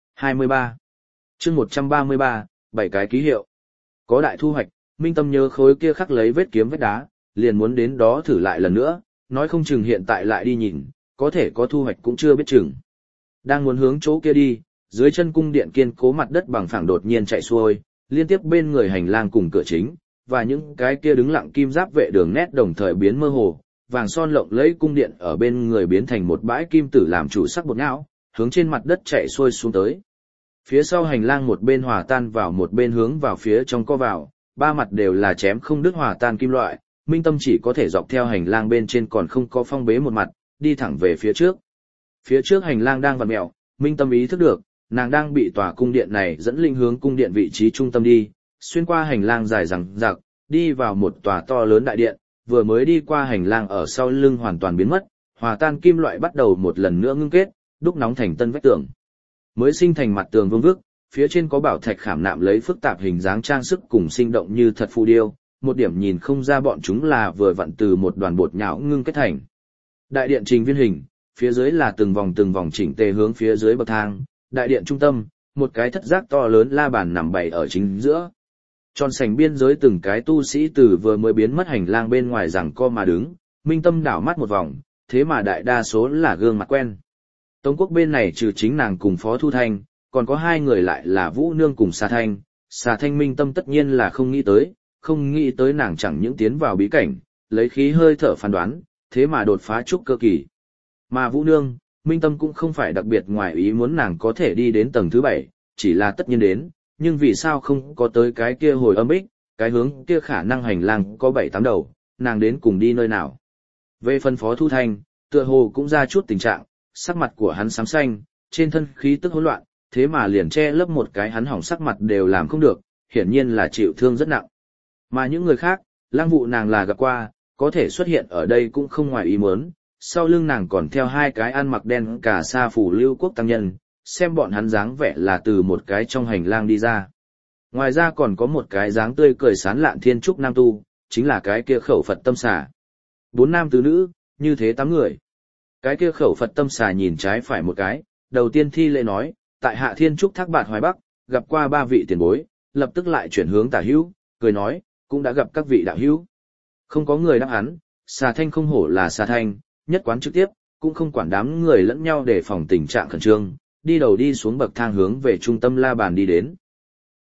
23. Chương 133, 7 cái ký hiệu. Có đại thu hoạch, Minh Tâm nhớ khối kia khắc lấy vết kiếm vết đá, liền muốn đến đó thử lại lần nữa, nói không chừng hiện tại lại đi nhìn, có thể có thu hoạch cũng chưa biết chừng. Đang muốn hướng chỗ kia đi, dưới chân cung điện kiên cố mặt đất bằng phẳng đột nhiên chạy xuôi, liên tiếp bên người hành lang cùng cửa chính, và những cái kia đứng lặng kim giáp vệ đường nét đồng thời biến mơ hồ, vàng son lộng lẫy cung điện ở bên người biến thành một bãi kim tử làm chủ sắc bột não, hướng trên mặt đất chạy xuôi xuống tới. Phía sau hành lang một bên hòa tan vào một bên hướng vào phía trong co vào, ba mặt đều là chém không đứt hòa tan kim loại, Minh Tâm chỉ có thể dọc theo hành lang bên trên còn không có phong bế một mặt, đi thẳng về phía trước. Phía trước hành lang đang vặn mèo, Minh Tâm ý thức được, nàng đang bị tòa cung điện này dẫn linh hướng cung điện vị trí trung tâm đi, xuyên qua hành lang dài dằng dặc, đi vào một tòa to lớn đại điện, vừa mới đi qua hành lang ở sau lưng hoàn toàn biến mất, hòa tan kim loại bắt đầu một lần nữa ngưng kết, đúc nóng thành tân vách tường. Mới sinh thành mặt tường vương vức, phía trên có bảo thạch khảm nạm lấy phức tạp hình dáng trang sức cùng sinh động như thật phù điêu, một điểm nhìn không ra bọn chúng là vừa vặn từ một đoàn bột nhão ngưng kết thành. Đại điện trình viên hình, phía dưới là từng vòng chỉnh tề hướng phía dưới bậc thang, đại điện trung tâm, một cái thất giác to lớn la bàn nằm bày ở chính giữa. Tròn sảnh biên giới từng cái tu sĩ từ vừa mới biến mất hành lang bên ngoài giằng co mà đứng, Minh Tâm đảo mắt một vòng, thế mà đại đa số là gương mặt quen. Tống Quốc bên này trừ chính nàng cùng Phó Thu Thanh, còn có hai người lại là Vũ Nương cùng Xà Thanh. Xà Thanh Minh Tâm tất nhiên là không nghĩ tới nàng chẳng những tiến vào bí cảnh, lấy khí hơi thở phán đoán, thế mà đột phá trúc cơ kỳ. Mà Vũ Nương, Minh Tâm cũng không phải đặc biệt ngoài ý muốn nàng có thể đi đến tầng thứ 7, chỉ là tất nhiên đến, nhưng vì sao không có tới cái kia hồi âm ích, cái hướng kia khả năng hành lang có 7-8 đầu, nàng đến cùng đi nơi nào. Về phần Phó Thu Thanh, tựa hồ cũng ra chút tình trạng, sắc mặt của hắn xám xanh, trên thân khí tức hỗn loạn, thế mà liền che lấp một cái hắn hỏng sắc mặt đều làm không được, hiển nhiên là chịu thương rất nặng. Mà những người khác, Lang Vụ nàng là gặp qua, có thể xuất hiện ở đây cũng không ngoài ý muốn, sau lưng nàng còn theo hai cái ăn mặc đen cả sa phủ Lưu Quốc tăng nhân, xem bọn hắn dáng vẻ là từ một cái trong hành lang đi ra. Ngoài ra còn có một cái dáng tươi cười sán lạn thiên trúc nam tu, chính là cái kia khẩu Phật tâm xà. 4 nam tứ nữ, như thế 8 người. Cái kia khẩu Phật tâm xà nhìn trái phải một cái, đầu tiên thi lễ nói, tại hạ thiên trúc Thác Bạt Hoài Bắc, gặp qua 3 vị tiền bối, lập tức lại chuyển hướng tả hữu, cười nói, cũng đã gặp các vị đạo hữu. Không có người đáp hắn, Xà Thanh không hổ là Xà Thanh, nhất quán trực tiếp, cũng không quản đám người lẫn nhau để phòng tình trạng khẩn trương, đi đầu đi xuống bậc thang hướng về trung tâm la bàn đi đến.